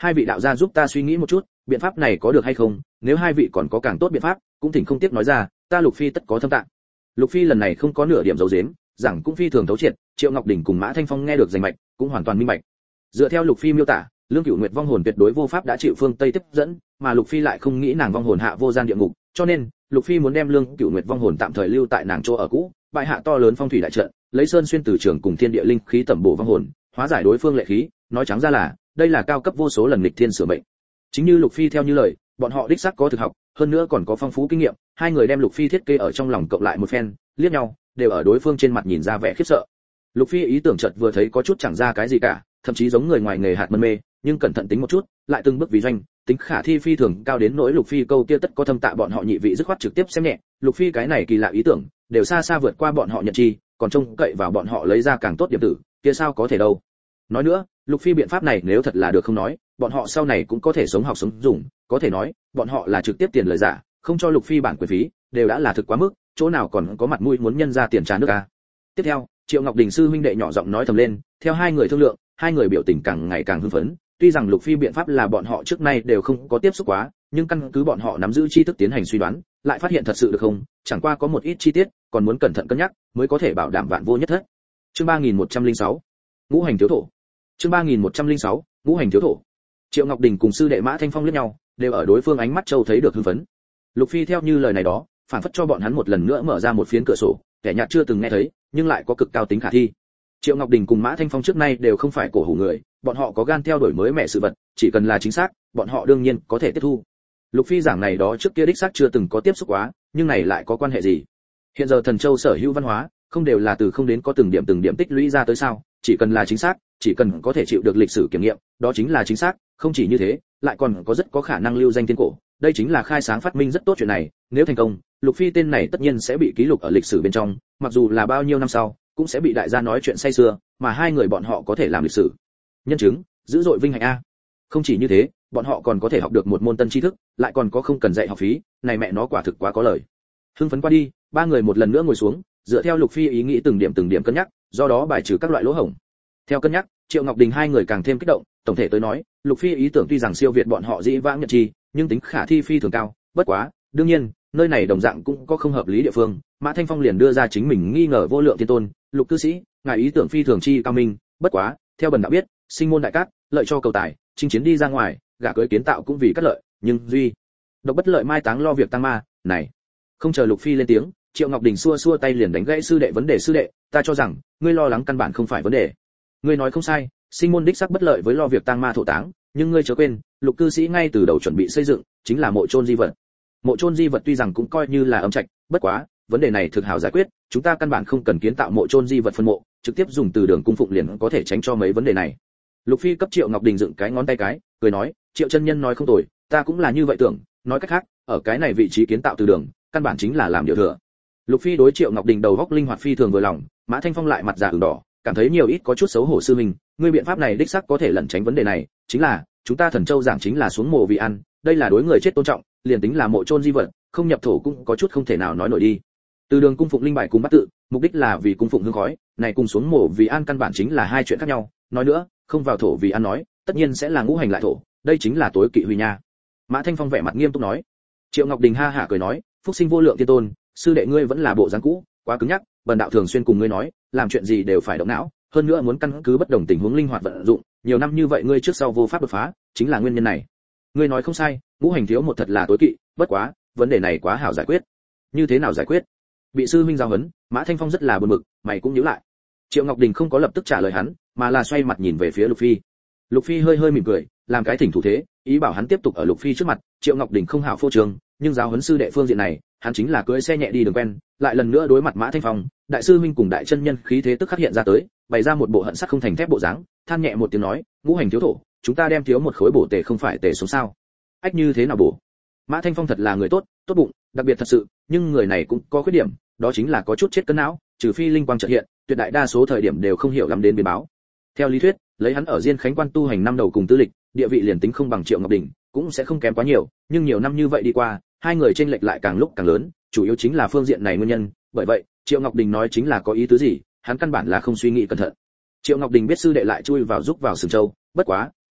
hai vị đạo gia giúp ta suy nghĩ một chút, biện pháp này có được hay không, nếu hai vị còn có càng tốt biện pháp cũng thỉnh không tiếc nói ra, ta Lục Phi tất có thâm tạng. Lục Phi lần này không có nửa điểm giấu giếm, giảng cũng phi thường thấu triệt, Triệu Ngọc Đình cùng Mã Thanh Phong nghe được rành mạch, cũng hoàn toàn minh bạch. Dựa theo Lục Phi miêu tả, Lương Cửu Nguyệt vong hồn tuyệt đối vô pháp đã chịu phương Tây tiếp dẫn, mà Lục Phi lại không nghĩ nàng vong hồn hạ vô gian địa ngục, cho nên Lục Phi muốn đem Lương Cửu Nguyệt vong hồn tạm thời lưu tại nàng chỗ ở cũ, bại hạ to lớn phong thủy đại trận, lấy sơn xuyên từ trường cùng thiên địa linh khí tẩm bổ vong hồn, hóa giải đối phương lệ khí, nói trắng ra là, đây là cao cấp vô số lần nghịch thiên sửa mệnh. Chính như Lục Phi theo như lời, bọn họ đích xác có thực học, hơn nữa còn có phong phú kinh nghiệm, hai người đem Lục Phi thiết kế ở trong lòng cộng lại một phen, liếc nhau, đều ở đối phương trên mặt nhìn ra vẻ khiếp sợ. Lục Phi ý tưởng chợt vừa thấy có chút chẳng ra cái gì cả, thậm chí giống người ngoài nghề hạt mân mê, nhưng cẩn thận tính một chút, lại từng bước vì doanh, tính khả thi phi thường cao đến nỗi Lục Phi câu kia tất có thâm tạ bọn họ nhị vị dứt khoát trực tiếp xem nhẹ, Lục Phi cái này kỳ lạ ý tưởng, đều xa xa vượt qua bọn họ nhận chi, còn trông cậy vào bọn họ lấy ra càng tốt điểm tử, kia sao có thể đâu. Nói nữa, Lục Phi biện pháp này nếu thật là được không nói, bọn họ sau này cũng có thể sống học sống dùng, có thể nói, bọn họ là trực tiếp tiền lời giả, không cho Lục Phi bản quyền phí, đều đã là thực quá mức, chỗ nào còn có mặt mũi muốn nhân ra tiền trả nước a. Tiếp theo, Triệu Ngọc Đình sư huynh đệ nhỏ giọng nói thầm lên, theo hai người thương lượng, hai người biểu tình càng ngày càng hưng phấn, tuy rằng Lục Phi biện pháp là bọn họ trước nay đều không có tiếp xúc quá, nhưng căn cứ bọn họ nắm giữ tri thức tiến hành suy đoán, lại phát hiện thật sự được không, chẳng qua có một ít chi tiết, còn muốn cẩn thận cân nhắc, mới có thể bảo đảm vạn vô nhất thất. Chương ba nghìn một trăm lẻ sáu, Ngũ hành thiếu thổ. Chương ba nghìn một trăm lẻ sáu, Ngũ hành thiếu thổ. Triệu Ngọc Đình cùng sư đệ Mã Thanh Phong liếc nhau, đều ở đối phương ánh mắt châu thấy được hưng phấn. Lục Phi theo như lời này đó, phản phất cho bọn hắn một lần nữa mở ra một phiến cửa sổ, kẻ nhạt chưa từng nghe thấy, nhưng lại có cực cao tính khả thi. Triệu Ngọc Đình cùng Mã Thanh Phong trước nay đều không phải cổ hủ người, bọn họ có gan theo đuổi mới mẻ sự vật, chỉ cần là chính xác, bọn họ đương nhiên có thể tiếp thu. Lục Phi giảng này đó trước kia đích xác chưa từng có tiếp xúc quá, nhưng này lại có quan hệ gì? Hiện giờ Thần Châu sở hữu văn hóa, không đều là từ không đến có từng điểm từng điểm tích lũy ra tới sao? Chỉ cần là chính xác, chỉ cần có thể chịu được lịch sử kiểm nghiệm, đó chính là chính xác, không chỉ như thế, lại còn có rất có khả năng lưu danh thiên cổ. Đây chính là khai sáng phát minh rất tốt chuyện này, nếu thành công, Lục Phi tên này tất nhiên sẽ bị ký lục ở lịch sử bên trong, mặc dù là bao nhiêu năm sau, cũng sẽ bị đại gia nói chuyện say xưa, mà hai người bọn họ có thể làm lịch sử. Nhân chứng, dữ dội vinh hạnh a. Không chỉ như thế, bọn họ còn có thể học được một môn tân tri thức, lại còn có không cần dạy học phí, này mẹ nó quả thực quá có lời. Hưng phấn qua đi, ba người một lần nữa ngồi xuống, dựa theo Lục Phi ý nghĩ từng điểm từng điểm cân nhắc, do đó bài trừ các loại lỗ hổng. Theo cân nhắc, Triệu Ngọc Đình hai người càng thêm kích động, tổng thể tới nói, Lục Phi ý tưởng tuy rằng siêu việt bọn họ dĩ vãng nhận chi, nhưng tính khả thi phi thường cao, bất quá, đương nhiên, nơi này đồng dạng cũng có không hợp lý địa phương, Mã Thanh Phong liền đưa ra chính mình nghi ngờ vô lượng thiên tôn, Lục cư sĩ, ngài ý tưởng phi thường chi cao minh, bất quá, theo bần đạo biết, sinh môn đại cát, lợi cho cầu tài, chinh chiến đi ra ngoài, gả cưới kiến tạo cũng vì cát lợi, nhưng duy độc bất lợi mai táng lo việc tăng ma, này. Không chờ Lục Phi lên tiếng, Triệu Ngọc Đình xua xua tay liền đánh gãy sư đệ vấn đề sư đệ, ta cho rằng, ngươi lo lắng căn bản không phải vấn đề. Ngươi nói không sai, sinh môn đích xác bất lợi với lo việc tăng ma thổ táng, nhưng ngươi chớ quên, Lục cư sĩ ngay từ đầu chuẩn bị xây dựng, chính là mộ chôn di vật. Mộ chôn di vật tuy rằng cũng coi như là âm trạch, bất quá, vấn đề này thực hảo giải quyết, chúng ta căn bản không cần kiến tạo mộ chôn di vật phân mộ, trực tiếp dùng từ đường cung phụng liền có thể tránh cho mấy vấn đề này. Lục Phi cấp Triệu Ngọc Đình dựng cái ngón tay cái, cười nói, Triệu chân nhân nói không tồi, ta cũng là như vậy tưởng, nói cách khác, ở cái này vị trí kiến tạo từ đường, căn bản chính là làm điều thừa. Lục Phi đối Triệu Ngọc Đình đầu góc linh hoạt phi thường vừa lòng, Mã Thanh Phong lại mặt già ửng đỏ, cảm thấy nhiều ít có chút xấu hổ sư mình, ngươi biện pháp này đích xác có thể lẩn tránh vấn đề này, chính là, chúng ta Thần Châu giảng chính là xuống mộ vì ăn, đây là đối người chết tôn trọng, liền tính là mộ chôn di vật, không nhập thổ cũng có chút không thể nào nói nổi đi. Từ đường cung phụng linh bài cùng bắt tự, mục đích là vì cung phụng hương khói, này cùng xuống mộ vì ăn căn bản chính là hai chuyện khác nhau, nói nữa, không vào thổ vì ăn nói, tất nhiên sẽ là ngũ hành lại thổ, đây chính là tối kỵ huy nha. Mã Thanh Phong vẻ mặt nghiêm túc nói. Triệu Ngọc Đình ha hả cười nói, phúc sinh vô lượng thiên tôn, sư đệ ngươi vẫn là bộ dáng cũ, quá cứng nhắc, bần đạo thường xuyên cùng ngươi nói, làm chuyện gì đều phải động não, hơn nữa muốn căn cứ bất đồng tình huống linh hoạt vận dụng, nhiều năm như vậy ngươi trước sau vô pháp đột phá, chính là nguyên nhân này. Ngươi nói không sai, ngũ hành thiếu một thật là tối kỵ, bất quá, vấn đề này quá hảo giải quyết. Như thế nào giải quyết? Bị sư huynh giao huấn, Mã Thanh Phong rất là buồn bực, mày cũng nhíu lại. Triệu Ngọc Đình không có lập tức trả lời hắn, mà là xoay mặt nhìn về phía Lục Phi. Lục Phi hơi hơi mỉm cười, làm cái thỉnh thủ thế, ý bảo hắn tiếp tục ở Lục Phi trước mặt. Triệu Ngọc Đình không hảo phô trương, nhưng giáo huấn sư đệ phương diện này, hắn chính là cưỡi xe nhẹ đi đường quen, lại lần nữa đối mặt Mã Thanh Phong, đại sư huynh cùng đại chân nhân khí thế tức khắc hiện ra tới, bày ra một bộ hận sắt không thành thép bộ dáng, than nhẹ một tiếng nói, ngũ hành thiếu thổ, chúng ta đem thiếu một khối bổ tề không phải tề sống sao? Ách như thế nào bổ? Mã Thanh Phong thật là người tốt, tốt bụng, đặc biệt thật sự, nhưng người này cũng có khuyết điểm, đó chính là có chút chết cân não, trừ phi linh quang chợt hiện, tuyệt đại đa số thời điểm đều không hiểu lắm đến biến báo. Theo lý thuyết, lấy hắn ở Diên Khánh Quan tu hành năm đầu cùng tư lịch, địa vị liền tính không bằng Triệu Ngọc Đình, cũng sẽ không kém quá nhiều, nhưng nhiều năm như vậy đi qua, hai người chênh lệch lại càng lúc càng lớn, chủ yếu chính là phương diện này nguyên nhân, bởi vậy, Triệu Ngọc Đình nói chính là có ý tứ gì, hắn căn bản là không suy nghĩ cẩn thận. Triệu Ngọc Đình biết sư đệ lại chui vào giúp vào Sừng Châu, bất quá,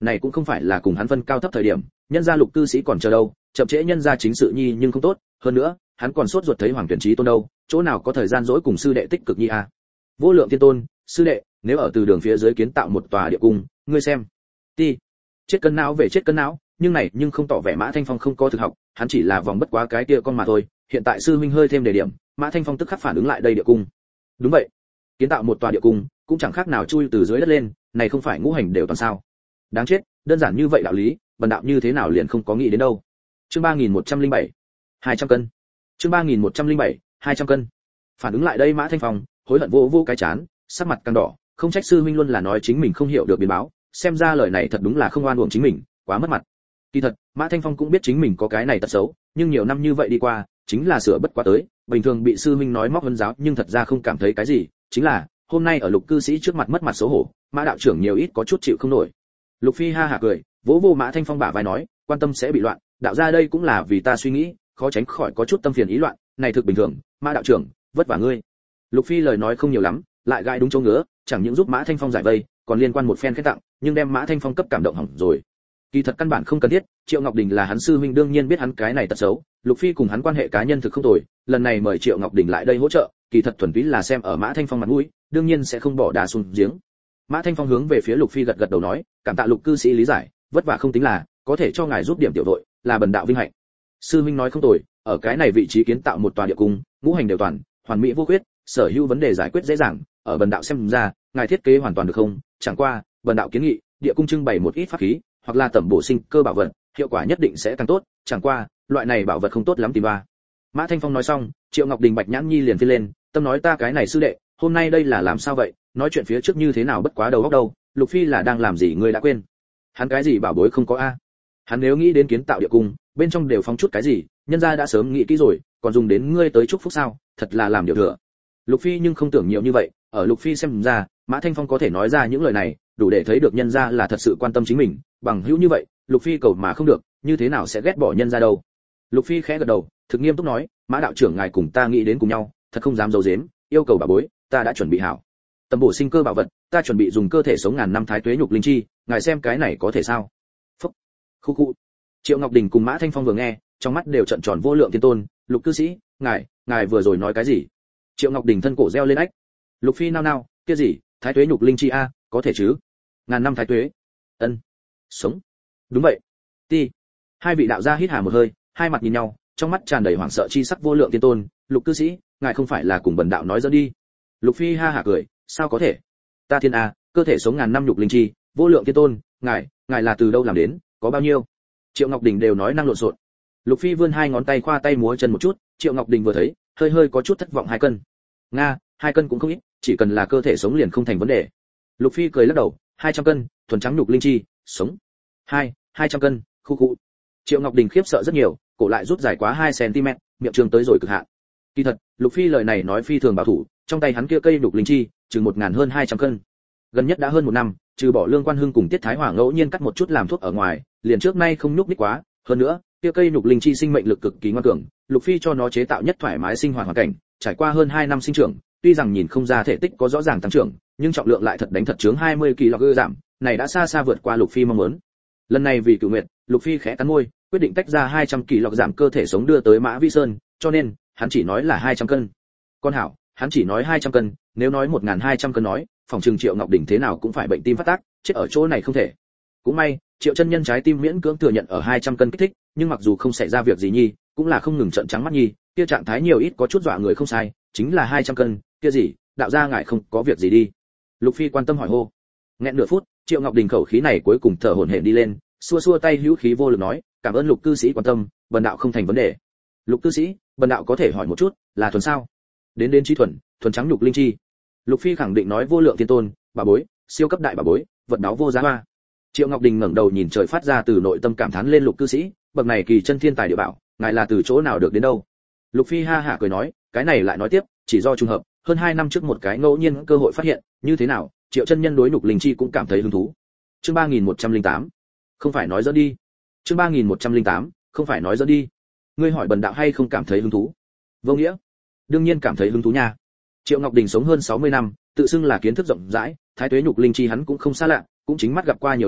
này cũng không phải là cùng hắn phân cao thấp thời điểm, nhân gia Lục cư sĩ còn chờ đâu, chậm trễ nhân gia chính sự nhi nhưng không tốt, hơn nữa, hắn còn sốt ruột thấy Hoàng Tuyển Chí Tôn đâu, chỗ nào có thời gian dỗi cùng sư đệ tích cực nhi a. Vô Lượng Thiên Tôn, sư đệ, nếu ở từ đường phía dưới kiến tạo một tòa địa cung, ngươi xem. Ti. Chết cân não về chết cân não, nhưng này nhưng không tỏ vẻ Mã Thanh Phong không có thực học, hắn chỉ là vòng bất quá cái kia con mà thôi, hiện tại sư huynh hơi thêm đề điểm, Mã Thanh Phong tức khắc phản ứng lại đây địa cung. Đúng vậy, kiến tạo một tòa địa cung, cũng chẳng khác nào chui từ dưới đất lên, này không phải ngũ hành đều toàn sao? Đáng chết, đơn giản như vậy đạo lý, bần đạo như thế nào liền không có nghĩ đến đâu. Chương ba nghìn một trăm lẻ bảy, hai trăm cân. Chương ba nghìn một trăm lẻ bảy, hai trăm cân. Phản ứng lại đây Mã Thanh Phong, hối hận vô vô cái chán, sắc mặt căng đỏ, không trách sư huynh luôn là nói chính mình không hiểu được biến báo, xem ra lời này thật đúng là không oan uổng chính mình, quá mất mặt. Kỳ thật, Mã Thanh Phong cũng biết chính mình có cái này tật xấu, nhưng nhiều năm như vậy đi qua, chính là sửa bất quá tới, bình thường bị sư huynh nói móc vấn giáo, nhưng thật ra không cảm thấy cái gì, chính là, hôm nay ở Lục cư sĩ trước mặt mất mặt xấu hổ, Mã đạo trưởng nhiều ít có chút chịu không nổi. Lục Phi ha hả cười, vỗ vô Mã Thanh Phong bả vai nói, quan tâm sẽ bị loạn, đạo ra đây cũng là vì ta suy nghĩ, khó tránh khỏi có chút tâm phiền ý loạn, này thực bình thường, Mã đạo trưởng, vất vả ngươi. Lục Phi lời nói không nhiều lắm, lại gai đúng chỗ ngứa, chẳng những giúp Mã Thanh Phong giải vây, còn liên quan một phen khen tặng, nhưng đem Mã Thanh Phong cấp cảm động hỏng rồi. Kỳ thật căn bản không cần thiết, Triệu Ngọc Đình là hắn sư huynh đương nhiên biết hắn cái này tật xấu, Lục Phi cùng hắn quan hệ cá nhân thực không tồi, lần này mời Triệu Ngọc Đình lại đây hỗ trợ, kỳ thật thuần túy là xem ở Mã Thanh Phong mặt mũi, đương nhiên sẽ không bỏ đá xuống giếng. Mã Thanh Phong hướng về phía Lục Phi gật gật đầu nói, cảm tạ Lục cư sĩ lý giải, vất vả không tính là, có thể cho ngài giúp điểm tiểu đội, là bần đạo vinh hạnh. Sư huynh nói không tồi, ở cái này vị trí kiến tạo một tòa địa cung, ngũ hành đều toàn, hoàn mỹ vô khuyết, sở hữu vấn đề giải quyết dễ dàng, ở bần đạo xem ra, ngài thiết kế hoàn toàn được không? Chẳng qua, bần đạo kiến nghị, địa cung trưng bày một ít pháp khí, hoặc là tẩm bổ sinh cơ bảo vật, hiệu quả nhất định sẽ càng tốt, chẳng qua, loại này bảo vật không tốt lắm tìm ba. Mã Thanh Phong nói xong, Triệu Ngọc Đình Bạch Nhãn Nhi liền phi lên, tâm nói ta cái này sư đệ, hôm nay đây là làm sao vậy, nói chuyện phía trước như thế nào bất quá đầu óc đâu, Lục Phi là đang làm gì ngươi đã quên? Hắn cái gì bảo bối không có a? Hắn nếu nghĩ đến kiến tạo địa cung, bên trong đều phóng chút cái gì, nhân gia đã sớm nghĩ kỹ rồi, còn dùng đến ngươi tới chúc phúc sao, thật là làm điều thừa. Lục Phi nhưng không tưởng nhiều như vậy, ở Lục Phi xem ra, Mã Thanh Phong có thể nói ra những lời này, đủ để thấy được nhân gia là thật sự quan tâm chính mình, bằng hữu như vậy, Lục Phi cầu mà không được, như thế nào sẽ ghét bỏ nhân gia đâu. Lục Phi khẽ gật đầu, thực nghiêm túc nói, Mã đạo trưởng ngài cùng ta nghĩ đến cùng nhau, thật không dám giấu giếm, yêu cầu bảo bối, ta đã chuẩn bị hảo. Tầm bổ sinh cơ bảo vật, ta chuẩn bị dùng cơ thể sống ngàn năm thái tuế nhục linh chi, ngài xem cái này có thể sao? Phúc. Khu khu. Triệu Ngọc Đình cùng Mã Thanh Phong vừa nghe, trong mắt đều trợn tròn vô lượng thiên tôn, Lục cư sĩ, ngài, ngài vừa rồi nói cái gì? Triệu Ngọc Đình thân cổ reo lên ách. Lục Phi nao nao, kia gì, thái tuế nhục linh chi a, có thể chứ? Ngàn năm thái tuế. Ân. Sống. Đúng vậy. Ti. Hai vị đạo gia hít hà một hơi, hai mặt nhìn nhau, trong mắt tràn đầy hoảng sợ chi sắc vô lượng thiên tôn, Lục cư sĩ, ngài không phải là cùng bần đạo nói dẫn đi? Lục Phi ha hả cười, sao có thể? Ta thiên a, cơ thể sống ngàn năm nhục linh chi, vô lượng thiên tôn, ngài, ngài là từ đâu làm đến, có bao nhiêu? Triệu Ngọc Đình đều nói năng lộn xộn. Lục Phi vươn hai ngón tay khoa tay múa chân một chút, Triệu Ngọc Đình vừa thấy, hơi hơi có chút thất vọng hai cân. Nga, hai cân cũng không ít, chỉ cần là cơ thể sống liền không thành vấn đề. Lục Phi cười lắc đầu, hai trăm cân, thuần trắng nhục linh chi, sống. Hai, hai trăm cân, khu khu. Triệu Ngọc Đình khiếp sợ rất nhiều, cổ lại rút dài quá hai xăng-ti-mét, miệng trường tới rồi cực hạn. Kỳ thật, Lục Phi lời này nói phi thường bảo thủ, trong tay hắn kia cây nhục linh chi, chừng một ngàn hơn hai trăm cân. Gần nhất đã hơn một năm, trừ bỏ Lương Quan Hưng cùng Tiết Thái Hòa ngẫu nhiên cắt một chút làm thuốc ở ngoài, liền trước nay không nhúc nhích quá, hơn nữa, kia cây nhục linh chi sinh mệnh lực cực kỳ ngoan cường, Lục Phi cho nó chế tạo nhất thoải mái sinh hoạt hoàn cảnh, trải qua hơn hai năm sinh trưởng, tuy rằng nhìn không ra thể tích có rõ ràng tăng trưởng, nhưng trọng lượng lại thật đánh thật chướng hai mươi ki lô gam, này đã xa xa vượt qua Lục Phi mong muốn. Lần này vì cửu nguyệt, Lục Phi khẽ cắn môi, quyết định tách ra hai trăm ki lô gam cơ thể sống đưa tới Mã Vi Sơn, cho nên, hắn chỉ nói là hai trăm cân. Con hảo, hắn chỉ nói hai trăm cân, nếu nói một nghìn hai trăm cân nói, phòng trường Triệu Ngọc Đình thế nào cũng phải bệnh tim phát tác, chết ở chỗ này không thể. Cũng may, Triệu chân nhân trái tim miễn cưỡng thừa nhận ở hai trăm cân kích thích, nhưng mặc dù không xảy ra việc gì nhi, cũng là không ngừng trợn trắng mắt nhi, kia trạng thái nhiều ít có chút dọa người không sai, chính là hai trăm cân, kia gì, đạo gia ngài không có việc gì đi. Lục Phi quan tâm hỏi hô. Nghẹn nửa phút, Triệu Ngọc Đình khẩu khí này cuối cùng thở hổn hển đi lên, xua xua tay hữu khí vô lực nói, cảm ơn Lục cư sĩ quan tâm, bần đạo không thành vấn đề. Lục cư sĩ, bần đạo có thể hỏi một chút, là thuần sao? Đến đến trí thuần, thuần trắng nhục linh chi. Lục Phi khẳng định nói vô lượng thiên tôn, bà bối, siêu cấp đại bà bối, vật đáo vô giá hoa. Triệu Ngọc Đình ngẩng đầu nhìn trời phát ra từ nội tâm cảm thán lên Lục cư sĩ, bậc này kỳ chân thiên tài địa bảo, ngài là từ chỗ nào được đến đâu? Lục Phi ha hả cười nói, cái này lại nói tiếp, chỉ do trùng hợp, hơn hai năm trước một cái ngẫu nhiên cơ hội phát hiện, như thế nào, Triệu chân nhân đối nhục linh chi cũng cảm thấy hứng thú. Chương ba nghìn một trăm lẻ tám, không phải nói dẫn đi. Chương ba nghìn một trăm lẻ tám, không phải nói dẫn đi. Ngươi hỏi bần đạo hay không cảm thấy hứng thú? Vô nghĩa, đương nhiên cảm thấy hứng thú nha. Triệu Ngọc Đình sống hơn sáu mươi năm, tự xưng là kiến thức rộng rãi, thái tuế nhục linh chi hắn cũng không xa lạ, cũng chính mắt gặp qua nhiều lần,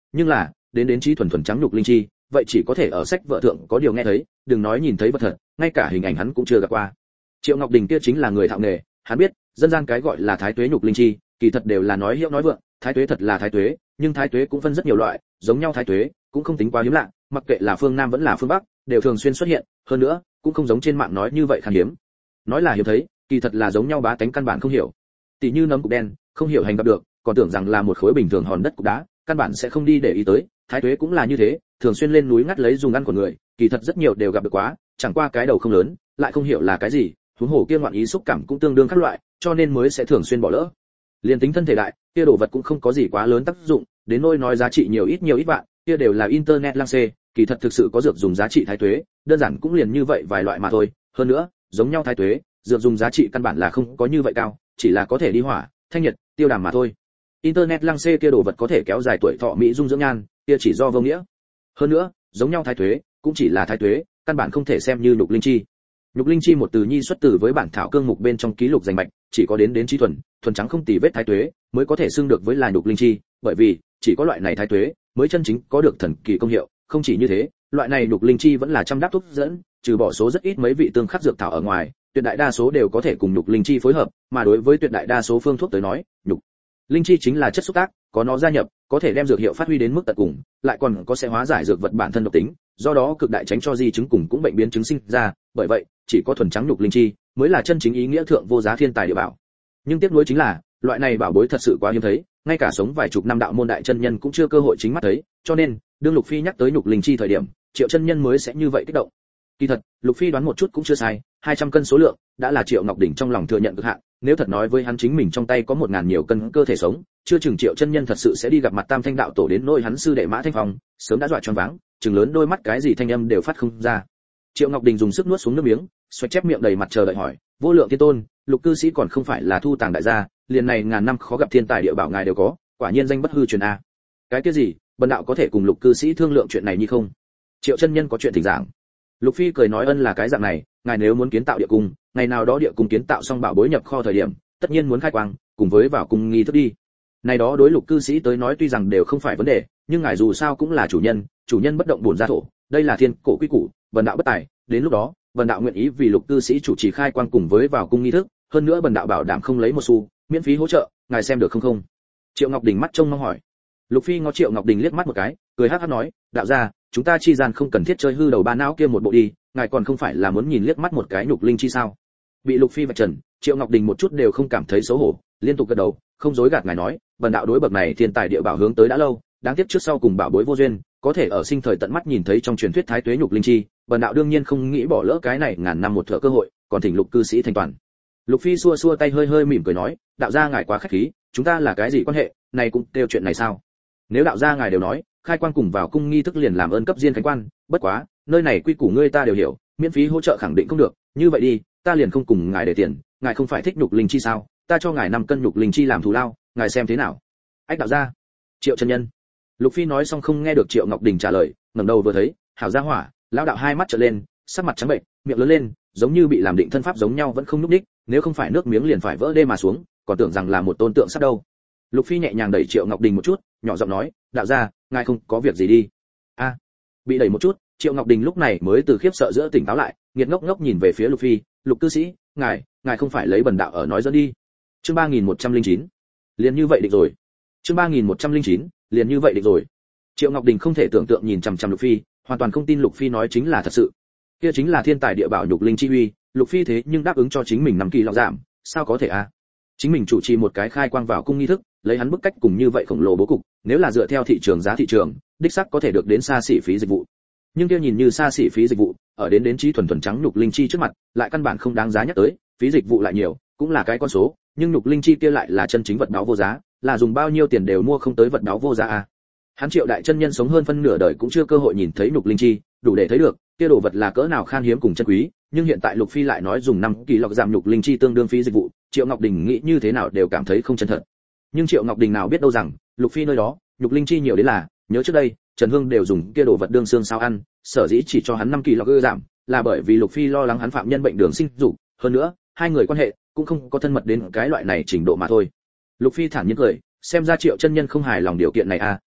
nhưng là đến đến trí thuần thuần trắng nhục linh chi, vậy chỉ có thể ở sách vợ thượng có điều nghe thấy, đừng nói nhìn thấy vật thật, ngay cả hình ảnh hắn cũng chưa gặp qua. Triệu Ngọc Đình kia chính là người thạo nghề, hắn biết, dân gian cái gọi là thái tuế nhục linh chi, kỳ thật đều là nói hiệu nói vượng, thái tuế thật là thái tuế, nhưng thái tuế cũng phân rất nhiều loại, giống nhau thái tuế cũng không tính quá hiếm lạ, mặc kệ là phương Nam vẫn là phương Bắc, đều thường xuyên xuất hiện, hơn nữa, cũng không giống trên mạng nói như vậy khan hiếm. Nói là hiếm thấy, kỳ thật là giống nhau bá tánh căn bản không hiểu. Tỷ như nấm cục đen, không hiểu hành gặp được, còn tưởng rằng là một khối bình thường hòn đất cục đá, căn bản sẽ không đi để ý tới, thái tuế cũng là như thế, thường xuyên lên núi ngắt lấy dùng ăn của người, kỳ thật rất nhiều đều gặp được quá, chẳng qua cái đầu không lớn, lại không hiểu là cái gì, huống hồ kia ngoạn ý xúc cảm cũng tương đương các loại, cho nên mới sẽ thường xuyên bỏ lỡ. Liên tính thân thể đại, kia đồ vật cũng không có gì quá lớn tác dụng, đến nỗi nói giá trị nhiều ít nhiều ít bạn, kia đều là internet lang xê, kỳ thật thực sự có dược dùng giá trị thái tuế, đơn giản cũng liền như vậy vài loại mà thôi, hơn nữa, giống nhau thái tuế, dược dùng giá trị căn bản là không có như vậy cao, chỉ là có thể đi hỏa, thanh nhiệt, tiêu đàm mà thôi. Internet lang xê kia đồ vật có thể kéo dài tuổi thọ mỹ dung dưỡng nhan, kia chỉ do vô nghĩa. Hơn nữa, giống nhau thái tuế, cũng chỉ là thái tuế, căn bản không thể xem như nhục linh chi. Nhục linh chi một từ nhi xuất từ với bản thảo cương mục bên trong ký lục danh mạch, chỉ có đến đến trí thuần, thuần trắng không tì vết thái tuế, mới có thể xưng được với là nhục linh chi, bởi vì chỉ có loại này thái tuế mới chân chính có được thần kỳ công hiệu, không chỉ như thế, loại này nhục linh chi vẫn là trăm đáp thuốc dẫn, trừ bỏ số rất ít mấy vị tương khắc dược thảo ở ngoài, tuyệt đại đa số đều có thể cùng nhục linh chi phối hợp, mà đối với tuyệt đại đa số phương thuốc tới nói, nhục linh chi chính là chất xúc tác, có nó gia nhập, có thể đem dược hiệu phát huy đến mức tận cùng, lại còn có sẽ hóa giải dược vật bản thân độc tính, do đó cực đại tránh cho di chứng cùng cũng bệnh biến chứng sinh ra, bởi vậy, chỉ có thuần trắng nhục linh chi mới là chân chính ý nghĩa thượng vô giá thiên tài địa bảo. Nhưng tiếc nuối chính là, loại này bảo bối thật sự quá hiếm thấy, ngay cả sống vài chục năm đạo môn đại chân nhân cũng chưa cơ hội chính mắt thấy, cho nên, đương Lục Phi nhắc tới nhục linh chi thời điểm, Triệu chân nhân mới sẽ như vậy kích động. Kỳ thật, Lục Phi đoán một chút cũng chưa sai, hai trăm cân số lượng, đã là Triệu Ngọc Đỉnh trong lòng thừa nhận cực hạn, nếu thật nói với hắn chính mình trong tay có một ngàn nhiều cân cơ thể sống, chưa chừng Triệu chân nhân thật sự sẽ đi gặp mặt Tam Thanh đạo tổ đến nỗi hắn sư đệ Mã Thanh Phong, sớm đã dọa choáng váng, trừng lớn đôi mắt cái gì thanh âm đều phát không ra. Triệu Ngọc Đình dùng sức nuốt xuống nước miếng, xoạch chép miệng đầy mặt chờ đợi hỏi, vô lượng thiên tôn, Lục cư sĩ còn không phải là thu tàng đại gia, liền này ngàn năm khó gặp thiên tài địa bảo ngài đều có, quả nhiên danh bất hư truyền a. Cái kia gì, bần đạo có thể cùng Lục cư sĩ thương lượng chuyện này như không? Triệu chân nhân có chuyện thỉnh giảng. Lục Phi cười nói ân là cái dạng này, ngài nếu muốn kiến tạo địa cung, ngày nào đó địa cung kiến tạo xong bảo bối nhập kho thời điểm, tất nhiên muốn khai quang, cùng với vào cung nghi thức đi. Này đó đối Lục cư sĩ tới nói tuy rằng đều không phải vấn đề, nhưng ngài dù sao cũng là chủ nhân, chủ nhân bất động bổn gia thổ, đây là thiên cổ quy củ, bần đạo bất tài, đến lúc đó, bần đạo nguyện ý vì Lục cư sĩ chủ trì khai quang cùng với vào cung nghi thức, hơn nữa bần đạo bảo đảm không lấy một xu, miễn phí hỗ trợ, ngài xem được không không? Triệu Ngọc Đình mắt trông mong hỏi. Lục Phi ngó Triệu Ngọc Đình liếc mắt một cái, cười hắc hắc nói, đạo gia, chúng ta chi gian không cần thiết chơi hư đầu ba não kia một bộ đi, ngài còn không phải là muốn nhìn liếc mắt một cái nhục linh chi sao? Bị Lục Phi vạch trần, Triệu Ngọc Đình một chút đều không cảm thấy xấu hổ, liên tục gật đầu, không dối gạt ngài nói, bần đạo đối bậc này thiên tài địa bảo hướng tới đã lâu, đáng tiếc trước sau cùng bảo bối vô duyên, có thể ở sinh thời tận mắt nhìn thấy trong truyền thuyết thái tuế nhục linh chi, bần đạo đương nhiên không nghĩ bỏ lỡ cái này ngàn năm một thở cơ hội, còn thỉnh Lục cư sĩ thành toàn. Lục Phi xua xua tay hơi hơi mỉm cười nói, đạo gia ngài quá khách khí, chúng ta là cái gì quan hệ, này cũng kêu chuyện này sao? Nếu đạo gia ngài đều nói, khai quan cùng vào cung nghi thức liền làm ơn cấp diên khánh quan, bất quá, nơi này quy củ ngươi ta đều hiểu, miễn phí hỗ trợ khẳng định không được, như vậy đi, ta liền không cùng ngài để tiền, ngài không phải thích nhục linh chi sao, ta cho ngài năm cân nhục linh chi làm thù lao, ngài xem thế nào? Ách đạo gia. Triệu chân nhân. Lục Phi nói xong không nghe được Triệu Ngọc Đình trả lời, ngẩng đầu vừa thấy, hảo gia hỏa, lão đạo hai mắt trợn lên, sắc mặt trắng bệnh, miệng lớn lên, giống như bị làm định thân pháp giống nhau vẫn không nhúc nhích, nếu không phải nước miếng liền phải vỡ đê mà xuống, còn tưởng rằng là một tôn tượng sắt đâu. Lục Phi nhẹ nhàng đẩy Triệu Ngọc Đình một chút, nhỏ giọng nói, đạo gia, ngài không có việc gì đi. A. Bị đẩy một chút, Triệu Ngọc Đình lúc này mới từ khiếp sợ giữa tỉnh táo lại, nghiệt ngốc ngốc nhìn về phía Lục Phi, Lục cư sĩ, ngài, ngài không phải lấy bần đạo ở nói dẫn đi. Chương ba nghìn một trăm lẻ chín. Liền như vậy định rồi. Chương ba nghìn một trăm lẻ chín, liền như vậy định rồi. Triệu Ngọc Đình không thể tưởng tượng nhìn chằm chằm Lục Phi, hoàn toàn không tin Lục Phi nói chính là thật sự. Kia chính là thiên tài địa bảo nhục linh chi uy, Lục Phi thế nhưng đáp ứng cho chính mình năm kỳ lọ giảm, sao có thể a? À? Chính mình chủ trì một cái khai quang vào cung nghi thức, lấy hắn bức cách cùng như vậy khổng lồ bố cục, nếu là dựa theo thị trường giá thị trường, đích xác có thể được đến xa xỉ phí dịch vụ. Nhưng kia nhìn như xa xỉ phí dịch vụ, ở đến đến trí thuần thuần trắng nhục linh chi trước mặt, lại căn bản không đáng giá nhắc tới, phí dịch vụ lại nhiều, cũng là cái con số, nhưng nhục linh chi kia lại là chân chính vật đáo vô giá, là dùng bao nhiêu tiền đều mua không tới vật đáo vô giá a. À. Hắn Triệu đại chân nhân sống hơn phân nửa đời cũng chưa cơ hội nhìn thấy nhục linh chi, đủ để thấy được, kia đồ vật là cỡ nào khan hiếm cùng chân quý, nhưng hiện tại Lục Phi lại nói dùng năm kỳ lọc giảm nhục linh chi tương đương phí dịch vụ, Triệu Ngọc Đình nghĩ như thế nào đều cảm thấy không chân thật. Nhưng Triệu Ngọc Đình nào biết đâu rằng, Lục Phi nơi đó, nhục linh chi nhiều đến là, nhớ trước đây, Trần Hương đều dùng kia đồ vật đương xương sao ăn, sở dĩ chỉ cho hắn năm kỳ lọc giảm, là bởi vì Lục Phi lo lắng hắn phạm nhân bệnh đường sinh dục, hơn nữa, hai người quan hệ cũng không có thân mật đến cái loại này trình độ mà thôi. Lục Phi thản nhiên cười, xem ra Triệu chân nhân không hài lòng điều kiện này à,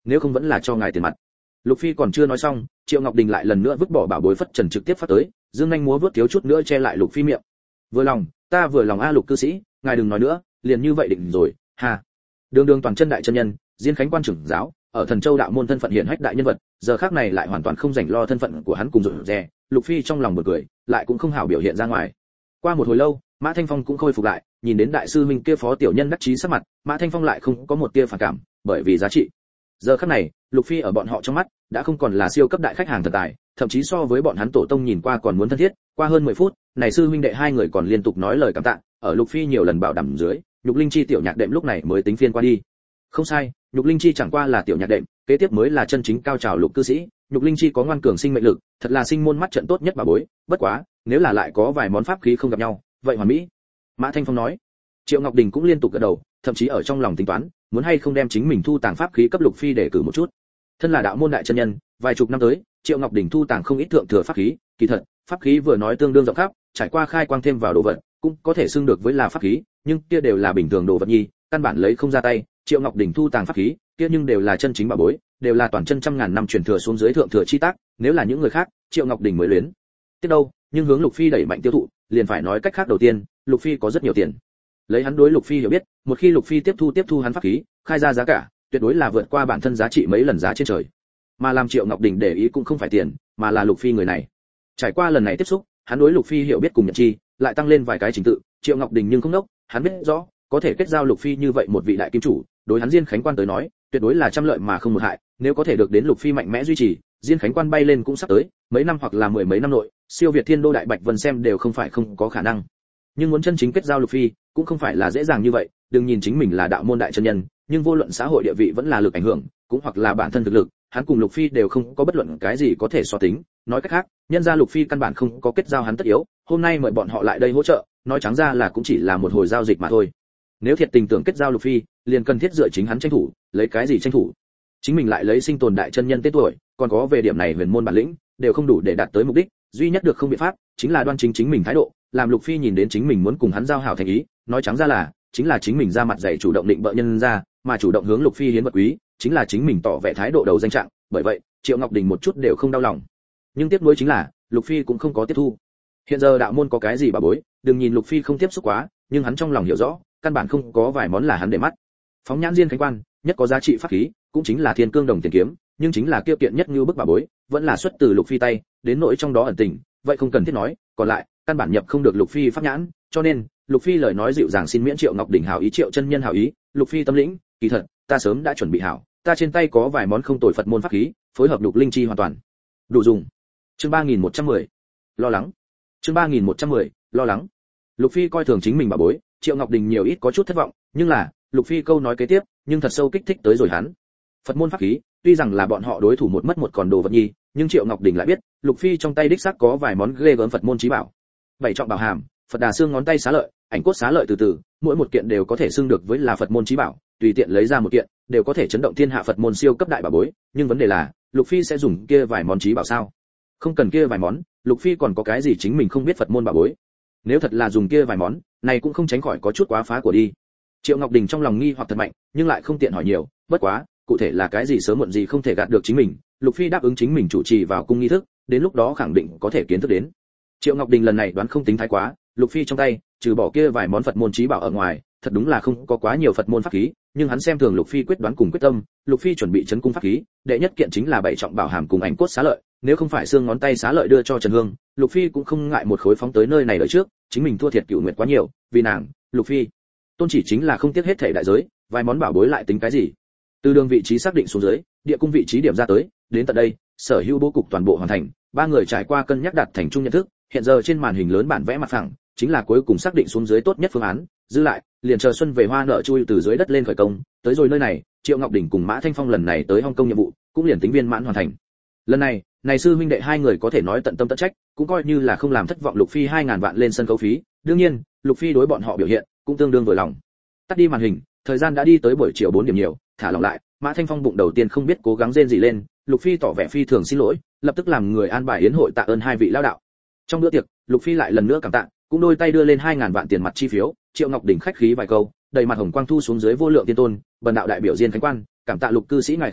nếu không vẫn là cho ngài tiền mặt. Lục Phi còn chưa nói xong, Triệu Ngọc Đình lại lần nữa vứt bỏ bảo bối phất trần trực tiếp phát tới, dương nhanh múa vuốt thiếu chút nữa che lại Lục Phi miệng. Vừa lòng, ta vừa lòng a Lục cư sĩ, ngài đừng nói nữa, liền như vậy định rồi, ha. Đường đường toàn chân đại chân nhân, Diên Khánh quan trưởng giáo, ở Thần Châu đạo môn thân phận hiển hách đại nhân vật, giờ khắc này lại hoàn toàn không rảnh lo thân phận của hắn cùng rụt rè, Lục Phi trong lòng bật cười, lại cũng không hảo biểu hiện ra ngoài. Qua một hồi lâu, Mã Thanh Phong cũng khôi phục lại, nhìn đến đại sư huynh kia phó tiểu nhân đắc chí sắc mặt, Mã Thanh Phong lại không có một tia phản cảm, bởi vì giá trị. Giờ khắc này, Lục Phi ở bọn họ trong mắt đã không còn là siêu cấp đại khách hàng thần tài, thậm chí so với bọn hắn tổ tông nhìn qua còn muốn thân thiết. Qua hơn mười phút, này sư huynh đệ hai người còn liên tục nói lời cảm tạ, ở Lục Phi nhiều lần bảo đảm dưới, Nhục Linh Chi tiểu nhạc đệm lúc này mới tính phiên qua đi. Không sai, Nhục Linh Chi chẳng qua là tiểu nhạc đệm, kế tiếp mới là chân chính cao trào Lục cư sĩ. Nhục Linh Chi có ngoan cường sinh mệnh lực, thật là sinh môn mắt trận tốt nhất bà bối, bất quá, nếu là lại có vài món pháp khí không gặp nhau, vậy hoàn mỹ. Mã Thanh Phong nói. Triệu Ngọc Đình cũng liên tục gật đầu, thậm chí ở trong lòng tính toán, muốn hay không đem chính mình thu tàng pháp khí cấp Lục Phi để cử một chút. Thân là đạo môn đại chân nhân, vài chục năm tới, Triệu Ngọc Đình thu tàng không ít thượng thừa pháp khí, kỳ thật, pháp khí vừa nói tương đương rộng khắp, trải qua khai quang thêm vào đồ vật, cũng có thể xưng được với là pháp khí, nhưng kia đều là bình thường đồ vật nhi, căn bản lấy không ra tay. Triệu Ngọc Đình thu tàng pháp khí, kia nhưng đều là chân chính bảo bối, đều là toàn chân trăm ngàn năm truyền thừa xuống dưới thượng thừa chi tác, nếu là những người khác, Triệu Ngọc Đình mới luyến. Tiếp đâu, nhưng hướng Lục Phi đẩy mạnh tiêu thụ, liền phải nói cách khác đầu tiên, Lục Phi có rất nhiều tiền. Lấy hắn đối Lục Phi hiểu biết, một khi Lục Phi tiếp thu tiếp thu hắn pháp khí, khai ra giá cả, tuyệt đối là vượt qua bản thân giá trị mấy lần giá trên trời. Mà làm Triệu Ngọc Đình để ý cũng không phải tiền, mà là Lục Phi người này. Trải qua lần này tiếp xúc, hắn đối Lục Phi hiểu biết cùng nhận chi, lại tăng lên vài cái trình tự. Triệu Ngọc Đình nhưng không đốc, hắn biết rõ, có thể kết giao Lục Phi như vậy một vị đại kim chủ, đối hắn Diên Khánh quan tới nói, tuyệt đối là trăm lợi mà không một hại. Nếu có thể được đến Lục Phi mạnh mẽ duy trì, Diên Khánh quan bay lên cũng sắp tới, mấy năm hoặc là mười mấy năm nội, siêu việt Thiên Đô Đại Bạch Vân xem đều không phải không có khả năng. Nhưng muốn chân chính kết giao Lục Phi, cũng không phải là dễ dàng như vậy. Đừng nhìn chính mình là đạo môn đại chân nhân, nhưng vô luận xã hội địa vị vẫn là lực ảnh hưởng, cũng hoặc là bản thân thực lực, hắn cùng Lục Phi đều không có bất luận cái gì có thể so tính. Nói cách khác, nhân gia Lục Phi căn bản không có kết giao hắn tất yếu, hôm nay mời bọn họ lại đây hỗ trợ, nói trắng ra là cũng chỉ là một hồi giao dịch mà thôi. Nếu thiệt tình tưởng kết giao Lục Phi, liền cần thiết dựa chính hắn tranh thủ, lấy cái gì tranh thủ? Chính mình lại lấy sinh tồn đại chân nhân tên tuổi, còn có về điểm này huyền môn bản lĩnh, đều không đủ để đạt tới mục đích, duy nhất được không biện pháp, chính là đoan chính chính mình thái độ, làm Lục Phi nhìn đến chính mình muốn cùng hắn giao hảo thành ý, nói trắng ra là, chính là chính mình ra mặt dạy chủ động định bợ nhân ra, mà chủ động hướng Lục Phi hiến vật quý, chính là chính mình tỏ vẻ thái độ đầu danh trạng, bởi vậy, Triệu Ngọc Đình một chút đều không đau lòng. Nhưng tiếc nuối chính là, Lục Phi cũng không có tiếp thu. Hiện giờ đạo môn có cái gì bà bối, đừng nhìn Lục Phi không tiếp xúc quá, nhưng hắn trong lòng hiểu rõ, căn bản không có vài món là hắn để mắt. Phóng nhãn Diên Khánh quan, nhất có giá trị pháp khí, cũng chính là Thiên Cương Đồng tiền kiếm, nhưng chính là kiêu kiện nhất như bức bà bối, vẫn là xuất từ Lục Phi tay, đến nỗi trong đó ẩn tình, vậy không cần thiết nói, còn lại, căn bản nhập không được Lục Phi pháp nhãn, cho nên, Lục Phi lời nói dịu dàng xin miễn Triệu Ngọc Đình hảo ý Triệu chân nhân hảo ý, Lục Phi tâm lĩnh, kỳ thật, ta sớm đã chuẩn bị hảo, ta trên tay có vài món không tồi Phật môn pháp khí, phối hợp Lục Linh Chi hoàn toàn đủ dùng. Chương ba nghìn một trăm mười, lo lắng. Chương ba nghìn một trăm mười, lo lắng. Lục Phi coi thường chính mình bà bối, Triệu Ngọc Đình nhiều ít có chút thất vọng, nhưng là, Lục Phi câu nói kế tiếp, nhưng thật sâu kích thích tới rồi hắn. Phật môn pháp khí, tuy rằng là bọn họ đối thủ một mất một còn đồ vật nhi, nhưng Triệu Ngọc Đình lại biết, Lục Phi trong tay đích xác có vài món ghê gớm Phật môn chí bảo. Bảy trọng bảo hàm, Phật đà xương ngón tay xá lợi, ảnh cốt xá lợi từ từ, mỗi một kiện đều có thể xưng được với là Phật môn chí bảo, tùy tiện lấy ra một kiện, đều có thể chấn động thiên hạ Phật môn siêu cấp đại bảo bối, nhưng vấn đề là, Lục Phi sẽ dùng kia vài món chí bảo sao? Không cần kia vài món, Lục Phi còn có cái gì chính mình không biết Phật môn bảo bối. Nếu thật là dùng kia vài món, này cũng không tránh khỏi có chút quá phá của đi. Triệu Ngọc Đình trong lòng nghi hoặc thật mạnh, nhưng lại không tiện hỏi nhiều, bất quá, cụ thể là cái gì sớm muộn gì không thể gạt được chính mình, Lục Phi đáp ứng chính mình chủ trì vào cung nghi thức, đến lúc đó khẳng định có thể kiến thức đến. Triệu Ngọc Đình lần này đoán không tính thái quá, Lục Phi trong tay, trừ bỏ kia vài món Phật môn chí bảo ở ngoài, thật đúng là không có quá nhiều Phật môn pháp khí, nhưng hắn xem thường Lục Phi quyết đoán cùng quyết tâm, Lục Phi chuẩn bị chấn cung pháp khí, đệ nhất kiện chính là bảy trọng bảo hàm cùng ảnh cốt xá lợi, nếu không phải xương ngón tay xá lợi đưa cho Trần Hương, Lục Phi cũng không ngại một khối phóng tới nơi này đợi trước, chính mình thua thiệt Cửu Nguyệt quá nhiều, vì nàng, Lục Phi tôn chỉ chính là không tiếc hết thảy đại giới, vài món bảo bối lại tính cái gì? Từ đường vị trí xác định xuống dưới, địa cung vị trí điểm ra tới, đến tận đây, sở hữu bố cục toàn bộ hoàn thành, ba người trải qua cân nhắc đạt thành chung nhận thức, hiện giờ trên màn hình lớn bản vẽ mặt phẳng, chính là cuối cùng xác định xuống dưới tốt nhất phương án, dư lại, liền chờ xuân về hoa nợ chui từ dưới đất lên khởi công, tới rồi nơi này, Triệu Ngọc Đình cùng Mã Thanh Phong lần này tới Hong Kong nhiệm vụ, cũng liền tính viên mãn hoàn thành. Lần này, này sư huynh đệ hai người có thể nói tận tâm tận trách, cũng coi như là không làm thất vọng Lục Phi hai ngàn vạn lên sân khấu phí, đương nhiên, Lục Phi đối bọn họ biểu hiện cũng tương đương vừa lòng. Tắt đi màn hình, thời gian đã đi tới buổi chiều bốn điểm nhiều, thả lỏng lại, Mã Thanh Phong bụng đầu tiên không biết cố gắng rên gì lên, Lục Phi tỏ vẻ phi thường xin lỗi, lập tức làm người an bài yến hội tạ ơn hai vị lão đạo. Trong bữa tiệc, Lục Phi lại lần nữa cảm tạ, cũng đôi tay đưa lên hai ngàn vạn tiền mặt chi phiếu, Triệu Ngọc Đình khách khí vài câu, đầy mặt hồng quang thu xuống dưới vô lượng tiên tôn, bần đạo đại biểu Diên Khánh quan, cảm tạ Lục cư sĩ ngài khẳng khái,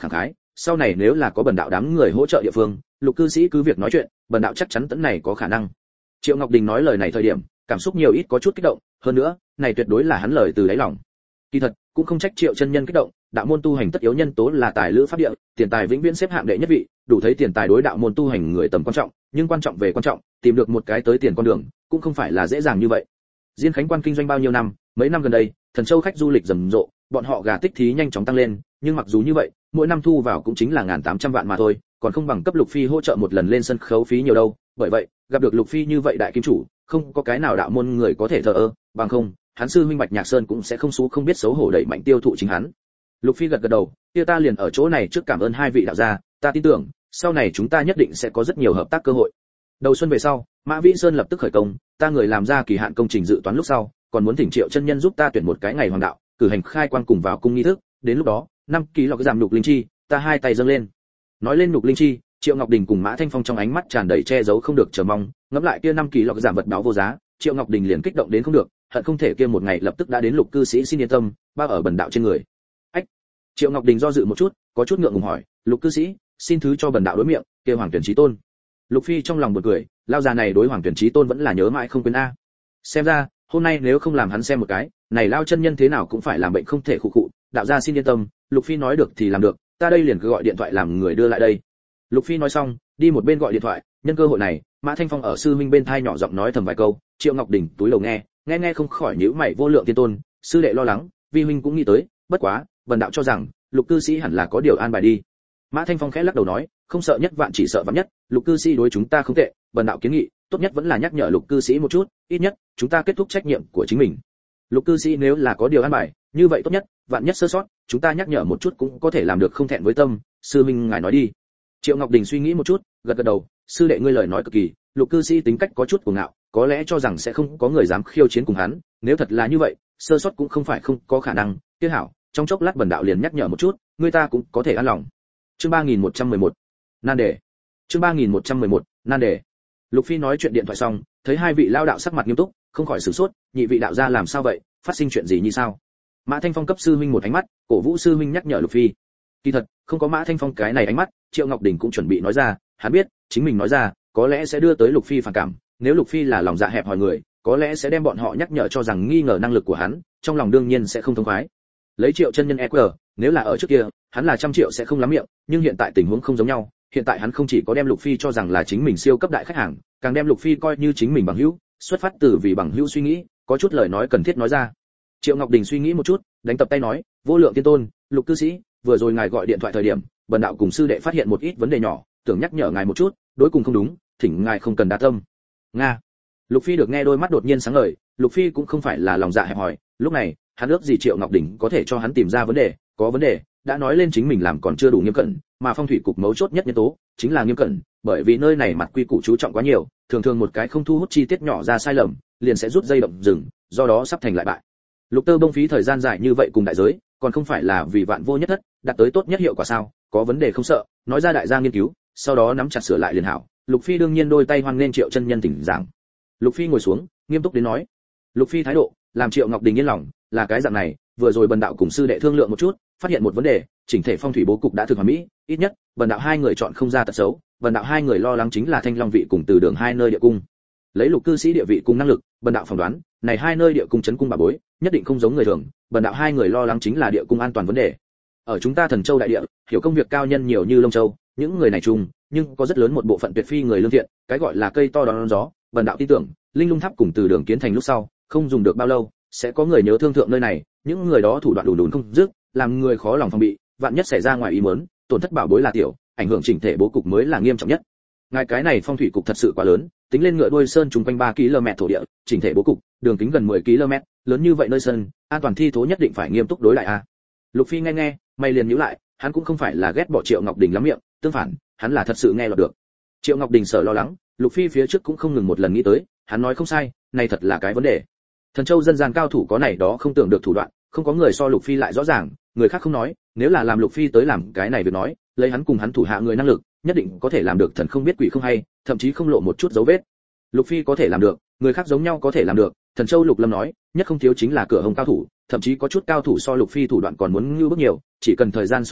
sau này nếu là có bần đạo đám người hỗ trợ địa phương, Lục cư sĩ cứ việc nói chuyện, bần đạo chắc chắn tấn này có khả năng. Triệu Ngọc Đình nói lời này thời điểm, cảm xúc nhiều ít có chút kích động, hơn nữa, này tuyệt đối là hắn lời từ đáy lòng. Kỳ thật, cũng không trách Triệu chân nhân kích động, đạo môn tu hành tất yếu nhân tố là tài lữ pháp địa, tiền tài vĩnh viễn xếp hạng đệ nhất vị, đủ thấy tiền tài đối đạo môn tu hành người tầm quan trọng, nhưng quan trọng về quan trọng, tìm được một cái tới tiền con đường, cũng không phải là dễ dàng như vậy. Diên Khánh Quan kinh doanh bao nhiêu năm, mấy năm gần đây, Thần Châu khách du lịch rầm rộ, bọn họ gà tích thí nhanh chóng tăng lên, nhưng mặc dù như vậy, mỗi năm thu vào cũng chính là ngàn tám trăm vạn mà thôi, còn không bằng cấp Lục Phi hỗ trợ một lần lên sân khấu phí nhiều đâu, bởi vậy, gặp được Lục Phi như vậy đại kim chủ, không có cái nào đạo môn người có thể thờ ơ, bằng không, hắn sư huynh Bạch Nhạc Sơn cũng sẽ không xú không biết xấu hổ đẩy mạnh tiêu thụ chính hắn. Lục Phi gật gật đầu, kia ta liền ở chỗ này trước cảm ơn hai vị đạo gia, ta tin tưởng, sau này chúng ta nhất định sẽ có rất nhiều hợp tác cơ hội. Đầu xuân về sau, Mã Vĩ Sơn lập tức khởi công, ta người làm ra kỳ hạn công trình dự toán lúc sau, còn muốn thỉnh Triệu chân nhân giúp ta tuyển một cái ngày hoàng đạo, cử hành khai quang cùng vào cung nghi thức, đến lúc đó, năm kỳ lọ cái giảm nhục linh chi, ta hai tay dâng lên. Nói lên nhục linh chi, Triệu Ngọc Đình cùng Mã Thanh Phong trong ánh mắt tràn đầy che giấu không được chờ mong, ngẫm lại kia năm kỳ lọ cái giảm vật báo vô giá, Triệu Ngọc Đình liền kích động đến không được, hận không thể kia một ngày lập tức đã đến Lục cư sĩ xin yên tâm, bao ở bần đạo trên người. Ách. Triệu Ngọc Đình do dự một chút, có chút ngượng ngùng hỏi, Lục cư sĩ, xin thứ cho bần đạo đối miệng, kia Hoàng Tuyển Chí Tôn. Lục Phi trong lòng buồn cười, lao già này đối Hoàng Tuyển Chí Tôn vẫn là nhớ mãi không quên a. Xem ra, hôm nay nếu không làm hắn xem một cái, này lao chân nhân thế nào cũng phải làm bệnh không thể khụ khụ, đạo gia xin yên tâm, Lục Phi nói được thì làm được, ta đây liền cứ gọi điện thoại làm người đưa lại đây. Lục Phi nói xong, đi một bên gọi điện thoại, nhân cơ hội này, Mã Thanh Phong ở sư huynh bên thai nhỏ giọng nói thầm vài câu, Triệu Ngọc Đình túi đầu nghe, nghe nghe không khỏi nhíu mày vô lượng tiên tôn, sư đệ lo lắng, vi huynh cũng nghĩ tới, bất quá, bần đạo cho rằng, Lục cư sĩ hẳn là có điều an bài đi. Mã Thanh Phong khẽ lắc đầu nói, không sợ nhất vạn chỉ sợ vạn nhất, Lục cư sĩ đối chúng ta không tệ, bần đạo kiến nghị, tốt nhất vẫn là nhắc nhở Lục cư sĩ một chút, ít nhất, chúng ta kết thúc trách nhiệm của chính mình. Lục cư sĩ nếu là có điều an bài, như vậy tốt nhất, vạn nhất sơ sót, chúng ta nhắc nhở một chút cũng có thể làm được không thẹn với tâm, sư minh ngài nói đi. Triệu Ngọc Đình suy nghĩ một chút, gật gật đầu, sư đệ ngươi lời nói cực kỳ, Lục cư sĩ tính cách có chút cuồng ngạo, có lẽ cho rằng sẽ không có người dám khiêu chiến cùng hắn, nếu thật là như vậy, sơ sót cũng không phải không có khả năng, kia hảo, trong chốc lát bần đạo liền nhắc nhở một chút, người ta cũng có thể an lòng. Chương ba nghìn một trăm mười một, nan đề. Chương ba nghìn một trăm mười một, nan đề. Lục Phi nói chuyện điện thoại xong, thấy hai vị lao đạo sắc mặt nghiêm túc, không khỏi sửng sốt, nhị vị đạo gia làm sao vậy, phát sinh chuyện gì như sao? Mã Thanh Phong cấp sư huynh một ánh mắt, cổ vũ sư huynh nhắc nhở Lục Phi. Kỳ thật, không có Mã Thanh Phong cái này ánh mắt, Triệu Ngọc Đình cũng chuẩn bị nói ra, hắn biết, chính mình nói ra, có lẽ sẽ đưa tới Lục Phi phản cảm, nếu Lục Phi là lòng dạ hẹp hòi người, có lẽ sẽ đem bọn họ nhắc nhở cho rằng nghi ngờ năng lực của hắn, trong lòng đương nhiên sẽ không thông khoái. Lấy Triệu chân nhân e quy, nếu là ở trước kia, hắn là trăm triệu sẽ không lắm miệng, nhưng hiện tại tình huống không giống nhau, hiện tại hắn không chỉ có đem Lục Phi cho rằng là chính mình siêu cấp đại khách hàng, càng đem Lục Phi coi như chính mình bằng hữu, xuất phát từ vì bằng hữu suy nghĩ, có chút lời nói cần thiết nói ra. Triệu Ngọc Đình suy nghĩ một chút, đánh tập tay nói, vô lượng tiên tôn, Lục cư sĩ, vừa rồi ngài gọi điện thoại thời điểm, bần đạo cùng sư đệ phát hiện một ít vấn đề nhỏ, tưởng nhắc nhở ngài một chút, đối cùng không đúng, thỉnh ngài không cần đa tâm. Nga. Lục Phi được nghe đôi mắt đột nhiên sáng ngời, Lục Phi cũng không phải là lòng dạ hẹp hòi, lúc này, hắn ước gì Triệu Ngọc Đình có thể cho hắn tìm ra vấn đề, có vấn đề, đã nói lên chính mình làm còn chưa đủ nghiêm cẩn, mà phong thủy cục mấu chốt nhất nhân tố chính là nghiêm cẩn, bởi vì nơi này mặt quy củ chú trọng quá nhiều, thường thường một cái không thu hút chi tiết nhỏ ra sai lầm, liền sẽ rút dây động rừng, do đó sắp thành lại bại. Lục Tơ bông phí thời gian dài như vậy cùng đại giới, còn không phải là vì vạn vô nhất thất, đạt tới tốt nhất hiệu quả sao? Có vấn đề không sợ, nói ra đại gia nghiên cứu, sau đó nắm chặt sửa lại liền hảo. Lục Phi đương nhiên đôi tay hoan nên Triệu chân nhân tỉnh giảng. Lục Phi ngồi xuống, nghiêm túc đến nói. Lục Phi thái độ, làm Triệu Ngọc Đình yên lòng, là cái dạng này, vừa rồi bần đạo cùng sư đệ thương lượng một chút, phát hiện một vấn đề, chỉnh thể phong thủy bố cục đã thực hoàn mỹ, ít nhất, bần đạo hai người chọn không ra tật xấu, bần đạo hai người lo lắng chính là Thanh Long vị cùng Từ Đường hai nơi địa cung. Lấy Lục cư sĩ địa vị cùng năng lực, bần đạo phỏng đoán, này hai nơi địa cung trấn cung bà bối, nhất định không giống người thường, bần đạo hai người lo lắng chính là địa cung an toàn vấn đề. Ở chúng ta Thần Châu đại địa, hiểu công việc cao nhân nhiều như Long Châu, những người này chung, nhưng có rất lớn một bộ phận tuyệt phi người lương thiện, cái gọi là cây to đón gió, bần đạo tin tưởng, Linh Lung Tháp cùng Từ Đường kiến thành lúc sau, không dùng được bao lâu, sẽ có người nhớ thương thượng nơi này, những người đó thủ đoạn đủ đùn không dứt, làm người khó lòng phòng bị, vạn nhất xảy ra ngoài ý muốn, tổn thất bảo bối là tiểu, ảnh hưởng chỉnh thể bố cục mới là nghiêm trọng nhất. Ngài cái này phong thủy cục thật sự quá lớn, tính lên ngựa đuôi sơn trùng quanh ba ki lô mét thổ địa, chỉnh thể bố cục, đường kính gần mười ki lô mét, lớn như vậy nơi sân, an toàn thi thố nhất định phải nghiêm túc đối lại a. Lục Phi nghe nghe, mày liền nhíu lại, hắn cũng không phải là ghét bỏ Triệu Ngọc Đình lắm miệng, tương phản, hắn là thật sự nghe lọt được. Triệu Ngọc Đình sợ lo lắng, Lục Phi phía trước cũng không ngừng một lần nghĩ tới, hắn nói không sai, này thật là cái vấn đề. Thần Châu dân gian cao thủ có này đó không tưởng được thủ đoạn, không có người so Lục Phi lại rõ ràng, người khác không nói, nếu là làm Lục Phi tới làm cái này việc nói, lấy hắn cùng hắn thủ hạ người năng lực, nhất định có thể làm được thần không biết quỷ không hay, thậm chí không lộ một chút dấu vết. Lục Phi có thể làm được, người khác giống nhau có thể làm được, Thần Châu Lục Lâm nói, nhất không thiếu chính là cửa hồng cao thủ, thậm chí có chút cao thủ so Lục Phi thủ đoạn còn muốn như bước nhiều, chỉ cần thời gian sung túc,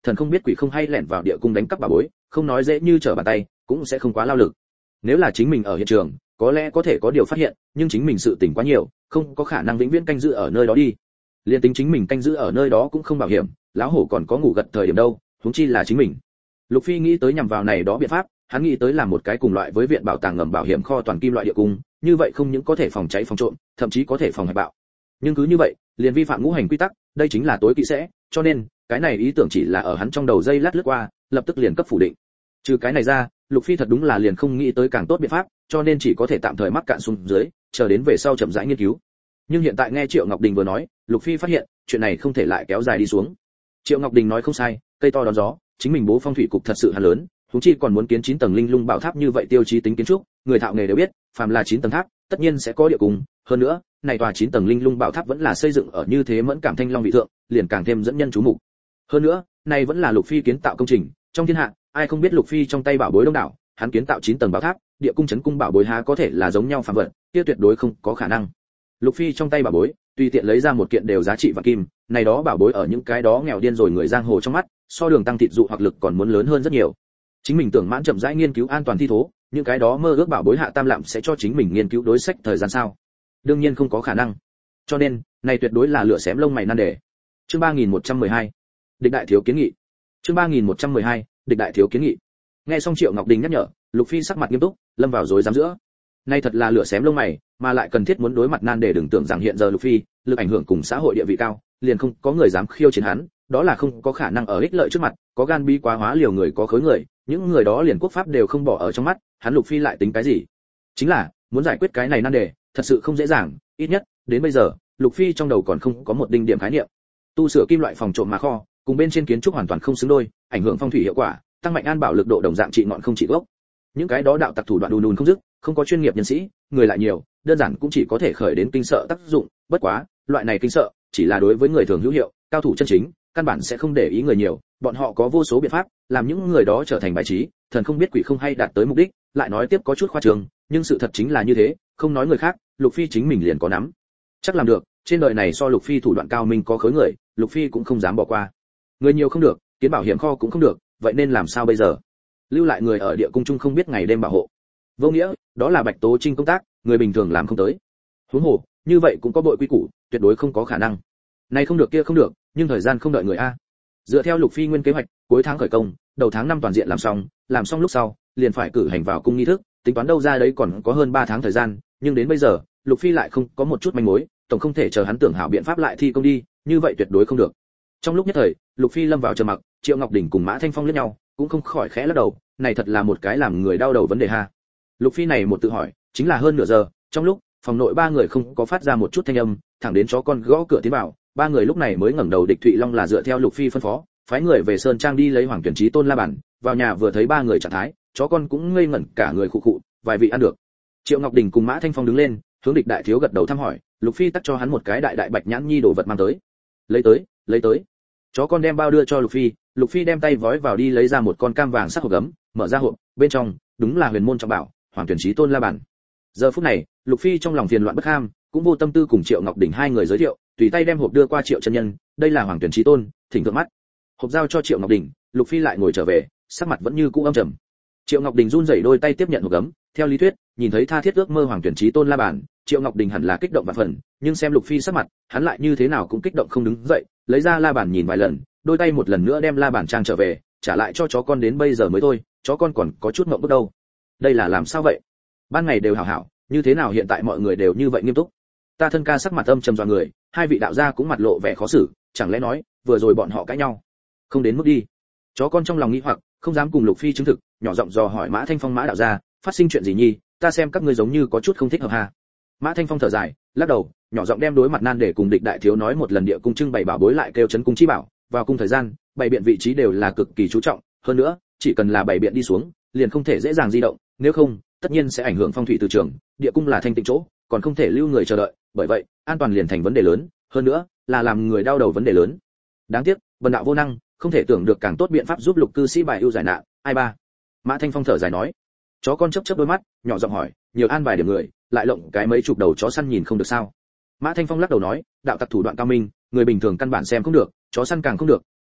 thần không biết quỷ không hay lẻn vào địa cung đánh cắp bảo bối, không nói dễ như trở bàn tay, cũng sẽ không quá lao lực. Nếu là chính mình ở hiện trường, có lẽ có thể có điều phát hiện, nhưng chính mình sự tình quá nhiều, không có khả năng vĩnh viễn canh giữ ở nơi đó đi. Liên tính chính mình canh giữ ở nơi đó cũng không bảo hiểm, lão hổ còn có ngủ gật thời điểm đâu, huống chi là chính mình. Lục Phi nghĩ tới nhằm vào này đó biện pháp, hắn nghĩ tới làm một cái cùng loại với viện bảo tàng ngầm bảo hiểm kho toàn kim loại địa cung, như vậy không những có thể phòng cháy phòng trộm, thậm chí có thể phòng hạch bạo. Nhưng cứ như vậy, liền vi phạm ngũ hành quy tắc, đây chính là tối kỵ sẽ, cho nên, cái này ý tưởng chỉ là ở hắn trong đầu dây lát lướt qua, lập tức liền cấp phủ định. Trừ cái này ra, Lục Phi thật đúng là liền không nghĩ tới càng tốt biện pháp, cho nên chỉ có thể tạm thời mắc cạn xuống dưới, chờ đến về sau chậm rãi nghiên cứu. Nhưng hiện tại nghe Triệu Ngọc Đình vừa nói, Lục Phi phát hiện, chuyện này không thể lại kéo dài đi xuống. Triệu Ngọc Đình nói không sai, cây to đón gió, chính mình bố phong thủy cục thật sự là lớn, huống chi còn muốn kiến chín tầng linh lung bảo tháp như vậy tiêu chí tính kiến trúc, người thạo nghề đều biết, phàm là chín tầng tháp, tất nhiên sẽ có địa cung, hơn nữa, này tòa chín tầng linh lung bảo tháp vẫn là xây dựng ở như thế mẫn cảm thanh long vị thượng, liền càng thêm dẫn nhân chú mục. Hơn nữa, này vẫn là Lục Phi kiến tạo công trình, trong thiên hạ, ai không biết Lục Phi trong tay bảo bối đông đảo, hắn kiến tạo chín tầng bảo tháp, địa cung chấn cung bảo bối há có thể là giống nhau phàm vật, kia tuyệt đối không có khả năng. Lục Phi trong tay bảo bối, tùy tiện lấy ra một kiện đều giá trị vạn kim, này đó bảo bối ở những cái đó nghèo điên rồi người giang hồ trong mắt, so đường tăng thịt dụ hoặc lực còn muốn lớn hơn rất nhiều. Chính mình tưởng mãn chậm rãi nghiên cứu an toàn thi thố, những cái đó mơ ước bảo bối hạ tam lạm sẽ cho chính mình nghiên cứu đối sách thời gian sao? Đương nhiên không có khả năng. Cho nên, này tuyệt đối là lửa xém lông mày nan đề. Chương ba nghìn một trăm mười hai, địch đại thiếu kiến nghị. Chương ba nghìn một trăm mười hai, địch đại thiếu kiến nghị. Nghe xong Triệu Ngọc Đình nhắc nhở, Lục Phi sắc mặt nghiêm túc, lâm vào rối rắm giữa. Nay thật là lửa xém lông mày, mà lại cần thiết muốn đối mặt nan đề, đừng tưởng rằng hiện giờ Lục Phi, lực ảnh hưởng cùng xã hội địa vị cao, liền không có người dám khiêu chiến hắn, đó là không có khả năng. Ở ích lợi trước mặt, có gan bi quá hóa liều người có khối người, những người đó liền quốc pháp đều không bỏ ở trong mắt, hắn Lục Phi lại tính cái gì? Chính là, muốn giải quyết cái này nan đề, thật sự không dễ dàng, ít nhất, đến bây giờ, Lục Phi trong đầu còn không có một đinh điểm khái niệm. Tu sửa kim loại phòng trộm mà kho, cùng bên trên kiến trúc hoàn toàn không xứng đôi, ảnh hưởng phong thủy hiệu quả, tăng mạnh an bảo lực độ đồng dạng trị ngọn không trị gốc. Những cái đó đạo tặc thủ đoạn đùn đùn không dứt, không có chuyên nghiệp nhân sĩ, người lại nhiều, đơn giản cũng chỉ có thể khởi đến kinh sợ tác dụng, bất quá, loại này kinh sợ chỉ là đối với người thường hữu hiệu, cao thủ chân chính, căn bản sẽ không để ý người nhiều, bọn họ có vô số biện pháp, làm những người đó trở thành bài trí, thần không biết quỷ không hay đạt tới mục đích, lại nói tiếp có chút khoa trương, nhưng sự thật chính là như thế, không nói người khác, Lục Phi chính mình liền có nắm. Chắc làm được, trên đời này so Lục Phi thủ đoạn cao minh có khối người, Lục Phi cũng không dám bỏ qua. Người nhiều không được, kiến bảo hiểm kho cũng không được, vậy nên làm sao bây giờ? Lưu lại người ở địa cung chung không biết ngày đêm bảo hộ. Vô nghĩa, đó là Bạch Tố Trinh công tác, người bình thường làm không tới. Huống hồ, như vậy cũng có bội quy củ, tuyệt đối không có khả năng. Này không được kia không được, nhưng thời gian không đợi người a. Dựa theo Lục Phi nguyên kế hoạch, cuối tháng khởi công, đầu tháng năm toàn diện làm xong, làm xong lúc sau, liền phải cử hành vào cung nghi thức, tính toán đâu ra đấy còn có hơn ba tháng thời gian, nhưng đến bây giờ, Lục Phi lại không có một chút manh mối, tổng không thể chờ hắn tưởng hảo biện pháp lại thi công đi, như vậy tuyệt đối không được. Trong lúc nhất thời, Lục Phi lâm vào trầm mặc, Triệu Ngọc Đình cùng Mã Thanh Phong liếc nhau, cũng không khỏi khẽ lắc đầu, này thật là một cái làm người đau đầu vấn đề ha. Lục Phi này một tự hỏi, chính là hơn nửa giờ, trong lúc phòng nội ba người không có phát ra một chút thanh âm, thẳng đến chó con gõ cửa tiến vào, ba người lúc này mới ngẩng đầu. Địch Thụy Long là dựa theo Lục Phi phân phó, phái người về sơn trang đi lấy Hoàng Tuyển Chí Tôn la bàn, vào nhà vừa thấy ba người trạng thái, chó con cũng ngây ngẩn cả người khụ khụ, vài vị ăn được. Triệu Ngọc Đình cùng Mã Thanh Phong đứng lên, hướng Địch đại thiếu gật đầu thăm hỏi, Lục Phi tắc cho hắn một cái đại đại bạch nhãn nhi đồ vật mang tới. Lấy tới, lấy tới. Chó con đem bao đưa cho Lục Phi, Lục Phi đem tay vói vào đi lấy ra một con cam vàng sắc hộp gấm, mở ra hộp, bên trong đúng là huyền môn trọng bảo, Hoàng Tuyển Chí Tôn la bàn. Giờ phút này, Lục Phi trong lòng phiền loạn bất ham, cũng vô tâm tư cùng Triệu Ngọc Đình hai người giới thiệu, tùy tay đem hộp đưa qua Triệu chân nhân, đây là Hoàng Tuyển Chí Tôn, thỉnh thượng mắt. Hộp giao cho Triệu Ngọc Đình, Lục Phi lại ngồi trở về, sắc mặt vẫn như cũ âm trầm. Triệu Ngọc Đình run rẩy đôi tay tiếp nhận hộp gấm, theo lý thuyết, nhìn thấy tha thiết ước mơ Hoàng Tuyển Chí Tôn la bàn, Triệu Ngọc Đình hẳn là kích động vạn phần, nhưng xem Lục Phi sắc mặt, hắn lại như thế nào cũng kích động không đứng dậy, lấy ra la bàn nhìn vài lần, đôi tay một lần nữa đem la bàn trang trở về, trả lại cho chó con đến bây giờ mới thôi, chó con còn có chút ngượng bước đâu. Đây là làm sao vậy? Ban ngày đều hảo hảo, như thế nào hiện tại mọi người đều như vậy nghiêm túc? Ta thân ca sắc mặt âm trầm dọa người, hai vị đạo gia cũng mặt lộ vẻ khó xử, chẳng lẽ nói, vừa rồi bọn họ cãi nhau? Không đến mức đi. Chó con trong lòng nghĩ hoặc, không dám cùng Lục Phi chứng thực, nhỏ giọng dò hỏi Mã Thanh Phong Mã đạo gia, phát sinh chuyện gì nhi, ta xem các ngươi giống như có chút không thích hợp ha. Mã Thanh Phong thở dài, lắc đầu, nhỏ giọng đem đối mặt nan để cùng Địch đại thiếu nói một lần địa cung trưng bày bảo bối lại kêu chấn cung chi bảo, vào cung thời gian, bày biện vị trí đều là cực kỳ chú trọng, hơn nữa, chỉ cần là bày biện đi xuống, liền không thể dễ dàng di động, nếu không, tất nhiên sẽ ảnh hưởng phong thủy từ trường, địa cung là thanh tịnh chỗ, còn không thể lưu người chờ đợi, bởi vậy, an toàn liền thành vấn đề lớn, hơn nữa, là làm người đau đầu vấn đề lớn. Đáng tiếc, bần đạo vô năng, không thể tưởng được càng tốt biện pháp giúp Lục cư sĩ bài ưu giải nạn, ai ba. Mã Thanh Phong thở dài nói. Chó con chớp chớp đôi mắt, nhỏ giọng hỏi, nhiều an bài điểm người, lại lộng cái mấy chục đầu chó săn nhìn không được sao? Mã Thanh Phong lắc đầu nói, đạo tặc thủ đoạn cao minh, người bình thường căn bản xem không được, chó săn càng không được,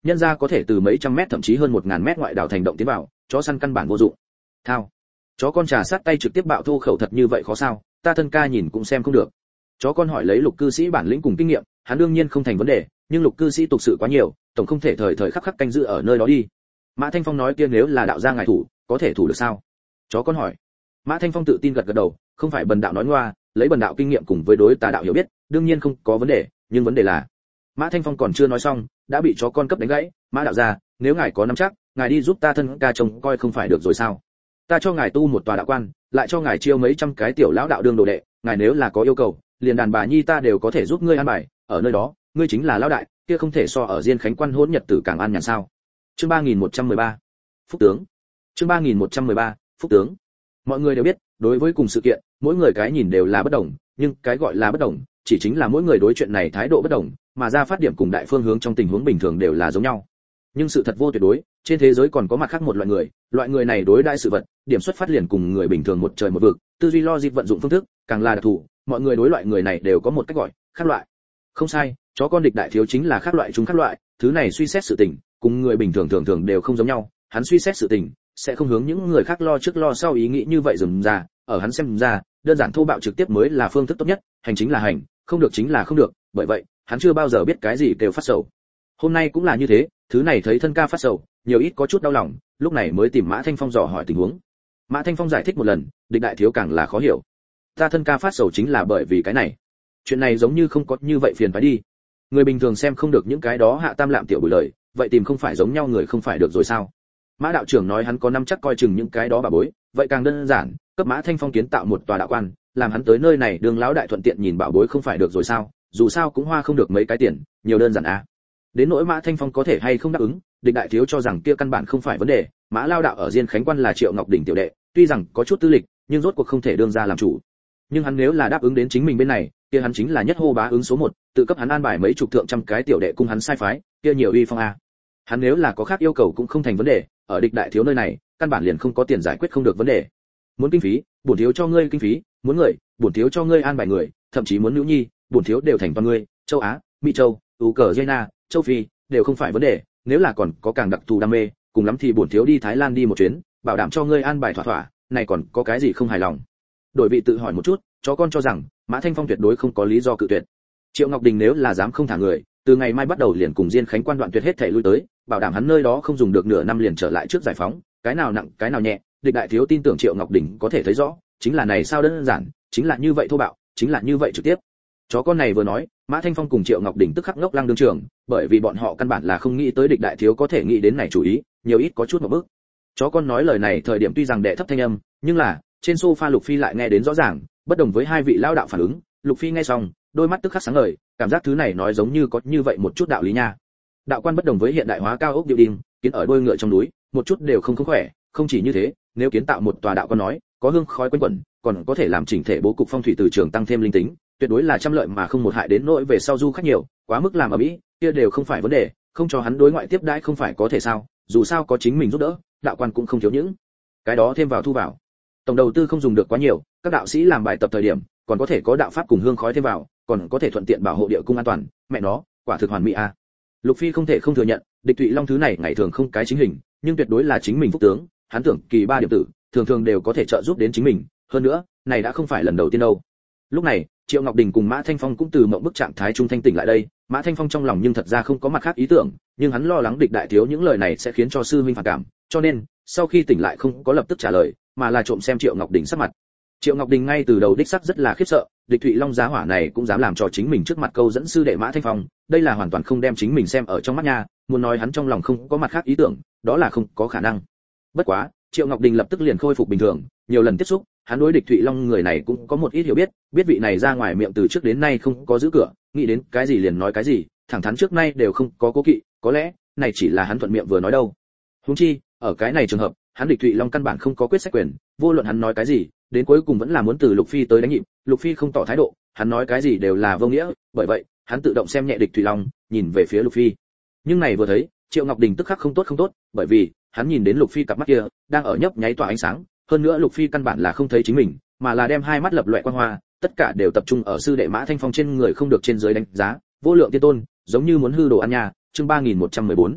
nhân ra có thể từ mấy trăm mét thậm chí hơn một ngàn mét ngoại đảo thành động tiến vào, chó săn căn bản vô dụng. Thao, chó con trà sát tay trực tiếp bạo thô khẩu thật như vậy khó sao? Ta thân ca nhìn cũng xem không được. Chó con hỏi lấy Lục cư sĩ bản lĩnh cùng kinh nghiệm, hắn đương nhiên không thành vấn đề, nhưng Lục cư sĩ tục sự quá nhiều, tổng không thể thời thời khắc khắc canh giữ ở nơi đó đi. Mã Thanh Phong nói kia nếu là đạo gia ngài thủ, có thể thủ được sao? Chó con hỏi. Mã Thanh Phong tự tin gật gật đầu, không phải bần đạo nói ngoa, lấy bần đạo kinh nghiệm cùng với đối tà đạo hiểu biết, đương nhiên không có vấn đề, nhưng vấn đề là Mã Thanh Phong còn chưa nói xong, đã bị chó con cấp đánh gãy. Mã đạo gia, nếu ngài có nắm chắc, ngài đi giúp ta thân ca chồng coi không phải được rồi sao? Ta cho ngài tu một tòa đạo quan, lại cho ngài chiêu mấy trăm cái tiểu lão đạo đương đồ đệ, ngài nếu là có yêu cầu, liền đàn bà nhi ta đều có thể giúp ngươi an bài, ở nơi đó, ngươi chính là lão đại, kia không thể so ở Diên Khánh Quan hỗn nhật tử càng an nhàn sao? Chương ba nghìn một trăm mười ba, Phúc tướng. Chương ba nghìn một trăm mười ba, Phúc tướng. Mọi người đều biết, đối với cùng sự kiện, mỗi người cái nhìn đều là bất đồng, nhưng cái gọi là bất đồng, chỉ chính là mỗi người đối chuyện này thái độ bất đồng, mà ra phát điểm cùng đại phương hướng trong tình huống bình thường đều là giống nhau. Nhưng sự thật vô tuyệt đối, trên thế giới còn có mặt khác một loại người, loại người này đối đãi sự vật, điểm xuất phát liền cùng người bình thường một trời một vực, tư duy logic vận dụng phương thức, càng là đặc thù, mọi người đối loại người này đều có một cách gọi, khác loại. Không sai, chó con địch đại thiếu chính là khác loại chúng khác loại, thứ này suy xét sự tình, cùng người bình thường thường thường đều không giống nhau, hắn suy xét sự tình, sẽ không hướng những người khác lo trước lo sau ý nghĩ như vậy dừng ra, ở hắn xem ra, đơn giản thô bạo trực tiếp mới là phương thức tốt nhất, hành chính là hành, không được chính là không được, bởi vậy, hắn chưa bao giờ biết cái gì kêu phát sầu. Hôm nay cũng là như thế, thứ này thấy thân ca phát sầu, nhiều ít có chút đau lòng, lúc này mới tìm Mã Thanh Phong dò hỏi tình huống. Mã Thanh Phong giải thích một lần, địch đại thiếu càng là khó hiểu. Ta thân ca phát sầu chính là bởi vì cái này. Chuyện này giống như không có như vậy phiền phải đi. Người bình thường xem không được những cái đó hạ tam lạm tiểu bùi lời, vậy tìm không phải giống nhau người không phải được rồi sao? Mã đạo trưởng nói hắn có năm chắc coi chừng những cái đó bà bối, vậy càng đơn giản, cấp Mã Thanh Phong kiến tạo một tòa đạo quan, làm hắn tới nơi này đường lão đại thuận tiện nhìn bảo bối không phải được rồi sao? Dù sao cũng hoa không được mấy cái tiền, nhiều đơn giản à. Đến nỗi Mã Thanh Phong có thể hay không đáp ứng, địch đại thiếu cho rằng kia căn bản không phải vấn đề, Mã lao đạo ở Diên Khánh Quan là Triệu Ngọc Đỉnh tiểu đệ, tuy rằng có chút tư lịch, nhưng rốt cuộc không thể đương ra làm chủ. Nhưng hắn nếu là đáp ứng đến chính mình bên này, kia hắn chính là nhất hô bá ứng số một, tự cấp hắn an bài mấy chục thượng trăm cái tiểu đệ cung hắn sai phái, kia nhiều uy phong a. Hắn nếu là có khác yêu cầu cũng không thành vấn đề, ở địch đại thiếu nơi này, căn bản liền không có tiền giải quyết không được vấn đề. Muốn kinh phí, bổn thiếu cho ngươi kinh phí, muốn người, bổn thiếu cho ngươi an bài người, thậm chí muốn nữ nhi, bổn thiếu đều thành toàn ngươi, châu Á, Mỹ châu, Ukraine, châu Phi, đều không phải vấn đề, nếu là còn có càng đặc thù đam mê, cùng lắm thì bổn thiếu đi Thái Lan đi một chuyến, bảo đảm cho ngươi an bài thỏa thỏa, này còn có cái gì không hài lòng. Đổi vị tự hỏi một chút, chó con cho rằng Mã Thanh Phong tuyệt đối không có lý do cự tuyệt. Triệu Ngọc Đình nếu là dám không thả người, từ ngày mai bắt đầu liền cùng Diên Khánh Quan đoạn tuyệt hết thể lui tới, bảo đảm hắn nơi đó không dùng được nửa năm liền trở lại trước giải phóng, cái nào nặng cái nào nhẹ, địch đại thiếu tin tưởng Triệu Ngọc Đình có thể thấy rõ, chính là này sao đơn giản, chính là như vậy thô bạo, chính là như vậy trực tiếp. Chó con này vừa nói, Mã Thanh Phong cùng Triệu Ngọc Đình tức khắc ngốc lăng đương trường, bởi vì bọn họ căn bản là không nghĩ tới địch đại thiếu có thể nghĩ đến này chủ ý, nhiều ít có chút một bước. Chó con nói lời này thời điểm tuy rằng đệ thấp thanh âm, nhưng là trên sofa Lục Phi lại nghe đến rõ ràng, bất đồng với hai vị lão đạo phản ứng, Lục Phi nghe xong, đôi mắt tức khắc sáng ngời, cảm giác thứ này nói giống như có như vậy một chút đạo lý nha. Đạo quan bất đồng với hiện đại hóa cao ốc điệu đình, kiến ở đôi ngựa trong núi, một chút đều không không khỏe, không chỉ như thế, nếu kiến tạo một tòa đạo quan nói, có hương khói quanh quẩn, còn có thể làm chỉnh thể bố cục phong thủy từ trường tăng thêm linh tính, tuyệt đối là trăm lợi mà không một hại đến nỗi về sau du khách nhiều, quá mức làm ở mỹ, kia đều không phải vấn đề, không cho hắn đối ngoại tiếp đãi không phải có thể sao? Dù sao có chính mình giúp đỡ, đạo quan cũng không thiếu những cái đó thêm vào thu vào. Tổng đầu tư không dùng được quá nhiều, các đạo sĩ làm bài tập thời điểm, còn có thể có đạo pháp cùng hương khói thêm vào, còn có thể thuận tiện bảo hộ địa cung an toàn, mẹ nó, quả thực hoàn mỹ a. Lục Phi không thể không thừa nhận, địch Thụy Long thứ này ngày thường không cái chính hình, nhưng tuyệt đối là chính mình phúc tướng, hắn tưởng kỳ ba điểm tử, thường thường đều có thể trợ giúp đến chính mình, hơn nữa, này đã không phải lần đầu tiên đâu. Lúc này, Triệu Ngọc Đình cùng Mã Thanh Phong cũng từ mộng bức trạng thái trung thanh tỉnh lại đây, Mã Thanh Phong trong lòng nhưng thật ra không có mặt khác ý tưởng, nhưng hắn lo lắng địch đại thiếu những lời này sẽ khiến cho sư huynh phản cảm, cho nên, sau khi tỉnh lại không có lập tức trả lời, mà là trộm xem Triệu Ngọc Đình sắc mặt. Triệu Ngọc Đình ngay từ đầu đích sắc rất là khiếp sợ, địch Thụy Long giá hỏa này cũng dám làm cho chính mình trước mặt câu dẫn sư đệ Mã Thanh Phong, đây là hoàn toàn không đem chính mình xem ở trong mắt nha, muốn nói hắn trong lòng không có mặt khác ý tưởng, đó là không có khả năng. Bất quá, Triệu Ngọc Đình lập tức liền khôi phục bình thường, nhiều lần tiếp xúc, hắn đối địch Thụy Long người này cũng có một ít hiểu biết, biết vị này ra ngoài miệng từ trước đến nay không có giữ cửa, nghĩ đến cái gì liền nói cái gì, thẳng thắn trước nay đều không có cố kỵ, có lẽ này chỉ là hắn thuận miệng vừa nói đâu. Huống chi, ở cái này trường hợp, hắn địch Thụy Long căn bản không có quyết sách quyền, vô luận hắn nói cái gì, đến cuối cùng vẫn là muốn từ Lục Phi tới đánh nhịp, Lục Phi không tỏ thái độ, hắn nói cái gì đều là vô nghĩa, bởi vậy, hắn tự động xem nhẹ địch Thụy Long, nhìn về phía Lục Phi. Nhưng này vừa thấy, Triệu Ngọc Đình tức khắc không tốt không tốt, bởi vì, hắn nhìn đến Lục Phi cặp mắt kia, đang ở nhấp nháy tỏa ánh sáng, hơn nữa Lục Phi căn bản là không thấy chính mình, mà là đem hai mắt lập loè quang hoa, tất cả đều tập trung ở sư đệ Mã Thanh Phong trên người không được trên dưới đánh giá, vô lượng tiên tôn, giống như muốn hư đồ ăn nhà, chương ba nghìn một trăm mười bốn.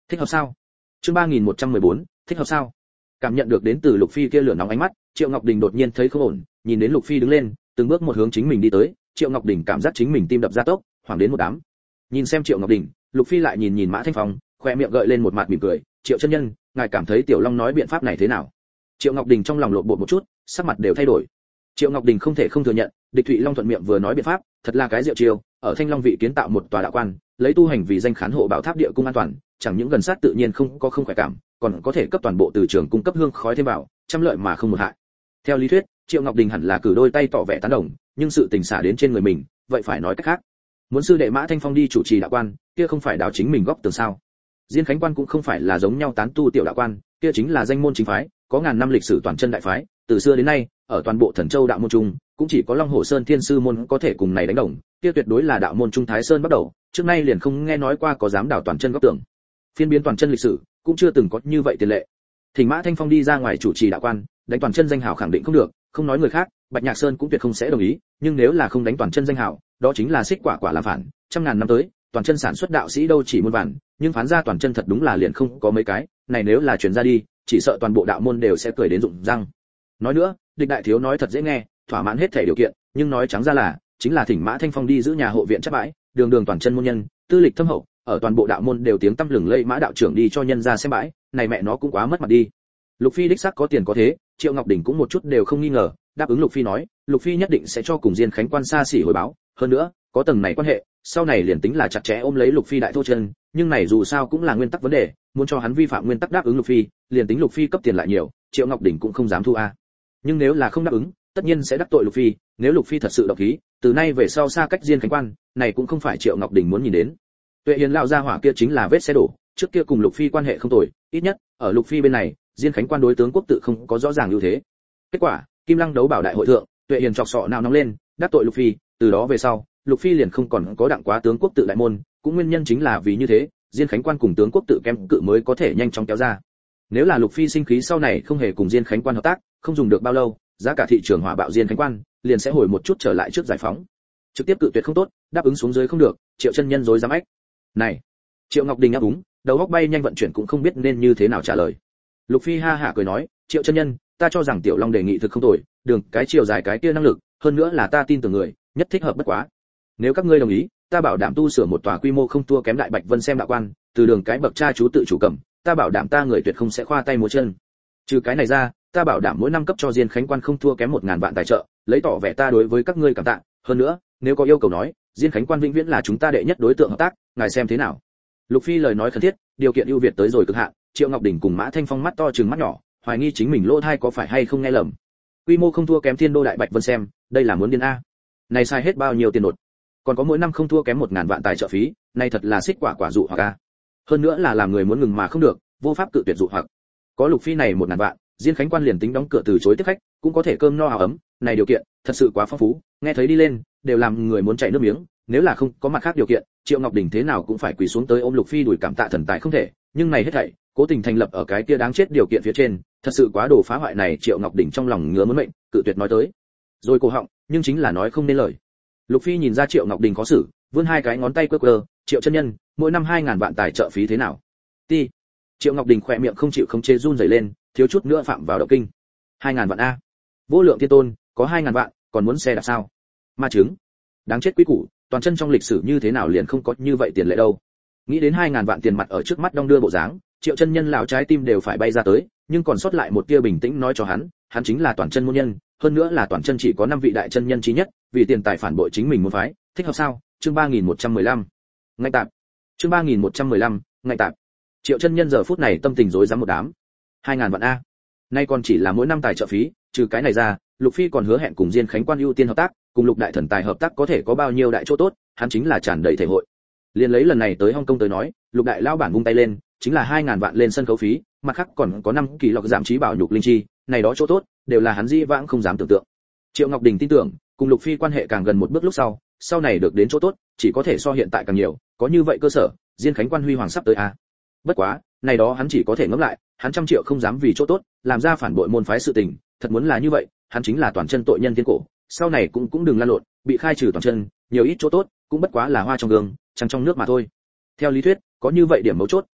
Thích hợp sao? Chương ba nghìn một trăm mười bốn, thích hợp sao? Cảm nhận được đến từ Lục Phi kia lửa nóng ánh mắt, Triệu Ngọc Đình đột nhiên thấy không ổn, nhìn đến Lục Phi đứng lên, từng bước một hướng chính mình đi tới, Triệu Ngọc Đình cảm giác chính mình tim đập gia tốc, hoảng đến một đám. Nhìn xem Triệu Ngọc Đình, Lục Phi lại nhìn nhìn Mã Thanh Phong, khoe miệng gợi lên một mặt mỉm cười, "Triệu chân nhân, ngài cảm thấy Tiểu Long nói biện pháp này thế nào?" Triệu Ngọc Đình trong lòng lộn bột một chút, sắc mặt đều thay đổi. Triệu Ngọc Đình không thể không thừa nhận, Địch Thụy Long thuận miệng vừa nói biện pháp, thật là cái diệu chiêu, ở Thanh Long vị kiến tạo một tòa đạo quan, lấy tu hành vì danh khán hộ bảo tháp địa cung an toàn, chẳng những gần sát tự nhiên không có không khỏe cảm, còn có thể cấp toàn bộ từ trường cung cấp hương khói thêm vào, trăm lợi mà không một hại. Theo lý thuyết, Triệu Ngọc Đình hẳn là cử đôi tay tỏ vẻ tán đồng, nhưng sự tình xả đến trên người mình, vậy phải nói cách khác. Muốn sư đệ Mã Thanh Phong đi chủ trì đạo quan, kia không phải đào chính mình góc tường sao? Diên Khánh quan cũng không phải là giống nhau tán tu tiểu đạo quan, kia chính là danh môn chính phái, có ngàn năm lịch sử toàn chân đại phái, từ xưa đến nay, ở toàn bộ Thần Châu đạo môn trung, cũng chỉ có Long Hồ Sơn Thiên sư môn có thể cùng này đánh đồng, kia tuyệt đối là đạo môn trung Thái Sơn bắt đầu, trước nay liền không nghe nói qua có dám đào toàn chân góc tường. Phiên biến toàn chân lịch sử, cũng chưa từng có như vậy tiền lệ. Thỉnh Mã Thanh Phong đi ra ngoài chủ trì đạo quan, đánh toàn chân danh hào khẳng định không được, không nói người khác, Bạch Nhạc Sơn cũng tuyệt không sẽ đồng ý, nhưng nếu là không đánh toàn chân danh hào, đó chính là xích quả quả làm phản, trăm ngàn năm tới, toàn chân sản xuất đạo sĩ đâu chỉ muôn vàn, nhưng phán ra toàn chân thật đúng là liền không có mấy cái, này nếu là truyền ra đi, chỉ sợ toàn bộ đạo môn đều sẽ cười đến rụng răng. Nói nữa, Địch đại thiếu nói thật dễ nghe, thỏa mãn hết thể điều kiện, nhưng nói trắng ra là, chính là thỉnh Mã Thanh Phong đi giữ nhà hộ viện chắc bãi, đường đường toàn chân môn nhân, tư lịch thâm hậu, ở toàn bộ đạo môn đều tiếng tăm lừng lẫy, Mã đạo trưởng đi cho nhân ra xem bãi, này mẹ nó cũng quá mất mặt đi. Lục Phi đích xác có tiền có thế, Triệu Ngọc Đình cũng một chút đều không nghi ngờ, đáp ứng Lục Phi nói, Lục Phi nhất định sẽ cho cùng Diên Khánh quan xa xỉ hồi báo, hơn nữa, có tầng này quan hệ, sau này liền tính là chặt chẽ ôm lấy Lục Phi đại thô chân, nhưng này dù sao cũng là nguyên tắc vấn đề, muốn cho hắn vi phạm nguyên tắc đáp ứng Lục Phi, liền tính Lục Phi cấp tiền lại nhiều, Triệu Ngọc Đình cũng không dám thu a. Nhưng nếu là không đáp ứng, tất nhiên sẽ đắc tội Lục Phi, nếu Lục Phi thật sự độc ý, từ nay về sau xa cách Diên Khánh quan, này cũng không phải Triệu Ngọc Đình muốn nhìn đến. Tuệ Hiền lão gia hỏa kia chính là vết xe đổ, trước kia cùng Lục Phi quan hệ không tồi, ít nhất ở Lục Phi bên này, Diên Khánh quan đối tướng quốc tự không có rõ ràng ưu thế. Kết quả, Kim Lăng đấu bảo đại hội thượng, Tuệ Hiền chọc sọ nào nóng lên, đắc tội Lục Phi, từ đó về sau, Lục Phi liền không còn có đặng quá tướng quốc tự đại môn, cũng nguyên nhân chính là vì như thế, Diên Khánh quan cùng tướng quốc tự kém cự mới có thể nhanh chóng kéo ra. Nếu là Lục Phi sinh khí sau này không hề cùng Diên Khánh quan hợp tác, không dùng được bao lâu, giá cả thị trường hỏa bạo Diên Khánh quan liền sẽ hồi một chút trở lại trước giải phóng. Trực tiếp cự tuyệt không tốt, đáp ứng xuống dưới không được, Triệu chân nhân rối dám ách. Này, Triệu Ngọc Đình áp úng, đầu óc bay nhanh vận chuyển cũng không biết nên như thế nào trả lời. Lục Phi ha hả cười nói, Triệu chân nhân, ta cho rằng Tiểu Long đề nghị thực không tồi, đường cái chiều dài cái kia năng lực, hơn nữa là ta tin tưởng người, nhất thích hợp bất quá. Nếu các ngươi đồng ý, ta bảo đảm tu sửa một tòa quy mô không thua kém Đại Bạch Vân xem đạo quan, từ đường cái bậc cha chú tự chủ cầm, ta bảo đảm ta người tuyệt không sẽ khoa tay múa chân. Trừ cái này ra, ta bảo đảm mỗi năm cấp cho Diên Khánh quan không thua kém một ngàn vạn tài trợ, lấy tỏ vẻ ta đối với các ngươi cảm tạ, hơn nữa, nếu có yêu cầu nói, Diên Khánh quan vĩnh viễn là chúng ta đệ nhất đối tượng hợp tác, ngài xem thế nào? Lục Phi lời nói khẩn thiết, điều kiện ưu việt tới rồi cực hạn, Triệu Ngọc Đình cùng Mã Thanh Phong mắt to trừng mắt nhỏ, hoài nghi chính mình lỗ tai có phải hay không nghe lầm. Quy mô không thua kém Thiên Đô Đại Bạch Vân xem, đây là muốn điên a. Này sai hết bao nhiêu tiền nột. Còn có mỗi năm không thua kém một ngàn vạn tài trợ phí, này thật là xích quả quả dụ hoặc a. Hơn nữa là làm người muốn ngừng mà không được, vô pháp cự tuyệt dụ hoặc. Có Lục Phi này một ngàn vạn, Diên Khánh quan liền tính đóng cửa từ chối tiếp khách, cũng có thể cơm no áo ấm, này điều kiện thật sự quá phong phú, nghe thấy đi lên, đều làm người muốn chảy nước miếng, nếu là không có mặt khác điều kiện, Triệu Ngọc Đình thế nào cũng phải quỳ xuống tới ôm Lục Phi đùi cảm tạ thần tài không thể, nhưng này hết thảy, cố tình thành lập ở cái kia đáng chết điều kiện phía trên, thật sự quá đồ phá hoại này, Triệu Ngọc Đình trong lòng ngứa muốn mệnh, cự tuyệt nói tới. Rồi cổ họng, nhưng chính là nói không nên lời. Lục Phi nhìn ra Triệu Ngọc Đình khó xử, vươn hai cái ngón tay quơ quơ, Triệu chân nhân, mỗi năm hai ngàn vạn tài trợ phí thế nào? Ti. Triệu Ngọc Đình khỏe miệng không chịu không chế run rẩy lên, thiếu chút nữa phạm vào động kinh. Hai ngàn vạn a. Vô lượng thiên tôn, có hai ngàn vạn, còn muốn xe đạp sao? Ma chứng. Đáng chết quý củ, toàn chân trong lịch sử như thế nào liền không có như vậy tiền lệ đâu. Nghĩ đến hai ngàn vạn tiền mặt ở trước mắt đong đưa bộ dáng, Triệu chân nhân lão trái tim đều phải bay ra tới, nhưng còn sót lại một tia bình tĩnh nói cho hắn, hắn chính là toàn chân môn nhân, hơn nữa là toàn chân chỉ có năm vị đại chân nhân chí nhất, vì tiền tài phản bội chính mình môn phái, thích hợp sao? Chương ba nghìn một trăm mười lăm. Ngay tạp. Chương ba nghìn một trăm mười lăm, ngay tạp. Triệu chân nhân giờ phút này tâm tình rối rắm một đám. hai ngàn vạn a. Nay còn chỉ là mỗi năm tài trợ phí, trừ cái này ra, Lục Phi còn hứa hẹn cùng Diên Khánh quan ưu tiên hợp tác, cùng Lục đại thần tài hợp tác có thể có bao nhiêu đại chỗ tốt, hắn chính là tràn đầy thể hội. Liên lấy lần này tới Hong Kong tới nói, Lục đại lão bản vung tay lên, chính là hai ngàn vạn lên sân khấu phí, mặt khác còn có năm kỳ lộc giảm trí bảo nhục linh chi, này đó chỗ tốt, đều là hắn dĩ vãng không dám tưởng tượng. Triệu Ngọc Đình tin tưởng, cùng Lục Phi quan hệ càng gần một bước lúc sau, sau này được đến chỗ tốt, chỉ có thể so hiện tại càng nhiều, có như vậy cơ sở, Diên Khánh quan huy hoàng sắp tới a. Bất quá, này đó hắn chỉ có thể ngẫm lại, hắn trăm triệu không dám vì chỗ tốt, làm ra phản bội môn phái sự tình, thật muốn là như vậy, hắn chính là toàn chân tội nhân thiên cổ, sau này cũng cũng đừng lan lộn, bị khai trừ toàn chân, nhiều ít chỗ tốt, cũng bất quá là hoa trong gương, trăng trong nước mà thôi. Theo lý thuyết, có như vậy điểm mấu chốt,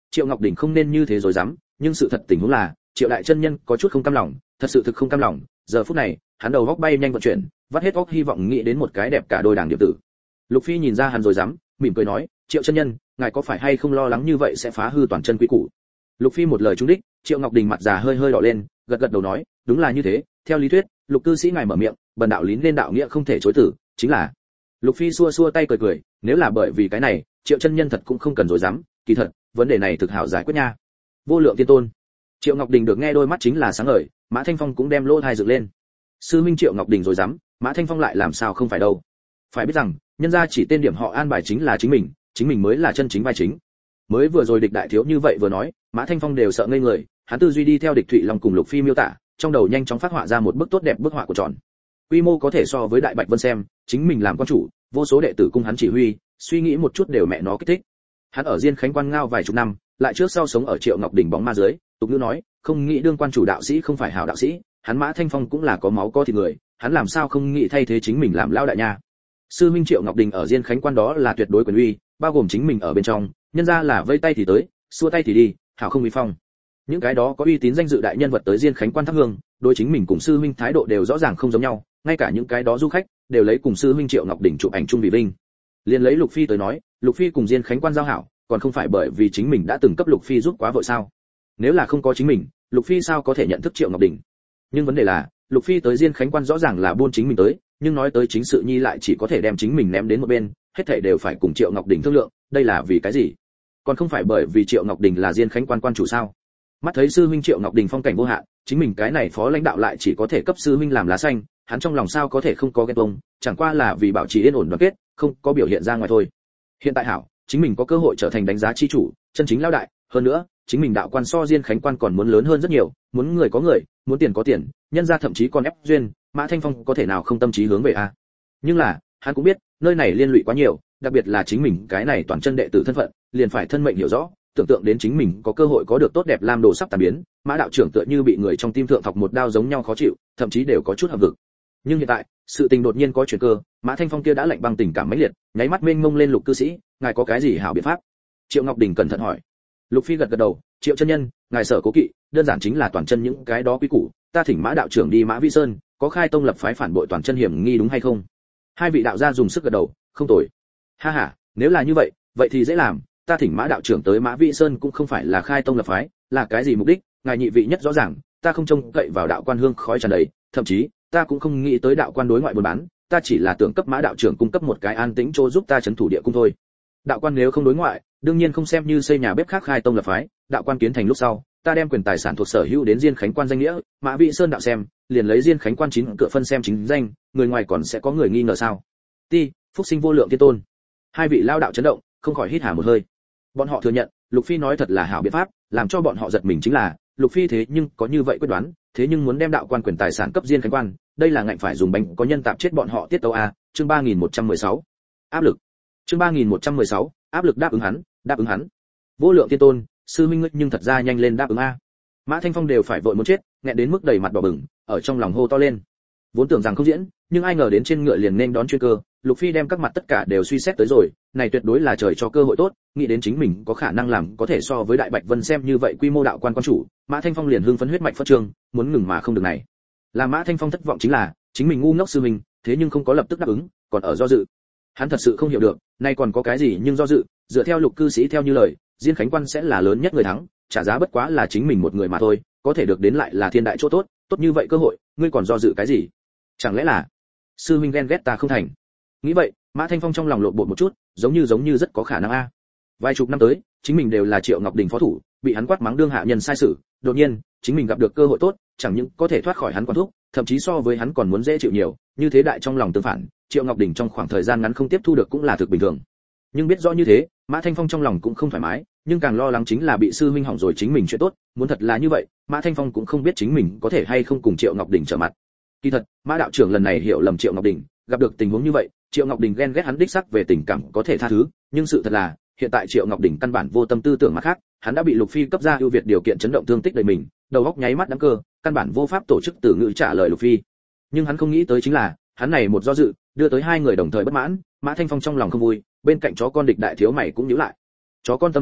Triệu Ngọc Đình không nên như thế rồi dám, nhưng sự thật tình huống là, Triệu đại chân nhân có chút không cam lòng, thật sự thực không cam lòng, giờ phút này, hắn đầu góc bay nhanh vận chuyển, vắt hết óc hy vọng nghĩ đến một cái đẹp cả đôi đảng điệp tử. Lục Phi nhìn ra hắn rồi dám, mỉm cười nói, Triệu chân nhân, ngài có phải hay không lo lắng như vậy sẽ phá hư toàn chân quý củ? Lục Phi một lời trúng đích, Triệu Ngọc Đình mặt già hơi hơi đỏ lên, gật gật đầu nói, đúng là như thế, theo lý thuyết, Lục cư sĩ ngài mở miệng, bần đạo lín lên đạo nghĩa không thể chối từ, chính là. Lục Phi xua xua tay cười cười, nếu là bởi vì cái này, Triệu chân nhân thật cũng không cần dối dám, kỳ thật, vấn đề này thực hảo giải quyết nha. Vô lượng tiên tôn. Triệu Ngọc Đình được nghe đôi mắt chính là sáng ngời, Mã Thanh Phong cũng đem lỗ tai dựng lên. Sư huynh Triệu Ngọc Đình rồi dám, Mã Thanh Phong lại làm sao không phải đâu. Phải biết rằng, nhân gia chỉ tên điểm họ an bài chính là chính mình, chính mình mới là chân chính vai chính. Mới vừa rồi địch đại thiếu như vậy vừa nói, Mã Thanh Phong đều sợ ngây người, hắn tư duy đi theo địch Thụy Long cùng Lục Phi miêu tả, trong đầu nhanh chóng phát họa ra một bức tốt đẹp bức họa của tròn. Quy mô có thể so với Đại Bạch Vân xem, chính mình làm quan chủ, vô số đệ tử cung hắn chỉ huy, suy nghĩ một chút đều mẹ nó kích thích. Hắn ở Diên Khánh Quan ngao vài chục năm, lại trước sau sống ở Triệu Ngọc Đình bóng ma dưới, tục ngữ nói, không nghĩ đương quan chủ đạo sĩ không phải hảo đạo sĩ, hắn Mã Thanh Phong cũng là có máu có thịt người, hắn làm sao không nghĩ thay thế chính mình làm lao đại nha. Sư huynh Triệu Ngọc Đình ở Diên Khánh Quan đó là tuyệt đối quyền uy, bao gồm chính mình ở bên trong, nhân ra là vây tay thì tới, xua tay thì đi, hảo không uy phong. Những cái đó có uy tín danh dự đại nhân vật tới Diên Khánh Quan thắp hương, đối chính mình cùng sư huynh thái độ đều rõ ràng không giống nhau, ngay cả những cái đó du khách đều lấy cùng sư huynh Triệu Ngọc Đình chụp ảnh chung vì vinh. Liên lấy Lục Phi tới nói, Lục Phi cùng Diên Khánh Quan giao hảo, còn không phải bởi vì chính mình đã từng cấp Lục Phi giúp quá vội sao? Nếu là không có chính mình, Lục Phi sao có thể nhận thức Triệu Ngọc Đình? Nhưng vấn đề là, Lục Phi tới Diên Khánh Quan rõ ràng là buôn chính mình tới, nhưng nói tới chính sự nhi lại chỉ có thể đem chính mình ném đến một bên, hết thảy đều phải cùng Triệu Ngọc Đình thương lượng, đây là vì cái gì? Còn không phải bởi vì Triệu Ngọc Đình là Diên Khánh Quan quan chủ sao? Mắt thấy sư huynh Triệu Ngọc Đình phong cảnh vô hạn, chính mình cái này phó lãnh đạo lại chỉ có thể cấp sư huynh làm lá xanh, hắn trong lòng sao có thể không có ghen tuông, chẳng qua là vì bảo trì yên ổn đoàn kết, không có biểu hiện ra ngoài thôi. Hiện tại hảo, chính mình có cơ hội trở thành đánh giá chi chủ, chân chính lão đại, hơn nữa, chính mình đạo quan so Diên Khánh Quan còn muốn lớn hơn rất nhiều, muốn người có người, muốn tiền có tiền, nhân gia thậm chí còn ép duyên, Mã Thanh Phong có thể nào không tâm trí hướng về a? Nhưng là, hắn cũng biết, nơi này liên lụy quá nhiều, đặc biệt là chính mình cái này toàn chân đệ tử thân phận, liền phải thân mệnh hiểu rõ, tưởng tượng đến chính mình có cơ hội có được tốt đẹp lam đồ sắp tàn biến, Mã đạo trưởng tựa như bị người trong tim thượng thọc một đao giống nhau khó chịu, thậm chí đều có chút hợp vực. Nhưng hiện tại, sự tình đột nhiên có chuyển cơ, Mã Thanh Phong kia đã lạnh băng tình cảm mãnh liệt, nháy mắt mênh mông lên Lục cư sĩ, ngài có cái gì hảo biện pháp? Triệu Ngọc Đình cẩn thận hỏi. Lục Phi gật gật đầu, Triệu chân nhân, ngài sợ cố kỵ, đơn giản chính là toàn chân những cái đó quý củ, ta thỉnh Mã đạo trưởng đi Mã Vi Sơn, có khai tông lập phái phản bội toàn chân hiểm nghi đúng hay không? Hai vị đạo gia dùng sức gật đầu, không tồi. Ha ha, nếu là như vậy, vậy thì dễ làm, ta thỉnh Mã đạo trưởng tới Mã Vi Sơn cũng không phải là khai tông lập phái, là cái gì mục đích, ngài nhị vị nhất rõ ràng, ta không trông cậy vào đạo quan hương khói tràn đầy, thậm chí, ta cũng không nghĩ tới đạo quan đối ngoại buôn bán, ta chỉ là tưởng cấp Mã đạo trưởng cung cấp một cái an tĩnh chỗ giúp ta trấn thủ địa cung thôi. Đạo quan nếu không đối ngoại, đương nhiên không xem như xây nhà bếp khác khai tông lập phái, đạo quan kiến thành lúc sau, ta đem quyền tài sản thuộc sở hữu đến Diên Khánh Quan danh nghĩa, Mã Vi Sơn đạo xem, liền lấy Diên Khánh Quan chín cửa phân xem chính danh, người ngoài còn sẽ có người nghi ngờ sao? Ti, phúc sinh vô lượng tiên tôn. Hai vị lao đạo chấn động, không khỏi hít hà một hơi. Bọn họ thừa nhận, Lục Phi nói thật là hảo biện pháp, làm cho bọn họ giật mình chính là, Lục Phi thế nhưng có như vậy quyết đoán, thế nhưng muốn đem đạo quan quyền tài sản cấp Diên Khánh Quan, đây là ngạnh phải dùng bánh có nhân tạp chết bọn họ tiết tấu a, chương ba nghìn một trăm mười sáu. Áp lực. Chương ba nghìn một trăm mười sáu, áp lực đáp ứng hắn, đáp ứng hắn. Vô lượng tiên tôn, sư minh ngươi nhưng thật ra nhanh lên đáp ứng a. Mã Thanh Phong đều phải vội muốn chết, nghẹn đến mức đầy mặt đỏ bừng, ở trong lòng hô to lên. Vốn tưởng rằng không diễn, nhưng ai ngờ đến trên ngựa liền nên đón chuyên cơ, Lục Phi đem các mặt tất cả đều suy xét tới rồi, này tuyệt đối là trời cho cơ hội tốt, nghĩ đến chính mình có khả năng làm có thể so với Đại Bạch Vân xem như vậy quy mô đạo quan quan chủ, Mã Thanh Phong liền hưng phấn huyết mạch phát trường, muốn ngừng mà không được này. Làm Mã Thanh Phong thất vọng chính là, chính mình ngu ngốc sư mình, thế nhưng không có lập tức đáp ứng, còn ở do dự. Hắn thật sự không hiểu được, nay còn có cái gì nhưng do dự, dựa theo Lục cư sĩ theo như lời, Diên Khánh Quan sẽ là lớn nhất người thắng, trả giá bất quá là chính mình một người mà thôi, có thể được đến lại là thiên đại chỗ tốt, tốt như vậy cơ hội, ngươi còn do dự cái gì? Chẳng lẽ là sư huynh ghen ghét ta không thành? Nghĩ vậy, Mã Thanh Phong trong lòng lộn bột một chút, giống như giống như rất có khả năng a. Vài chục năm tới, chính mình đều là Triệu Ngọc Đình phó thủ, bị hắn quát mắng đương hạ nhân sai sự, đột nhiên, chính mình gặp được cơ hội tốt, chẳng những có thể thoát khỏi hắn quản thúc, thậm chí so với hắn còn muốn dễ chịu nhiều, như thế đại trong lòng tương phản, Triệu Ngọc Đình trong khoảng thời gian ngắn không tiếp thu được cũng là thực bình thường. Nhưng biết rõ như thế, Mã Thanh Phong trong lòng cũng không thoải mái, nhưng càng lo lắng chính là bị sư huynh hỏng rồi chính mình chuyện tốt, muốn thật là như vậy, Mã Thanh Phong cũng không biết chính mình có thể hay không cùng Triệu Ngọc Đình trở mặt. Kỳ thật, Mã đạo trưởng lần này hiểu lầm Triệu Ngọc Đình, gặp được tình huống như vậy, Triệu Ngọc Đình ghen ghét hắn đích xác về tình cảm có thể tha thứ, nhưng sự thật là, hiện tại Triệu Ngọc Đình căn bản vô tâm tư tưởng mặt khác, hắn đã bị Lục Phi cấp ra ưu việt điều kiện chấn động thương tích đầy mình, đầu óc nháy mắt đắng cơ, căn bản vô pháp tổ chức từ ngữ trả lời Lục Phi. Nhưng hắn không nghĩ tới chính là, hắn này một do dự, đưa tới hai người đồng thời bất mãn, Mã Thanh Phong trong lòng không vui, bên cạnh chó con địch đại thiếu mày cũng nhíu lại. Chó con tâm nói,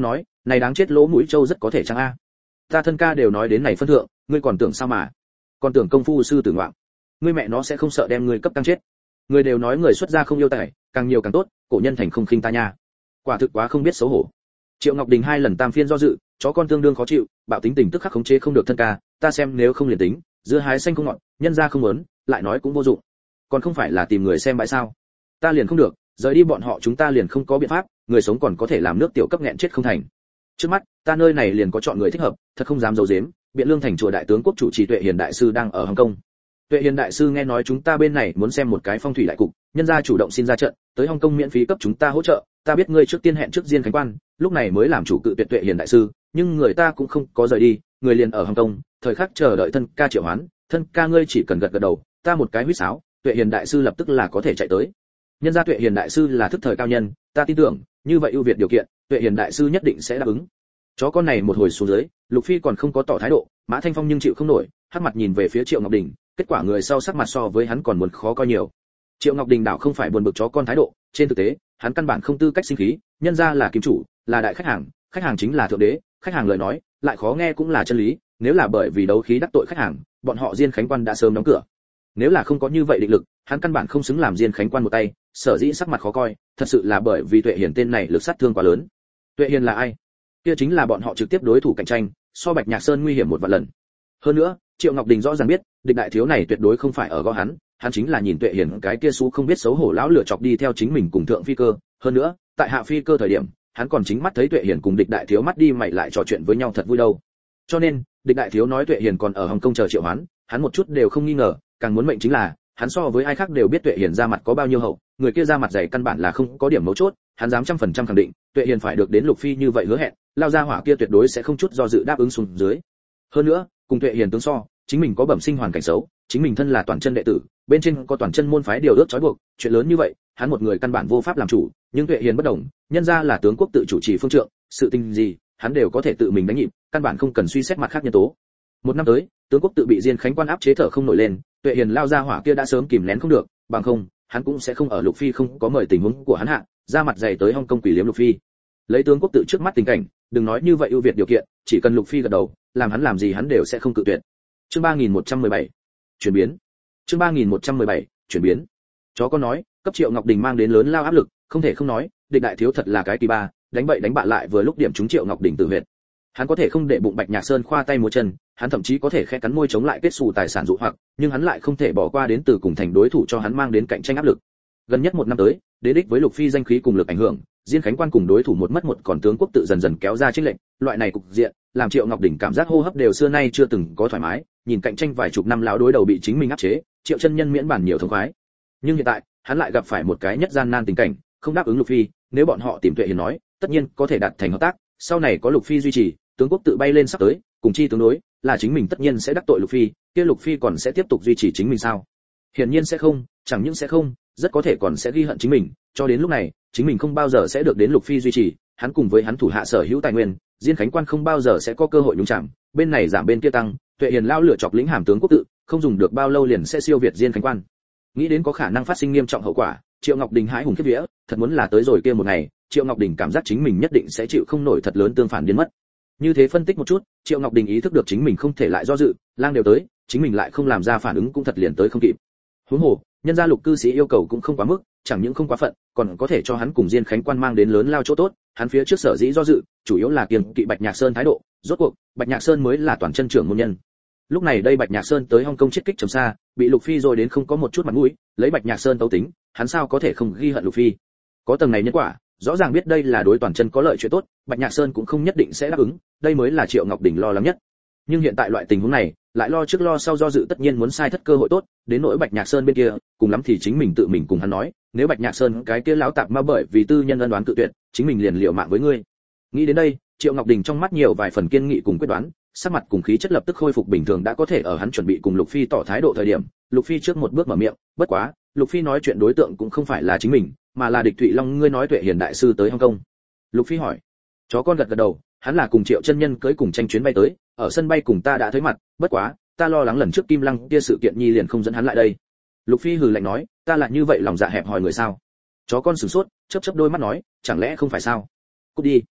này đáng chết lỗ mũi trâu rất có thể chăng a? Ta thân ca đều nói đến này phân thượng, ngươi còn tưởng sao mà? Còn tưởng công phu sư tử ngoạm. Ngươi mẹ nó sẽ không sợ đem ngươi cấp căng chết. Người đều nói người xuất gia không yêu tài, càng nhiều càng tốt, cổ nhân thành không khinh ta nha. Quả thực quá không biết xấu hổ. Triệu Ngọc Đình hai lần tam phiên do dự, chó con tương đương khó chịu, bạo tính tình tức khắc khống chế không được thân ca, ta xem nếu không liền tính, dưa hái xanh không ngọt, nhân ra không muốn, lại nói cũng vô dụng. Còn không phải là tìm người xem bãi sao? Ta liền không được, rời đi bọn họ chúng ta liền không có biện pháp, người sống còn có thể làm nước tiểu cấp nghẹn chết không thành. Trước mắt, ta nơi này liền có chọn người thích hợp, thật không dám giấu giếm, Biện Lương thành chùa đại tướng quốc chủ trì Tuệ Hiền đại sư đang ở Hồng Kông. Tuệ Hiền đại sư nghe nói chúng ta bên này muốn xem một cái phong thủy đại cục, nhân gia chủ động xin ra trận, tới Hồng Kông miễn phí cấp chúng ta hỗ trợ, ta biết ngươi trước tiên hẹn trước Diên Khánh Quan, lúc này mới làm chủ cự tuyệt Tuệ Hiền đại sư, nhưng người ta cũng không có rời đi, người liền ở Hồng Kông, thời khắc chờ đợi thân ca triệu hoán, thân ca ngươi chỉ cần gật gật đầu, ta một cái huýt sáo, Tuệ Hiền đại sư lập tức là có thể chạy tới. Nhân gia Tuệ Hiền đại sư là thức thời cao nhân, ta tin tưởng, như vậy ưu việt điều kiện, Tuệ Hiền đại sư nhất định sẽ đáp ứng. Chó con này một hồi xuống dưới, Lục Phi còn không có tỏ thái độ, Mã Thanh Phong nhưng chịu không nổi, hắc mặt nhìn về phía Triệu Ngọc Đình, kết quả người sau sắc mặt so với hắn còn muốn khó coi nhiều. Triệu Ngọc Đình đảo không phải buồn bực chó con thái độ, trên thực tế, hắn căn bản không tư cách sinh khí, nhân ra là kim chủ, là đại khách hàng, khách hàng chính là thượng đế, khách hàng lời nói, lại khó nghe cũng là chân lý, nếu là bởi vì đấu khí đắc tội khách hàng, bọn họ Diên Khánh Quan đã sớm đóng cửa. Nếu là không có như vậy định lực, hắn căn bản không xứng làm Diên Khánh Quan một tay, sở dĩ sắc mặt khó coi, thật sự là bởi vì Tuệ Hiền tên này lực sát thương quá lớn. Tuệ Hiền là ai? Kia chính là bọn họ trực tiếp đối thủ cạnh tranh, so Bạch Nhạc Sơn nguy hiểm một vạn lần. Hơn nữa, Triệu Ngọc Đình rõ ràng biết, địch đại thiếu này tuyệt đối không phải ở gõ hắn, hắn chính là nhìn Tuệ Hiền cái kia xú không biết xấu hổ lão lửa chọc đi theo chính mình cùng thượng phi cơ, hơn nữa, tại hạ phi cơ thời điểm, hắn còn chính mắt thấy Tuệ Hiền cùng địch đại thiếu mắt đi mày lại trò chuyện với nhau thật vui đâu. Cho nên, địch đại thiếu nói Tuệ Hiền còn ở Hồng Kông chờ Triệu Hoán, hắn một chút đều không nghi ngờ, càng muốn mệnh chính là, hắn so với ai khác đều biết Tuệ Hiền ra mặt có bao nhiêu hậu, người kia ra mặt dày căn bản là không có điểm mấu chốt, hắn dám trăm phần trăm khẳng định, Tuệ Hiền phải được đến Lục Phi như vậy hứa hẹn, lao ra hỏa kia tuyệt đối sẽ không chút do dự đáp ứng xuống dưới. Hơn nữa, cùng Tuệ Hiền tướng so, chính mình có bẩm sinh hoàn cảnh xấu, chính mình thân là toàn chân đệ tử, bên trên có toàn chân môn phái điều ước trói buộc, chuyện lớn như vậy, hắn một người căn bản vô pháp làm chủ, nhưng Tuệ Hiền bất đồng, nhân ra là tướng quốc tự chủ trì phương trượng, sự tình gì, hắn đều có thể tự mình đánh nhịp, căn bản không cần suy xét mặt khác nhân tố. Một năm tới, tướng quốc tự bị Diên Khánh Quan áp chế thở không nổi lên, Tuệ Hiền lao ra hỏa kia đã sớm kìm nén không được, bằng không, hắn cũng sẽ không ở Lục Phi không có mời tình huống của hắn hạ, ra mặt dày tới Hồng Kông quỷ liếm Lục Phi. Lấy tướng quốc tự trước mắt tình cảnh, đừng nói như vậy ưu việt điều kiện, chỉ cần Lục Phi gật đầu, làm hắn làm gì hắn đều sẽ không cự tuyệt. Chương ba nghìn một trăm mười bảy, chuyển biến. Chương ba nghìn một trăm mười bảy, chuyển biến. Chó con nói, cấp Triệu Ngọc Đình mang đến lớn lao áp lực, không thể không nói, địch đại thiếu thật là cái kỳ ba, đánh bậy đánh bạ lại vừa lúc điểm trúng Triệu Ngọc Đình tự huyệt. Hắn có thể không để bụng Bạch Nhạc Sơn khoa tay múa chân, hắn thậm chí có thể khẽ cắn môi chống lại kết xù tài sản dụ hoặc, nhưng hắn lại không thể bỏ qua đến từ cùng thành đối thủ cho hắn mang đến cạnh tranh áp lực. Gần nhất một năm tới, đến đích với Lục Phi danh khí cùng lực ảnh hưởng, Diên Khánh Quan cùng đối thủ một mất một còn tướng quốc tự dần dần kéo ra chênh lệnh, loại này cục diện, làm Triệu Ngọc Đình cảm giác hô hấp đều xưa nay chưa từng có thoải mái, nhìn cạnh tranh vài chục năm lão đối đầu bị chính mình áp chế, Triệu chân nhân miễn bản nhiều thông khoái. Nhưng hiện tại, hắn lại gặp phải một cái nhất gian nan tình cảnh, không đáp ứng Lục Phi, nếu bọn họ tìm Tuệ Hiền nói, tất nhiên có thể đạt thành hợp tác, sau này có Lục Phi duy trì, tướng quốc tự bay lên sắp tới, cùng chi tướng đối, là chính mình tất nhiên sẽ đắc tội Lục Phi, kia Lục Phi còn sẽ tiếp tục duy trì chính mình sao? Hiển nhiên sẽ không, chẳng những sẽ không, rất có thể còn sẽ ghi hận chính mình, cho đến lúc này, chính mình không bao giờ sẽ được đến Lục Phi duy trì, hắn cùng với hắn thủ hạ sở hữu tài nguyên, Diên Khánh Quan không bao giờ sẽ có cơ hội nhúng chạm, bên này giảm bên kia tăng, Tuệ Hiền lao lửa chọc lĩnh hàm tướng quốc tự, không dùng được bao lâu liền sẽ siêu việt Diên Khánh Quan. Nghĩ đến có khả năng phát sinh nghiêm trọng hậu quả, Triệu Ngọc Đình hãi hùng khiếp vía, thật muốn là tới rồi kia một ngày, Triệu Ngọc Đình cảm giác chính mình nhất định sẽ chịu không nổi thật lớn tương phản biến mất. Như thế phân tích một chút, Triệu Ngọc Đình ý thức được chính mình không thể lại do dự, lang đều tới, chính mình lại không làm ra phản ứng cũng thật liền tới không kịp. Huống hồ, nhân gia Lục cư sĩ yêu cầu cũng không quá mức, chẳng những không quá phận, còn có thể cho hắn cùng Diên Khánh Quan mang đến lớn lao chỗ tốt, hắn phía trước sở dĩ do dự, chủ yếu là kiêng kỵ Bạch Nhạc Sơn thái độ, rốt cuộc, Bạch Nhạc Sơn mới là toàn chân trưởng môn nhân. Lúc này đây Bạch Nhạc Sơn tới Hồng Kông chiết kích trầm xa, bị Lục Phi rồi đến không có một chút mặt mũi, lấy Bạch Nhạc Sơn tấu tính, hắn sao có thể không ghi hận Lục Phi. Có tầng này nhân quả, rõ ràng biết đây là đối toàn chân có lợi chuyện tốt, Bạch Nhạc Sơn cũng không nhất định sẽ đáp ứng, đây mới là Triệu Ngọc Đình lo lắng nhất. Nhưng hiện tại loại tình huống này, lại lo trước lo sau do dự tất nhiên muốn sai thất cơ hội tốt, đến nỗi Bạch Nhạc Sơn bên kia, cùng lắm thì chính mình tự mình cùng hắn nói, nếu Bạch Nhạc Sơn cái kia lão tạp ma bởi vì tư nhân ân đoán cự tuyệt, chính mình liền liều mạng với ngươi. Nghĩ đến đây, Triệu Ngọc Đình trong mắt nhiều vài phần kiên nghị cùng quyết đoán, sắc mặt cùng khí chất lập tức khôi phục bình thường đã có thể ở hắn chuẩn bị cùng Lục Phi tỏ thái độ thời điểm, Lục Phi trước một bước mở miệng, bất quá, Lục Phi nói chuyện đối tượng cũng không phải là chính mình, mà là Địch Thụy Long, ngươi nói Tuệ Hiền đại sư tới Hồng Kông. Lục Phi hỏi. Chó con gật gật đầu, hắn là cùng Triệu chân nhân cưới cùng tranh chuyến bay tới, ở sân bay cùng ta đã thấy mặt, bất quá, ta lo lắng lần trước Kim Lăng kia sự kiện nhi liền không dẫn hắn lại đây. Lục Phi hừ lạnh nói, ta lại như vậy lòng dạ hẹp hòi người sao? Chó con sửng sốt, chớp chớp đôi mắt nói, chẳng lẽ không phải sao? Cút đi.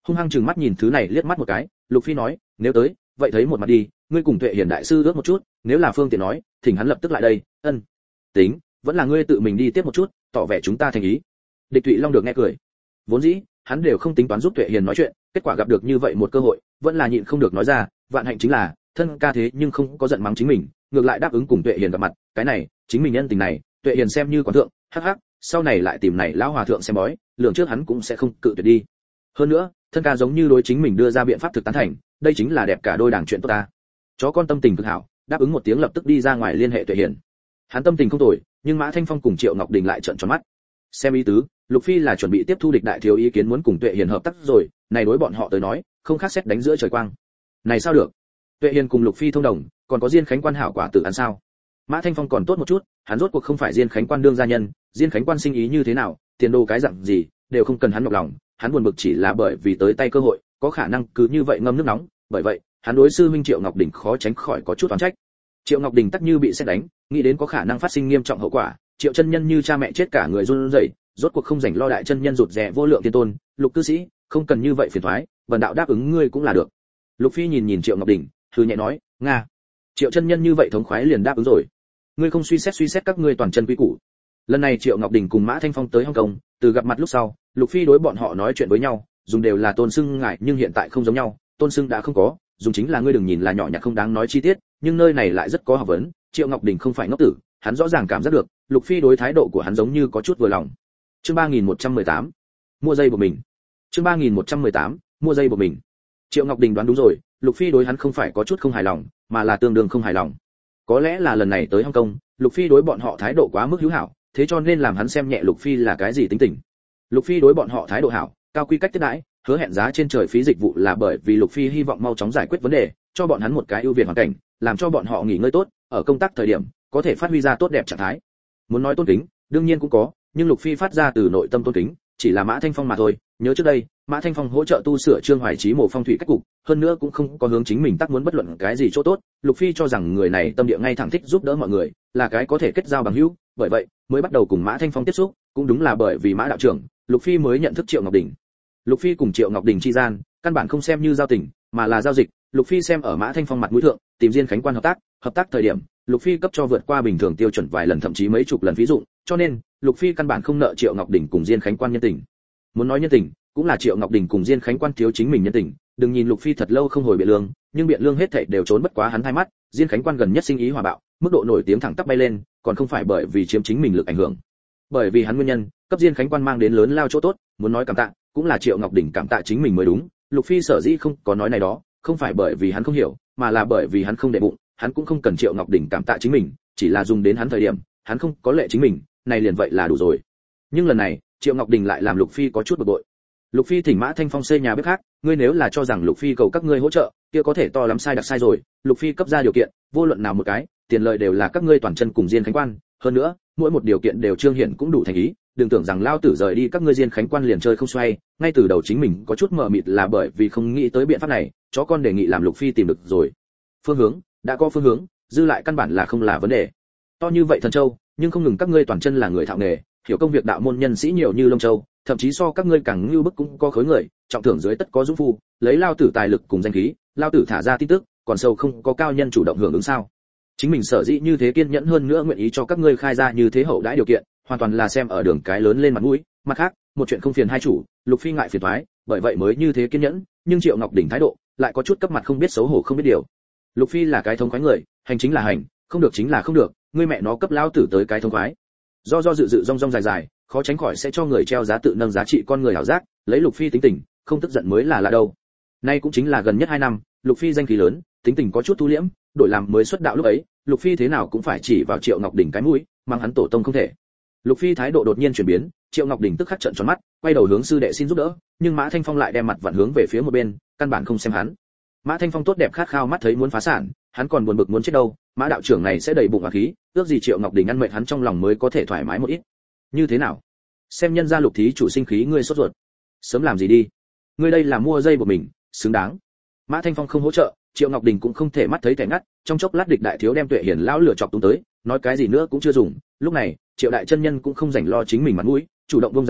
hung hăng chừng mắt nhìn thứ này liếc mắt một cái, Lục Phi nói, nếu tới, vậy thấy một mặt đi, ngươi cùng Tuệ Hiền đại sư ước một chút, nếu là phương tiện nói, thỉnh hắn lập tức lại đây. Ân. Tính, vẫn là ngươi tự mình đi tiếp một chút, tỏ vẻ chúng ta thành ý. Địch Thụy Long được nghe cười. Vốn dĩ, hắn đều không tính toán giúp Tuệ Hiền nói chuyện, kết quả gặp được như vậy một cơ hội, vẫn là nhịn không được nói ra, vạn hạnh chính là, thân ca thế nhưng không có giận mắng chính mình, ngược lại đáp ứng cùng Tuệ Hiền gặp mặt, cái này, chính mình nhân tình này, Tuệ Hiền xem như quán thượng, hắc hắc, sau này lại tìm này lão hòa thượng xem bói, lượng trước hắn cũng sẽ không cự tuyệt đi. Hơn nữa, thân ca giống như đối chính mình đưa ra biện pháp thực tán thành, đây chính là đẹp cả đôi đảng chuyện tốt ta. Chó con tâm tình cực hảo, đáp ứng một tiếng lập tức đi ra ngoài liên hệ Tuệ Hiền. Hắn tâm tình không tồi, nhưng Mã Thanh Phong cùng Triệu Ngọc Đình lại trợn tròn mắt. Xem ý tứ, Lục Phi là chuẩn bị tiếp thu địch đại thiếu ý kiến muốn cùng Tuệ Hiền hợp tác rồi, này đối bọn họ tới nói, không khác xét đánh giữa trời quang. Này sao được? Tuệ Hiền cùng Lục Phi thông đồng, còn có Diên Khánh Quan hảo quả tự ăn sao? Mã Thanh Phong còn tốt một chút, hắn rốt cuộc không phải Diên Khánh Quan đương gia nhân, Diên Khánh Quan sinh ý như thế nào, tiền đồ cái dạng gì, đều không cần hắn nhọc lòng, hắn buồn bực chỉ là bởi vì tới tay cơ hội, có khả năng cứ như vậy ngâm nước nóng, bởi vậy, hắn đối sư huynh Triệu Ngọc Đình khó tránh khỏi có chút oán trách. Triệu Ngọc Đình tắc như bị sét đánh, nghĩ đến có khả năng phát sinh nghiêm trọng hậu quả, Triệu chân nhân như cha mẹ chết cả người run rẩy, rốt cuộc không rảnh lo đại chân nhân rụt rè vô lượng tiên tôn, Lục cư sĩ, không cần như vậy phiền toái, bần đạo đáp ứng ngươi cũng là được. Lục Phi nhìn nhìn Triệu Ngọc Đình, hừ nhẹ nói, nga. Triệu chân nhân như vậy thống khoái liền đáp ứng rồi. Ngươi không suy xét suy xét các ngươi toàn chân quý củ. Lần này Triệu Ngọc Đình cùng Mã Thanh Phong tới Hồng Kông, từ gặp mặt lúc sau, Lục Phi đối bọn họ nói chuyện với nhau, dùng đều là tôn xưng ngại, nhưng hiện tại không giống nhau, tôn xưng đã không có, dùng chính là ngươi đừng nhìn là nhỏ nhặt không đáng nói chi tiết, nhưng nơi này lại rất có học vấn. Triệu Ngọc Đình không phải ngốc tử, hắn rõ ràng cảm giác được, Lục Phi đối thái độ của hắn giống như có chút vừa lòng. Chương ba nghìn một trăm mười tám, mua dây của mình. Chương ba nghìn một trăm mười tám, mua dây của mình. Triệu Ngọc Đình đoán đúng rồi, Lục Phi đối hắn không phải có chút không hài lòng, mà là tương đương không hài lòng. Có lẽ là lần này tới Hồng Kông, Lục Phi đối bọn họ thái độ quá mức hữu hảo, thế cho nên làm hắn xem nhẹ Lục Phi là cái gì tính tình. Lục Phi đối bọn họ thái độ hảo, cao quy cách tiếp đãi, hứa hẹn giá trên trời phí dịch vụ là bởi vì Lục Phi hy vọng mau chóng giải quyết vấn đề, cho bọn hắn một cái ưu việt hoàn cảnh, làm cho bọn họ nghỉ ngơi tốt, ở công tác thời điểm có thể phát huy ra tốt đẹp trạng thái. Muốn nói tôn kính, đương nhiên cũng có, nhưng Lục Phi phát ra từ nội tâm tôn kính, chỉ là Mã Thanh Phong mà thôi. Nhớ trước đây, Mã Thanh Phong hỗ trợ tu sửa Trương Hoài Chí mổ phong thủy cách cục, hơn nữa cũng không có hướng chính mình tác muốn bất luận cái gì chỗ tốt. Lục Phi cho rằng người này tâm địa ngay thẳng thích giúp đỡ mọi người, là cái có thể kết giao bằng hữu, bởi vậy mới bắt đầu cùng Mã Thanh Phong tiếp xúc, cũng đúng là bởi vì Mã đạo trưởng, Lục Phi mới nhận thức Triệu Ngọc Đình. Lục Phi cùng Triệu Ngọc Đình chi gian, căn bản không xem như giao tình, mà là giao dịch. Lục Phi xem ở Mã Thanh Phong mặt mũi thượng, tìm Diên Khánh Quan hợp tác, hợp tác thời điểm, Lục Phi cấp cho vượt qua bình thường tiêu chuẩn vài lần thậm chí mấy chục lần ví dụ, cho nên Lục Phi căn bản không nợ Triệu Ngọc Đình cùng Diên Khánh Quan nhân tình. Muốn nói nhân tình, cũng là Triệu Ngọc Đình cùng Diên Khánh Quan thiếu chính mình nhân tình, đừng nhìn Lục Phi thật lâu không hồi biện lương, nhưng biện lương hết thảy đều trốn bất quá hắn hai mắt, Diên Khánh Quan gần nhất sinh ý hòa bạo, mức độ nổi tiếng thẳng tắp bay lên, còn không phải bởi vì chiếm chính mình lực ảnh hưởng. Bởi vì hắn nguyên nhân, cấp Diên Khánh Quan mang đến lớn lao chỗ tốt, muốn nói cảm tạ, cũng là Triệu Ngọc Đình cảm tạ chính mình mới đúng. Lục Phi sở dĩ không có nói này đó, không phải bởi vì hắn không hiểu, mà là bởi vì hắn không để bụng, hắn cũng không cần Triệu Ngọc Đình cảm tạ chính mình, chỉ là dùng đến hắn thời điểm, hắn không có lệ chính mình, này liền vậy là đủ rồi. Nhưng lần này, Triệu Ngọc Đình lại làm Lục Phi có chút bực bội. Lục Phi thỉnh Mã Thanh Phong xây nhà bếp khác, ngươi nếu là cho rằng Lục Phi cầu các ngươi hỗ trợ, kia có thể to lắm sai đặc sai rồi. Lục Phi cấp ra điều kiện, vô luận nào một cái, tiền lợi đều là các ngươi toàn chân cùng Diên Khánh Quan, hơn nữa, mỗi một điều kiện đều trương hiển cũng đủ thành ý, đừng tưởng rằng lao tử rời đi các ngươi Diên Khánh Quan liền chơi không xoay, ngay từ đầu chính mình có chút mờ mịt là bởi vì không nghĩ tới biện pháp này, chó con đề nghị làm Lục Phi tìm được rồi. Phương hướng, đã có phương hướng, dư lại căn bản là không là vấn đề. To như vậy thần châu, nhưng không ngừng các ngươi toàn chân là người thạo nghề, hiểu công việc đạo môn nhân sĩ nhiều như lông châu, thậm chí so các ngươi càng lưu bức cũng có khối người, trọng thưởng dưới tất có dũng phu, lấy lao tử tài lực cùng danh khí, lao tử thả ra tin tức, còn sâu không có cao nhân chủ động hưởng ứng sao? Chính mình sở dĩ như thế kiên nhẫn hơn nữa nguyện ý cho các ngươi khai ra như thế hậu đãi điều kiện, hoàn toàn là xem ở đường cái lớn lên mặt mũi, mặt khác, một chuyện không phiền hai chủ, Lục Phi ngại phiền toái, bởi vậy mới như thế kiên nhẫn, nhưng Triệu Ngọc Đình thái độ lại có chút cấp mặt không biết xấu hổ không biết điều. Lục Phi là cái thông khoái người, hành chính là hành, không được chính là không được, ngươi mẹ nó cấp lao tử tới cái thông khoái. Do do dự dự rong rong dài dài, khó tránh khỏi sẽ cho người treo giá tự nâng giá trị con người hảo giác, lấy Lục Phi tính tình, không tức giận mới là lạ đâu. Nay cũng chính là gần nhất hai năm, Lục Phi danh khí lớn, tính tình có chút thu liễm, đổi làm mới xuất đạo lúc ấy, Lục Phi thế nào cũng phải chỉ vào Triệu Ngọc Đình cái mũi, mang hắn tổ tông không thể. Lục Phi thái độ đột nhiên chuyển biến, Triệu Ngọc Đình tức khắc trợn tròn mắt, quay đầu hướng sư đệ xin giúp đỡ, nhưng Mã Thanh Phong lại đem mặt vặn hướng về phía một bên, căn bản không xem hắn. Mã Thanh Phong tốt đẹp khát khao mắt thấy muốn phá sản, hắn còn buồn bực muốn chết đâu, Mã đạo trưởng này sẽ đầy bụng hỏa khí, ước gì Triệu Ngọc Đình ăn mệt hắn trong lòng mới có thể thoải mái một ít. Như thế nào? Xem nhân gia Lục thí chủ sinh khí ngươi sốt ruột. Sớm làm gì đi? Ngươi đây là mua dây của mình, xứng đáng. Mã Thanh Phong không hỗ trợ, Triệu Ngọc Đình cũng không thể mắt thấy thẻ ngắt, trong chốc lát địch đại thiếu đem Tuệ Hiền lão lửa chọc tung tới, nói cái gì nữa cũng chưa dùng, lúc này, Triệu đại chân nhân cũng không rảnh lo chính mình mặt mũi, chủ động buông dáng người,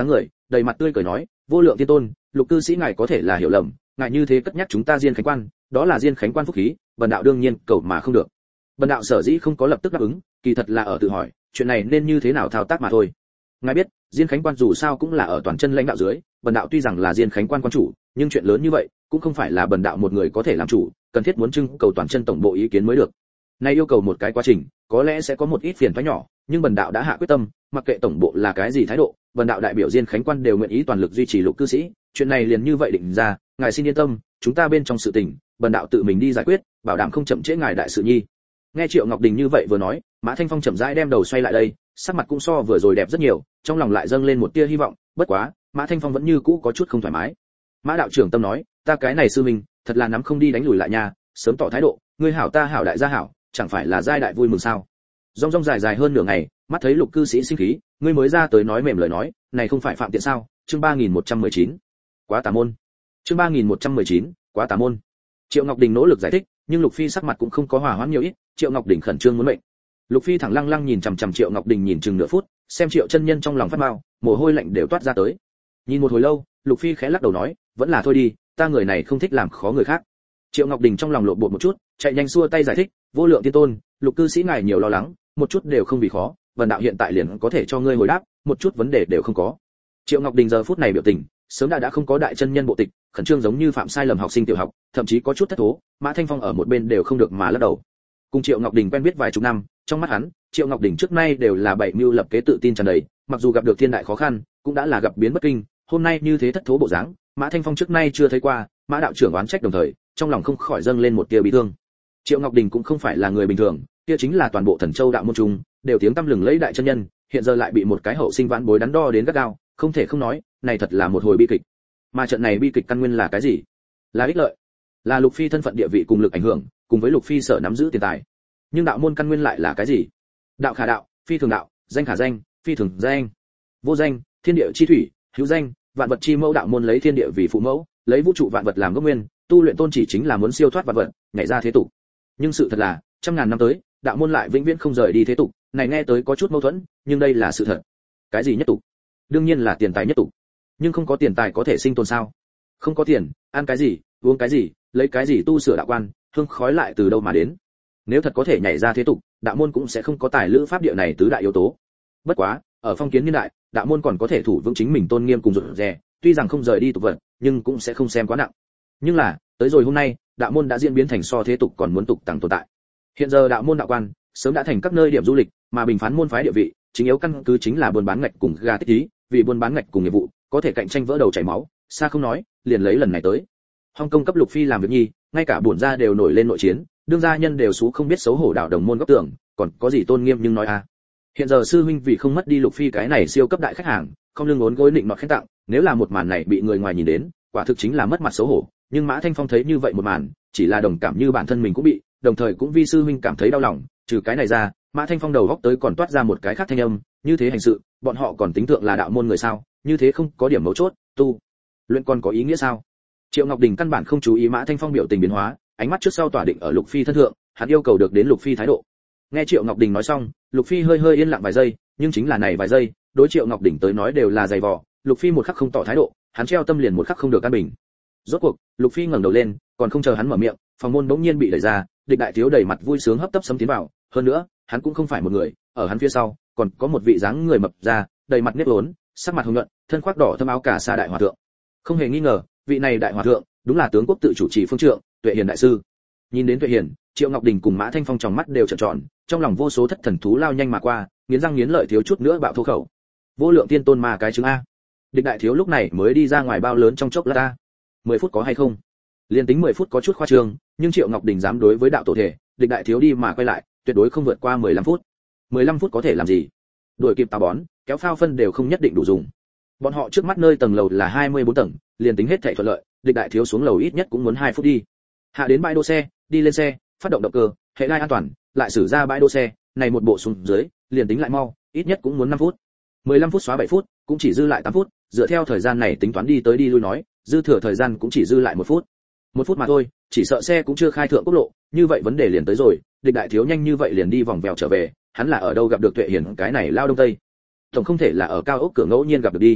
đầy mặt tươi cười nói, vô lượng tiên tôn, lục cư sĩ ngài có thể là hiểu lầm, ngài như thế cất nhắc chúng ta Diên Khánh Quan, đó là Diên Khánh Quan phúc khí, bần đạo đương nhiên cầu mà không được. Bần đạo sở dĩ không có lập tức đáp ứng, kỳ thật là ở tự hỏi, chuyện này nên như thế nào thao tác mà thôi. Ngài biết, Diên Khánh Quan dù sao cũng là ở toàn chân lãnh đạo dưới, bần đạo tuy rằng là Diên Khánh Quan quan chủ, nhưng chuyện lớn như vậy, cũng không phải là bần đạo một người có thể làm chủ, cần thiết muốn trưng cầu toàn chân tổng bộ ý kiến mới được. Này yêu cầu một cái quá trình, có lẽ sẽ có một ít phiền toái nhỏ, nhưng bần đạo đã hạ quyết tâm, mặc kệ tổng bộ là cái gì thái độ, bần đạo đại biểu Diên Khánh Quan đều nguyện ý toàn lực duy trì lục cư sĩ, chuyện này liền như vậy định ra, ngài xin yên tâm, chúng ta bên trong sự tình, bần đạo tự mình đi giải quyết, bảo đảm không chậm trễ ngài đại sự nhi. Nghe Triệu Ngọc Đình như vậy vừa nói, Mã Thanh Phong chậm rãi đem đầu xoay lại đây, sắc mặt cũng so vừa rồi đẹp rất nhiều, trong lòng lại dâng lên một tia hy vọng, bất quá, Mã Thanh Phong vẫn như cũ có chút không thoải mái. Mã đạo trưởng tâm nói, ta cái này sư minh, thật là nắm không đi đánh lùi lại nha, sớm tỏ thái độ, ngươi hảo ta hảo đại gia hảo, chẳng phải là giai đại vui mừng sao? Rong rong dài dài hơn nửa ngày, mắt thấy lục cư sĩ sinh khí, ngươi mới ra tới nói mềm lời nói, này không phải phạm tiện sao? Chương ba nghìn một trăm mười chín, quá tà môn. Chương ba nghìn một trăm mười chín, quá tà môn. Triệu Ngọc Đình nỗ lực giải thích, nhưng Lục Phi sắc mặt cũng không có hòa hoãn nhiều ít, Triệu Ngọc Đình khẩn trương muốn mệnh. Lục Phi thẳng lăng lăng nhìn chằm chằm Triệu Ngọc Đình nhìn chừng nửa phút, xem Triệu chân nhân trong lòng phát mao, mồ hôi lạnh đều toát ra tới. Nhìn một hồi lâu, Lục Phi khẽ lắc đầu nói, vẫn là thôi đi, ta người này không thích làm khó người khác. Triệu Ngọc Đình trong lòng lộn bột một chút, chạy nhanh xua tay giải thích, vô lượng tiên tôn, Lục cư sĩ ngài nhiều lo lắng, một chút đều không vì khó, vần đạo hiện tại liền có thể cho ngươi hồi đáp, một chút vấn đề đều không có. Triệu Ngọc Đình giờ phút này biểu tình, sớm đã đã không có đại chân nhân bộ tịch, khẩn trương giống như phạm sai lầm học sinh tiểu học, thậm chí có chút thất thố, Mã Thanh Phong ở một bên đều không được mà lắc đầu. Cùng Triệu Ngọc Đình quen biết vài chục năm, trong mắt hắn, Triệu Ngọc Đình trước nay đều là bảy mưu lập kế tự tin tràn đầy, mặc dù gặp được thiên đại khó khăn, cũng đã là gặp biến bất kinh, hôm nay như thế thất thố bộ dáng, Mã Thanh Phong trước nay chưa thấy qua, Mã đạo trưởng oán trách đồng thời, trong lòng không khỏi dâng lên một tia bi thương. Triệu Ngọc Đình cũng không phải là người bình thường, kia chính là toàn bộ Thần Châu đạo môn trung, đều tiếng tăm lừng lẫy đại chân nhân, hiện giờ lại bị một cái hậu sinh vãn bối đắn đo đến gắt gao, không thể không nói, này thật là một hồi bi kịch. Mà trận này bi kịch căn nguyên là cái gì? Là ích lợi, là Lục Phi thân phận địa vị cùng lực ảnh hưởng, cùng với Lục Phi sở nắm giữ tiền tài. Nhưng đạo môn căn nguyên lại là cái gì? Đạo khả đạo, phi thường đạo, danh khả danh, phi thường danh. Vô danh, thiên địa chi thủy, hữu danh, vạn vật chi mẫu, đạo môn lấy thiên địa vì phụ mẫu, lấy vũ trụ vạn vật làm gốc nguyên, tu luyện tôn chỉ chính là muốn siêu thoát vạn vật, nhảy ra thế tục. Nhưng sự thật là, trăm ngàn năm tới, đạo môn lại vĩnh viễn không rời đi thế tục, này nghe tới có chút mâu thuẫn, nhưng đây là sự thật. Cái gì nhất tục? Đương nhiên là tiền tài nhất tục. Nhưng không có tiền tài có thể sinh tồn sao? Không có tiền, ăn cái gì, uống cái gì, lấy cái gì tu sửa đạo quan, hương khói lại từ đâu mà đến? Nếu thật có thể nhảy ra thế tục, đạo môn cũng sẽ không có tài lữ pháp địa này tứ đại yếu tố. Bất quá, ở phong kiến niên đại, đạo môn còn có thể thủ vững chính mình tôn nghiêm cùng rụt rè, tuy rằng không rời đi tục vật, nhưng cũng sẽ không xem quá nặng. Nhưng là, tới rồi hôm nay, đạo môn đã diễn biến thành so thế tục còn muốn tục tàng tồn tại. Hiện giờ đạo môn đạo quan sớm đã thành các nơi điểm du lịch, mà bình phán môn phái địa vị, chính yếu căn cứ chính là buôn bán ngạch cùng gà tích ý, vì buôn bán ngạch cùng nghiệp vụ, có thể cạnh tranh vỡ đầu chảy máu, xa không nói, liền lấy lần này tới. Hong Kong cấp Lục Phi làm việc nhi, ngay cả bổn gia đều nổi lên nội chiến, đương gia nhân đều xú không biết xấu hổ đạo đồng môn góc tưởng, còn có gì tôn nghiêm nhưng nói a. À. Hiện giờ sư huynh vì không mất đi Lục Phi cái này siêu cấp đại khách hàng, không lương ngốn gối định nọt khen tặng, nếu là một màn này bị người ngoài nhìn đến, quả thực chính là mất mặt xấu hổ, nhưng Mã Thanh Phong thấy như vậy một màn, chỉ là đồng cảm như bản thân mình cũng bị, đồng thời cũng vi sư huynh cảm thấy đau lòng, trừ cái này ra, Mã Thanh Phong đầu góc tới còn toát ra một cái khác thanh âm, như thế hành sự, bọn họ còn tính tượng là đạo môn người sao, như thế không có điểm mấu chốt, tu luyện còn có ý nghĩa sao? Triệu Ngọc Đình căn bản không chú ý Mã Thanh Phong biểu tình biến hóa, ánh mắt trước sau tỏa định ở Lục Phi thân thượng, hắn yêu cầu được đến Lục Phi thái độ. Nghe Triệu Ngọc Đình nói xong, Lục Phi hơi hơi yên lặng vài giây, nhưng chính là này vài giây, đối Triệu Ngọc Đình tới nói đều là dày vò, Lục Phi một khắc không tỏ thái độ, hắn treo tâm liền một khắc không được an bình. Rốt cuộc, Lục Phi ngẩng đầu lên, còn không chờ hắn mở miệng, phòng môn bỗng nhiên bị đẩy ra, Địch Đại Thiếu đầy mặt vui sướng hấp tấp sấm tiến vào, hơn nữa, hắn cũng không phải một người, ở hắn phía sau, còn có một vị dáng người mập ra, đầy mặt nếp uốn, sắc mặt hồng nhuận, thân khoác đỏ thâm áo cả sa đại hòa thượng. Không hề nghi ngờ, vị này đại hòa thượng, đúng là tướng quốc tự chủ trì phương trượng, Tuệ Hiền đại sư. Nhìn đến Tuệ Hiền, Triệu Ngọc Đình cùng Mã Thanh Phong trong mắt đều trợn tròn, trong lòng vô số thất thần thú lao nhanh mà qua, nghiến răng nghiến lợi thiếu chút nữa bạo thô khẩu. Vô lượng tiên tôn mà cái chứng a. Địch Đại Thiếu lúc này mới đi ra ngoài bao lớn trong chốc lát ta. mười phút có hay không? Liên tính mười phút có chút khoa trương, nhưng Triệu Ngọc Đình dám đối với đạo tổ thể, Địch Đại Thiếu đi mà quay lại, tuyệt đối không vượt qua mười lăm phút. mười lăm phút có thể làm gì? Đuổi kịp tà bón, kéo phao phân đều không nhất định đủ dùng. Bọn họ trước mắt nơi tầng lầu là hai mươi bốn tầng, liền tính hết thảy thuận lợi, Địch Đại Thiếu xuống lầu ít nhất cũng muốn hai phút đi. Hạ đến bãi đỗ xe, đi lên xe, phát động động cơ, hệ lai an toàn, lại xử ra bãi đỗ xe, này một bộ xuống dưới, liền tính lại mau, ít nhất cũng muốn năm phút. mười lăm phút xóa bảy phút, cũng chỉ dư lại tám phút, dựa theo thời gian này tính toán đi tới đi lui nói, dư thừa thời gian cũng chỉ dư lại một phút. Một phút mà thôi, chỉ sợ xe cũng chưa khai thượng quốc lộ, như vậy vấn đề liền tới rồi, Địch Đại Thiếu nhanh như vậy liền đi vòng vèo trở về, hắn là ở đâu gặp được Tuệ Hiền cái này lao đông tây? Tổng không thể là ở cao ốc cửa ngẫu nhiên gặp được đi.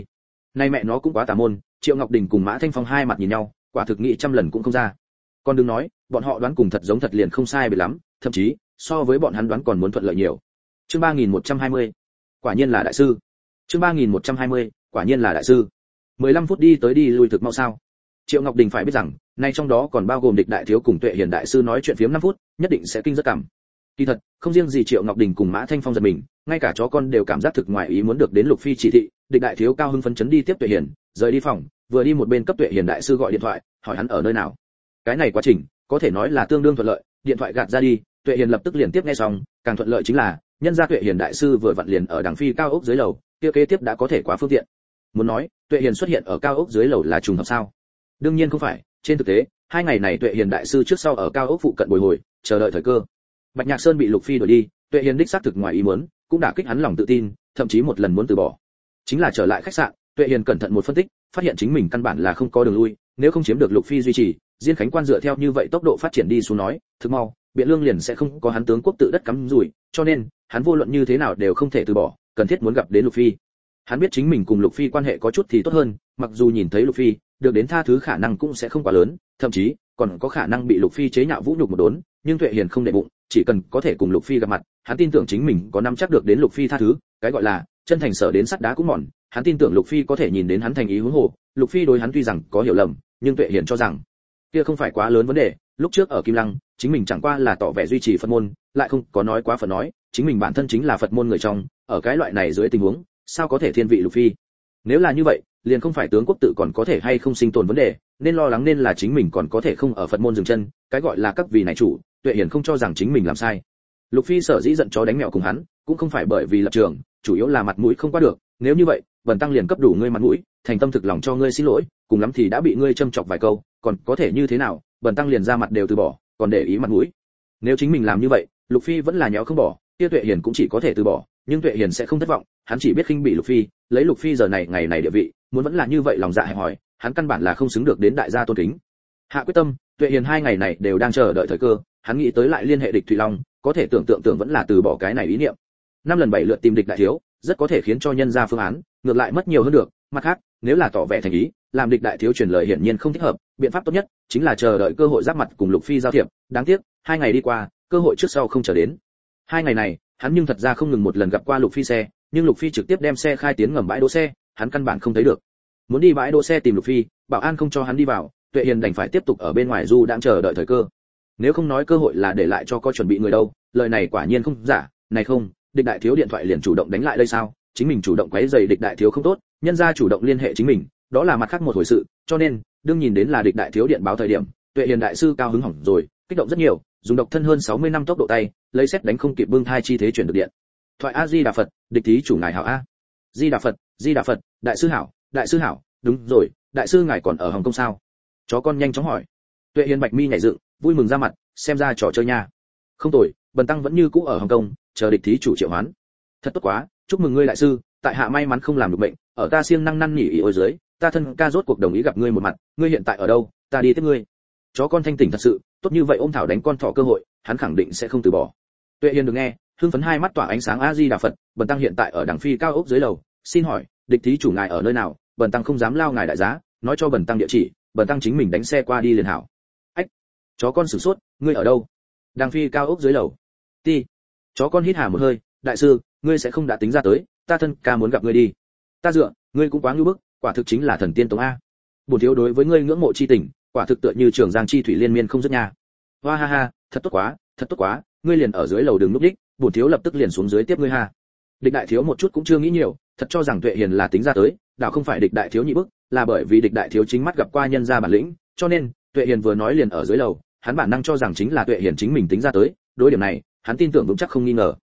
Nay mẹ nó cũng quá tà môn, Triệu Ngọc Đình cùng Mã Thanh Phong hai mặt nhìn nhau, quả thực nghĩ trăm lần cũng không ra. Còn đừng nói, bọn họ đoán cùng thật giống thật liền không sai biệt lắm, thậm chí so với bọn hắn đoán còn muốn thuận lợi nhiều. Chương ba nghìn một trăm hai mươi, quả nhiên là đại sư. Chương ba nghìn một trăm hai mươi, quả nhiên là đại sư. mười lăm phút đi tới đi lui thực mau sao? Triệu Ngọc Đình phải biết rằng, nay trong đó còn bao gồm Địch Đại Thiếu cùng Tuệ Hiền đại sư nói chuyện phiếm năm phút, nhất định sẽ kinh rất cảm. Kỳ thật, không riêng gì Triệu Ngọc Đình cùng Mã Thanh Phong giật mình, ngay cả chó con đều cảm giác thực ngoài ý muốn được đến Lục Phi chỉ thị, Địch Đại Thiếu cao hưng phấn chấn đi tiếp Tuệ Hiền, rời đi phòng, vừa đi một bên cấp Tuệ Hiền đại sư gọi điện thoại, hỏi hắn ở nơi nào. Cái này quá trình, có thể nói là tương đương thuận lợi, điện thoại gạt ra đi, Tuệ Hiền lập tức liền tiếp nghe xong, càng thuận lợi chính là, nhân gia Tuệ Hiền đại sư vừa vặn liền ở đằng phi cao ốc dưới lầu, kia kế tiếp đã có thể quá phương tiện. Muốn nói, Tuệ Hiền xuất hiện ở cao ốc dưới lầu là trùng hợp sao? Đương nhiên không phải, trên thực tế, hai ngày này Tuệ Hiền đại sư trước sau ở cao ốc phụ cận bồi hồi, chờ đợi thời cơ. Bạch Nhạc Sơn bị Lục Phi đuổi đi, Tuệ Hiền đích xác thực ngoài ý muốn, cũng đả kích hắn lòng tự tin, thậm chí một lần muốn từ bỏ. Chính là trở lại khách sạn, Tuệ Hiền cẩn thận một phân tích, phát hiện chính mình căn bản là không có đường lui, nếu không chiếm được Lục Phi duy trì, Diên Khánh Quan dựa theo như vậy tốc độ phát triển đi xuống nói, thực mau, Biện Lương liền sẽ không có hắn tướng quốc tự đất cắm rủi, cho nên, hắn vô luận như thế nào đều không thể từ bỏ, cần thiết muốn gặp đến Lục Phi. Hắn biết chính mình cùng Lục Phi quan hệ có chút thì tốt hơn, mặc dù nhìn thấy Lục Phi, được đến tha thứ khả năng cũng sẽ không quá lớn, thậm chí còn có khả năng bị Lục Phi chế nhạo vũ nhục một đốn, nhưng Tuệ Hiền không để bụng, chỉ cần có thể cùng Lục Phi gặp mặt, hắn tin tưởng chính mình có nắm chắc được đến Lục Phi tha thứ, cái gọi là chân thành sở đến sắt đá cũng mòn, hắn tin tưởng Lục Phi có thể nhìn đến hắn thành ý huống hồ, Lục Phi đối hắn tuy rằng có hiểu lầm, nhưng Tuệ Hiền cho rằng kia không phải quá lớn vấn đề, lúc trước ở Kim Lăng, chính mình chẳng qua là tỏ vẻ duy trì Phật môn, lại không có nói quá Phật nói, chính mình bản thân chính là Phật môn người trong, ở cái loại này dưới tình huống, sao có thể thiên vị Lục Phi? Nếu là như vậy, liền không phải tướng quốc tự còn có thể hay không sinh tồn vấn đề, nên lo lắng nên là chính mình còn có thể không ở Phật môn dừng chân, cái gọi là các vị này chủ, Tuệ Hiền không cho rằng chính mình làm sai. Lục Phi sở dĩ giận chó đánh mèo cùng hắn, cũng không phải bởi vì lập trường, chủ yếu là mặt mũi không qua được, nếu như vậy, Bần tăng liền cấp đủ ngươi mặt mũi, thành tâm thực lòng cho ngươi xin lỗi, cùng lắm thì đã bị ngươi châm chọc vài câu, còn có thể như thế nào, Bần tăng liền ra mặt đều từ bỏ, còn để ý mặt mũi. Nếu chính mình làm như vậy, Lục Phi vẫn là nhéo không bỏ, kia Tuệ Hiền cũng chỉ có thể từ bỏ, nhưng Tuệ Hiền sẽ không thất vọng, hắn chỉ biết khinh bị Lục Phi, lấy Lục Phi giờ này ngày này địa vị, muốn vẫn là như vậy lòng dạ hẹp hòi, hắn căn bản là không xứng được đến đại gia tôn kính. Hạ quyết tâm, Tuệ Hiền hai ngày này đều đang chờ đợi thời cơ, hắn nghĩ tới lại liên hệ Địch Thụy Long, có thể tưởng tượng tưởng vẫn là từ bỏ cái này ý niệm. Năm lần bảy lượt tìm Địch Đại Thiếu, rất có thể khiến cho nhân ra phương án, ngược lại mất nhiều hơn được, mặt khác, nếu là tỏ vẻ thành ý, làm Địch Đại Thiếu truyền lời hiển nhiên không thích hợp, biện pháp tốt nhất chính là chờ đợi cơ hội giáp mặt cùng Lục Phi giao thiệp, đáng tiếc, hai ngày đi qua, cơ hội trước sau không chờ đến. Hai ngày này, hắn nhưng thật ra không ngừng một lần gặp qua Lục Phi xe, nhưng Lục Phi trực tiếp đem xe khai tiến ngầm bãi đỗ xe, hắn căn bản không thấy được. Muốn đi bãi đỗ xe tìm Lục Phi, bảo an không cho hắn đi vào, Tuệ Hiền đành phải tiếp tục ở bên ngoài du đang chờ đợi thời cơ. Nếu không nói cơ hội là để lại cho có chuẩn bị người đâu, lời này quả nhiên không giả, này không, Địch Đại Thiếu điện thoại liền chủ động đánh lại đây sao? Chính mình chủ động quấy rầy Địch Đại Thiếu không tốt, nhân gia chủ động liên hệ chính mình, đó là mặt khác một hồi sự, cho nên, đương nhìn đến là Địch Đại Thiếu điện báo thời điểm, Tuệ Hiền đại sư cao hứng hỏng rồi, kích động rất nhiều, dùng độc thân hơn sáu mươi năm tốc độ tay, lấy xét đánh không kịp bưng thai chi thế chuyển được điện. Thoại A Di Đà Phật, Địch thí chủ ngài hảo a. Di Đà Phật, Di Đà Phật, đại sư hảo, đại sư hảo, đúng rồi, đại sư ngài còn ở Hồng Kông sao? Chó con nhanh chóng hỏi. Tuệ Hiền bạch mi nhảy dựng, vui mừng ra mặt, xem ra trò chơi nha. Không tồi, Bần tăng vẫn như cũ ở Hồng Kông, chờ Địch thí chủ triệu hoán. Thật tốt quá, chúc mừng ngươi đại sư, tại hạ may mắn không làm được bệnh, ở ta siêng năng năn nỉ ý ôi dưới, ta thân ca rốt cuộc đồng ý gặp ngươi một mặt, ngươi hiện tại ở đâu, ta đi tiếp ngươi. Chó con thanh tỉnh thật sự, tốt như vậy ôm thảo đánh con thỏ cơ hội, hắn khẳng định sẽ không từ bỏ. Tuệ Hiền được nghe, hưng phấn hai mắt tỏa ánh sáng A Di Đà Phật, Bần tăng hiện tại ở đằng phi cao ốc dưới lầu, xin hỏi, Địch thí chủ ngài ở nơi nào, Bần tăng không dám lao ngài đại giá, nói cho Bần tăng địa chỉ, Bần tăng chính mình đánh xe qua đi liền hảo. Ách, chó con sửng sốt, ngươi ở đâu? Đằng phi cao ốc dưới lầu. Ti. Chó con hít hà một hơi, đại sư, ngươi sẽ không đã tính ra tới, ta thân ca muốn gặp ngươi đi. Ta dựa, ngươi cũng quá ngu bức, quả thực chính là thần tiên tống a. Bổn thiếu đối với ngươi ngưỡng mộ chi tình, quả thực tựa như trường giang chi thủy liên miên không dứt nha. Hoa ha ha, thật tốt quá, thật tốt quá, ngươi liền ở dưới lầu đường núp đích, bổn thiếu lập tức liền xuống dưới tiếp ngươi ha. Địch Đại Thiếu một chút cũng chưa nghĩ nhiều, thật cho rằng Tuệ Hiền là tính ra tới, đảo không phải Địch Đại Thiếu nhị bức, là bởi vì Địch Đại Thiếu chính mắt gặp qua nhân gia bản lĩnh, cho nên Tuệ Hiền vừa nói liền ở dưới lầu, hắn bản năng cho rằng chính là Tuệ Hiền chính mình tính ra tới, đối điểm này, hắn tin tưởng vững chắc không nghi ngờ.